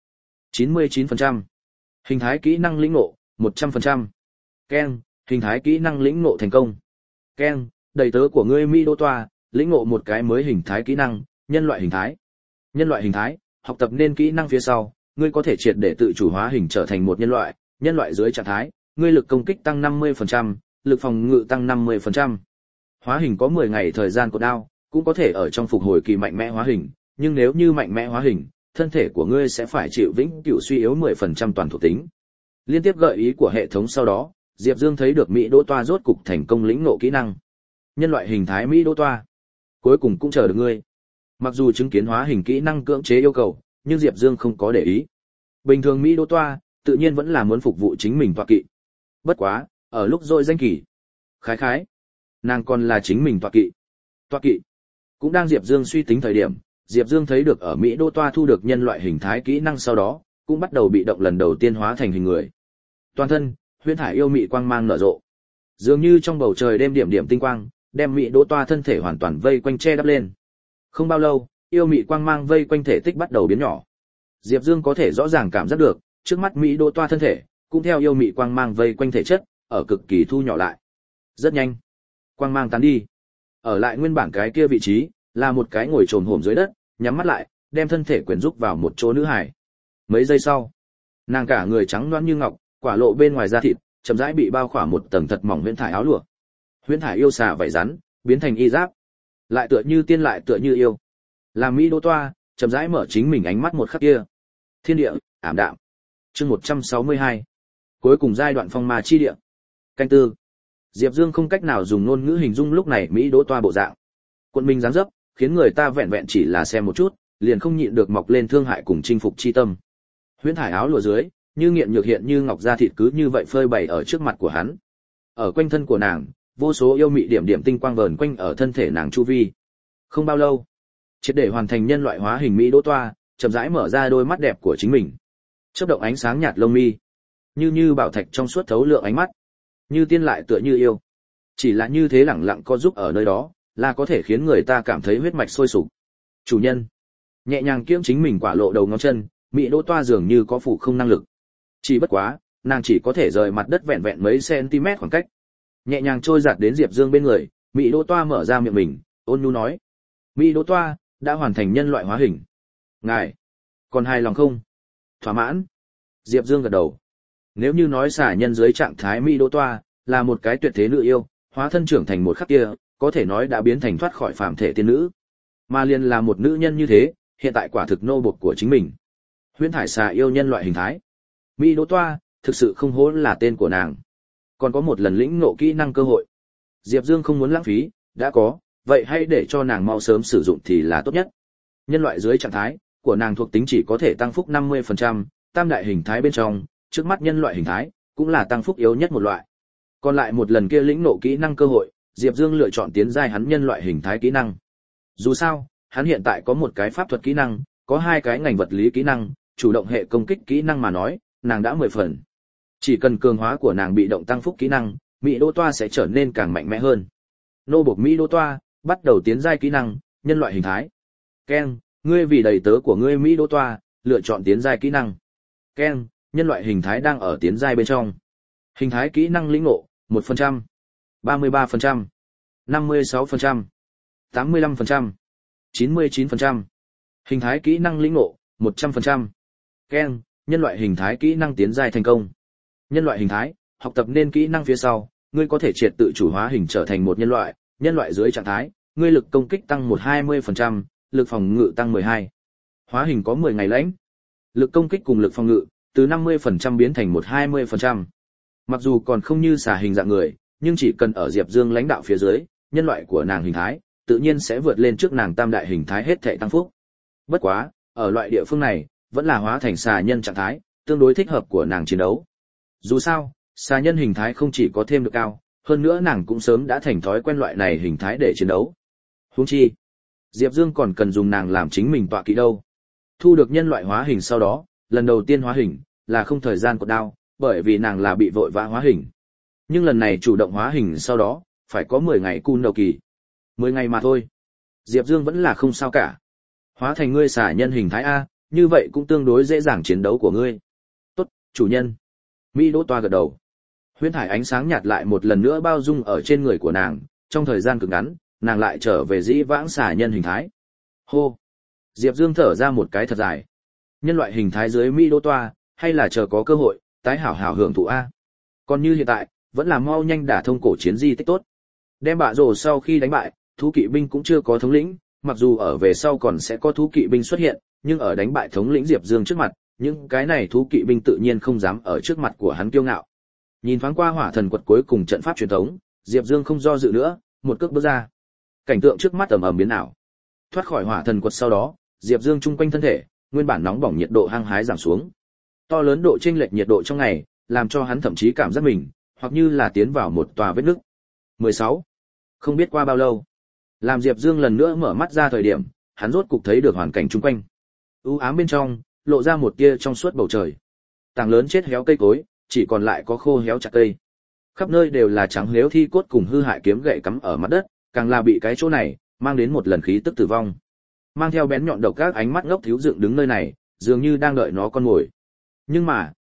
99%. Hình thái kỹ năng lĩnh ngộ, 100%. Ken, hình thái kỹ năng lĩnh ngộ thành công. Ken, đầy tớ của ngươi Mỹ Đỗ Toa, lĩnh ngộ một cái mới hình thái kỹ năng, nhân loại hình thái. Nhân loại hình thái, học tập nên kỹ năng phía sau, ngươi có thể triệt để tự chủ hóa hình trở thành một nhân loại dưới trạng thái, ngươi lực công kích tăng 50%, lực phòng ngự tăng 50%. Hóa hình có 10 ngày thời gian cột đao, cũng có thể ở trong phục hồi kỳ mạnh mẽ hóa hình, nhưng nếu như mạnh mẽ hóa hình, thân thể của ngươi sẽ phải chịu vĩnh cửu suy yếu 10% toàn thuộc tính. Liên tiếp gợi ý của hệ thống sau đó, Diệp Dương thấy được Mỹ Đỗ Toa rốt cục thành công lĩnh ngộ kỹ năng. Nhân loại hình thái Mỹ Đỗ Toa. Cuối cùng cũng chờ được ngươi. Mặc dù chứng kiến hóa hình kỹ năng cưỡng chế yêu cầu, nhưng Diệp Dương không có để ý. Bình thường Mỹ Đỗ Toa, tự nhiên vẫn là muốn phục vụ chính mình tọa kỵ. Bất quá, ở lúc dội danh kỳ, khái, nàng còn là chính mình tọa kỵ. Tọa kỵ. Cũng đang Diệp Dương suy tính thời điểm, Diệp Dương thấy được ở Mỹ Đỗ Toa thu được nhân loại hình thái kỹ năng sau đó, cũng bắt đầu bị động lần đầu tiên hóa thành hình người. Toàn thân, huyễn thải yêu mị quang mang nở rộ. Dường như trong bầu trời đêm điểm điểm tinh quang, đem Mỹ Đỗ Toa thân thể hoàn toàn vây quanh che đắp lên. Không bao lâu, yêu mị quang mang vây quanh thể tích bắt đầu biến nhỏ. Diệp Dương có thể rõ ràng cảm giác được, trước mắt Mỹ Đỗ Toa thân thể cũng theo yêu mị quang mang vây quanh thể chất, ở cực kỳ thu nhỏ lại. Rất nhanh, quang mang tán đi. Ở lại nguyên bản cái kia vị trí, là một cái ngồi trồm hổm dưới đất, nhắm mắt lại, đem thân thể quyến rúc vào một chỗ nữ hải. Mấy giây sau, nàng cả người trắng loáng như ngọc, quả lộ bên ngoài da thịt, chậm rãi bị bao khỏa một tầng thật mỏng huyễn thải áo lụa. Huyễn thải yêu xà vảy rắn, biến thành y giáp, lại tựa như tiên lại tựa như yêu. Làm Mỹ Đỗ Toa, chậm rãi mở chính mình ánh mắt một khắc kia. Thiên địa ảm đạm. Chương 162. Cuối cùng giai đoạn phong ma chi địa. Canh tư. Diệp Dương không cách nào dùng ngôn ngữ hình dung lúc này Mỹ Đỗ Toa bộ dạng. Quận mình dáng dấp, khiến người ta vẹn vẹn chỉ là xem một chút, liền không nhịn được mọc lên thương hại cùng chinh phục chi tâm. Huyễn thải áo lụa dưới, như nghiện nhược hiện như ngọc da thịt cứ như vậy phơi bày ở trước mặt của hắn. Ở quanh thân của nàng, vô số yêu mị điểm điểm tinh quang vờn quanh ở thân thể nàng chu vi. Không bao lâu, triệt để hoàn thành nhân loại hóa hình Mỹ Đỗ Toa, chậm rãi mở ra đôi mắt đẹp của chính mình. Chớp động ánh sáng nhạt lông mi, như bảo thạch trong suốt thấu lượng ánh mắt, như tiên lại tựa như yêu. Chỉ là như thế lẳng lặng co giúp ở nơi đó, là có thể khiến người ta cảm thấy huyết mạch sôi sục. Chủ nhân, nhẹ nhàng kiễng chính mình quả lộ đầu ngón chân, Mỹ Đỗ Toa dường như có phụ không năng lực. Chỉ bất quá, nàng chỉ có thể rời mặt đất vẹn vẹn mấy cm khoảng cách. Nhẹ nhàng trôi giạt đến Diệp Dương bên người, Mỹ Đỗ Toa mở ra miệng mình, ôn nhu nói: "Mỹ Đỗ Toa đã hoàn thành nhân loại hóa hình. Ngài còn hài lòng không?" "Thỏa mãn." Diệp Dương gật đầu. Nếu như nói xả nhân dưới trạng thái Mỹ Đỗ Toa là một cái tuyệt thế nữ yêu, hóa thân trưởng thành một khắc kia, có thể nói đã biến thành thoát khỏi phàm thể tiên nữ. Mà liền là một nữ nhân như thế, hiện tại quả thực nô bộc của chính mình. Huyễn thải xà yêu nhân loại hình thái. Mỹ Đỗ Toa, thực sự không hổ là tên của nàng. Còn có một lần lĩnh ngộ kỹ năng cơ hội. Diệp Dương không muốn lãng phí, đã có, vậy hãy để cho nàng mau sớm sử dụng thì là tốt nhất. Nhân loại dưới trạng thái của nàng thuộc tính chỉ có thể tăng phúc 50%, tam đại hình thái bên trong, trước mắt nhân loại hình thái cũng là tăng phúc yếu nhất một loại. Còn lại một lần kia lĩnh ngộ kỹ năng cơ hội, Diệp Dương lựa chọn tiến giai hắn nhân loại hình thái kỹ năng. Dù sao, hắn hiện tại có một cái pháp thuật kỹ năng, có hai cái ngành vật lý kỹ năng, chủ động hệ công kích kỹ năng mà nói, nàng đã 10 phần. Chỉ cần cường hóa của nàng bị động tăng phúc kỹ năng, Mỹ Đỗ Toa sẽ trở nên càng mạnh mẽ hơn. Nô buộc Mỹ Đỗ Toa, bắt đầu tiến giai kỹ năng, nhân loại hình thái. Ken, ngươi vì đầy tớ của ngươi Mỹ Đỗ Toa, lựa chọn tiến giai kỹ năng. Ken, nhân loại hình thái đang ở tiến giai bên trong. Hình thái kỹ năng lĩnh ngộ, 1%, 33%, 56%, 85%, 99%. Hình thái kỹ năng lĩnh ngộ, 100%. Ken, nhân loại hình thái kỹ năng tiến giai thành công. Nhân loại hình thái, học tập nên kỹ năng phía sau, ngươi có thể triệt tự chủ hóa hình trở thành một nhân loại dưới trạng thái, ngươi lực công kích tăng 20%, lực phòng ngự tăng 12. Hóa hình có 10 ngày lãnh. Lực công kích cùng lực phòng ngự, từ 50% biến thành 20%. Mặc dù còn không như xà hình dạng người, nhưng chỉ cần ở Diệp Dương lãnh đạo phía dưới, nhân loại của nàng hình thái, tự nhiên sẽ vượt lên trước nàng tam đại hình thái hết thảy tăng phúc. Bất quá, ở loại địa phương này, vẫn là hóa thành xà nhân trạng thái, tương đối thích hợp của nàng chiến đấu. Dù sao, xà nhân hình thái không chỉ có thêm được cao, hơn nữa nàng cũng sớm đã thành thói quen loại này hình thái để chiến đấu. Huống chi, Diệp Dương còn cần dùng nàng làm chính mình tọa kỵ đâu. Thu được nhân loại hóa hình sau đó, lần đầu tiên hóa hình là không thời gian cột đao, bởi vì nàng là bị vội vã hóa hình. Nhưng lần này chủ động hóa hình sau đó, phải có 10 ngày cun đầu kỳ. 10 ngày mà thôi. Diệp Dương vẫn là không sao cả. Hóa thành ngươi xả nhân hình thái A, như vậy cũng tương đối dễ dàng chiến đấu của ngươi. Tốt, chủ nhân. Mỹ Đỗ Toa gật đầu. Huyễn thải ánh sáng nhạt lại một lần nữa bao dung ở trên người của nàng, trong thời gian cực ngắn, nàng lại trở về dĩ vãng xả nhân hình thái. Hô. Diệp Dương thở ra một cái thật dài. Nhân loại hình thái dưới Mỹ Đỗ Toa, hay là chờ có cơ hội, tái hảo hảo hưởng thụ A. Còn như hiện tại, vẫn là mau nhanh đả thông cổ chiến di tích tốt. Đem bạ rồ sau khi đánh bại, thú kỵ binh cũng chưa có thống lĩnh, mặc dù ở về sau còn sẽ có thú kỵ binh xuất hiện, nhưng ở đánh bại thống lĩnh Diệp Dương trước mặt, những cái này thú kỵ binh tự nhiên không dám ở trước mặt của hắn kiêu ngạo. Nhìn thoáng qua hỏa thần quật cuối cùng trận pháp truyền thống, Diệp Dương không do dự nữa, một cước bước ra. Cảnh tượng trước mắt ầm ầm biến ảo. Thoát khỏi hỏa thần quật sau đó, Diệp Dương chung quanh thân thể, nguyên bản nóng bỏng nhiệt độ hăng hái giảm xuống. To lớn độ chênh lệch nhiệt độ trong ngày, làm cho hắn thậm chí cảm giác mình, hoặc như là tiến vào một tòa vết nứt. 16. Không biết qua bao lâu, làm Diệp Dương lần nữa mở mắt ra thời điểm, hắn rốt cục thấy được hoàn cảnh chung quanh. U ám bên trong, lộ ra một tia trong suốt bầu trời. Tảng lớn chết héo cây cối, chỉ còn lại có khô héo chặt cây. Khắp nơi đều là trắng lếu thi cốt cùng hư hại kiếm gậy cắm ở mặt đất, càng là bị cái chỗ này mang đến một lần khí tức tử vong. Mang theo bén nhọn độc các ánh mắt ngốc thiếu dựng đứng nơi này, dường như đang đợi nó con mồi. Nhưng mà,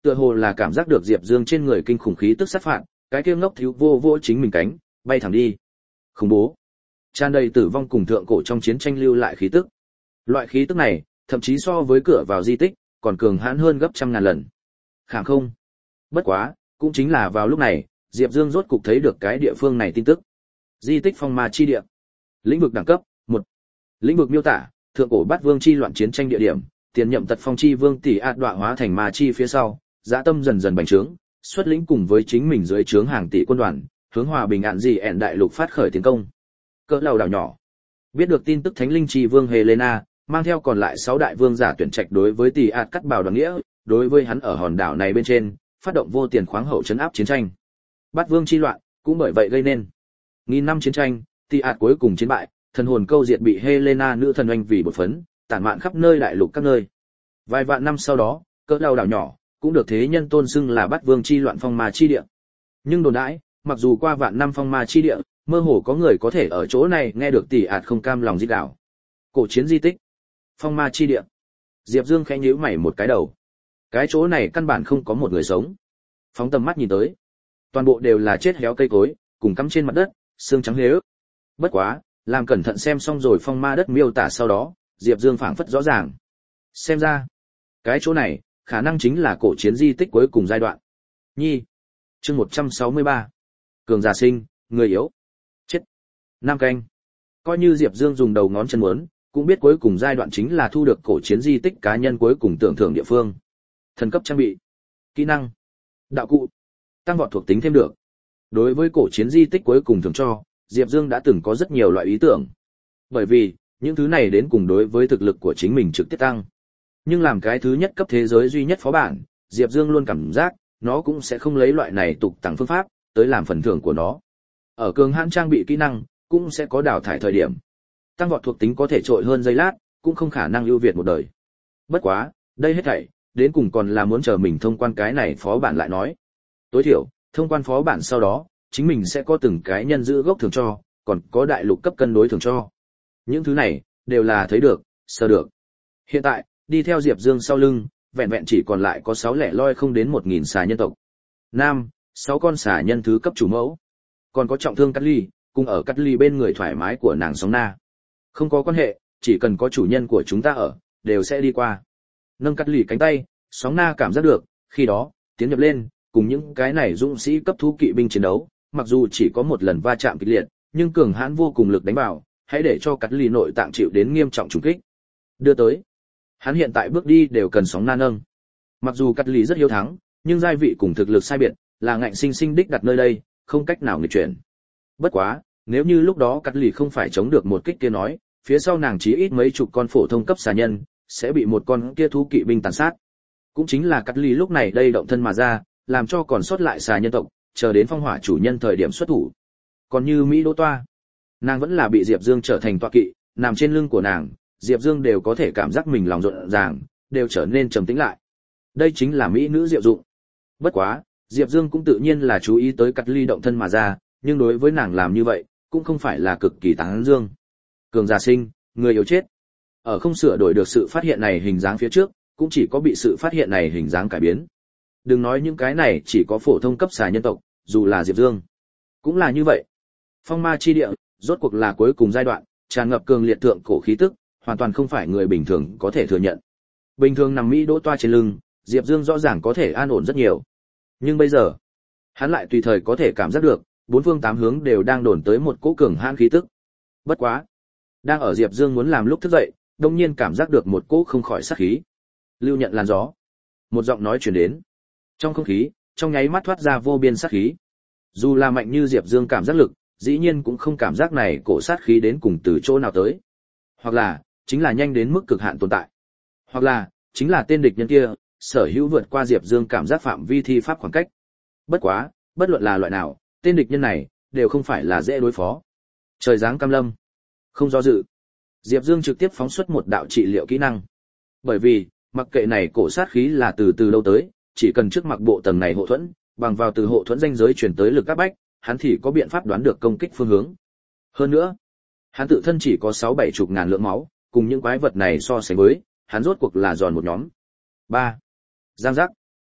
Tựa hồ là cảm giác được Diệp Dương trên người kinh khủng khí tức sát phạt, cái kia ngốc thiếu vô vô chính mình cánh, bay thẳng đi. Khủng bố. Tràn đầy tử vong cùng thượng cổ trong chiến tranh lưu lại khí tức. Loại khí tức này, thậm chí so với cửa vào di tích, còn cường hãn hơn gấp trăm ngàn lần. Khảm không. Bất quá, cũng chính là vào lúc này, Diệp Dương rốt cục thấy được cái địa phương này tin tức. Di tích phong ma chi địa. Lĩnh vực đẳng cấp 1. Lĩnh vực miêu tả, thượng cổ bát vương chi loạn chiến tranh địa điểm, tiền nhậm tật phong chi vương tỷ ạt đọa hóa thành ma chi phía sau, dã tâm dần dần bành trướng, xuất lĩnh cùng với chính mình dưới trướng hàng tỷ quân đoàn, hướng hòa bình ạn dị ẻn đại lục phát khởi tiến công. Cỡ lầu đảo nhỏ. Biết được tin tức thánh linh chi vương Helena mang theo còn lại 6 đại vương giả tuyển trạch đối với tỷ ạt cắt bảo đoàn nghĩa, đối với hắn ở hòn đảo này bên trên, phát động vô tiền khoáng hậu trấn áp chiến tranh. Bát vương chi loạn cũng bởi vậy gây nên nghìn năm chiến tranh, tỷ ạt cuối cùng chiến bại, thần hồn câu diệt bị Helena nữ thần oanh vì bột phấn, tản mạn khắp nơi đại lục các nơi. Vài vạn năm sau đó, cỡ lầu đảo nhỏ cũng được thế nhân tôn xưng là Bát vương chi loạn phong ma chi địa. Nhưng đồn đãi, mặc dù qua vạn năm phong ma chi địa, mơ hồ có người có thể ở chỗ này nghe được tỷ ạt không cam lòng rít gào. Cổ chiến di tích, phong ma chi địa. Diệp Dương khẽ nhíu mày một cái đầu. Cái chỗ này căn bản không có một người sống. Phóng tầm mắt nhìn tới, toàn bộ đều là chết héo cây cối, cùng cắm trên mặt đất, xương trắng lếu. Bất quá, làm cẩn thận xem xong rồi phong ma đất miêu tả sau đó, Diệp Dương phảng phất rõ ràng. Xem ra, cái chỗ này khả năng chính là cổ chiến di tích cuối cùng giai đoạn. Nhi, chương 163. Cường giả sinh, người yếu. Chết. Nam canh. Coi như Diệp Dương dùng đầu ngón chân muốn, cũng biết cuối cùng giai đoạn chính là thu được cổ chiến di tích cá nhân cuối cùng tưởng thưởng địa phương. Thần cấp trang bị, kỹ năng, đạo cụ, tăng vọt thuộc tính thêm được. Đối với cổ chiến di tích cuối cùng thưởng cho, Diệp Dương đã từng có rất nhiều loại ý tưởng. Bởi vì, những thứ này đến cùng đối với thực lực của chính mình trực tiếp tăng. Nhưng làm cái thứ nhất cấp thế giới duy nhất phó bản, Diệp Dương luôn cảm giác, nó cũng sẽ không lấy loại này tục tặng phương pháp, tới làm phần thưởng của nó. Ở cường hãn trang bị kỹ năng, cũng sẽ có đào thải thời điểm. Tăng vọt thuộc tính có thể trội hơn giây lát, cũng không khả năng ưu việt một đời. Bất quá, đây hết thảy, đến cùng còn là muốn chờ mình thông quan cái này phó bản lại nói. Tối thiểu, thông quan phó bản sau đó, chính mình sẽ có từng cái nhân giữ gốc thưởng cho, còn có đại lục cấp cân đối thưởng cho. Những thứ này, đều là thấy được, sơ được. Hiện tại, đi theo Diệp Dương sau lưng, vẹn vẹn chỉ còn lại có 6 lẻ loi không đến 1000 xà nhân tộc. Nam, 6 con xà nhân thứ cấp chủ mẫu. Còn có trọng thương Cát Ly, cùng ở Cát Ly bên người thoải mái của nàng Sóng Na. Không có quan hệ, chỉ cần có chủ nhân của chúng ta ở, đều sẽ đi qua. Nâng Cát Ly cánh tay, Sóng Na cảm giác được, khi đó, tiến nhập lên, cùng những cái này dũng sĩ cấp thú kỵ binh chiến đấu, mặc dù chỉ có một lần va chạm kịch liệt, nhưng cường hãn vô cùng lực đánh vào, hãy để cho Cát Ly nội tạng chịu đến nghiêm trọng trùng kích. Đưa tới, hắn hiện tại bước đi đều cần Sóng Na nâng. Mặc dù Cát Ly rất hiếu thắng, nhưng giai vị cùng thực lực sai biệt, là ngạnh sinh sinh đích đặt nơi đây, không cách nào nghịch chuyển. Bất quá, nếu như lúc đó Cát Ly không phải chống được một kích kia nói, phía sau nàng chí ít mấy chục con phổ thông cấp xà nhân, sẽ bị một con kia thú kỵ binh tàn sát. Cũng chính là Cát Ly lúc này đây động thân mà ra, làm cho còn sót lại xà nhân tộc, chờ đến phong hỏa chủ nhân thời điểm xuất thủ. Còn như Mỹ Đỗ Toa, nàng vẫn là bị Diệp Dương trở thành tọa kỵ, nằm trên lưng của nàng, Diệp Dương đều có thể cảm giác mình lòng rộn ràng, đều trở nên trầm tĩnh lại. Đây chính là mỹ nữ diệu dụng. Bất quá, Diệp Dương cũng tự nhiên là chú ý tới Cát Ly động thân mà ra, nhưng đối với nàng làm như vậy, cũng không phải là cực kỳ tán dương. Cường giả sinh, người yếu chết. Ở không sửa đổi được sự phát hiện này hình dáng phía trước, cũng chỉ có bị sự phát hiện này hình dáng cải biến. Đừng nói những cái này chỉ có phổ thông cấp xà nhân tộc, dù là Diệp Dương, cũng là như vậy. Phong ma chi địa, rốt cuộc là cuối cùng giai đoạn, tràn ngập cường liệt thượng cổ khí tức, hoàn toàn không phải người bình thường có thể thừa nhận. Bình thường nằm Mỹ Đỗ Toa trên lưng, Diệp Dương rõ ràng có thể an ổn rất nhiều. Nhưng bây giờ, hắn lại tùy thời có thể cảm giác được, bốn phương tám hướng đều đang đồn tới một cỗ cường hãn khí tức. Bất quá, đang ở Diệp Dương muốn làm lúc thức dậy, đột nhiên cảm giác được một cỗ không khỏi sát khí. Lưu nhận làn gió. Một giọng nói truyền đến. Trong không khí, trong nháy mắt thoát ra vô biên sát khí. Dù là mạnh như Diệp Dương cảm giác lực, dĩ nhiên cũng không cảm giác này cổ sát khí đến cùng từ chỗ nào tới. Hoặc là, chính là nhanh đến mức cực hạn tồn tại. Hoặc là, chính là tên địch nhân kia, sở hữu vượt qua Diệp Dương cảm giác phạm vi thi pháp khoảng cách. Bất quá, bất luận là loại nào, tên địch nhân này, đều không phải là dễ đối phó. Trời giáng cam lâm. Không do dự. Diệp Dương trực tiếp phóng xuất một đạo trị liệu kỹ năng. Bởi vì, mặc kệ này cổ sát khí là từ đâu tới, chỉ cần trước mặc bộ tầng này hộ thuẫn, bằng vào từ hộ thuẫn ranh giới chuyển tới lực áp bách, hắn thì có biện pháp đoán được công kích phương hướng. Hơn nữa, hắn tự thân chỉ có 6-7 chục ngàn lượng máu, cùng những quái vật này so sánh với, hắn rốt cuộc là giòn một nhóm. 3. Giang giác.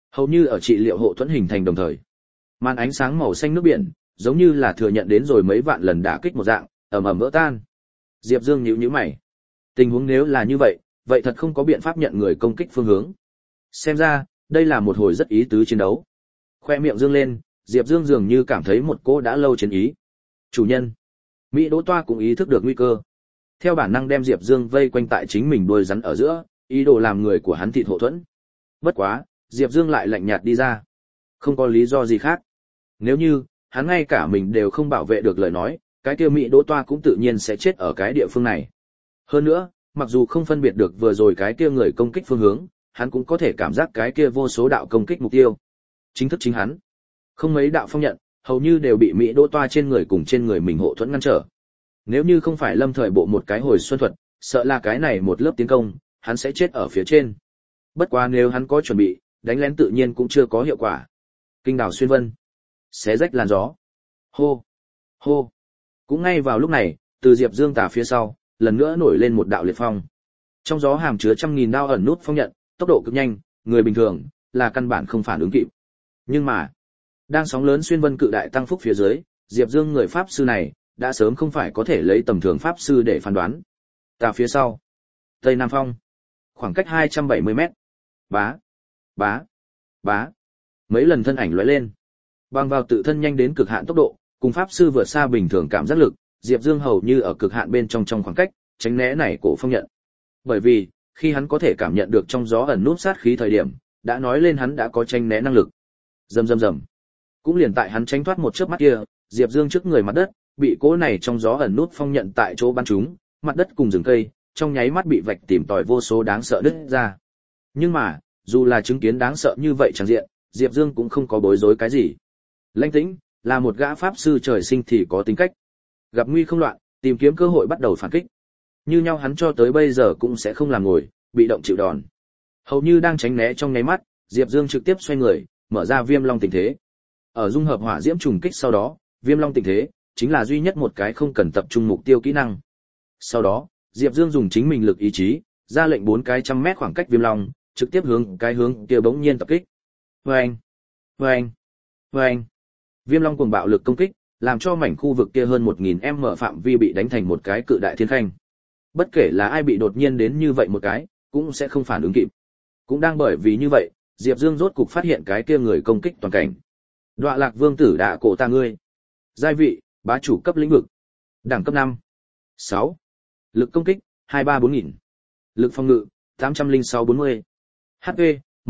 Hầu như ở trị liệu hộ thuẫn hình thành đồng thời. Màn ánh sáng màu xanh nước biển, giống như là thừa nhận đến rồi mấy vạn lần đả kích một dạng, ầm ầm vỡ tan. Diệp Dương nhíu nhíu mày. Tình huống nếu là như vậy thật không có biện pháp nhận người công kích phương hướng. Xem ra, đây là một hồi rất ý tứ chiến đấu. Khoe miệng dương lên, Diệp Dương dường như cảm thấy một cô đã lâu chiến ý. Chủ nhân. Mỹ Đỗ Toa cũng ý thức được nguy cơ. Theo bản năng đem Diệp Dương vây quanh tại chính mình đuôi rắn ở giữa, ý đồ làm người của hắn thịt hộ thuẫn. Bất quá, Diệp Dương lại lạnh nhạt đi ra. Không có lý do gì khác. Nếu như, hắn ngay cả mình đều không bảo vệ được lời nói, cái kia Mỹ Đỗ Toa cũng tự nhiên sẽ chết ở cái địa phương này. Hơn nữa, mặc dù không phân biệt được vừa rồi cái kia người công kích phương hướng, hắn cũng có thể cảm giác cái kia vô số đạo công kích mục tiêu. Chính thức chính hắn. Không mấy đạo phong nhận, hầu như đều bị Mỹ Đỗ Toa trên người cùng trên người mình hộ thuẫn ngăn trở. Nếu như không phải Lâm Thời Bộ một cái hồi xuân thuật, sợ là cái này một lớp tiến công, hắn sẽ chết ở phía trên. Bất quá nếu hắn có chuẩn bị, đánh lén tự nhiên cũng chưa có hiệu quả. Kinh đảo xuyên vân, xé rách làn gió. Hô, hô. Cũng ngay vào lúc này, từ Diệp Dương tả phía sau, lần nữa nổi lên một đạo liệt phong. Trong gió hàm chứa trăm nghìn đao ẩn nút phong nhận, tốc độ cực nhanh, người bình thường là căn bản không phản ứng kịp. Nhưng mà, đang sóng lớn xuyên vân cự đại tăng phúc phía dưới, Diệp Dương người pháp sư này đã sớm không phải có thể lấy tầm thường pháp sư để phán đoán. Tà phía sau, Tây Nam Phong, khoảng cách 270 mét. Bá, bá, bá. Mấy lần thân ảnh lóe lên. Bằng vào tự thân nhanh đến cực hạn tốc độ, cùng pháp sư vượt xa bình thường cảm giác lực, Diệp Dương hầu như ở cực hạn bên trong khoảng cách, tránh né này cổ phong nhận. Bởi vì, khi hắn có thể cảm nhận được trong gió ẩn nút sát khí thời điểm, đã nói lên hắn đã có tránh né năng lực. Rầm rầm rầm. Cũng liền tại hắn tránh thoát một chớp mắt kia, Diệp Dương trước người mặt đất, bị cỗ này trong gió ẩn nút phong nhận tại chỗ bắn trúng, mặt đất cùng rừng cây, trong nháy mắt bị vạch tìm tòi vô số đáng sợ đứt ra. Nhưng mà, dù là chứng kiến đáng sợ như vậy chẳng diện, Diệp Dương cũng không có bối rối cái gì. Lãnh tĩnh, là một gã pháp sư trời sinh thì có tính cách. Gặp nguy không loạn, tìm kiếm cơ hội bắt đầu phản kích. Như nhau hắn cho tới bây giờ cũng sẽ không làm ngồi, bị động chịu đòn. Hầu như đang tránh né trong nháy mắt, Diệp Dương trực tiếp xoay người, mở ra Viêm Long tình thế. Ở dung hợp hỏa diễm trùng kích sau đó, Viêm Long tình thế chính là duy nhất một cái không cần tập trung mục tiêu kỹ năng. Sau đó, Diệp Dương dùng chính mình lực ý chí, ra lệnh 4 cái trăm mét khoảng cách Viêm Long, trực tiếp hướng kia bỗng nhiên tập kích. Oeng, oeng, oeng. Viêm Long cuồng bạo lực công kích, làm cho mảnh khu vực kia hơn 1000m phạm vi bị đánh thành một cái cự đại thiên khanh. Bất kể là ai bị đột nhiên đến như vậy một cái, cũng sẽ không phản ứng kịp. Cũng đang bởi vì như vậy, Diệp Dương rốt cục phát hiện cái kia người công kích toàn cảnh. Đoạ Lạc Vương tử Đạ Cổ Ta ngươi. Giai vị, bá chủ cấp lĩnh vực. Đẳng cấp 5. 6. Lực công kích, 234.000. Lực phòng ngự, 806-40. HP,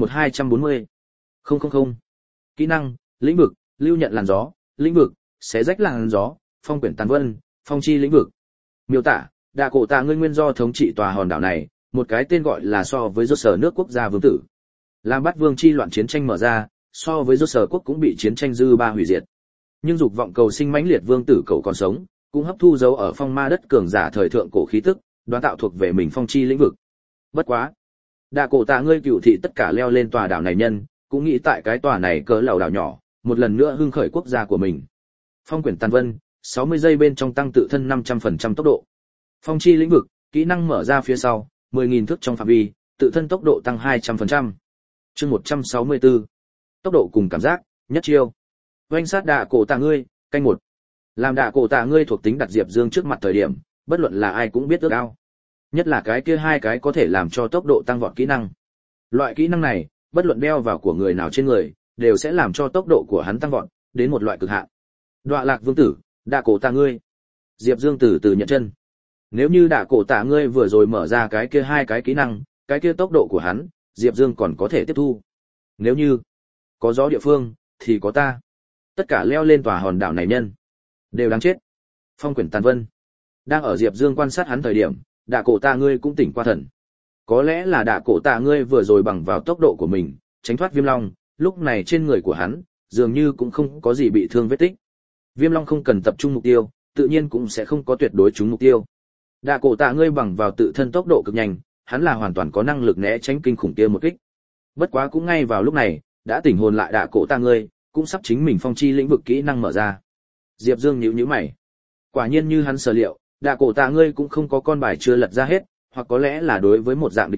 1240. 000. Kỹ năng, lĩnh vực, lưu nhận làn gió, lĩnh vực, xé rách làn gió, phong quyển tàn vân, phong chi lĩnh vực. Miêu tả, Đạ Cổ Ta ngươi nguyên do thống trị tòa hòn đảo này, một cái tên gọi là so với rốt sở nước quốc gia vương tử. Lam Bát Vương chi loạn chiến tranh mở ra, so với rốt sở quốc cũng bị chiến tranh dư ba hủy diệt. Nhưng dục vọng cầu sinh mãnh liệt vương tử cậu còn sống, cũng hấp thu dấu ở phong ma đất cường giả thời thượng cổ khí tức, đoán tạo thuộc về mình phong chi lĩnh vực. Bất quá, Đạ Cổ Ta ngươi cựu thị tất cả leo lên tòa đảo này nhân, cũng nghĩ tại cái tòa này cỡ lầu đảo nhỏ, một lần nữa hưng khởi quốc gia của mình. Phong quyển tàn vân, 60 giây bên trong tăng tự thân 500% tốc độ. Phong chi lĩnh vực, kỹ năng mở ra phía sau, 10.000 thước trong phạm vi, tự thân tốc độ tăng 200%. Chương 164. Tốc độ cùng cảm giác, nhất chiêu. Oanh sát Đạ Cổ Ta ngươi, canh 1. Làm Đạ Cổ Ta ngươi thuộc tính đặt Diệp Dương trước mặt thời điểm, bất luận là ai cũng biết ước ao. Nhất là cái kia hai cái có thể làm cho tốc độ tăng vọt kỹ năng. Loại kỹ năng này, bất luận đeo vào của người nào trên người, đều sẽ làm cho tốc độ của hắn tăng vọt đến một loại cực hạn. Đoạ Lạc Vương tử, Đạ Cổ Ta ngươi. Diệp Dương từ từ nhận chân. Nếu như Đạ Cổ Ta ngươi vừa rồi mở ra cái kia hai cái kỹ năng, cái kia tốc độ của hắn, Diệp Dương còn có thể tiếp thu. Nếu như có gió địa phương, thì có ta. Tất cả leo lên tòa hòn đảo này nhân, đều đáng chết. Phong quyển tàn vân. Đang ở Diệp Dương quan sát hắn thời điểm, Đạ Cổ Ta ngươi cũng tỉnh qua thần. Có lẽ là Đạ Cổ Ta ngươi vừa rồi bằng vào tốc độ của mình, tránh thoát Viêm Long, lúc này trên người của hắn, dường như cũng không có gì bị thương vết tích. Viêm Long không cần tập trung mục tiêu, tự nhiên cũng sẽ không có tuyệt đối trúng mục tiêu. Đạ Cổ Ta ngươi bằng vào tự thân tốc độ cực nhanh, hắn là hoàn toàn có năng lực né tránh kinh khủng kia một kích. Bất quá cũng ngay vào lúc này, đã tỉnh hồn lại Đạ Cổ Ta ngươi, cũng sắp chính mình phong chi lĩnh vực kỹ năng mở ra. Diệp Dương nhíu nhíu mày. Quả nhiên như hắn sở liệu, Đạ Cổ Ta ngươi cũng không có con bài chưa lật ra hết, hoặc có lẽ là đối với một dạng địch nhân,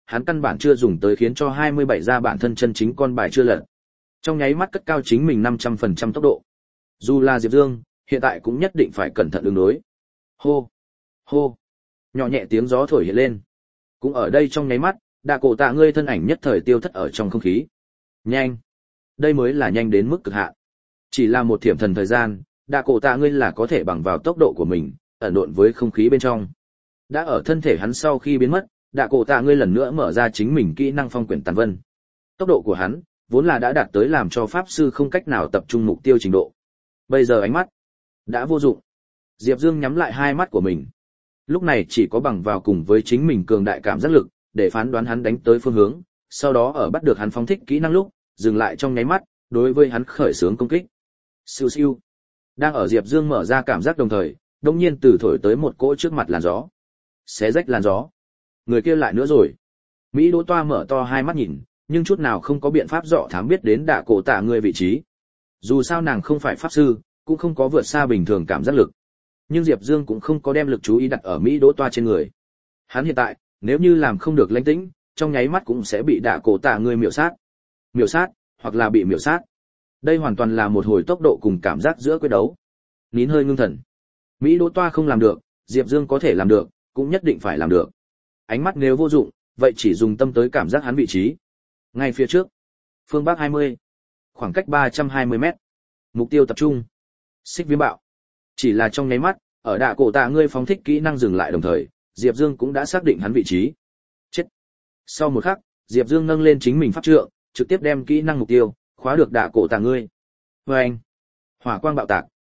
hắn căn bản chưa dùng tới khiến cho 27 ra bản thân chân chính con bài chưa lật. Trong nháy mắt cất cao chính mình 500% tốc độ. Dù là Diệp Dương, hiện tại cũng nhất định phải cẩn thận ứng đối. Hô, hô, nhỏ nhẹ tiếng gió thổi hiện lên. Cũng ở đây trong nháy mắt, Đạ Cổ Tạ ngươi thân ảnh nhất thời tiêu thất ở trong không khí. Nhanh, đây mới là nhanh đến mức cực hạn. Chỉ là một thiểm thần thời gian, Đạ Cổ Tạ ngươi là có thể bằng vào tốc độ của mình, ẩn độn với không khí bên trong. Đã ở thân thể hắn sau khi biến mất, Đạ Cổ Tạ ngươi lần nữa mở ra chính mình kỹ năng phong quyển tàn vân. Tốc độ của hắn vốn là đã đạt tới làm cho pháp sư không cách nào tập trung mục tiêu trình độ. Bây giờ ánh mắt đã vô dụng. Diệp Dương nhắm lại hai mắt của mình. Lúc này chỉ có bằng vào cùng với chính mình cường đại cảm giác lực để phán đoán hắn đánh tới phương hướng, sau đó ở bắt được hắn phóng thích kỹ năng lúc, dừng lại trong nháy mắt, đối với hắn khởi xướng công kích. Siêu siêu. Đang ở Diệp Dương mở ra cảm giác đồng thời, đột nhiên từ thổi tới một cỗ trước mặt làn gió. Xé rách làn gió. Người kia lại nữa rồi. Mỹ Đỗ Toa mở to hai mắt nhìn, nhưng chút nào không có biện pháp dọ thám biết đến Đạ Cổ Tạ người vị trí. Dù sao nàng không phải pháp sư, cũng không có vượt xa bình thường cảm giác lực. Nhưng Diệp Dương cũng không có đem lực chú ý đặt ở Mỹ Đỗ Toa trên người. Hắn hiện tại, nếu như làm không được lãnh tĩnh, trong nháy mắt cũng sẽ bị Đạ Cổ Tạ người miểu sát. Miểu sát, hoặc là bị miểu sát. Đây hoàn toàn là một hồi tốc độ cùng cảm giác giữa quyết đấu. Nín hơi ngưng thần. Mỹ Đỗ Toa không làm được, Diệp Dương có thể làm được, cũng nhất định phải làm được. Ánh mắt nếu vô dụng, vậy chỉ dùng tâm tới cảm giác hắn vị trí. Ngay phía trước, phương bắc 20, khoảng cách 320 mét. Mục tiêu tập trung. Xích viêm bạo. Chỉ là trong nháy mắt, ở Đạ Cổ Tạ ngươi phóng thích kỹ năng dừng lại đồng thời, Diệp Dương cũng đã xác định hắn vị trí. Chết. Sau một khắc, Diệp Dương nâng lên chính mình pháp trượng, trực tiếp đem kỹ năng mục tiêu khóa được Đạ Cổ Tạ ngươi. Oeng. Hỏa quang bạo tạc.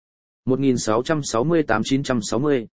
1668-960.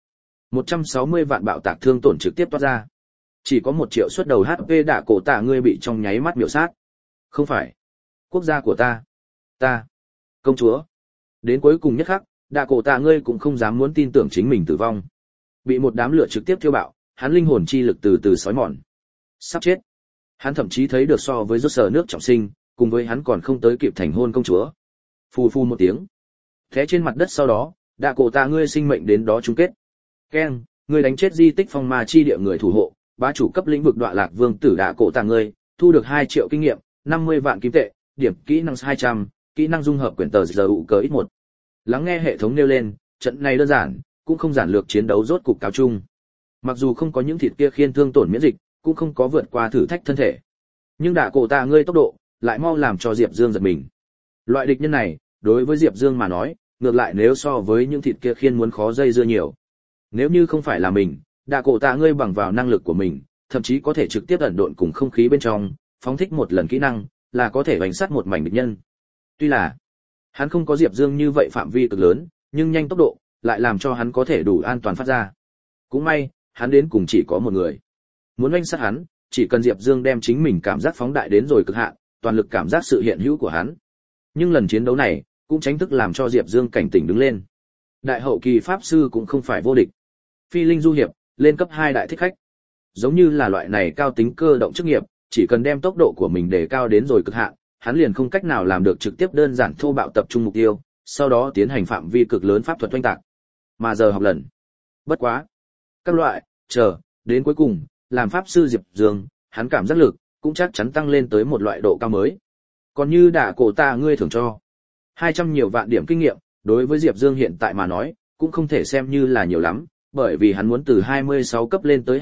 160 vạn bạo tạc thương tổn trực tiếp toát ra. Chỉ có 1 triệu suất đầu HP Đạ Cổ Tạ ngươi bị trong nháy mắt miểu sát. Không phải. Quốc gia của ta. Ta. Công chúa. Đến cuối cùng nhất khắc, Đạ Cổ Tạ ngươi cũng không dám muốn tin tưởng chính mình tử vong. Bị một đám lửa trực tiếp thiêu bạo, hắn linh hồn chi lực từ từ sói mòn. Sắp chết. Hắn thậm chí thấy được so với rốt sờ nước trọng sinh, cùng với hắn còn không tới kịp thành hôn công chúa. Phù phù một tiếng. Thế trên mặt đất sau đó, Đạ Cổ Tạ ngươi sinh mệnh đến đó chung kết. Keng, ngươi đánh chết di tích phong ma chi địa người thủ hộ, bá chủ cấp lĩnh vực Đọa Lạc Vương tử Đạ Cổ Tạ ngươi, thu được 2 triệu kinh nghiệm, 50 vạn kim tệ, điểm kỹ năng 200, kỹ năng dung hợp quyển tờ giờ ụ cờ ít 1. Lắng nghe hệ thống nêu lên, trận này đơn giản, cũng không giản lược chiến đấu rốt cục cáo chung. Mặc dù không có những thịt kia khiên thương tổn miễn dịch, cũng không có vượt qua thử thách thân thể. Nhưng Đạ Cổ Tạ ngươi tốc độ, lại mau làm cho Diệp Dương giật mình. Loại địch nhân này, đối với Diệp Dương mà nói, ngược lại nếu so với những thịt kia khiên muốn khó dây dưa nhiều. Nếu như không phải là mình, Đạ Cổ Tạ ngươi bằng vào năng lực của mình, thậm chí có thể trực tiếp ẩn độn cùng không khí bên trong, phóng thích một lần kỹ năng, là có thể đánh sát một mảnh địch nhân. Tuy là hắn không có Diệp Dương như vậy phạm vi cực lớn, nhưng nhanh tốc độ lại làm cho hắn có thể đủ an toàn phát ra. Cũng may, hắn đến cùng chỉ có một người. Muốn đánh sát hắn, chỉ cần Diệp Dương đem chính mình cảm giác phóng đại đến rồi cực hạn, toàn lực cảm giác sự hiện hữu của hắn. Nhưng lần chiến đấu này, cũng chính thức làm cho Diệp Dương cảnh tỉnh đứng lên. Đại hậu kỳ pháp sư cũng không phải vô địch. Phi linh du hiệp, lên cấp 2 đại thích khách. Giống như là loại này cao tính cơ động chức nghiệp, chỉ cần đem tốc độ của mình đề cao đến rồi cực hạn, hắn liền không cách nào làm được trực tiếp đơn giản thô bạo tập trung mục tiêu, sau đó tiến hành phạm vi cực lớn pháp thuật oanh tạc. Mà giờ học lần. Bất quá. Các loại, đến cuối cùng, làm pháp sư Diệp Dương, hắn cảm giác lực, cũng chắc chắn tăng lên tới một loại độ cao mới. Còn như Đạ Cổ Tạ ngươi thưởng cho 200 nhiều vạn điểm kinh nghiệm, đối với Diệp Dương hiện tại mà nói, cũng không thể xem như là nhiều lắm, bởi vì hắn muốn từ 26 cấp lên tới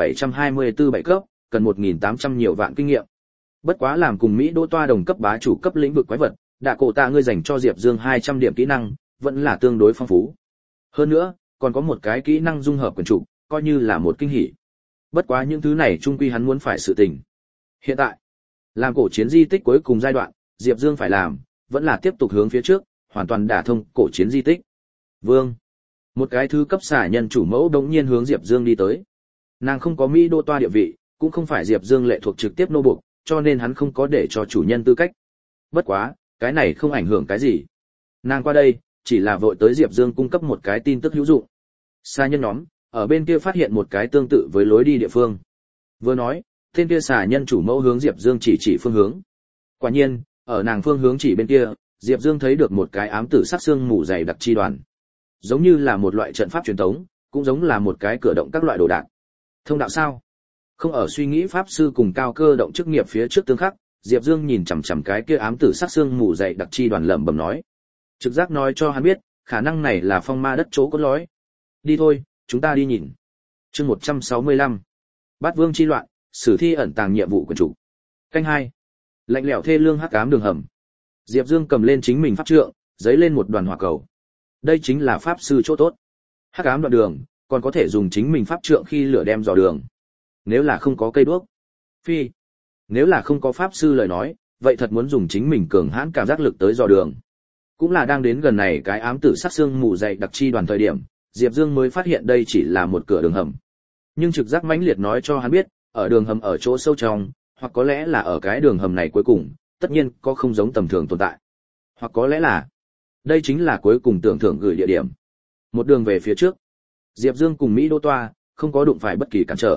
2724 7 cấp, cần 1800 nhiều vạn kinh nghiệm. Bất quá làm cùng Mỹ Đỗ Toa đồng cấp bá chủ cấp lĩnh vực quái vật, Đạ Cổ Tạ ngươi dành cho Diệp Dương 200 điểm kỹ năng, vẫn là tương đối phong phú. Hơn nữa, còn có một cái kỹ năng dung hợp quyền chủ, coi như là một kinh hỉ. Bất quá những thứ này chung quy hắn muốn phải sự tình. Hiện tại, làm cổ chiến di tích cuối cùng giai đoạn, Diệp Dương phải làm, vẫn là tiếp tục hướng phía trước, hoàn toàn đả thông cổ chiến di tích. Vương, một cái thứ cấp xả nhân chủ mẫu đống nhiên hướng Diệp Dương đi tới. Nàng không có Mỹ Đỗ Toa địa vị, cũng không phải Diệp Dương lệ thuộc trực tiếp nô buộc, cho nên hắn không có để cho chủ nhân tư cách. Bất quá, cái này không ảnh hưởng cái gì. Nàng qua đây, chỉ là vội tới Diệp Dương cung cấp một cái tin tức hữu dụng. Xà nhân nhóm, ở bên kia phát hiện một cái tương tự với lối đi địa phương. Vừa nói, tên kia xà nhân chủ mẫu hướng Diệp Dương chỉ phương hướng. Quả nhiên, ở nàng phương hướng chỉ bên kia, Diệp Dương thấy được một cái ám tử sắc xương mù dày đặc chi đoàn. Giống như là một loại trận pháp truyền thống, cũng giống là một cái cửa động các loại đồ đạc. Thông đạo sao? Không ở suy nghĩ pháp sư cùng cao cơ động chức nghiệp phía trước tương khắc, Diệp Dương nhìn chằm chằm cái kia ám tử sắc xương mù dày đặc chi đoàn lẩm bẩm nói. Trực giác nói cho hắn biết, khả năng này là phong ma đất chỗ cốt lõi. Đi thôi, chúng ta đi nhìn. Chương 165. Bát Vương chi loạn, sử thi ẩn tàng nhiệm vụ quyền chủ. Canh 2. Lạnh lẽo thê lương hắc ám đường hầm. Diệp Dương cầm lên chính mình pháp trượng, giấy lên một đoàn hỏa cầu. Đây chính là pháp sư chỗ tốt. Hắc ám đoạn đường, còn có thể dùng chính mình pháp trượng khi lửa đem dò đường. Nếu là không có cây đuốc, phi. Nếu là không có pháp sư lời nói, vậy thật muốn dùng chính mình cường hãn cảm giác lực tới dò đường. Cũng là đang đến gần này cái ám tử sắc xương mù dày đặc chi đoàn thời điểm, Diệp Dương mới phát hiện đây chỉ là một cửa đường hầm. Nhưng trực giác mãnh liệt nói cho hắn biết, ở đường hầm ở chỗ sâu trong, hoặc có lẽ là ở cái đường hầm này cuối cùng, tất nhiên có không giống tầm thường tồn tại. Hoặc có lẽ là, đây chính là cuối cùng tưởng thưởng gửi địa điểm. Một đường về phía trước, Diệp Dương cùng Mỹ Đô Toa, không có đụng phải bất kỳ cản trở.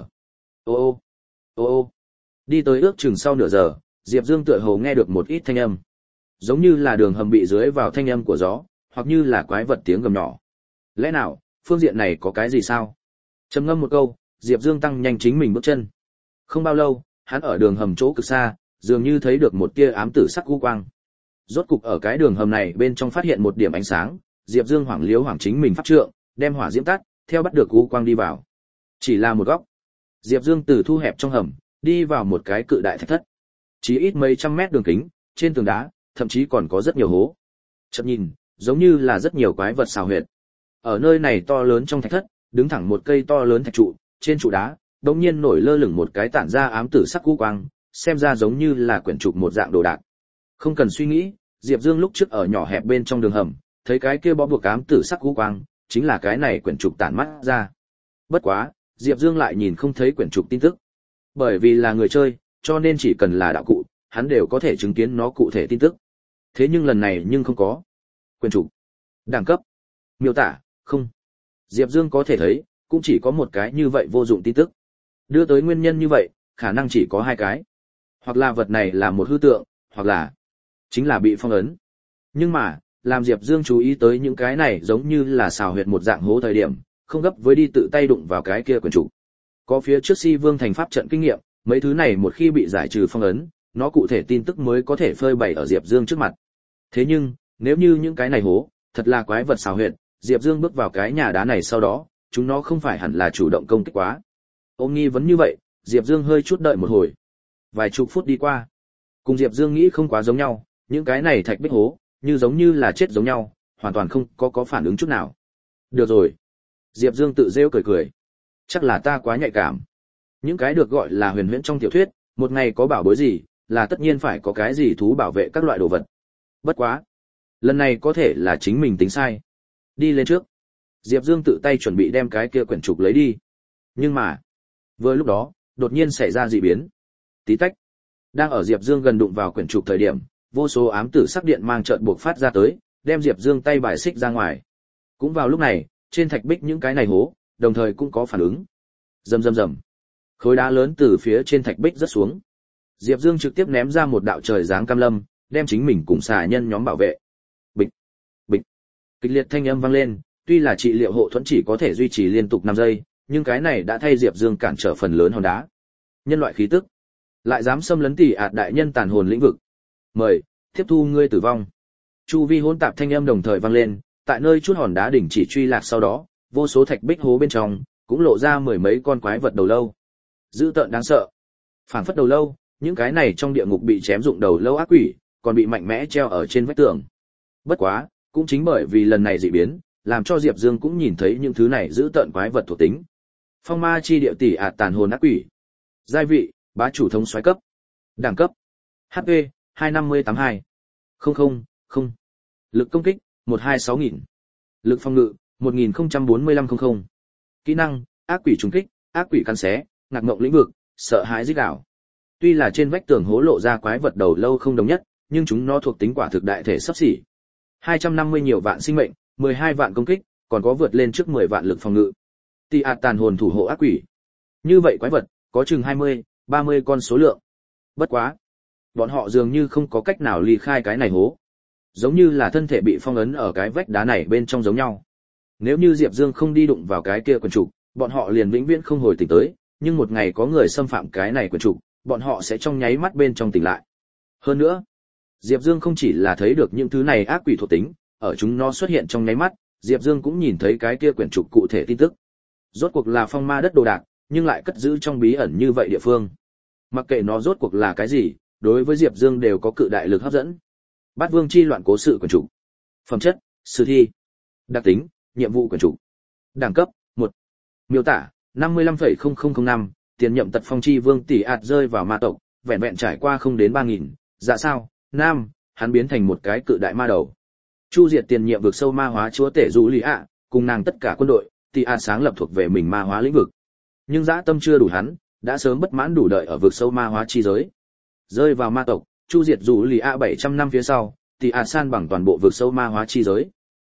Ô ô, đi tới ước chừng sau nửa giờ, Diệp Dương tựa hồ nghe được một ít thanh âm. Giống như là đường hầm bị dưới vào thanh âm của gió, hoặc như là quái vật tiếng gầm nhỏ. Lẽ nào, phương diện này có cái gì sao? Trầm ngâm một câu, Diệp Dương tăng nhanh chính mình bước chân. Không bao lâu, hắn ở đường hầm chỗ cực xa, dường như thấy được một tia ám tử sắc u quang. Rốt cục ở cái đường hầm này bên trong phát hiện một điểm ánh sáng, Diệp Dương hoảng liếu hoảng chính mình pháp trượng, đem hỏa diễm tắt, theo bắt được u quang đi vào. Chỉ là một góc. Diệp Dương từ thu hẹp trong hầm, đi vào một cái cự đại thạch thất. Chỉ ít mấy trăm mét đường kính, trên tường đá, thậm chí còn có rất nhiều hố. Chợt nhìn, giống như là rất nhiều quái vật xào huyệt. Ở nơi này to lớn trong thạch thất, đứng thẳng một cây to lớn thạch trụ, trên trụ đá, đột nhiên nổi lơ lửng một cái tản ra ám tử sắc u quang, xem ra giống như là quyển trục một dạng đồ đạc. Không cần suy nghĩ, Diệp Dương lúc trước ở nhỏ hẹp bên trong đường hầm, thấy cái kia bó buộc ám tử sắc u quang, chính là cái này quyển trục tản mắt ra. Bất quá, Diệp Dương lại nhìn không thấy quyển trục tin tức. Bởi vì là người chơi, cho nên chỉ cần là đạo cụ, hắn đều có thể chứng kiến nó cụ thể tin tức. Thế nhưng lần này nhưng không có. Quyển trục, đẳng cấp, miêu tả, không. Diệp Dương có thể thấy, cũng chỉ có một cái như vậy vô dụng tin tức. Đưa tới nguyên nhân như vậy, khả năng chỉ có hai cái. Hoặc là vật này là một hư tượng, hoặc là chính là bị phong ấn. Nhưng mà, làm Diệp Dương chú ý tới những cái này giống như là xào huyệt một dạng hố thời điểm, không gấp với đi tự tay đụng vào cái kia quyển trục. Có phía trước Si Vương thành pháp trận kinh nghiệm, mấy thứ này một khi bị giải trừ phong ấn, nó cụ thể tin tức mới có thể phơi bày ở Diệp Dương trước mặt. Thế nhưng, nếu như những cái này hố, thật là quái vật xào huyệt, Diệp Dương bước vào cái nhà đá này sau đó, chúng nó không phải hẳn là chủ động công kích quá. Ôm nghi vấn như vậy, Diệp Dương hơi chút đợi một hồi. Vài chục phút đi qua. Cùng Diệp Dương nghĩ không quá giống nhau, những cái này thạch bích hố, giống như là chết giống nhau, hoàn toàn không có phản ứng chút nào. Được rồi. Diệp Dương tự rêu cười cười. Chắc là ta quá nhạy cảm. Những cái được gọi là huyền huyễn trong tiểu thuyết, một ngày có bảo bối gì, là tất nhiên phải có cái gì thú bảo vệ các loại đồ vật. Bất quá. Lần này có thể là chính mình tính sai. Đi lên trước. Diệp Dương tự tay chuẩn bị đem cái kia quyển trục lấy đi. Nhưng mà, vừa lúc đó, đột nhiên xảy ra dị biến. Tí tách. Đang ở Diệp Dương gần đụng vào quyển trục thời điểm, vô số ám tử sắc điện mang chợt buộc phát ra tới, đem Diệp Dương tay bài xích ra ngoài. Cũng vào lúc này, trên thạch bích những cái này hố, đồng thời cũng có phản ứng. Rầm rầm rầm. Khối đá lớn từ phía trên thạch bích rớt xuống. Diệp Dương trực tiếp ném ra một đạo trời giáng cam lâm, đem chính mình cùng xà nhân nhóm bảo vệ. Bịch, bịch. Kịch liệt thanh âm vang lên, tuy là trị liệu hộ thuẫn chỉ có thể duy trì liên tục 5 giây, nhưng cái này đã thay Diệp Dương cản trở phần lớn hòn đá. Nhân loại khí tức, lại dám xâm lấn tỷ ạt đại nhân tàn hồn lĩnh vực. Mời, tiếp thu ngươi tử vong. Chu vi hỗn tạp thanh âm đồng thời vang lên, tại nơi chút hòn đá đỉnh chỉ truy lạc sau đó, vô số thạch bích hố bên trong cũng lộ ra mười mấy con quái vật đầu lâu. Dữ tợn đáng sợ. Phảng phất đầu lâu, những cái này trong địa ngục bị chém dụng đầu lâu ác quỷ, còn bị mạnh mẽ treo ở trên vách tường. Bất quá, cũng chính bởi vì lần này dị biến, làm cho Diệp Dương cũng nhìn thấy những thứ này dữ tợn quái vật thuộc tính. Phong ma chi địa tỷ ạt tàn hồn ác quỷ. Giai vị, bá chủ thống soái cấp. Đẳng cấp, HP 2582. 000. Lực công kích 126.000. Lực phòng ngự 1045. Kỹ năng, ác quỷ trùng kích, ác quỷ cắn xé, ngạc ngộng lĩnh vực, sợ hãi rít gào. Tuy là trên vách tường hố lộ ra quái vật đầu lâu không đồng nhất, nhưng chúng nó thuộc tính quả thực đại thể sắp xỉ. 250 nhiều vạn sinh mệnh, 12 vạn công kích, còn có vượt lên trước 10 vạn lực phòng ngự. Tỷ ạt tàn hồn thủ hộ ác quỷ. Như vậy quái vật, có chừng 20, 30 con số lượng. Bất quá, bọn họ dường như không có cách nào ly khai cái này hố. Giống như là thân thể bị phong ấn ở cái vách đá này bên trong giống nhau. Nếu như Diệp Dương không đi đụng vào cái kia quần trục, bọn họ liền vĩnh viễn không hồi tỉnh tới, nhưng một ngày có người xâm phạm cái này quyển trục, bọn họ sẽ trong nháy mắt bên trong tỉnh lại. Hơn nữa, Diệp Dương không chỉ là thấy được những thứ này ác quỷ thuộc tính, ở chúng nó xuất hiện trong nháy mắt, Diệp Dương cũng nhìn thấy cái kia quyển trục cụ thể tin tức. Rốt cuộc là phong ma đất đồ đạc, nhưng lại cất giữ trong bí ẩn như vậy địa phương. Mặc kệ nó rốt cuộc là cái gì, đối với Diệp Dương đều có cự đại lực hấp dẫn. Bát Vương chi loạn cố sự quyển trục. Phẩm chất: sử thi. Đặc tính: nhiệm vụ quyển trục. Đẳng cấp: 1. Miêu tả: 55,0005, tiền nhậm tật phong chi vương tỷ ạt rơi vào ma tộc, vẹn vẹn trải qua không đến 3000, dạ sao? Nam, hắn biến thành một cái cự đại ma đầu. Chu diệt tiền nhiệm vực sâu ma hóa chúa tể Dụ Lý ạ, cùng nàng tất cả quân đội, tỷ ạt sáng lập thuộc về mình ma hóa lĩnh vực. Nhưng dã tâm chưa đủ hắn, đã sớm bất mãn đủ đợi ở vực sâu ma hóa chi giới. Rơi vào ma tộc, chu diệt Dụ Lý ạ 700 năm phía sau, tỷ ạt san bằng toàn bộ vực sâu ma hóa chi giới.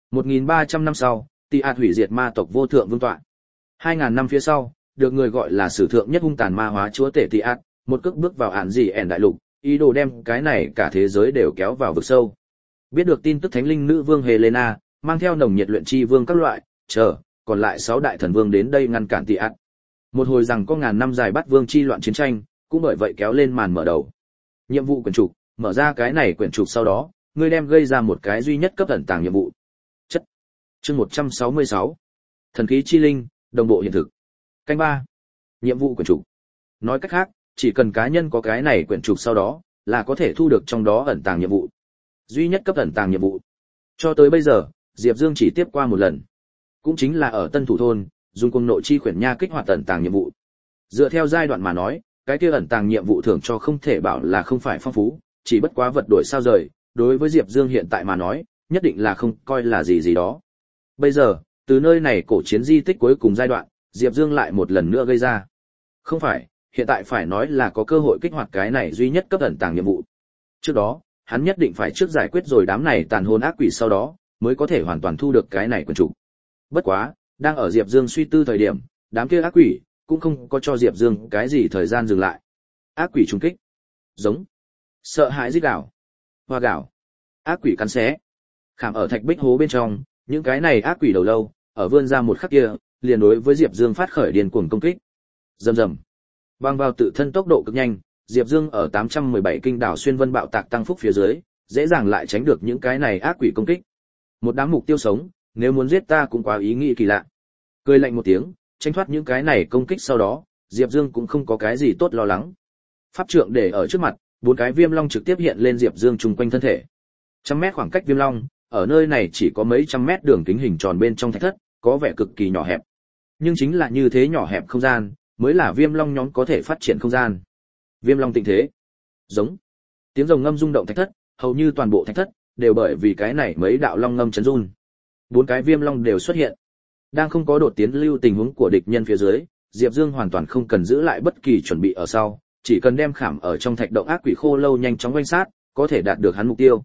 1300 năm sau, tỷ ạt hủy diệt ma tộc vô thượng vương tọa. 2000 năm phía sau, được người gọi là sử thượng nhất hung tàn ma hóa chúa tể tỷ ạt, một cước bước vào ản gì ẻn đại lục, ý đồ đem cái này cả thế giới đều kéo vào vực sâu. Biết được tin tức thánh linh nữ vương Helena mang theo nồng nhiệt luyện chi vương các loại, còn lại 6 đại thần vương đến đây ngăn cản tỷ ạt. Một hồi rằng có ngàn năm dài bắt vương chi loạn chiến tranh, cũng bởi vậy kéo lên màn mở đầu. Nhiệm vụ quyển trục, mở ra cái này quyển trục sau đó, ngươi đem gây ra một cái duy nhất cấp ẩn tàng nhiệm vụ. Chất. Chương 166. Thần khí chi linh, đồng bộ hiện thực. Canh 3. Nhiệm vụ quyển trục. Nói cách khác, chỉ cần cá nhân có cái này quyển trục sau đó, là có thể thu được trong đó ẩn tàng nhiệm vụ. Duy nhất cấp ẩn tàng nhiệm vụ. Cho tới bây giờ, Diệp Dương chỉ tiếp qua một lần. Cũng chính là ở Tân Thủ thôn, dùng cung nội chi quyển nha kích hoạt ẩn tàng nhiệm vụ. Dựa theo giai đoạn mà nói, cái kia ẩn tàng nhiệm vụ thưởng cho không thể bảo là không phải phong phú, chỉ bất quá vật đổi sao rời, đối với Diệp Dương hiện tại mà nói, nhất định là không coi là gì gì đó. Bây giờ, từ nơi này cổ chiến di tích cuối cùng giai đoạn, Diệp Dương lại một lần nữa gây ra. Không phải, hiện tại phải nói là có cơ hội kích hoạt cái này duy nhất cấp ẩn tàng nhiệm vụ. Trước đó, hắn nhất định phải trước giải quyết rồi đám này tàn hồn ác quỷ sau đó, mới có thể hoàn toàn thu được cái này quyển trục. Bất quá, đang ở Diệp Dương suy tư thời điểm, đám kia ác quỷ cũng không có cho Diệp Dương cái gì thời gian dừng lại. Ác quỷ trùng kích, giống, sợ hãi rít gào, hoa gào, ác quỷ cắn xé. Khảm ở thạch bích hố bên trong, những cái này ác quỷ đầu lâu, ở vươn ra một khắc kia, liền đối với Diệp Dương phát khởi điên cuồng công kích. Rầm rầm. Bằng vào tự thân tốc độ cực nhanh, Diệp Dương ở 817 kinh đảo xuyên vân bạo tạc tăng phúc phía dưới, dễ dàng lại tránh được những cái này ác quỷ công kích. Một đám mục tiêu sống, nếu muốn giết ta cũng quá ý nghĩ kỳ lạ. Cười lạnh một tiếng, tránh thoát những cái này công kích sau đó, Diệp Dương cũng không có cái gì tốt lo lắng. Pháp trượng để ở trước mặt, 4 cái viêm long trực tiếp hiện lên Diệp Dương chung quanh thân thể. 100 mét khoảng cách viêm long, ở nơi này chỉ có mấy trăm mét đường kính hình tròn bên trong thạch thất, có vẻ cực kỳ nhỏ hẹp. Nhưng chính là như thế nhỏ hẹp không gian, mới là viêm long nhóm có thể phát triển không gian. Viêm long tịnh thế. Giống. Tiếng rồng ngâm rung động thạch thất, hầu như toàn bộ thạch thất đều bởi vì cái này mấy đạo long ngâm chấn run. 4 cái viêm long đều xuất hiện. Đang không có đột tiến lưu tình huống của địch nhân phía dưới, Diệp Dương hoàn toàn không cần giữ lại bất kỳ chuẩn bị ở sau, chỉ cần đem khảm ở trong thạch động ác quỷ khô lâu nhanh chóng quanh sát, có thể đạt được hắn mục tiêu.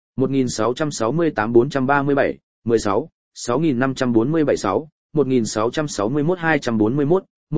1668-437, 16, 6547-6, 1661-241,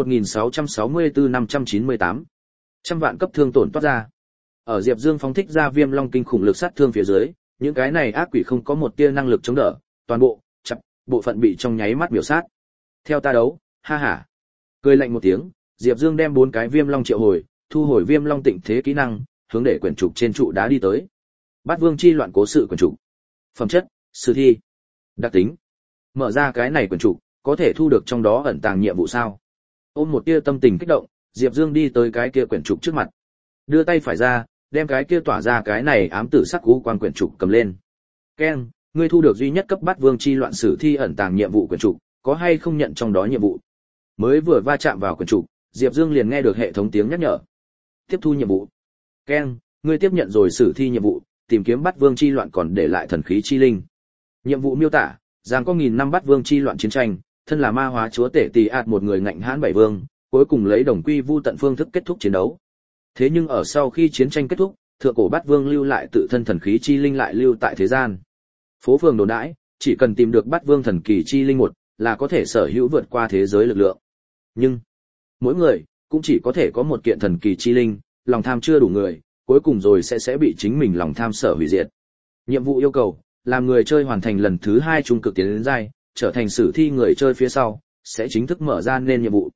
1664-598. Trăm vạn cấp thương tổn toát ra. Ở Diệp Dương phóng thích ra viêm long kinh khủng lực sát thương phía dưới, những cái này ác quỷ không có một tia năng lực chống đỡ, toàn bộ bộ phận bị trong nháy mắt miểu sát. Theo ta đấu, ha ha. Cười lạnh một tiếng, Diệp Dương đem 4 cái viêm long triệu hồi, thu hồi viêm long tịnh thế kỹ năng, hướng để quyển trục trên trụ đá đi tới. Bát Vương chi loạn cố sự quyển trục. Phẩm chất: sử thi. Đặc tính: mở ra cái này quyển trục, có thể thu được trong đó ẩn tàng nhiệm vụ sao? Ôm một tia tâm tình kích động, Diệp Dương đi tới cái kia quyển trục trước mặt. Đưa tay phải ra, đem cái kia tỏa ra cái này ám tử sắc u quang quyển trục cầm lên. Keng, ngươi thu được duy nhất cấp Bát Vương chi loạn sử thi ẩn tàng nhiệm vụ quyển trục, có hay không nhận trong đó nhiệm vụ? Mới vừa va chạm vào quyển trục, Diệp Dương liền nghe được hệ thống tiếng nhắc nhở. Tiếp thu nhiệm vụ. Keng, ngươi tiếp nhận rồi sử thi nhiệm vụ, tìm kiếm Bát Vương chi loạn còn để lại thần khí chi linh. Nhiệm vụ miêu tả: giang có 1000 năm Bát Vương chi loạn chiến tranh, thân là ma hóa chúa tể Tỳ Ạt một người ngạnh hãn 7 vương, cuối cùng lấy đồng quy vu tận phương thức kết thúc chiến đấu. Thế nhưng ở sau khi chiến tranh kết thúc, thượng cổ Bát Vương lưu lại tự thân thần khí chi linh lại lưu tại thế gian. Phố phường đồn đãi, chỉ cần tìm được Bát Vương thần kỳ chi linh một, là có thể sở hữu vượt qua thế giới lực lượng. Nhưng mỗi người cũng chỉ có thể có một kiện thần kỳ chi linh, lòng tham chưa đủ người, cuối cùng rồi sẽ bị chính mình lòng tham sở hủy diệt. Nhiệm vụ yêu cầu: làm người chơi hoàn thành lần thứ 2 trung cực tiến đến giai, trở thành sử thi người chơi phía sau, sẽ chính thức mở ra nên nhiệm vụ.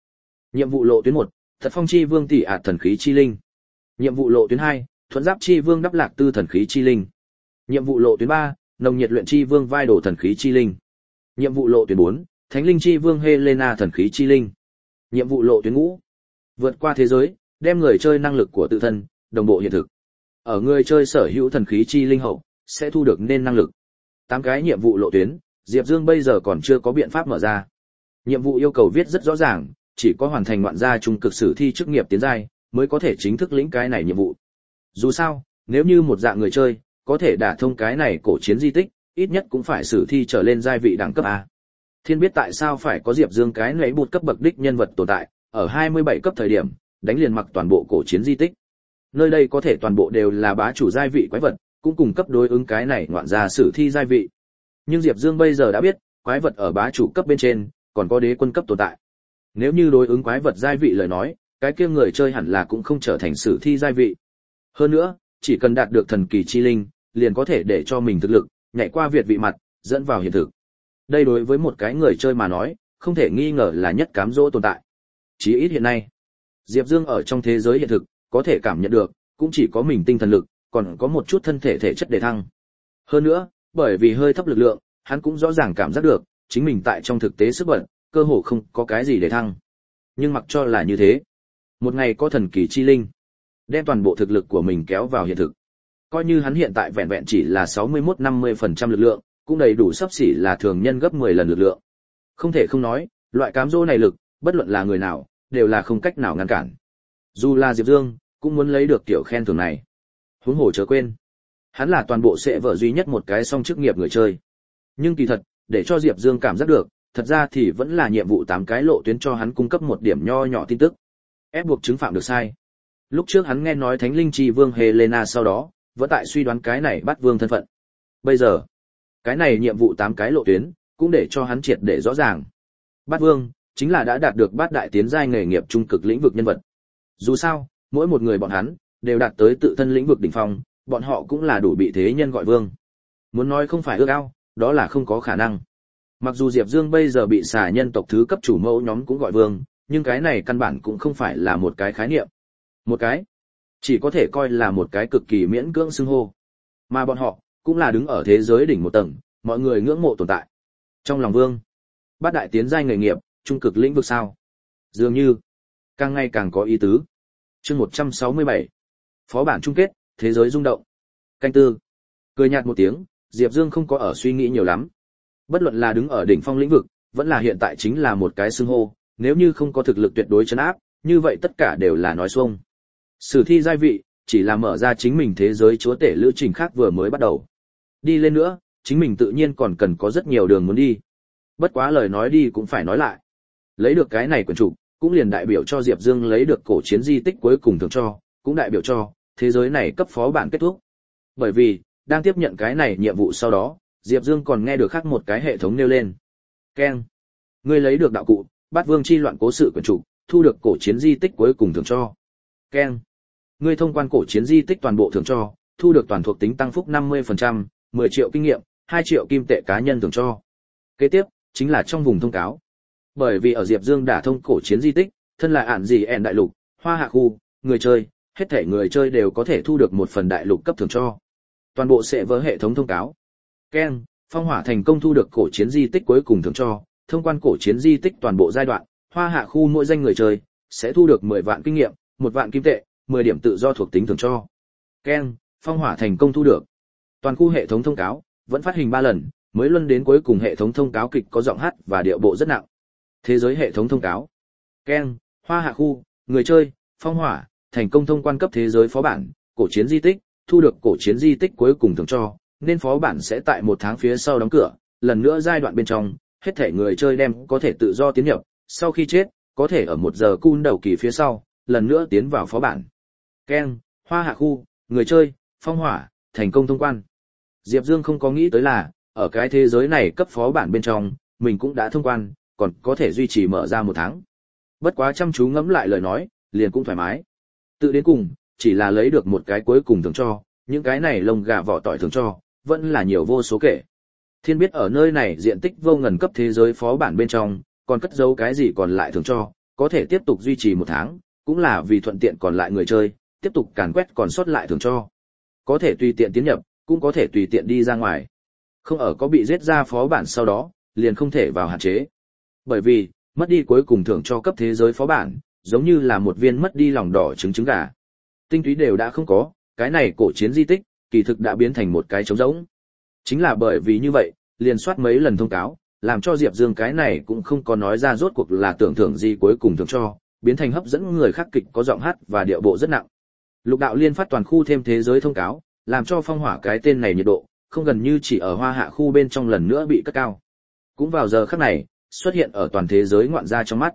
Nhiệm vụ lộ tuyến 1, Thật Phong chi vương tỷ ạt thần khí chi linh. Nhiệm vụ lộ tuyến 2, Thuẫn Giáp chi vương đắp lạc tư thần khí chi linh. Nhiệm vụ lộ tuyến 3, Nồng nhiệt luyện chi vương vai đồ thần khí chi linh. Nhiệm vụ lộ tuyến 4, Thánh linh chi vương Helena thần khí chi linh. Nhiệm vụ lộ tuyến ngũ, vượt qua thế giới, đem người chơi năng lực của tự thân đồng bộ hiện thực. Ở người chơi sở hữu thần khí chi linh hậu, sẽ thu được nên năng lực. 8 cái nhiệm vụ lộ tuyến, Diệp Dương bây giờ còn chưa có biện pháp mở ra. Nhiệm vụ yêu cầu viết rất rõ ràng, chỉ có hoàn thành ngoạn gia trung cực sử thi chức nghiệp tiến giai mới có thể chính thức lĩnh cái này nhiệm vụ. Dù sao, nếu như một dạng người chơi có thể đả thông cái này cổ chiến di tích, ít nhất cũng phải sử thi trở lên giai vị đẳng cấp A. Thiên biết tại sao phải có Diệp Dương cái nấy bụt cấp bậc đích nhân vật tồn tại, ở 27 cấp thời điểm, đánh liền mặc toàn bộ cổ chiến di tích. Nơi đây có thể toàn bộ đều là bá chủ giai vị quái vật, cũng cùng cấp đối ứng cái này ngoạn gia sử thi giai vị. Nhưng Diệp Dương bây giờ đã biết, quái vật ở bá chủ cấp bên trên, còn có đế quân cấp tồn tại. Nếu như đối ứng quái vật giai vị lời nói, cái kia người chơi hẳn là cũng không trở thành sử thi giai vị. Hơn nữa, chỉ cần đạt được thần kỳ chi linh, liền có thể để cho mình thực lực nhảy qua việt vị mặt, dẫn vào hiện thực. Đây đối với một cái người chơi mà nói, không thể nghi ngờ là nhất cám dỗ tồn tại. Chí ít hiện nay, Diệp Dương ở trong thế giới hiện thực, có thể cảm nhận được, cũng chỉ có mình tinh thần lực, còn có một chút thân thể thể chất để thăng. Hơn nữa, bởi vì hơi thấp lực lượng, hắn cũng rõ ràng cảm giác được, chính mình tại trong thực tế sức bật, cơ hồ không có cái gì để thăng. Nhưng mặc cho là như thế, một ngày có thần kỳ chi linh, đem toàn bộ thực lực của mình kéo vào hiện thực. Coi như hắn hiện tại vẹn vẹn chỉ là 61-50% lực lượng, cũng đầy đủ xấp xỉ là thường nhân gấp 10 lần lực lượng. Không thể không nói, loại cám dỗ này lực, bất luận là người nào, đều là không cách nào ngăn cản. Dù là Diệp Dương, cũng muốn lấy được tiểu khen thưởng này. Huống hồ chớ quên, hắn là toàn bộ sẽ vợ duy nhất một cái song chức nghiệp người chơi. Nhưng kỳ thật, để cho Diệp Dương cảm giác được, thật ra thì vẫn là nhiệm vụ 8 cái lộ tuyến cho hắn cung cấp một điểm nho nhỏ tin tức. Ép buộc chứng phạm được sai. Lúc trước hắn nghe nói Thánh linh chi vương Helena sau đó, vẫn tại suy đoán cái này bắt vương thân phận. Bây giờ, cái này nhiệm vụ 8 cái lộ tuyến, cũng để cho hắn triệt để rõ ràng. Bát vương, chính là đã đạt được bát đại tiến giai nghề nghiệp trung cực lĩnh vực nhân vật. Dù sao, mỗi một người bọn hắn, đều đạt tới tự thân lĩnh vực đỉnh phong, bọn họ cũng là đủ bị thế nhân gọi vương. Muốn nói không phải ước ao, đó là không có khả năng. Mặc dù Diệp Dương bây giờ bị xà nhân tộc thứ cấp chủ mẫu nhóm cũng gọi vương, nhưng cái này căn bản cũng không phải là một cái khái niệm. Một cái, chỉ có thể coi là một cái cực kỳ miễn cưỡng xưng hô. Mà bọn họ, cũng là đứng ở thế giới đỉnh một tầng, mọi người ngưỡng mộ tồn tại. Trong lòng vương, bát đại tiến giai nghề nghiệp, trung cực lĩnh vực sao? Dường như, càng ngày càng có ý tứ. Chương 167. Phó bản chung kết, thế giới rung động. Canh tư. Cười nhạt một tiếng, Diệp Dương không có ở suy nghĩ nhiều lắm. Bất luận là đứng ở đỉnh phong lĩnh vực, vẫn là hiện tại chính là một cái xưng hô, nếu như không có thực lực tuyệt đối trấn áp, như vậy tất cả đều là nói xuông. Sử thi giai vị, chỉ là mở ra chính mình thế giới chúa tể lữ trình khác vừa mới bắt đầu. Đi lên nữa, chính mình tự nhiên còn cần có rất nhiều đường muốn đi. Bất quá lời nói đi cũng phải nói lại. Lấy được cái này quyển trục, cũng liền đại biểu cho Diệp Dương lấy được cổ chiến di tích cuối cùng thường cho, cũng đại biểu cho thế giới này cấp phó bản kết thúc. Bởi vì, đang tiếp nhận cái này nhiệm vụ sau đó, Diệp Dương còn nghe được khác một cái hệ thống nêu lên. Keng. Ngươi lấy được đạo cụ, Bát Vương chi loạn cố sự quyển trục, thu được cổ chiến di tích cuối cùng thường cho. Keng. Ngươi thông quan cổ chiến di tích toàn bộ thường cho, thu được toàn thuộc tính tăng phúc 50%, 10 triệu kinh nghiệm, 2 triệu kim tệ cá nhân thường cho. Kế tiếp, chính là trong vùng thông cáo. Bởi vì ở Diệp Dương đã thông cổ chiến di tích, thân là ản gì ẻn đại lục, hoa hạ khu, người chơi, hết thể người chơi đều có thể thu được một phần đại lục cấp thường cho. Toàn bộ sẽ vỡ hệ thống thông cáo. Ken, phong hỏa thành công thu được cổ chiến di tích cuối cùng thường cho, thông quan cổ chiến di tích toàn bộ giai đoạn, hoa hạ khu mỗi danh người chơi sẽ thu được 10 vạn kinh nghiệm, 1 vạn kim tệ, 10 điểm tự do thuộc tính thường cho. Ken, phong hỏa thành công thu được. Toàn khu hệ thống thông cáo vẫn phát hình 3 lần, mới luân đến cuối cùng hệ thống thông cáo kịch có giọng hát và điệu bộ rất nặng. Thế giới hệ thống thông cáo. Ken, hoa hạ khu, người chơi, phong hỏa, thành công thông quan cấp thế giới phó bản, cổ chiến di tích, thu được cổ chiến di tích cuối cùng thường cho, nên phó bản sẽ tại 1 tháng phía sau đóng cửa, lần nữa giai đoạn bên trong, hết thể người chơi đem có thể tự do tiến nhập, sau khi chết, có thể ở 1 giờ cun đầu kỳ phía sau, lần nữa tiến vào phó bản. Ken, hoa hạ khu, người chơi, phong hỏa, thành công thông quan. Diệp Dương không có nghĩ tới là, ở cái thế giới này cấp phó bản bên trong, mình cũng đã thông quan, còn có thể duy trì mở ra 1 tháng. Bất quá chăm chú ngẫm lại lời nói, liền cũng thoải mái. Tự đến cùng, chỉ là lấy được một cái cuối cùng thường cho, những cái này lông gà vỏ tỏi thường cho, vẫn là nhiều vô số kể. Thiên biết ở nơi này diện tích vô ngần cấp thế giới phó bản bên trong, còn cất giấu cái gì còn lại thường cho, có thể tiếp tục duy trì 1 tháng, cũng là vì thuận tiện còn lại người chơi, tiếp tục càn quét còn sót lại thưởng cho. Có thể tùy tiện tiến nhập, cũng có thể tùy tiện đi ra ngoài. Không ở có bị giết ra phó bản sau đó, liền không thể vào hạn chế. Bởi vì, mất đi cuối cùng thưởng cho cấp thế giới phó bản, giống như là một viên mất đi lòng đỏ trứng gà. Tinh túy đều đã không có, cái này cổ chiến di tích, kỳ thực đã biến thành một cái trống rỗng. Chính là bởi vì như vậy, liền soát mấy lần thông cáo, làm cho Diệp Dương cái này cũng không có nói ra rốt cuộc là tưởng thưởng gì cuối cùng thưởng cho, biến thành hấp dẫn người khác kịch có giọng hát và điệu bộ rất nặng. Lục đạo liên phát toàn khu thêm thế giới thông cáo, làm cho phong hỏa cái tên này nhiệt độ, không gần như chỉ ở hoa hạ khu bên trong lần nữa bị cất cao. Cũng vào giờ khắc này, xuất hiện ở toàn thế giới ngoạn gia trong mắt.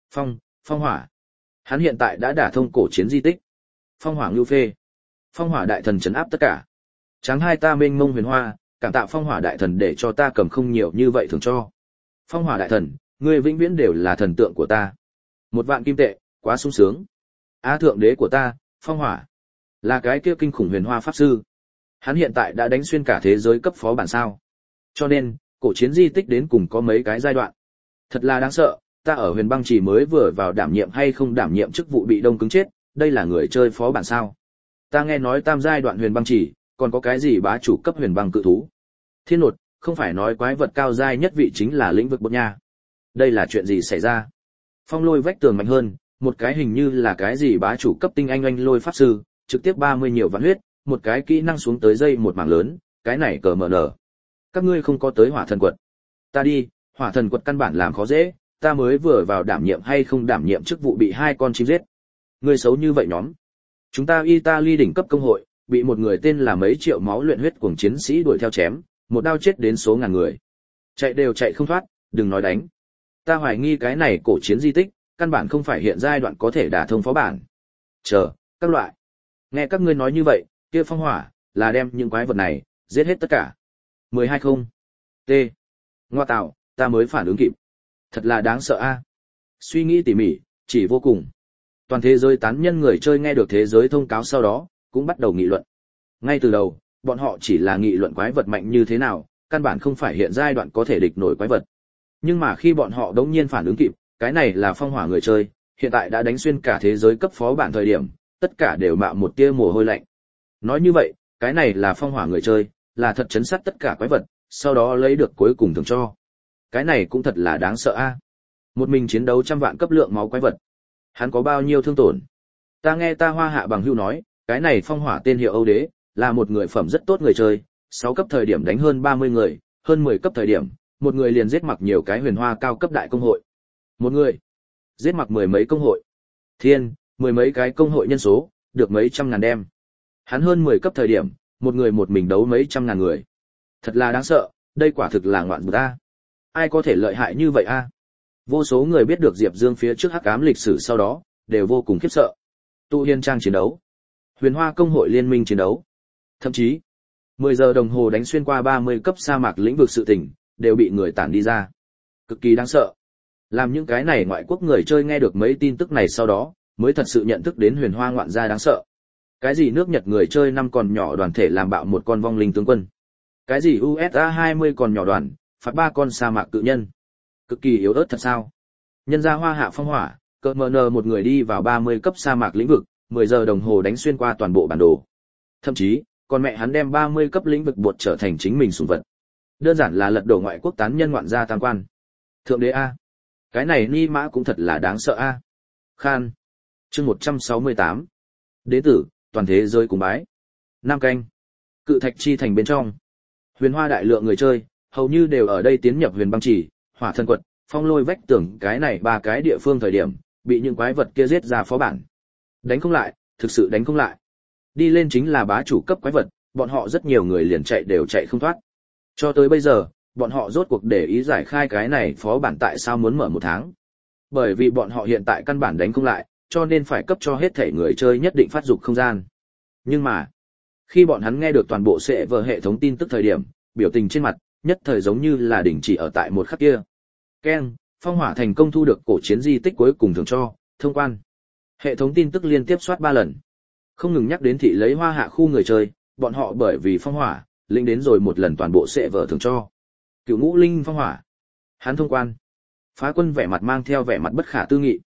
Phong hỏa. Hắn hiện tại đã đả thông cổ chiến di tích. Phong hỏa ngưu phê. Phong hỏa đại thần trấn áp tất cả. Tráng hai ta mênh mông huyền hoa, cảm tạ phong hỏa đại thần để cho ta cầm không nhiều như vậy thường cho. Phong hỏa đại thần, ngươi vĩnh viễn đều là thần tượng của ta. 1.000 kim tệ, quá sung sướng. Á thượng đế của ta, phong hỏa. Là cái kia kinh khủng huyền hoa pháp sư. Hắn hiện tại đã đánh xuyên cả thế giới cấp phó bản sao. Cho nên, cổ chiến di tích đến cùng có mấy cái giai đoạn. Thật là đáng sợ, ta ở huyền băng chỉ mới vừa vào đảm nhiệm hay không đảm nhiệm chức vụ bị đông cứng chết, đây là người chơi phó bản sao. Ta nghe nói tam giai đoạn huyền băng chỉ, còn có cái gì bá chủ cấp huyền băng cự thú. Thiên nột, không phải nói quái vật cao giai nhất vị chính là lĩnh vực bột nha. Đây là chuyện gì xảy ra? Phong lôi vách tường mạnh hơn, một cái hình như là cái gì bá chủ cấp tinh anh lôi pháp sư, trực tiếp 30 nhiều vạn huyết, một cái kỹ năng xuống tới dây một mảng lớn, cái này cờ mở nở. Các ngươi không có tới hỏa thần quật. Ta đi, hỏa thần quật căn bản làm khó dễ, ta mới vừa vào đảm nhiệm hay không đảm nhiệm chức vụ bị 2 con chim giết. Ngươi xấu như vậy nhóm. Chúng ta Italy đỉnh cấp công hội, bị một người tên là mấy triệu máu luyện huyết cuồng chiến sĩ đuổi theo chém, một đao chết đến số ngàn người. Chạy đều chạy không thoát, đừng nói đánh. Ta hoài nghi cái này cổ chiến di tích, căn bản không phải hiện giai đoạn có thể đả thông phó bản. Chờ, các loại. Nghe các ngươi nói như vậy, kia phong hỏa, là đem những quái vật này, giết hết tất cả. 12 không. T. Ngoa tạo, ta mới phản ứng kịp. Thật là đáng sợ a. Suy nghĩ tỉ mỉ, chỉ vô cùng. Toàn thế giới tán nhân người chơi nghe được thế giới thông cáo sau đó, cũng bắt đầu nghị luận. Ngay từ đầu, bọn họ chỉ là nghị luận quái vật mạnh như thế nào, căn bản không phải hiện giai đoạn có thể địch nổi quái vật. Nhưng mà khi bọn họ đống nhiên phản ứng kịp, cái này là phong hỏa người chơi, hiện tại đã đánh xuyên cả thế giới cấp phó bản thời điểm, tất cả đều mạo một tia mồ hôi lạnh. Nói như vậy, cái này là phong hỏa người chơi, là thật chấn sát tất cả quái vật, sau đó lấy được cuối cùng thưởng cho. Cái này cũng thật là đáng sợ a. Một mình chiến đấu 100 vạn cấp lượng máu quái vật. Hắn có bao nhiêu thương tổn? Ta nghe ta hoa hạ bằng hữu nói, cái này phong hỏa tên hiệu Âu Đế, là một người phẩm rất tốt người chơi, 6 cấp thời điểm đánh hơn 30 người, hơn 10 cấp thời điểm, một người liền giết mặc nhiều cái huyền hoa cao cấp đại công hội. Một người giết mặc 10 mấy công hội. Thiên, 10 mấy cái công hội nhân số, được mấy trăm ngàn đem. Hắn hơn 10 cấp thời điểm, một người một mình đấu mấy trăm ngàn người. Thật là đáng sợ, đây quả thực là ngoạn bút a. Ai có thể lợi hại như vậy a? Vô số người biết được Diệp Dương phía trước hắc ám lịch sử sau đó, đều vô cùng khiếp sợ. Tụ hiên trang chiến đấu, huyền hoa công hội liên minh chiến đấu. Thậm chí, 10 giờ đồng hồ đánh xuyên qua 30 cấp sa mạc lĩnh vực sự tình, đều bị người tản đi ra. Cực kỳ đáng sợ. Làm những cái này ngoại quốc người chơi nghe được mấy tin tức này sau đó, mới thật sự nhận thức đến huyền hoa ngoạn gia đáng sợ. Cái gì nước Nhật người chơi 5 còn nhỏ đoàn thể làm bạo một con vong linh tướng quân. Cái gì USA 20 còn nhỏ đoàn, phạt 3 con sa mạc cự nhân. Cực kỳ yếu ớt thật sao. Nhân gia hoa hạ phong hỏa, cờ mờ nờ một người đi vào 30 cấp sa mạc lĩnh vực, 10 giờ đồng hồ đánh xuyên qua toàn bộ bản đồ. Thậm chí, còn mẹ hắn đem 30 cấp lĩnh vực bột trở thành chính mình sủng vật. Đơn giản là lật đổ ngoại quốc tán nhân ngoạn gia tam quan. Thượng đế a. Cái này ni mã cũng thật là đáng sợ a. Khan. Chương 168. Đế tử, toàn thế giới cùng bái. Nam canh. Cự thạch chi thành bên trong. Huyền hoa đại lượng người chơi, hầu như đều ở đây tiến nhập huyền băng chỉ, hỏa thần quật, phong lôi vách tường cái này 3 cái địa phương thời điểm, bị những quái vật kia giết ra phó bản. Đánh không lại, thực sự đánh không lại. Đi lên chính là bá chủ cấp quái vật, bọn họ rất nhiều người liền chạy đều chạy không thoát. Cho tới bây giờ, bọn họ rốt cuộc để ý giải khai cái này phó bản tại sao muốn mở 1 tháng. Bởi vì bọn họ hiện tại căn bản đánh không lại, cho nên phải cấp cho hết thể người chơi nhất định phát dục không gian. Nhưng mà, khi bọn hắn nghe được toàn bộ server hệ thống tin tức thời điểm, biểu tình trên mặt, nhất thời giống như là đình chỉ ở tại một khắc kia. Keng, phong hỏa thành công thu được cổ chiến di tích cuối cùng thưởng cho, thông quan. Hệ thống tin tức liên tiếp soát 3 lần. Không ngừng nhắc đến thị lấy hoa hạ khu người chơi, bọn họ bởi vì phong hỏa, lĩnh đến rồi một lần toàn bộ server thưởng cho. Cửu ngũ linh phong hỏa. Hắn thông quan. Phá quân vẻ mặt mang theo vẻ mặt bất khả tư nghị.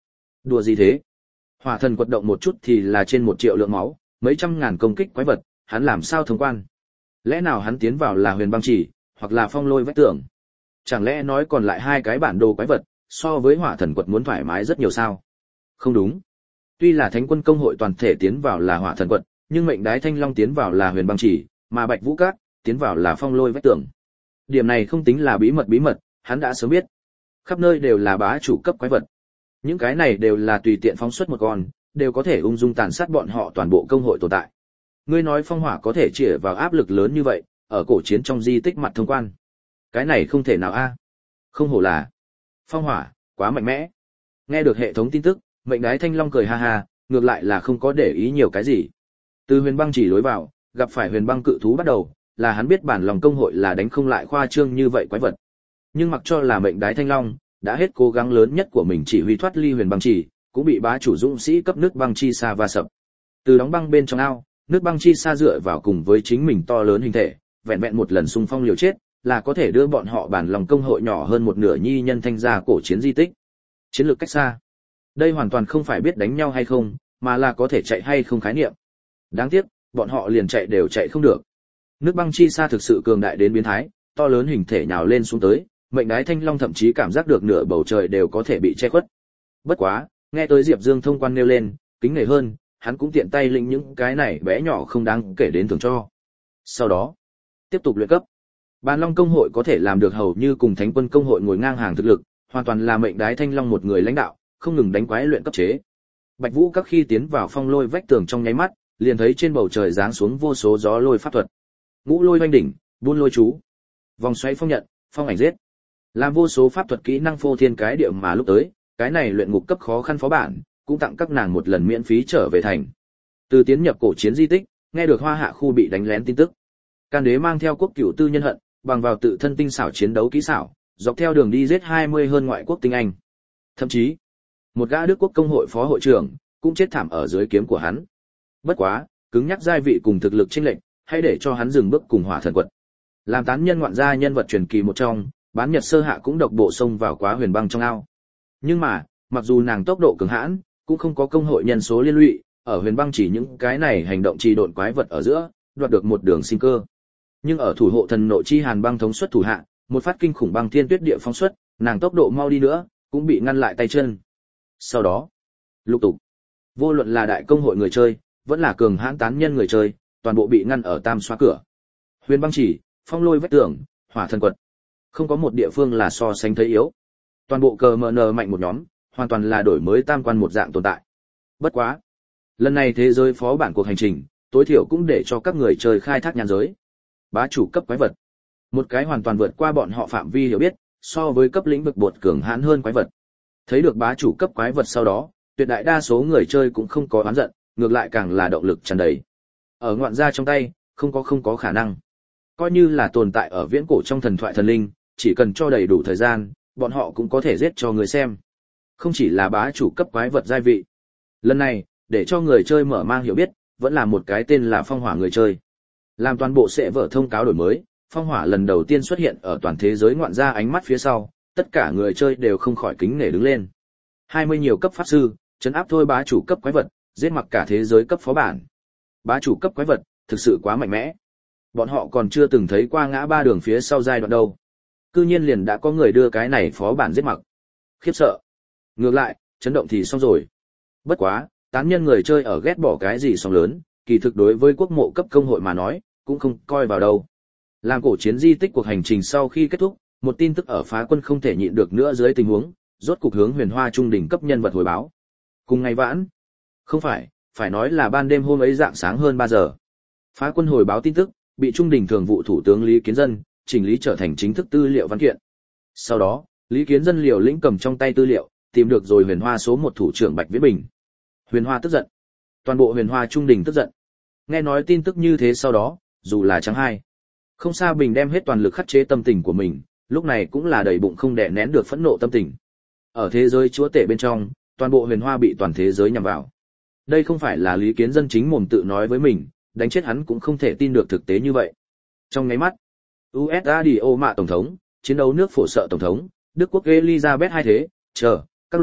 Đùa gì thế? Hỏa thần quật động một chút thì là trên 1 triệu lượng máu, mấy trăm ngàn công kích quái vật, hắn làm sao thông quan? Lẽ nào hắn tiến vào là huyền băng chỉ, hoặc là phong lôi vách tường? Chẳng lẽ nói còn lại 2 cái bản đồ quái vật, so với hỏa thần quật muốn thoải mái rất nhiều sao? Không đúng. Tuy là thánh quân công hội toàn thể tiến vào là hỏa thần quật, nhưng mệnh đái thanh long tiến vào là huyền băng chỉ, mà bạch vũ cát tiến vào là phong lôi vách tường. Điểm này không tính là bí mật, hắn đã sớm biết. Khắp nơi đều là bá chủ cấp quái vật. Những cái này đều là tùy tiện phóng xuất một con, đều có thể ung dung tàn sát bọn họ toàn bộ công hội tồn tại. Ngươi nói phong hỏa có thể chĩa vào áp lực lớn như vậy, ở cổ chiến trong di tích mặt thông quan. Cái này không thể nào a. Không hổ là phong hỏa, quá mạnh mẽ. Nghe được hệ thống tin tức, mệnh đái thanh long cười ha ha, ngược lại là không có để ý nhiều cái gì. Từ huyền băng chỉ lối vào, gặp phải huyền băng cự thú bắt đầu, là hắn biết bản lòng công hội là đánh không lại khoa trương như vậy quái vật. Nhưng mặc cho là mệnh đái thanh long, đã hết cố gắng lớn nhất của mình chỉ huy thoát ly huyền băng chỉ, cũng bị bá chủ dũng sĩ cấp nước băng chi sa va sập. Từ đóng băng bên trong ao, nước băng chi sa dựa vào cùng với chính mình to lớn hình thể, vẹn vẹn một lần xung phong liều chết, là có thể đưa bọn họ bản lòng công hội nhỏ hơn một nửa nhi nhân thanh ra cổ chiến di tích. Chiến lược cách xa. Đây hoàn toàn không phải biết đánh nhau hay không, mà là có thể chạy hay không khái niệm. Đáng tiếc, bọn họ liền chạy đều chạy không được. Nước băng chi sa thực sự cường đại đến biến thái, to lớn hình thể nhào lên xuống tới, mệnh đái thanh long thậm chí cảm giác được nửa bầu trời đều có thể bị che khuất. Bất quá, nghe tới Diệp Dương thông quan nêu lên, kính nể hơn, hắn cũng tiện tay lĩnh những cái này bé nhỏ không đáng kể đến thưởng cho. Sau đó, tiếp tục luyện cấp. Bàn Long công hội có thể làm được hầu như cùng Thánh quân công hội ngồi ngang hàng thực lực, hoàn toàn là mệnh đái thanh long một người lãnh đạo, không ngừng đánh quái luyện cấp chế. Bạch Vũ các khi tiến vào phong lôi vách tường trong nháy mắt, liền thấy trên bầu trời giáng xuống vô số gió lôi pháp thuật. Ngũ lôi oanh đỉnh, buôn lôi chú, vòng xoáy phong nhận, phong ảnh giết. Làm vô số pháp thuật kỹ năng phô thiên cái địa mà lúc tới, cái này luyện ngục cấp khó khăn phó bản, cũng tặng các nàng một lần miễn phí trở về thành. Từ tiến nhập cổ chiến di tích, nghe được Hoa Hạ khu bị đánh lén tin tức. Can đế mang theo quốc cửu tư nhân hận, bằng vào tự thân tinh xảo chiến đấu kỹ xảo, dọc theo đường đi giết 20 hơn ngoại quốc tinh anh. Thậm chí, một gã Đức quốc công hội phó hội trưởng cũng chết thảm ở dưới kiếm của hắn. Bất quá, cứng nhắc giai vị cùng thực lực chênh lệch, hãy để cho hắn dừng bước cùng Hỏa thần quật. Làm tán nhân ngoạn gia nhân vật truyền kỳ một trong, Bán Nhật Sơ Hạ cũng độc bộ xông vào quá huyền băng trong ao. Nhưng mà, mặc dù nàng tốc độ cường hãn, cũng không có công hội nhân số liên lụy, ở huyền băng chỉ những cái này hành động trì độn quái vật ở giữa, đoạt được một đường sinh cơ. Nhưng ở thủ hộ thần nộ chi hàn băng thống suất thủ hạ, một phát kinh khủng băng thiên tuyết địa phóng xuất, nàng tốc độ mau đi nữa, cũng bị ngăn lại tay chân. Sau đó, lục tục, vô luận là đại công hội người chơi, vẫn là cường hãn tán nhân người chơi, toàn bộ bị ngăn ở tam xóa cửa. Huyền băng chỉ, phong lôi vách tường, hỏa thần quật, không có một địa phương là so sánh thấy yếu. Toàn bộ cờ MN mạnh một nhóm, hoàn toàn là đổi mới tam quan một dạng tồn tại. Bất quá, lần này thế giới phó bản cuộc hành trình, tối thiểu cũng để cho các người chơi khai thác nhàn giới. Bá chủ cấp quái vật, một cái hoàn toàn vượt qua bọn họ phạm vi hiểu biết, so với cấp lĩnh vực bột cường hãn hơn quái vật. Thấy được bá chủ cấp quái vật sau đó, tuyệt đại đa số người chơi cũng không có oán giận, ngược lại càng là động lực tràn đầy. Ở ngoạn gia trong tay, không có khả năng. Coi như là tồn tại ở viễn cổ trong thần thoại thần linh, chỉ cần cho đầy đủ thời gian, bọn họ cũng có thể giết cho người xem. Không chỉ là bá chủ cấp quái vật giai vị. Lần này, để cho người chơi mở mang hiểu biết, vẫn là một cái tên là phong hỏa người chơi. Làm toàn bộ sẽ vở thông cáo đổi mới, phong hỏa lần đầu tiên xuất hiện ở toàn thế giới ngoạn gia ánh mắt phía sau, tất cả người chơi đều không khỏi kính nể đứng lên. 20 nhiều cấp pháp sư, trấn áp thôi bá chủ cấp quái vật, giết mặc cả thế giới cấp phó bản. Bá chủ cấp quái vật, thực sự quá mạnh mẽ. Bọn họ còn chưa từng thấy qua ngã ba đường phía sau giai đoạn đâu. Cư nhiên liền đã có người đưa cái này phó bản giết mặc. Khiếp sợ. Ngược lại, chấn động thì xong rồi. Bất quá, tán nhân người chơi ở ghét bỏ cái gì sóng lớn, kỳ thực đối với quốc mộ cấp công hội mà nói, cũng không coi vào đâu. Làm cổ chiến di tích cuộc hành trình sau khi kết thúc, một tin tức ở phá quân không thể nhịn được nữa dưới tình huống, rốt cục hướng Huyền Hoa trung đỉnh cấp nhân vật hồi báo. Cùng ngày vãn, không phải nói là ban đêm hôm ấy dạng sáng hơn 3 giờ. Phá quân hồi báo tin tức, bị trung đỉnh thường vụ thủ tướng Lý Kiến Dân chỉnh lý trở thành chính thức tư liệu văn kiện. Sau đó, Lý Kiến Dân liều lĩnh cầm trong tay tư liệu, tìm được rồi Huyền Hoa số 1 thủ trưởng Bạch Viễn Bình. Huyền Hoa tức giận. Toàn bộ Huyền Hoa trung đỉnh tức giận. Nghe nói tin tức như thế sau đó, dù là trắng hai, không xa Bình đem hết toàn lực khắc chế tâm tình của mình, lúc này cũng là đầy bụng không đè nén được phẫn nộ tâm tình. Ở thế giới chúa tể bên trong, toàn bộ Huyền Hoa bị toàn thế giới nhằm vào. Đây không phải là Lý Kiến Dân chính mồm tự nói với mình, đánh chết hắn cũng không thể tin được thực tế như vậy. Trong nháy mắt, USA Dio Mạ tổng thống, chiến đấu nước phổ sợ tổng thống, Đức quốc Elizabeth hai thế, các loại,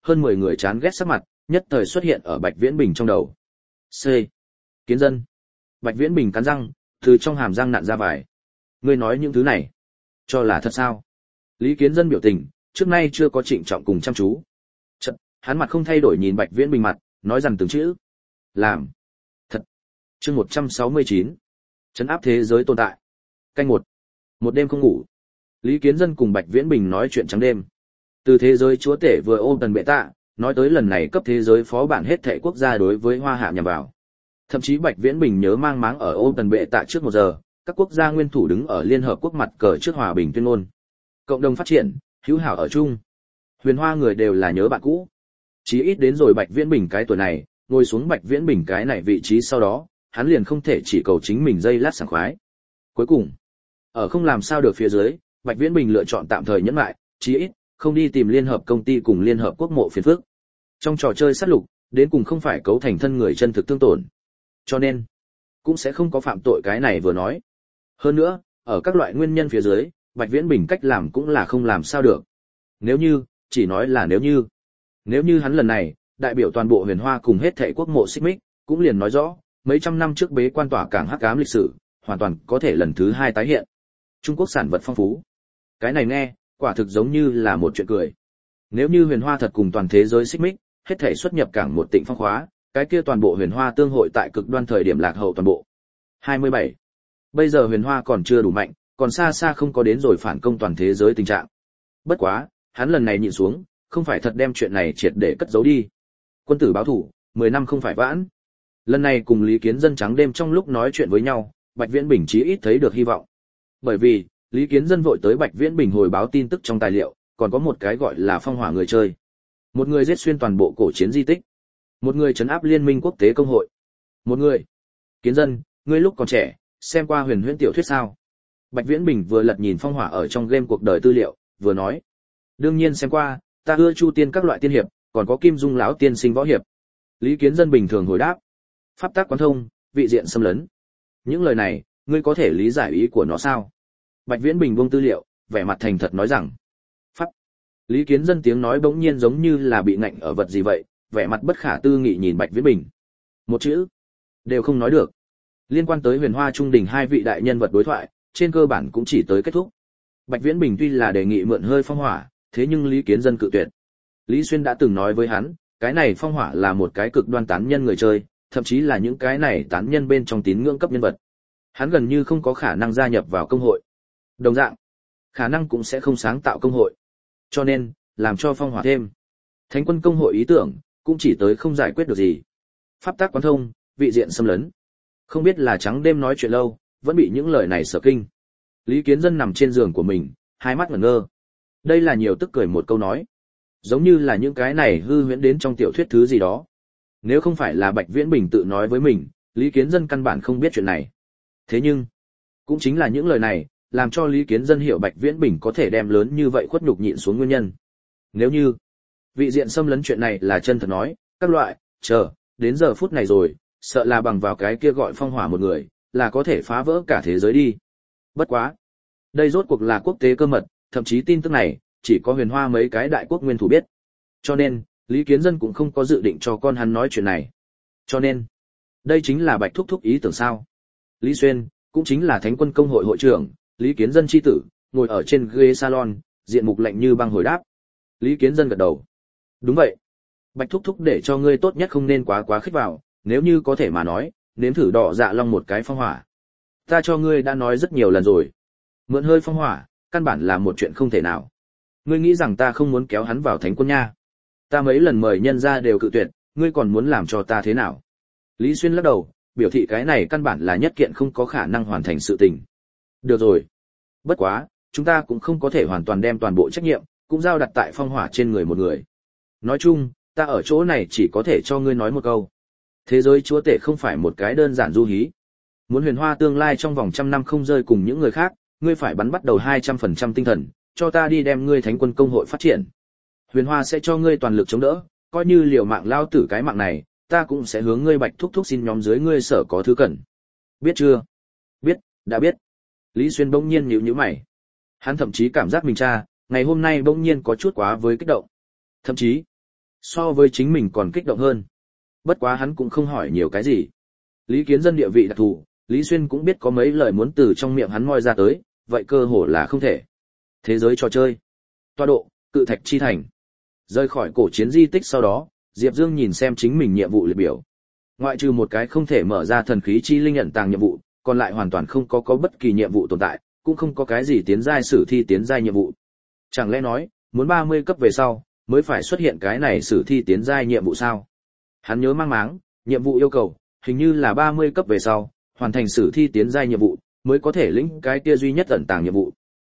hơn 10 người chán ghét sắc mặt, nhất thời xuất hiện ở Bạch Viễn Bình trong đầu. C. Kiến dân. Bạch Viễn Bình cắn răng, từ trong hàm răng nặn ra vài. Ngươi nói những thứ này, cho là thật sao? Lý Kiến Dân biểu tình, trước nay chưa có trịnh trọng cùng chăm chú. Chợt, hắn mặt không thay đổi nhìn Bạch Viễn Bình mặt, nói rằng từng chữ. Làm. Thật. Chương 169. Trấn áp thế giới tồn tại. Canh 1. Một đêm không ngủ. Lý Kiến Dân cùng Bạch Viễn Bình nói chuyện trắng đêm. Từ thế giới chúa tể vừa ôm tần bệ tạ, nói tới lần này cấp thế giới phó bản hết thảy quốc gia đối với Hoa Hạ nhằm vào. Thậm chí Bạch Viễn Bình nhớ mang máng ở ôm tần bệ tạ trước 1 giờ, các quốc gia nguyên thủ đứng ở Liên Hợp Quốc mặt cờ trước hòa bình tuyên ngôn. Cộng đồng phát triển, hữu hảo ở chung. Huyền Hoa người đều là nhớ bạn cũ. Chí ít đến rồi Bạch Viễn Bình cái tuổi này, ngồi xuống Bạch Viễn Bình cái này vị trí sau đó, hắn liền không thể chỉ cầu chính mình giây lát sảng khoái. Cuối cùng, ở không làm sao được phía dưới, Bạch Viễn Bình lựa chọn tạm thời nhẫn lại, chí ít không đi tìm liên hợp công ty cùng Liên Hợp Quốc mộ phiền phức. Trong trò chơi sát lục, đến cùng không phải cấu thành thân người chân thực tương tổn. Cho nên, cũng sẽ không có phạm tội cái này vừa nói. Hơn nữa, ở các loại nguyên nhân phía dưới, Bạch Viễn Bình cách làm cũng là không làm sao được. Nếu như, chỉ nói là nếu như hắn lần này, đại biểu toàn bộ Huyền Hoa cùng hết thảy quốc mộ xích mích, cũng liền nói rõ, mấy trăm năm trước bế quan tỏa cảng hắc ám lịch sử, hoàn toàn có thể lần thứ 2 tái hiện. Trung Quốc sản vật phong phú. Cái này nghe, quả thực giống như là một chuyện cười. Nếu như Huyền Hoa thật cùng toàn thế giới xích mích, hết thảy xuất nhập cảng một tịnh phong khóa, cái kia toàn bộ Huyền Hoa tương hội tại cực đoan thời điểm lạc hậu toàn bộ. 27. Bây giờ Huyền Hoa còn chưa đủ mạnh, còn xa xa không có đến rồi phản công toàn thế giới tình trạng. Bất quá, hắn lần này nhịn xuống, không phải thật đem chuyện này triệt để cất giấu đi. Quân tử báo thủ, 10 năm không phải vãn. Lần này cùng Lý Kiến Dân trắng đêm trong lúc nói chuyện với nhau, Bạch Viễn Bình chí ít thấy được hy vọng. Bởi vì, Lý Kiến Dân vội tới Bạch Viễn Bình hồi báo tin tức trong tài liệu, còn có một cái gọi là phong hỏa người chơi. Một người giết xuyên toàn bộ cổ chiến di tích. Một người trấn áp liên minh quốc tế công hội. Một người. Kiến Dân, ngươi lúc còn trẻ, xem qua huyền huyễn tiểu thuyết sao? Bạch Viễn Bình vừa lật nhìn phong hỏa ở trong game cuộc đời tư liệu, vừa nói. Đương nhiên xem qua, ta ưa Chu Tiên các loại tiên hiệp, còn có Kim Dung lão tiên sinh võ hiệp. Lý Kiến Dân bình thường hồi đáp. Pháp tác quán thông, vị diện xâm lấn. Những lời này, ngươi có thể lý giải ý của nó sao? Bạch Viễn Bình buông tư liệu, vẻ mặt thành thật nói rằng. Pháp. Lý Kiến Dân tiếng nói bỗng nhiên giống như là bị ngạnh ở vật gì vậy, vẻ mặt bất khả tư nghị nhìn Bạch Viễn Bình. Một chữ đều không nói được. Liên quan tới Huyền Hoa Trung Đình 2 vị đại nhân vật đối thoại, trên cơ bản cũng chỉ tới kết thúc. Bạch Viễn Bình tuy là đề nghị mượn hơi phong hỏa, thế nhưng Lý Kiến Dân cự tuyệt. Lý Xuyên đã từng nói với hắn, cái này phong hỏa là một cái cực đoan tán nhân người chơi, thậm chí là những cái này tán nhân bên trong tín ngưỡng cấp nhân vật. Hắn gần như không có khả năng gia nhập vào công hội. Đồng dạng, khả năng cũng sẽ không sáng tạo công hội. Cho nên, làm cho phong hỏa thêm. Thánh quân công hội ý tưởng, cũng chỉ tới không giải quyết được gì. Pháp tác quán thông, vị diện xâm lấn. Không biết là trắng đêm nói chuyện lâu, vẫn bị những lời này sợ kinh. Lý Kiến Dân nằm trên giường của mình, hai mắt ngẩn ngơ. Đây là nhiều tức cười một câu nói. Giống như là những cái này hư huyễn đến trong tiểu thuyết thứ gì đó. Nếu không phải là Bạch Viễn Bình tự nói với mình, Lý Kiến Dân căn bản không biết chuyện này. Thế nhưng, cũng chính là những lời này, làm cho Lý Kiến Dân hiểu Bạch Viễn Bình có thể đem lớn như vậy khuất nhục nhịn xuống nguyên nhân. Nếu như, vị diện xâm lấn chuyện này là chân thật nói, các loại, chờ, đến giờ phút này rồi, sợ là bằng vào cái kia gọi phong hỏa một người, là có thể phá vỡ cả thế giới đi. Bất quá. Đây rốt cuộc là quốc tế cơ mật, thậm chí tin tức này, chỉ có Huyền Hoa mấy cái đại quốc nguyên thủ biết. Cho nên, Lý Kiến Dân cũng không có dự định cho con hắn nói chuyện này. Cho nên, đây chính là Bạch Thúc Thúc ý tưởng sao. Lý Xuyên, cũng chính là Thánh quân công hội hội trưởng, Lý Kiến Dân chi tử, ngồi ở trên ghế salon, diện mục lạnh như băng hồi đáp. Lý Kiến Dân gật đầu. Đúng vậy. Bạch Thúc Thúc để cho ngươi tốt nhất không nên quá khích vào, nếu như có thể mà nói, nếm thử đỏ dạ long một cái phong hỏa. Ta cho ngươi đã nói rất nhiều lần rồi. Mượn hơi phong hỏa, căn bản là một chuyện không thể nào. Ngươi nghĩ rằng ta không muốn kéo hắn vào Thánh quân nha? Ta mấy lần mời nhân ra đều cự tuyệt, ngươi còn muốn làm cho ta thế nào? Lý Xuyên lắc đầu, biểu thị cái này căn bản là nhất kiện không có khả năng hoàn thành sự tình. Được rồi. Bất quá, chúng ta cũng không có thể hoàn toàn đem toàn bộ trách nhiệm, cũng giao đặt tại phong hỏa trên người một người. Nói chung, ta ở chỗ này chỉ có thể cho ngươi nói một câu. Thế giới chúa tể không phải một cái đơn giản du hí. Muốn Huyền Hoa tương lai trong vòng 100 năm không rơi cùng những người khác, ngươi phải bắn bắt đầu 200% tinh thần, cho ta đi đem ngươi Thánh quân công hội phát triển. Huyền Hoa sẽ cho ngươi toàn lực chống đỡ, coi như liều mạng lao tử cái mạng này, ta cũng sẽ hướng ngươi Bạch Thúc Thúc xin nhóm dưới ngươi sở có thứ cần. Biết chưa? Biết, đã biết. Lý Xuyên bỗng nhiên nhíu mày. Hắn thậm chí cảm giác mình cha, ngày hôm nay bỗng nhiên có chút quá với kích động. Thậm chí, So với chính mình còn kích động hơn. Bất quá hắn cũng không hỏi nhiều cái gì. Lý Kiến Dân địa vị đặc thù, Lý Xuyên cũng biết có mấy lời muốn từ trong miệng hắn moi ra tới, vậy cơ hồ là không thể. Thế giới trò chơi. Tọa độ, Cự Thạch Chi Thành. Rời khỏi cổ chiến di tích sau đó, Diệp Dương nhìn xem chính mình nhiệm vụ liệt biểu. Ngoại trừ một cái không thể mở ra thần khí chi linh ẩn tàng nhiệm vụ, còn lại hoàn toàn không có bất kỳ nhiệm vụ tồn tại, cũng không có cái gì tiến giai sử thi tiến giai nhiệm vụ. Chẳng lẽ nói, muốn 30 cấp về sau, mới phải xuất hiện cái này sử thi tiến giai nhiệm vụ sao? Hắn nhớ mang máng, nhiệm vụ yêu cầu, hình như là 30 cấp về sau, hoàn thành sử thi tiến giai nhiệm vụ, mới có thể lĩnh cái kia duy nhất ẩn tàng nhiệm vụ.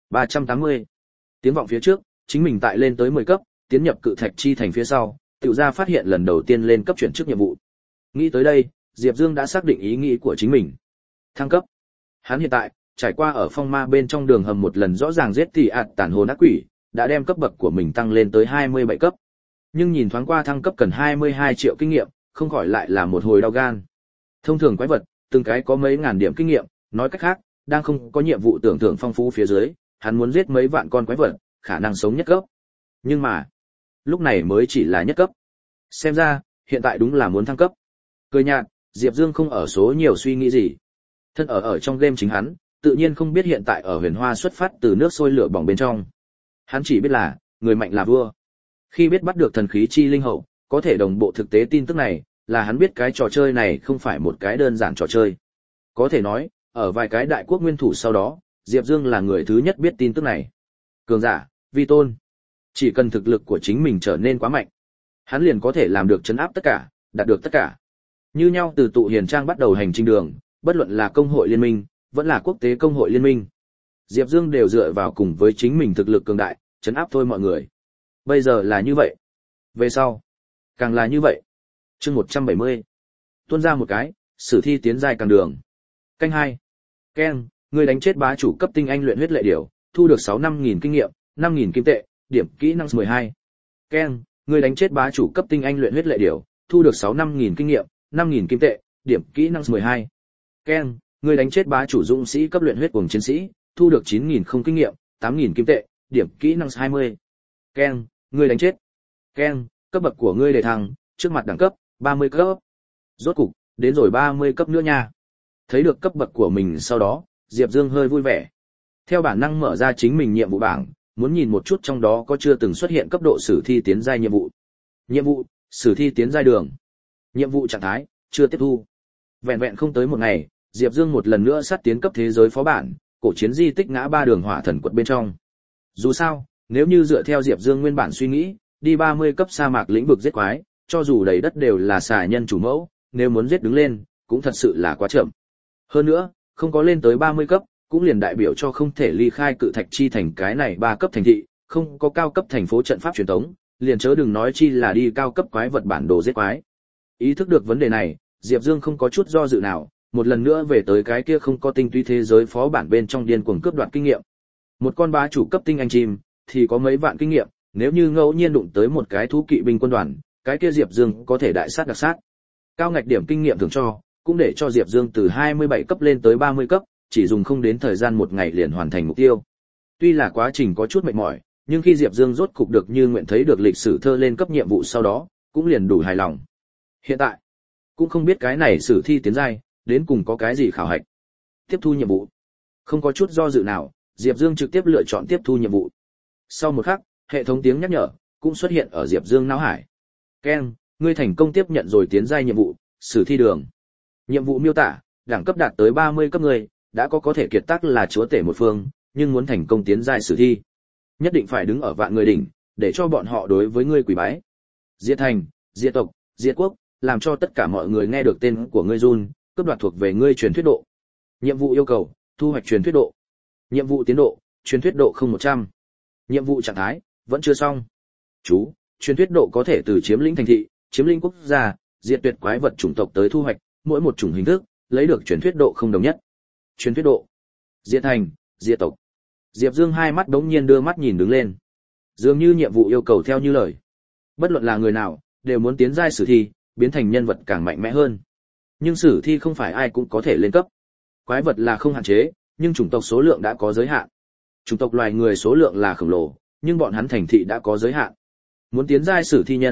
380. Tiếng vọng phía trước, chính mình tại lên tới 10 cấp, tiến nhập Cự Thạch Chi Thành phía sau, tiểu ra phát hiện lần đầu tiên lên cấp chuyển chức nhiệm vụ. Nghĩ tới đây, Diệp Dương đã xác định ý nghĩ của chính mình. Thăng cấp. Hắn hiện tại, trải qua ở phong ma bên trong đường hầm một lần rõ ràng giết tỷ tản hồn ác quỷ, đã đem cấp bậc của mình tăng lên tới 27 cấp. Nhưng nhìn thoáng qua thăng cấp cần 22 triệu kinh nghiệm, không khỏi lại là một hồi đau gan. Thông thường quái vật, từng cái có mấy ngàn điểm kinh nghiệm, nói cách khác, đang không có nhiệm vụ tưởng thưởng phong phú phía dưới, hắn muốn giết mấy vạn con quái vật, khả năng sống nhất cấp. Nhưng mà, lúc này mới chỉ là nhất cấp. Xem ra, hiện tại đúng là muốn thăng cấp. Cười nhạt, Diệp Dương không ở số nhiều suy nghĩ gì. Thân ở trong game chính hắn, tự nhiên không biết hiện tại ở Huyền Hoa xuất phát từ nước sôi lửa bỏng bên trong. Hắn chỉ biết là, người mạnh là vua. Khi biết bắt được thần khí chi linh hậu, có thể đồng bộ thực tế tin tức này, là hắn biết cái trò chơi này không phải một cái đơn giản trò chơi. Có thể nói, ở vài cái đại quốc nguyên thủ sau đó, Diệp Dương là người thứ nhất biết tin tức này. Cường giả, vi tôn. Chỉ cần thực lực của chính mình trở nên quá mạnh, hắn liền có thể làm được trấn áp tất cả, đạt được tất cả. Như nhau từ tụ hiền trang bắt đầu hành trình đường, bất luận là công hội liên minh, vẫn là quốc tế công hội liên minh. Diệp Dương đều dựa vào cùng với chính mình thực lực cường đại, trấn áp thôi mọi người. Bây giờ là như vậy. Về sau, càng là như vậy. Chương 170. Tuôn ra một cái, sử thi tiến giai càng đường. Canh 2. Ken, người đánh chết bá chủ cấp tinh anh luyện huyết lệ điểu, thu được 6-5.000 kinh nghiệm, 5.000 kim tệ, điểm kỹ năng 12. Ken, người đánh chết bá chủ cấp tinh anh luyện huyết lệ điểu, thu được 6-5.000 kinh nghiệm, 5.000 kim tệ, điểm kỹ năng 12. Ken, người đánh chết bá chủ dũng sĩ cấp luyện huyết cuồng chiến sĩ, thu được 9.000 không kinh nghiệm, 8.000 kim tệ, điểm kỹ năng 20. Ken, người đánh chết. Ken, cấp bậc của ngươi đề thăng, trước mặt đẳng cấp, 30 cấp. Rốt cục, đến rồi 30 cấp nữa nha. Thấy được cấp bậc của mình sau đó, Diệp Dương hơi vui vẻ. Theo bản năng mở ra chính mình nhiệm vụ bảng, muốn nhìn một chút trong đó có chưa từng xuất hiện cấp độ sử thi tiến giai nhiệm vụ. Nhiệm vụ, sử thi tiến giai đường. Nhiệm vụ trạng thái, chưa tiếp thu. Vẹn vẹn không tới một ngày, Diệp Dương một lần nữa sát tiến cấp thế giới phó bản, cổ chiến di tích ngã ba đường hỏa thần quật bên trong. Dù sao, nếu như dựa theo Diệp Dương nguyên bản suy nghĩ, đi 30 cấp sa mạc lĩnh vực giết quái, cho dù đầy đất đều là xà nhân chủ mẫu, nếu muốn giết đứng lên, cũng thật sự là quá chậm. Hơn nữa, không có lên tới 30 cấp, cũng liền đại biểu cho không thể ly khai Cự Thạch Chi Thành cái này 3 cấp thành thị, không có cao cấp thành phố trận pháp truyền thống, liền chớ đừng nói chi là đi cao cấp quái vật bản đồ giết quái. Ý thức được vấn đề này, Diệp Dương không có chút do dự nào, một lần nữa về tới cái kia không có tinh túy thế giới phó bản bên trong điên cuồng cướp đoạt kinh nghiệm. Một con bá chủ cấp tinh anh chim thì có mấy vạn kinh nghiệm, nếu như ngẫu nhiên đụng tới một cái thú kỵ binh quân đoàn, cái kia Diệp Dương có thể đại sát đặc sát. Cao ngạch điểm kinh nghiệm thường cho, cũng để cho Diệp Dương từ 27 cấp lên tới 30 cấp, chỉ dùng không đến thời gian một ngày liền hoàn thành mục tiêu. Tuy là quá trình có chút mệt mỏi, nhưng khi Diệp Dương rốt cục được như nguyện thấy được lịch sử thơ lên cấp nhiệm vụ sau đó, cũng liền đủ hài lòng. Hiện tại, cũng không biết cái này sử thi tiến giai, đến cùng có cái gì khảo hạch. Tiếp thu nhiệm vụ. Không có chút do dự nào, Diệp Dương trực tiếp lựa chọn tiếp thu nhiệm vụ. Sau một khắc, hệ thống tiếng nhắc nhở cũng xuất hiện ở Diệp Dương não hải. Ken, ngươi thành công tiếp nhận rồi tiến giai nhiệm vụ, sử thi đường. Nhiệm vụ miêu tả, đẳng cấp đạt tới 30 cấp người, đã có thể kiệt tác là chúa tể một phương, nhưng muốn thành công tiến giai sử thi, nhất định phải đứng ở vạn người đỉnh, để cho bọn họ đối với ngươi quỳ bái. Diệt thành, diệt tộc, diệt quốc, làm cho tất cả mọi người nghe được tên của ngươi run, cướp đoạt thuộc về ngươi truyền thuyết độ. Nhiệm vụ yêu cầu, thu hoạch truyền thuyết độ. Nhiệm vụ tiến độ, truyền thuyết độ 0100. Nhiệm vụ trạng thái, vẫn chưa xong. Chú, truyền thuyết độ có thể từ chiếm lĩnh thành thị, chiếm lĩnh quốc gia, diệt tuyệt quái vật chủng tộc tới thu hoạch, mỗi một chủng hình thức, lấy được truyền thuyết độ không đồng nhất. Truyền thuyết độ, diệt thành, diệt tộc. Diệp Dương hai mắt đống nhiên đưa mắt nhìn đứng lên. Dường như nhiệm vụ yêu cầu theo như lời. Bất luận là người nào, đều muốn tiến giai sử thi, biến thành nhân vật càng mạnh mẽ hơn. Nhưng sử thi không phải ai cũng có thể lên cấp. Quái vật là không hạn chế, nhưng chủng tộc số lượng đã có giới hạn. Chủng tộc loài người số lượng là khổng lồ, nhưng bọn hắn thành thị đã có giới hạn. Muốn tiến giai sử thi nhân,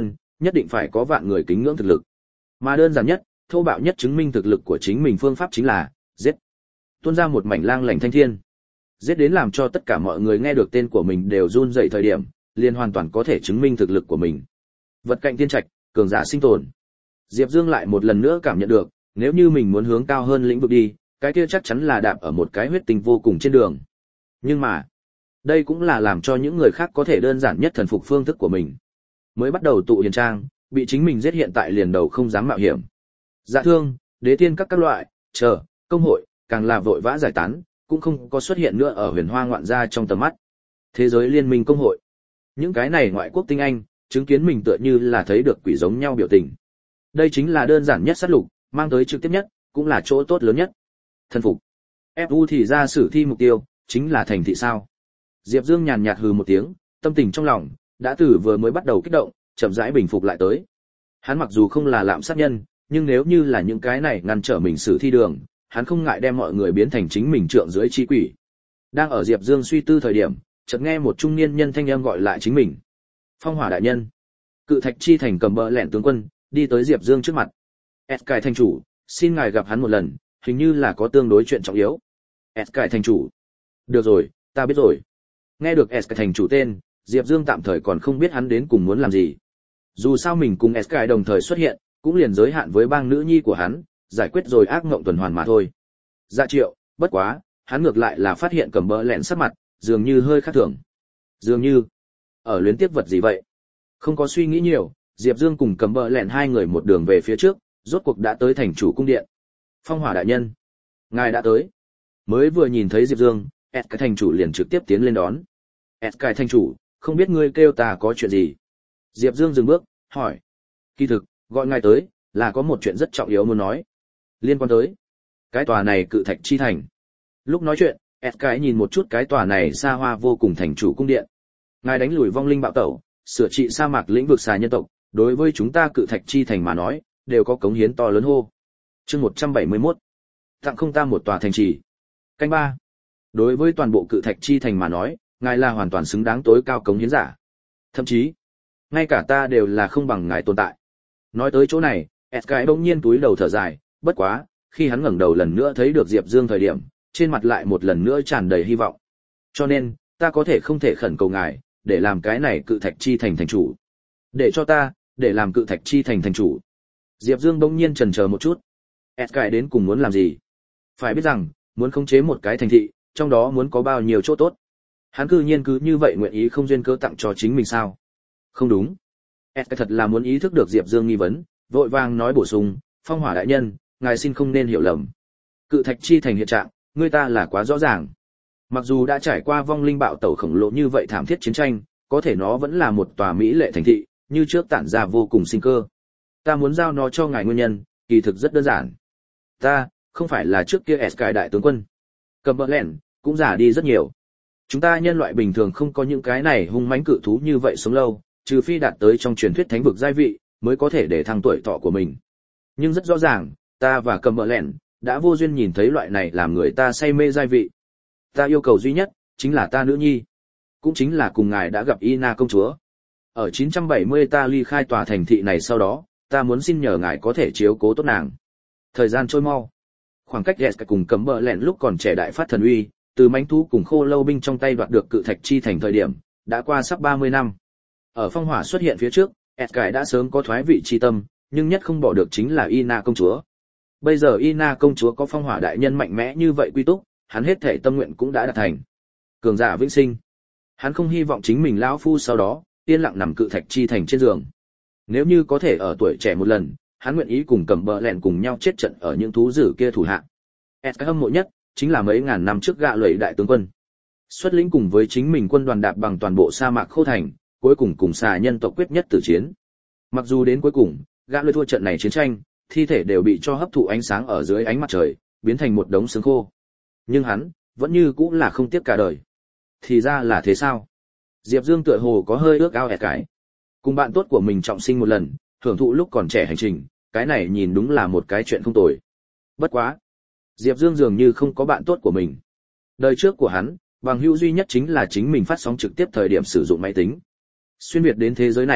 nhất định phải có vạn người kính ngưỡng thực lực. Mà đơn giản nhất, thô bạo nhất chứng minh thực lực của chính mình phương pháp chính là giết. Tuôn ra một mảnh lang lảnh thanh thiên. Giết đến làm cho tất cả mọi người nghe được tên của mình đều run rẩy thời điểm, liền hoàn toàn có thể chứng minh thực lực của mình. Vật cạnh thiên trạch, cường giả sinh tồn. Diệp Dương lại một lần nữa cảm nhận được, nếu như mình muốn hướng cao hơn lĩnh vực đi, cái kia chắc chắn là đạp ở một cái huyết tinh vô cùng trên đường. Nhưng mà, đây cũng là làm cho những người khác có thể đơn giản nhất thần phục phương thức của mình. Mới bắt đầu tụ hiền trang, bị chính mình giết hiện tại liền đầu không dám mạo hiểm. Dạ thương, đế tiên các loại, công hội, càng là vội vã giải tán, cũng không có xuất hiện nữa ở huyền hoa ngoạn gia trong tầm mắt. Thế giới liên minh công hội. Những cái này ngoại quốc tinh anh, chứng kiến mình tựa như là thấy được quỷ giống nhau biểu tình. Đây chính là đơn giản nhất sát lục, mang tới trực tiếp nhất, cũng là chỗ tốt lớn nhất. Thần phục. FU thì ra sử thi mục tiêu, chính là thành thị sao. Diệp Dương nhàn nhạt hừ một tiếng, tâm tình trong lòng, đã từ vừa mới bắt đầu kích động, chậm rãi bình phục lại tới. Hắn mặc dù không là lạm sát nhân, nhưng nếu như là những cái này ngăn trở mình sử thi đường, hắn không ngại đem mọi người biến thành chính mình trượng dưới chi quỷ. Đang ở Diệp Dương suy tư thời điểm, chợt nghe một trung niên nhân thanh âm gọi lại chính mình. Phong Hỏa đại nhân. Cự Thạch Chi thành cầm bờ lẹn tướng quân, đi tới Diệp Dương trước mặt. Eskai thành chủ, xin ngài gặp hắn một lần, hình như là có tương đối chuyện trọng yếu. Eskai thành chủ. Được rồi, ta biết rồi. Nghe được Eskai thành chủ tên, Diệp Dương tạm thời còn không biết hắn đến cùng muốn làm gì. Dù sao mình cùng Eskai đồng thời xuất hiện, cũng liền giới hạn với bang nữ nhi của hắn, giải quyết rồi ác ngộng tuần hoàn mà thôi. Dạ Triệu, bất quá, hắn ngược lại là phát hiện cầm bờ lẹn sắc mặt, dường như hơi khác thường. Dường như, ở luyến tiếc vật gì vậy? Không có suy nghĩ nhiều, Diệp Dương cùng cầm bờ lẹn hai người một đường về phía trước, rốt cuộc đã tới thành chủ cung điện. Phong Hỏa đại nhân, ngài đã tới. Mới vừa nhìn thấy Diệp Dương, Eskai thành chủ liền trực tiếp tiến lên đón. Eskai thành chủ, không biết ngươi kêu ta có chuyện gì? Diệp Dương dừng bước, hỏi. Kỳ thực, gọi ngài tới, là có một chuyện rất trọng yếu muốn nói. Liên quan tới cái tòa này Cự Thạch Chi thành. Lúc nói chuyện, Eskai nhìn một chút cái tòa này xa hoa vô cùng thành chủ cung điện. Ngài đánh lùi vong linh bạo tẩu, sửa trị sa mạc lĩnh vực xà nhân tộc, đối với chúng ta Cự Thạch Chi thành mà nói, đều có cống hiến to lớn hô. Chương 171. Tặng không ta một tòa thành trì. Canh 3. Đối với toàn bộ Cự Thạch Chi thành mà nói, ngài là hoàn toàn xứng đáng tối cao cống hiến giả. Thậm chí, ngay cả ta đều là không bằng ngài tồn tại. Nói tới chỗ này, Eskai bỗng nhiên túi đầu thở dài, bất quá, khi hắn ngẩng đầu lần nữa thấy được Diệp Dương thời điểm, trên mặt lại một lần nữa tràn đầy hy vọng. Cho nên, ta có thể không thể khẩn cầu ngài, để làm cái này Cự Thạch Chi thành thành chủ. Để cho ta, để làm Cự Thạch Chi thành thành chủ. Diệp Dương bỗng nhiên chần chờ một chút. Eskai đến cùng muốn làm gì? Phải biết rằng, muốn khống chế một cái thành thị, trong đó muốn có bao nhiêu chỗ tốt. Hắn cư nhiên cứ như vậy nguyện ý không duyên cớ tặng cho chính mình sao? Không đúng. Eskai thật là muốn ý thức được Diệp Dương nghi vấn, vội vàng nói bổ sung, Phong Hỏa đại nhân, ngài xin không nên hiểu lầm. Cự Thạch Chi thành hiện trạng, người ta là quá rõ ràng. Mặc dù đã trải qua vong linh bạo tẩu khổng lồ như vậy thảm thiết chiến tranh, có thể nó vẫn là một tòa mỹ lệ thành thị, như trước tản ra vô cùng sinh cơ. Ta muốn giao nó cho ngài nguyên nhân, kỳ thực rất đơn giản. Ta, không phải là trước kia Eskai đại tướng quân. Cumberland, cũng già đi rất nhiều. Chúng ta nhân loại bình thường không có những cái này hung mãnh cự thú như vậy sống lâu, trừ phi đạt tới trong truyền thuyết thánh vực giai vị, mới có thể để thăng tuổi thọ của mình. Nhưng rất rõ ràng, ta và Cumberland đã vô duyên nhìn thấy loại này làm người ta say mê giai vị. Ta yêu cầu duy nhất, chính là ta nữ nhi. Cũng chính là cùng ngài đã gặp Ina công chúa. Ở 970 ta ly khai tòa thành thị này sau đó, ta muốn xin nhờ ngài có thể chiếu cố tốt nàng. Thời gian trôi mau. Khoảng cách Eskai cùng Cumberland lúc còn trẻ đại phát thần uy, từ mãnh thú cùng khô lâu binh trong tay đoạt được Cự Thạch Chi thành thời điểm, đã qua sắp 30 năm. Ở phong hỏa xuất hiện phía trước, Eskai đã sớm có thoái vị chi tâm, nhưng nhất không bỏ được chính là Ina công chúa. Bây giờ Ina công chúa có phong hỏa đại nhân mạnh mẽ như vậy quy túc, hắn hết thể tâm nguyện cũng đã đạt thành. Cường giả vĩnh sinh. Hắn không hy vọng chính mình lão phu sau đó, yên lặng nằm Cự Thạch Chi thành trên giường. Nếu như có thể ở tuổi trẻ một lần, hắn nguyện ý cùng Cumberland cùng nhau chết trận ở những thú dữ kia thủ hạ. Eskai hâm mộ nhất chính là mấy ngàn năm trước gạ lầy đại tướng quân. Xuất lĩnh cùng với chính mình quân đoàn đạp bằng toàn bộ sa mạc khô thành, cuối cùng cùng xà nhân tộc quyết nhất tử chiến. Mặc dù đến cuối cùng, gã lôi thua trận này chiến tranh, thi thể đều bị cho hấp thụ ánh sáng ở dưới ánh mặt trời, biến thành một đống xương khô. Nhưng hắn, vẫn như cũng là không tiếc cả đời. Thì ra là thế sao? Diệp Dương tựa hồ có hơi ước ao Eskai. Cùng bạn tốt của mình trọng sinh một lần, hưởng thụ lúc còn trẻ hành trình, cái này nhìn đúng là một cái chuyện không tồi. Bất quá, Diệp Dương dường như không có bạn tốt của mình. Đời trước của hắn, bằng hữu duy nhất chính là chính mình phát sóng trực tiếp thời điểm sử dụng máy tính. Xuyên việt đến thế giới này,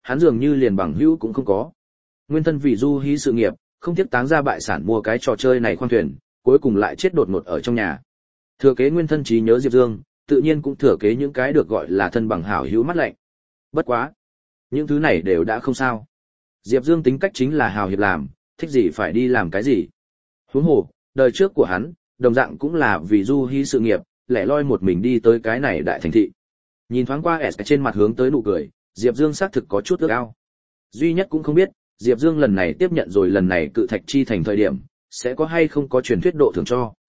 hắn dường như liền bằng hữu cũng không có. Nguyên thân vì du hí sự nghiệp, không tiếc táng ra bại sản mua cái trò chơi này khoang thuyền, cuối cùng lại chết đột ngột ở trong nhà. Thừa kế nguyên thân trí nhớ Diệp Dương, tự nhiên cũng thừa kế những cái được gọi là thân bằng hảo hữu mắt lạnh. Bất quá, những thứ này đều đã không sao. Diệp Dương tính cách chính là hào hiệp làm, thích gì phải đi làm cái gì. Huống hồ, đời trước của hắn, đồng dạng cũng là vì du hí sự nghiệp, lẻ loi một mình đi tới cái này đại thành thị. Nhìn thoáng qua S trên mặt hướng tới nụ cười, Diệp Dương xác thực có chút ước ao. Duy nhất cũng không biết, Diệp Dương lần này tiếp nhận rồi lần này cự thạch chi thành thời điểm, sẽ có hay không có truyền thuyết độ thưởng cho.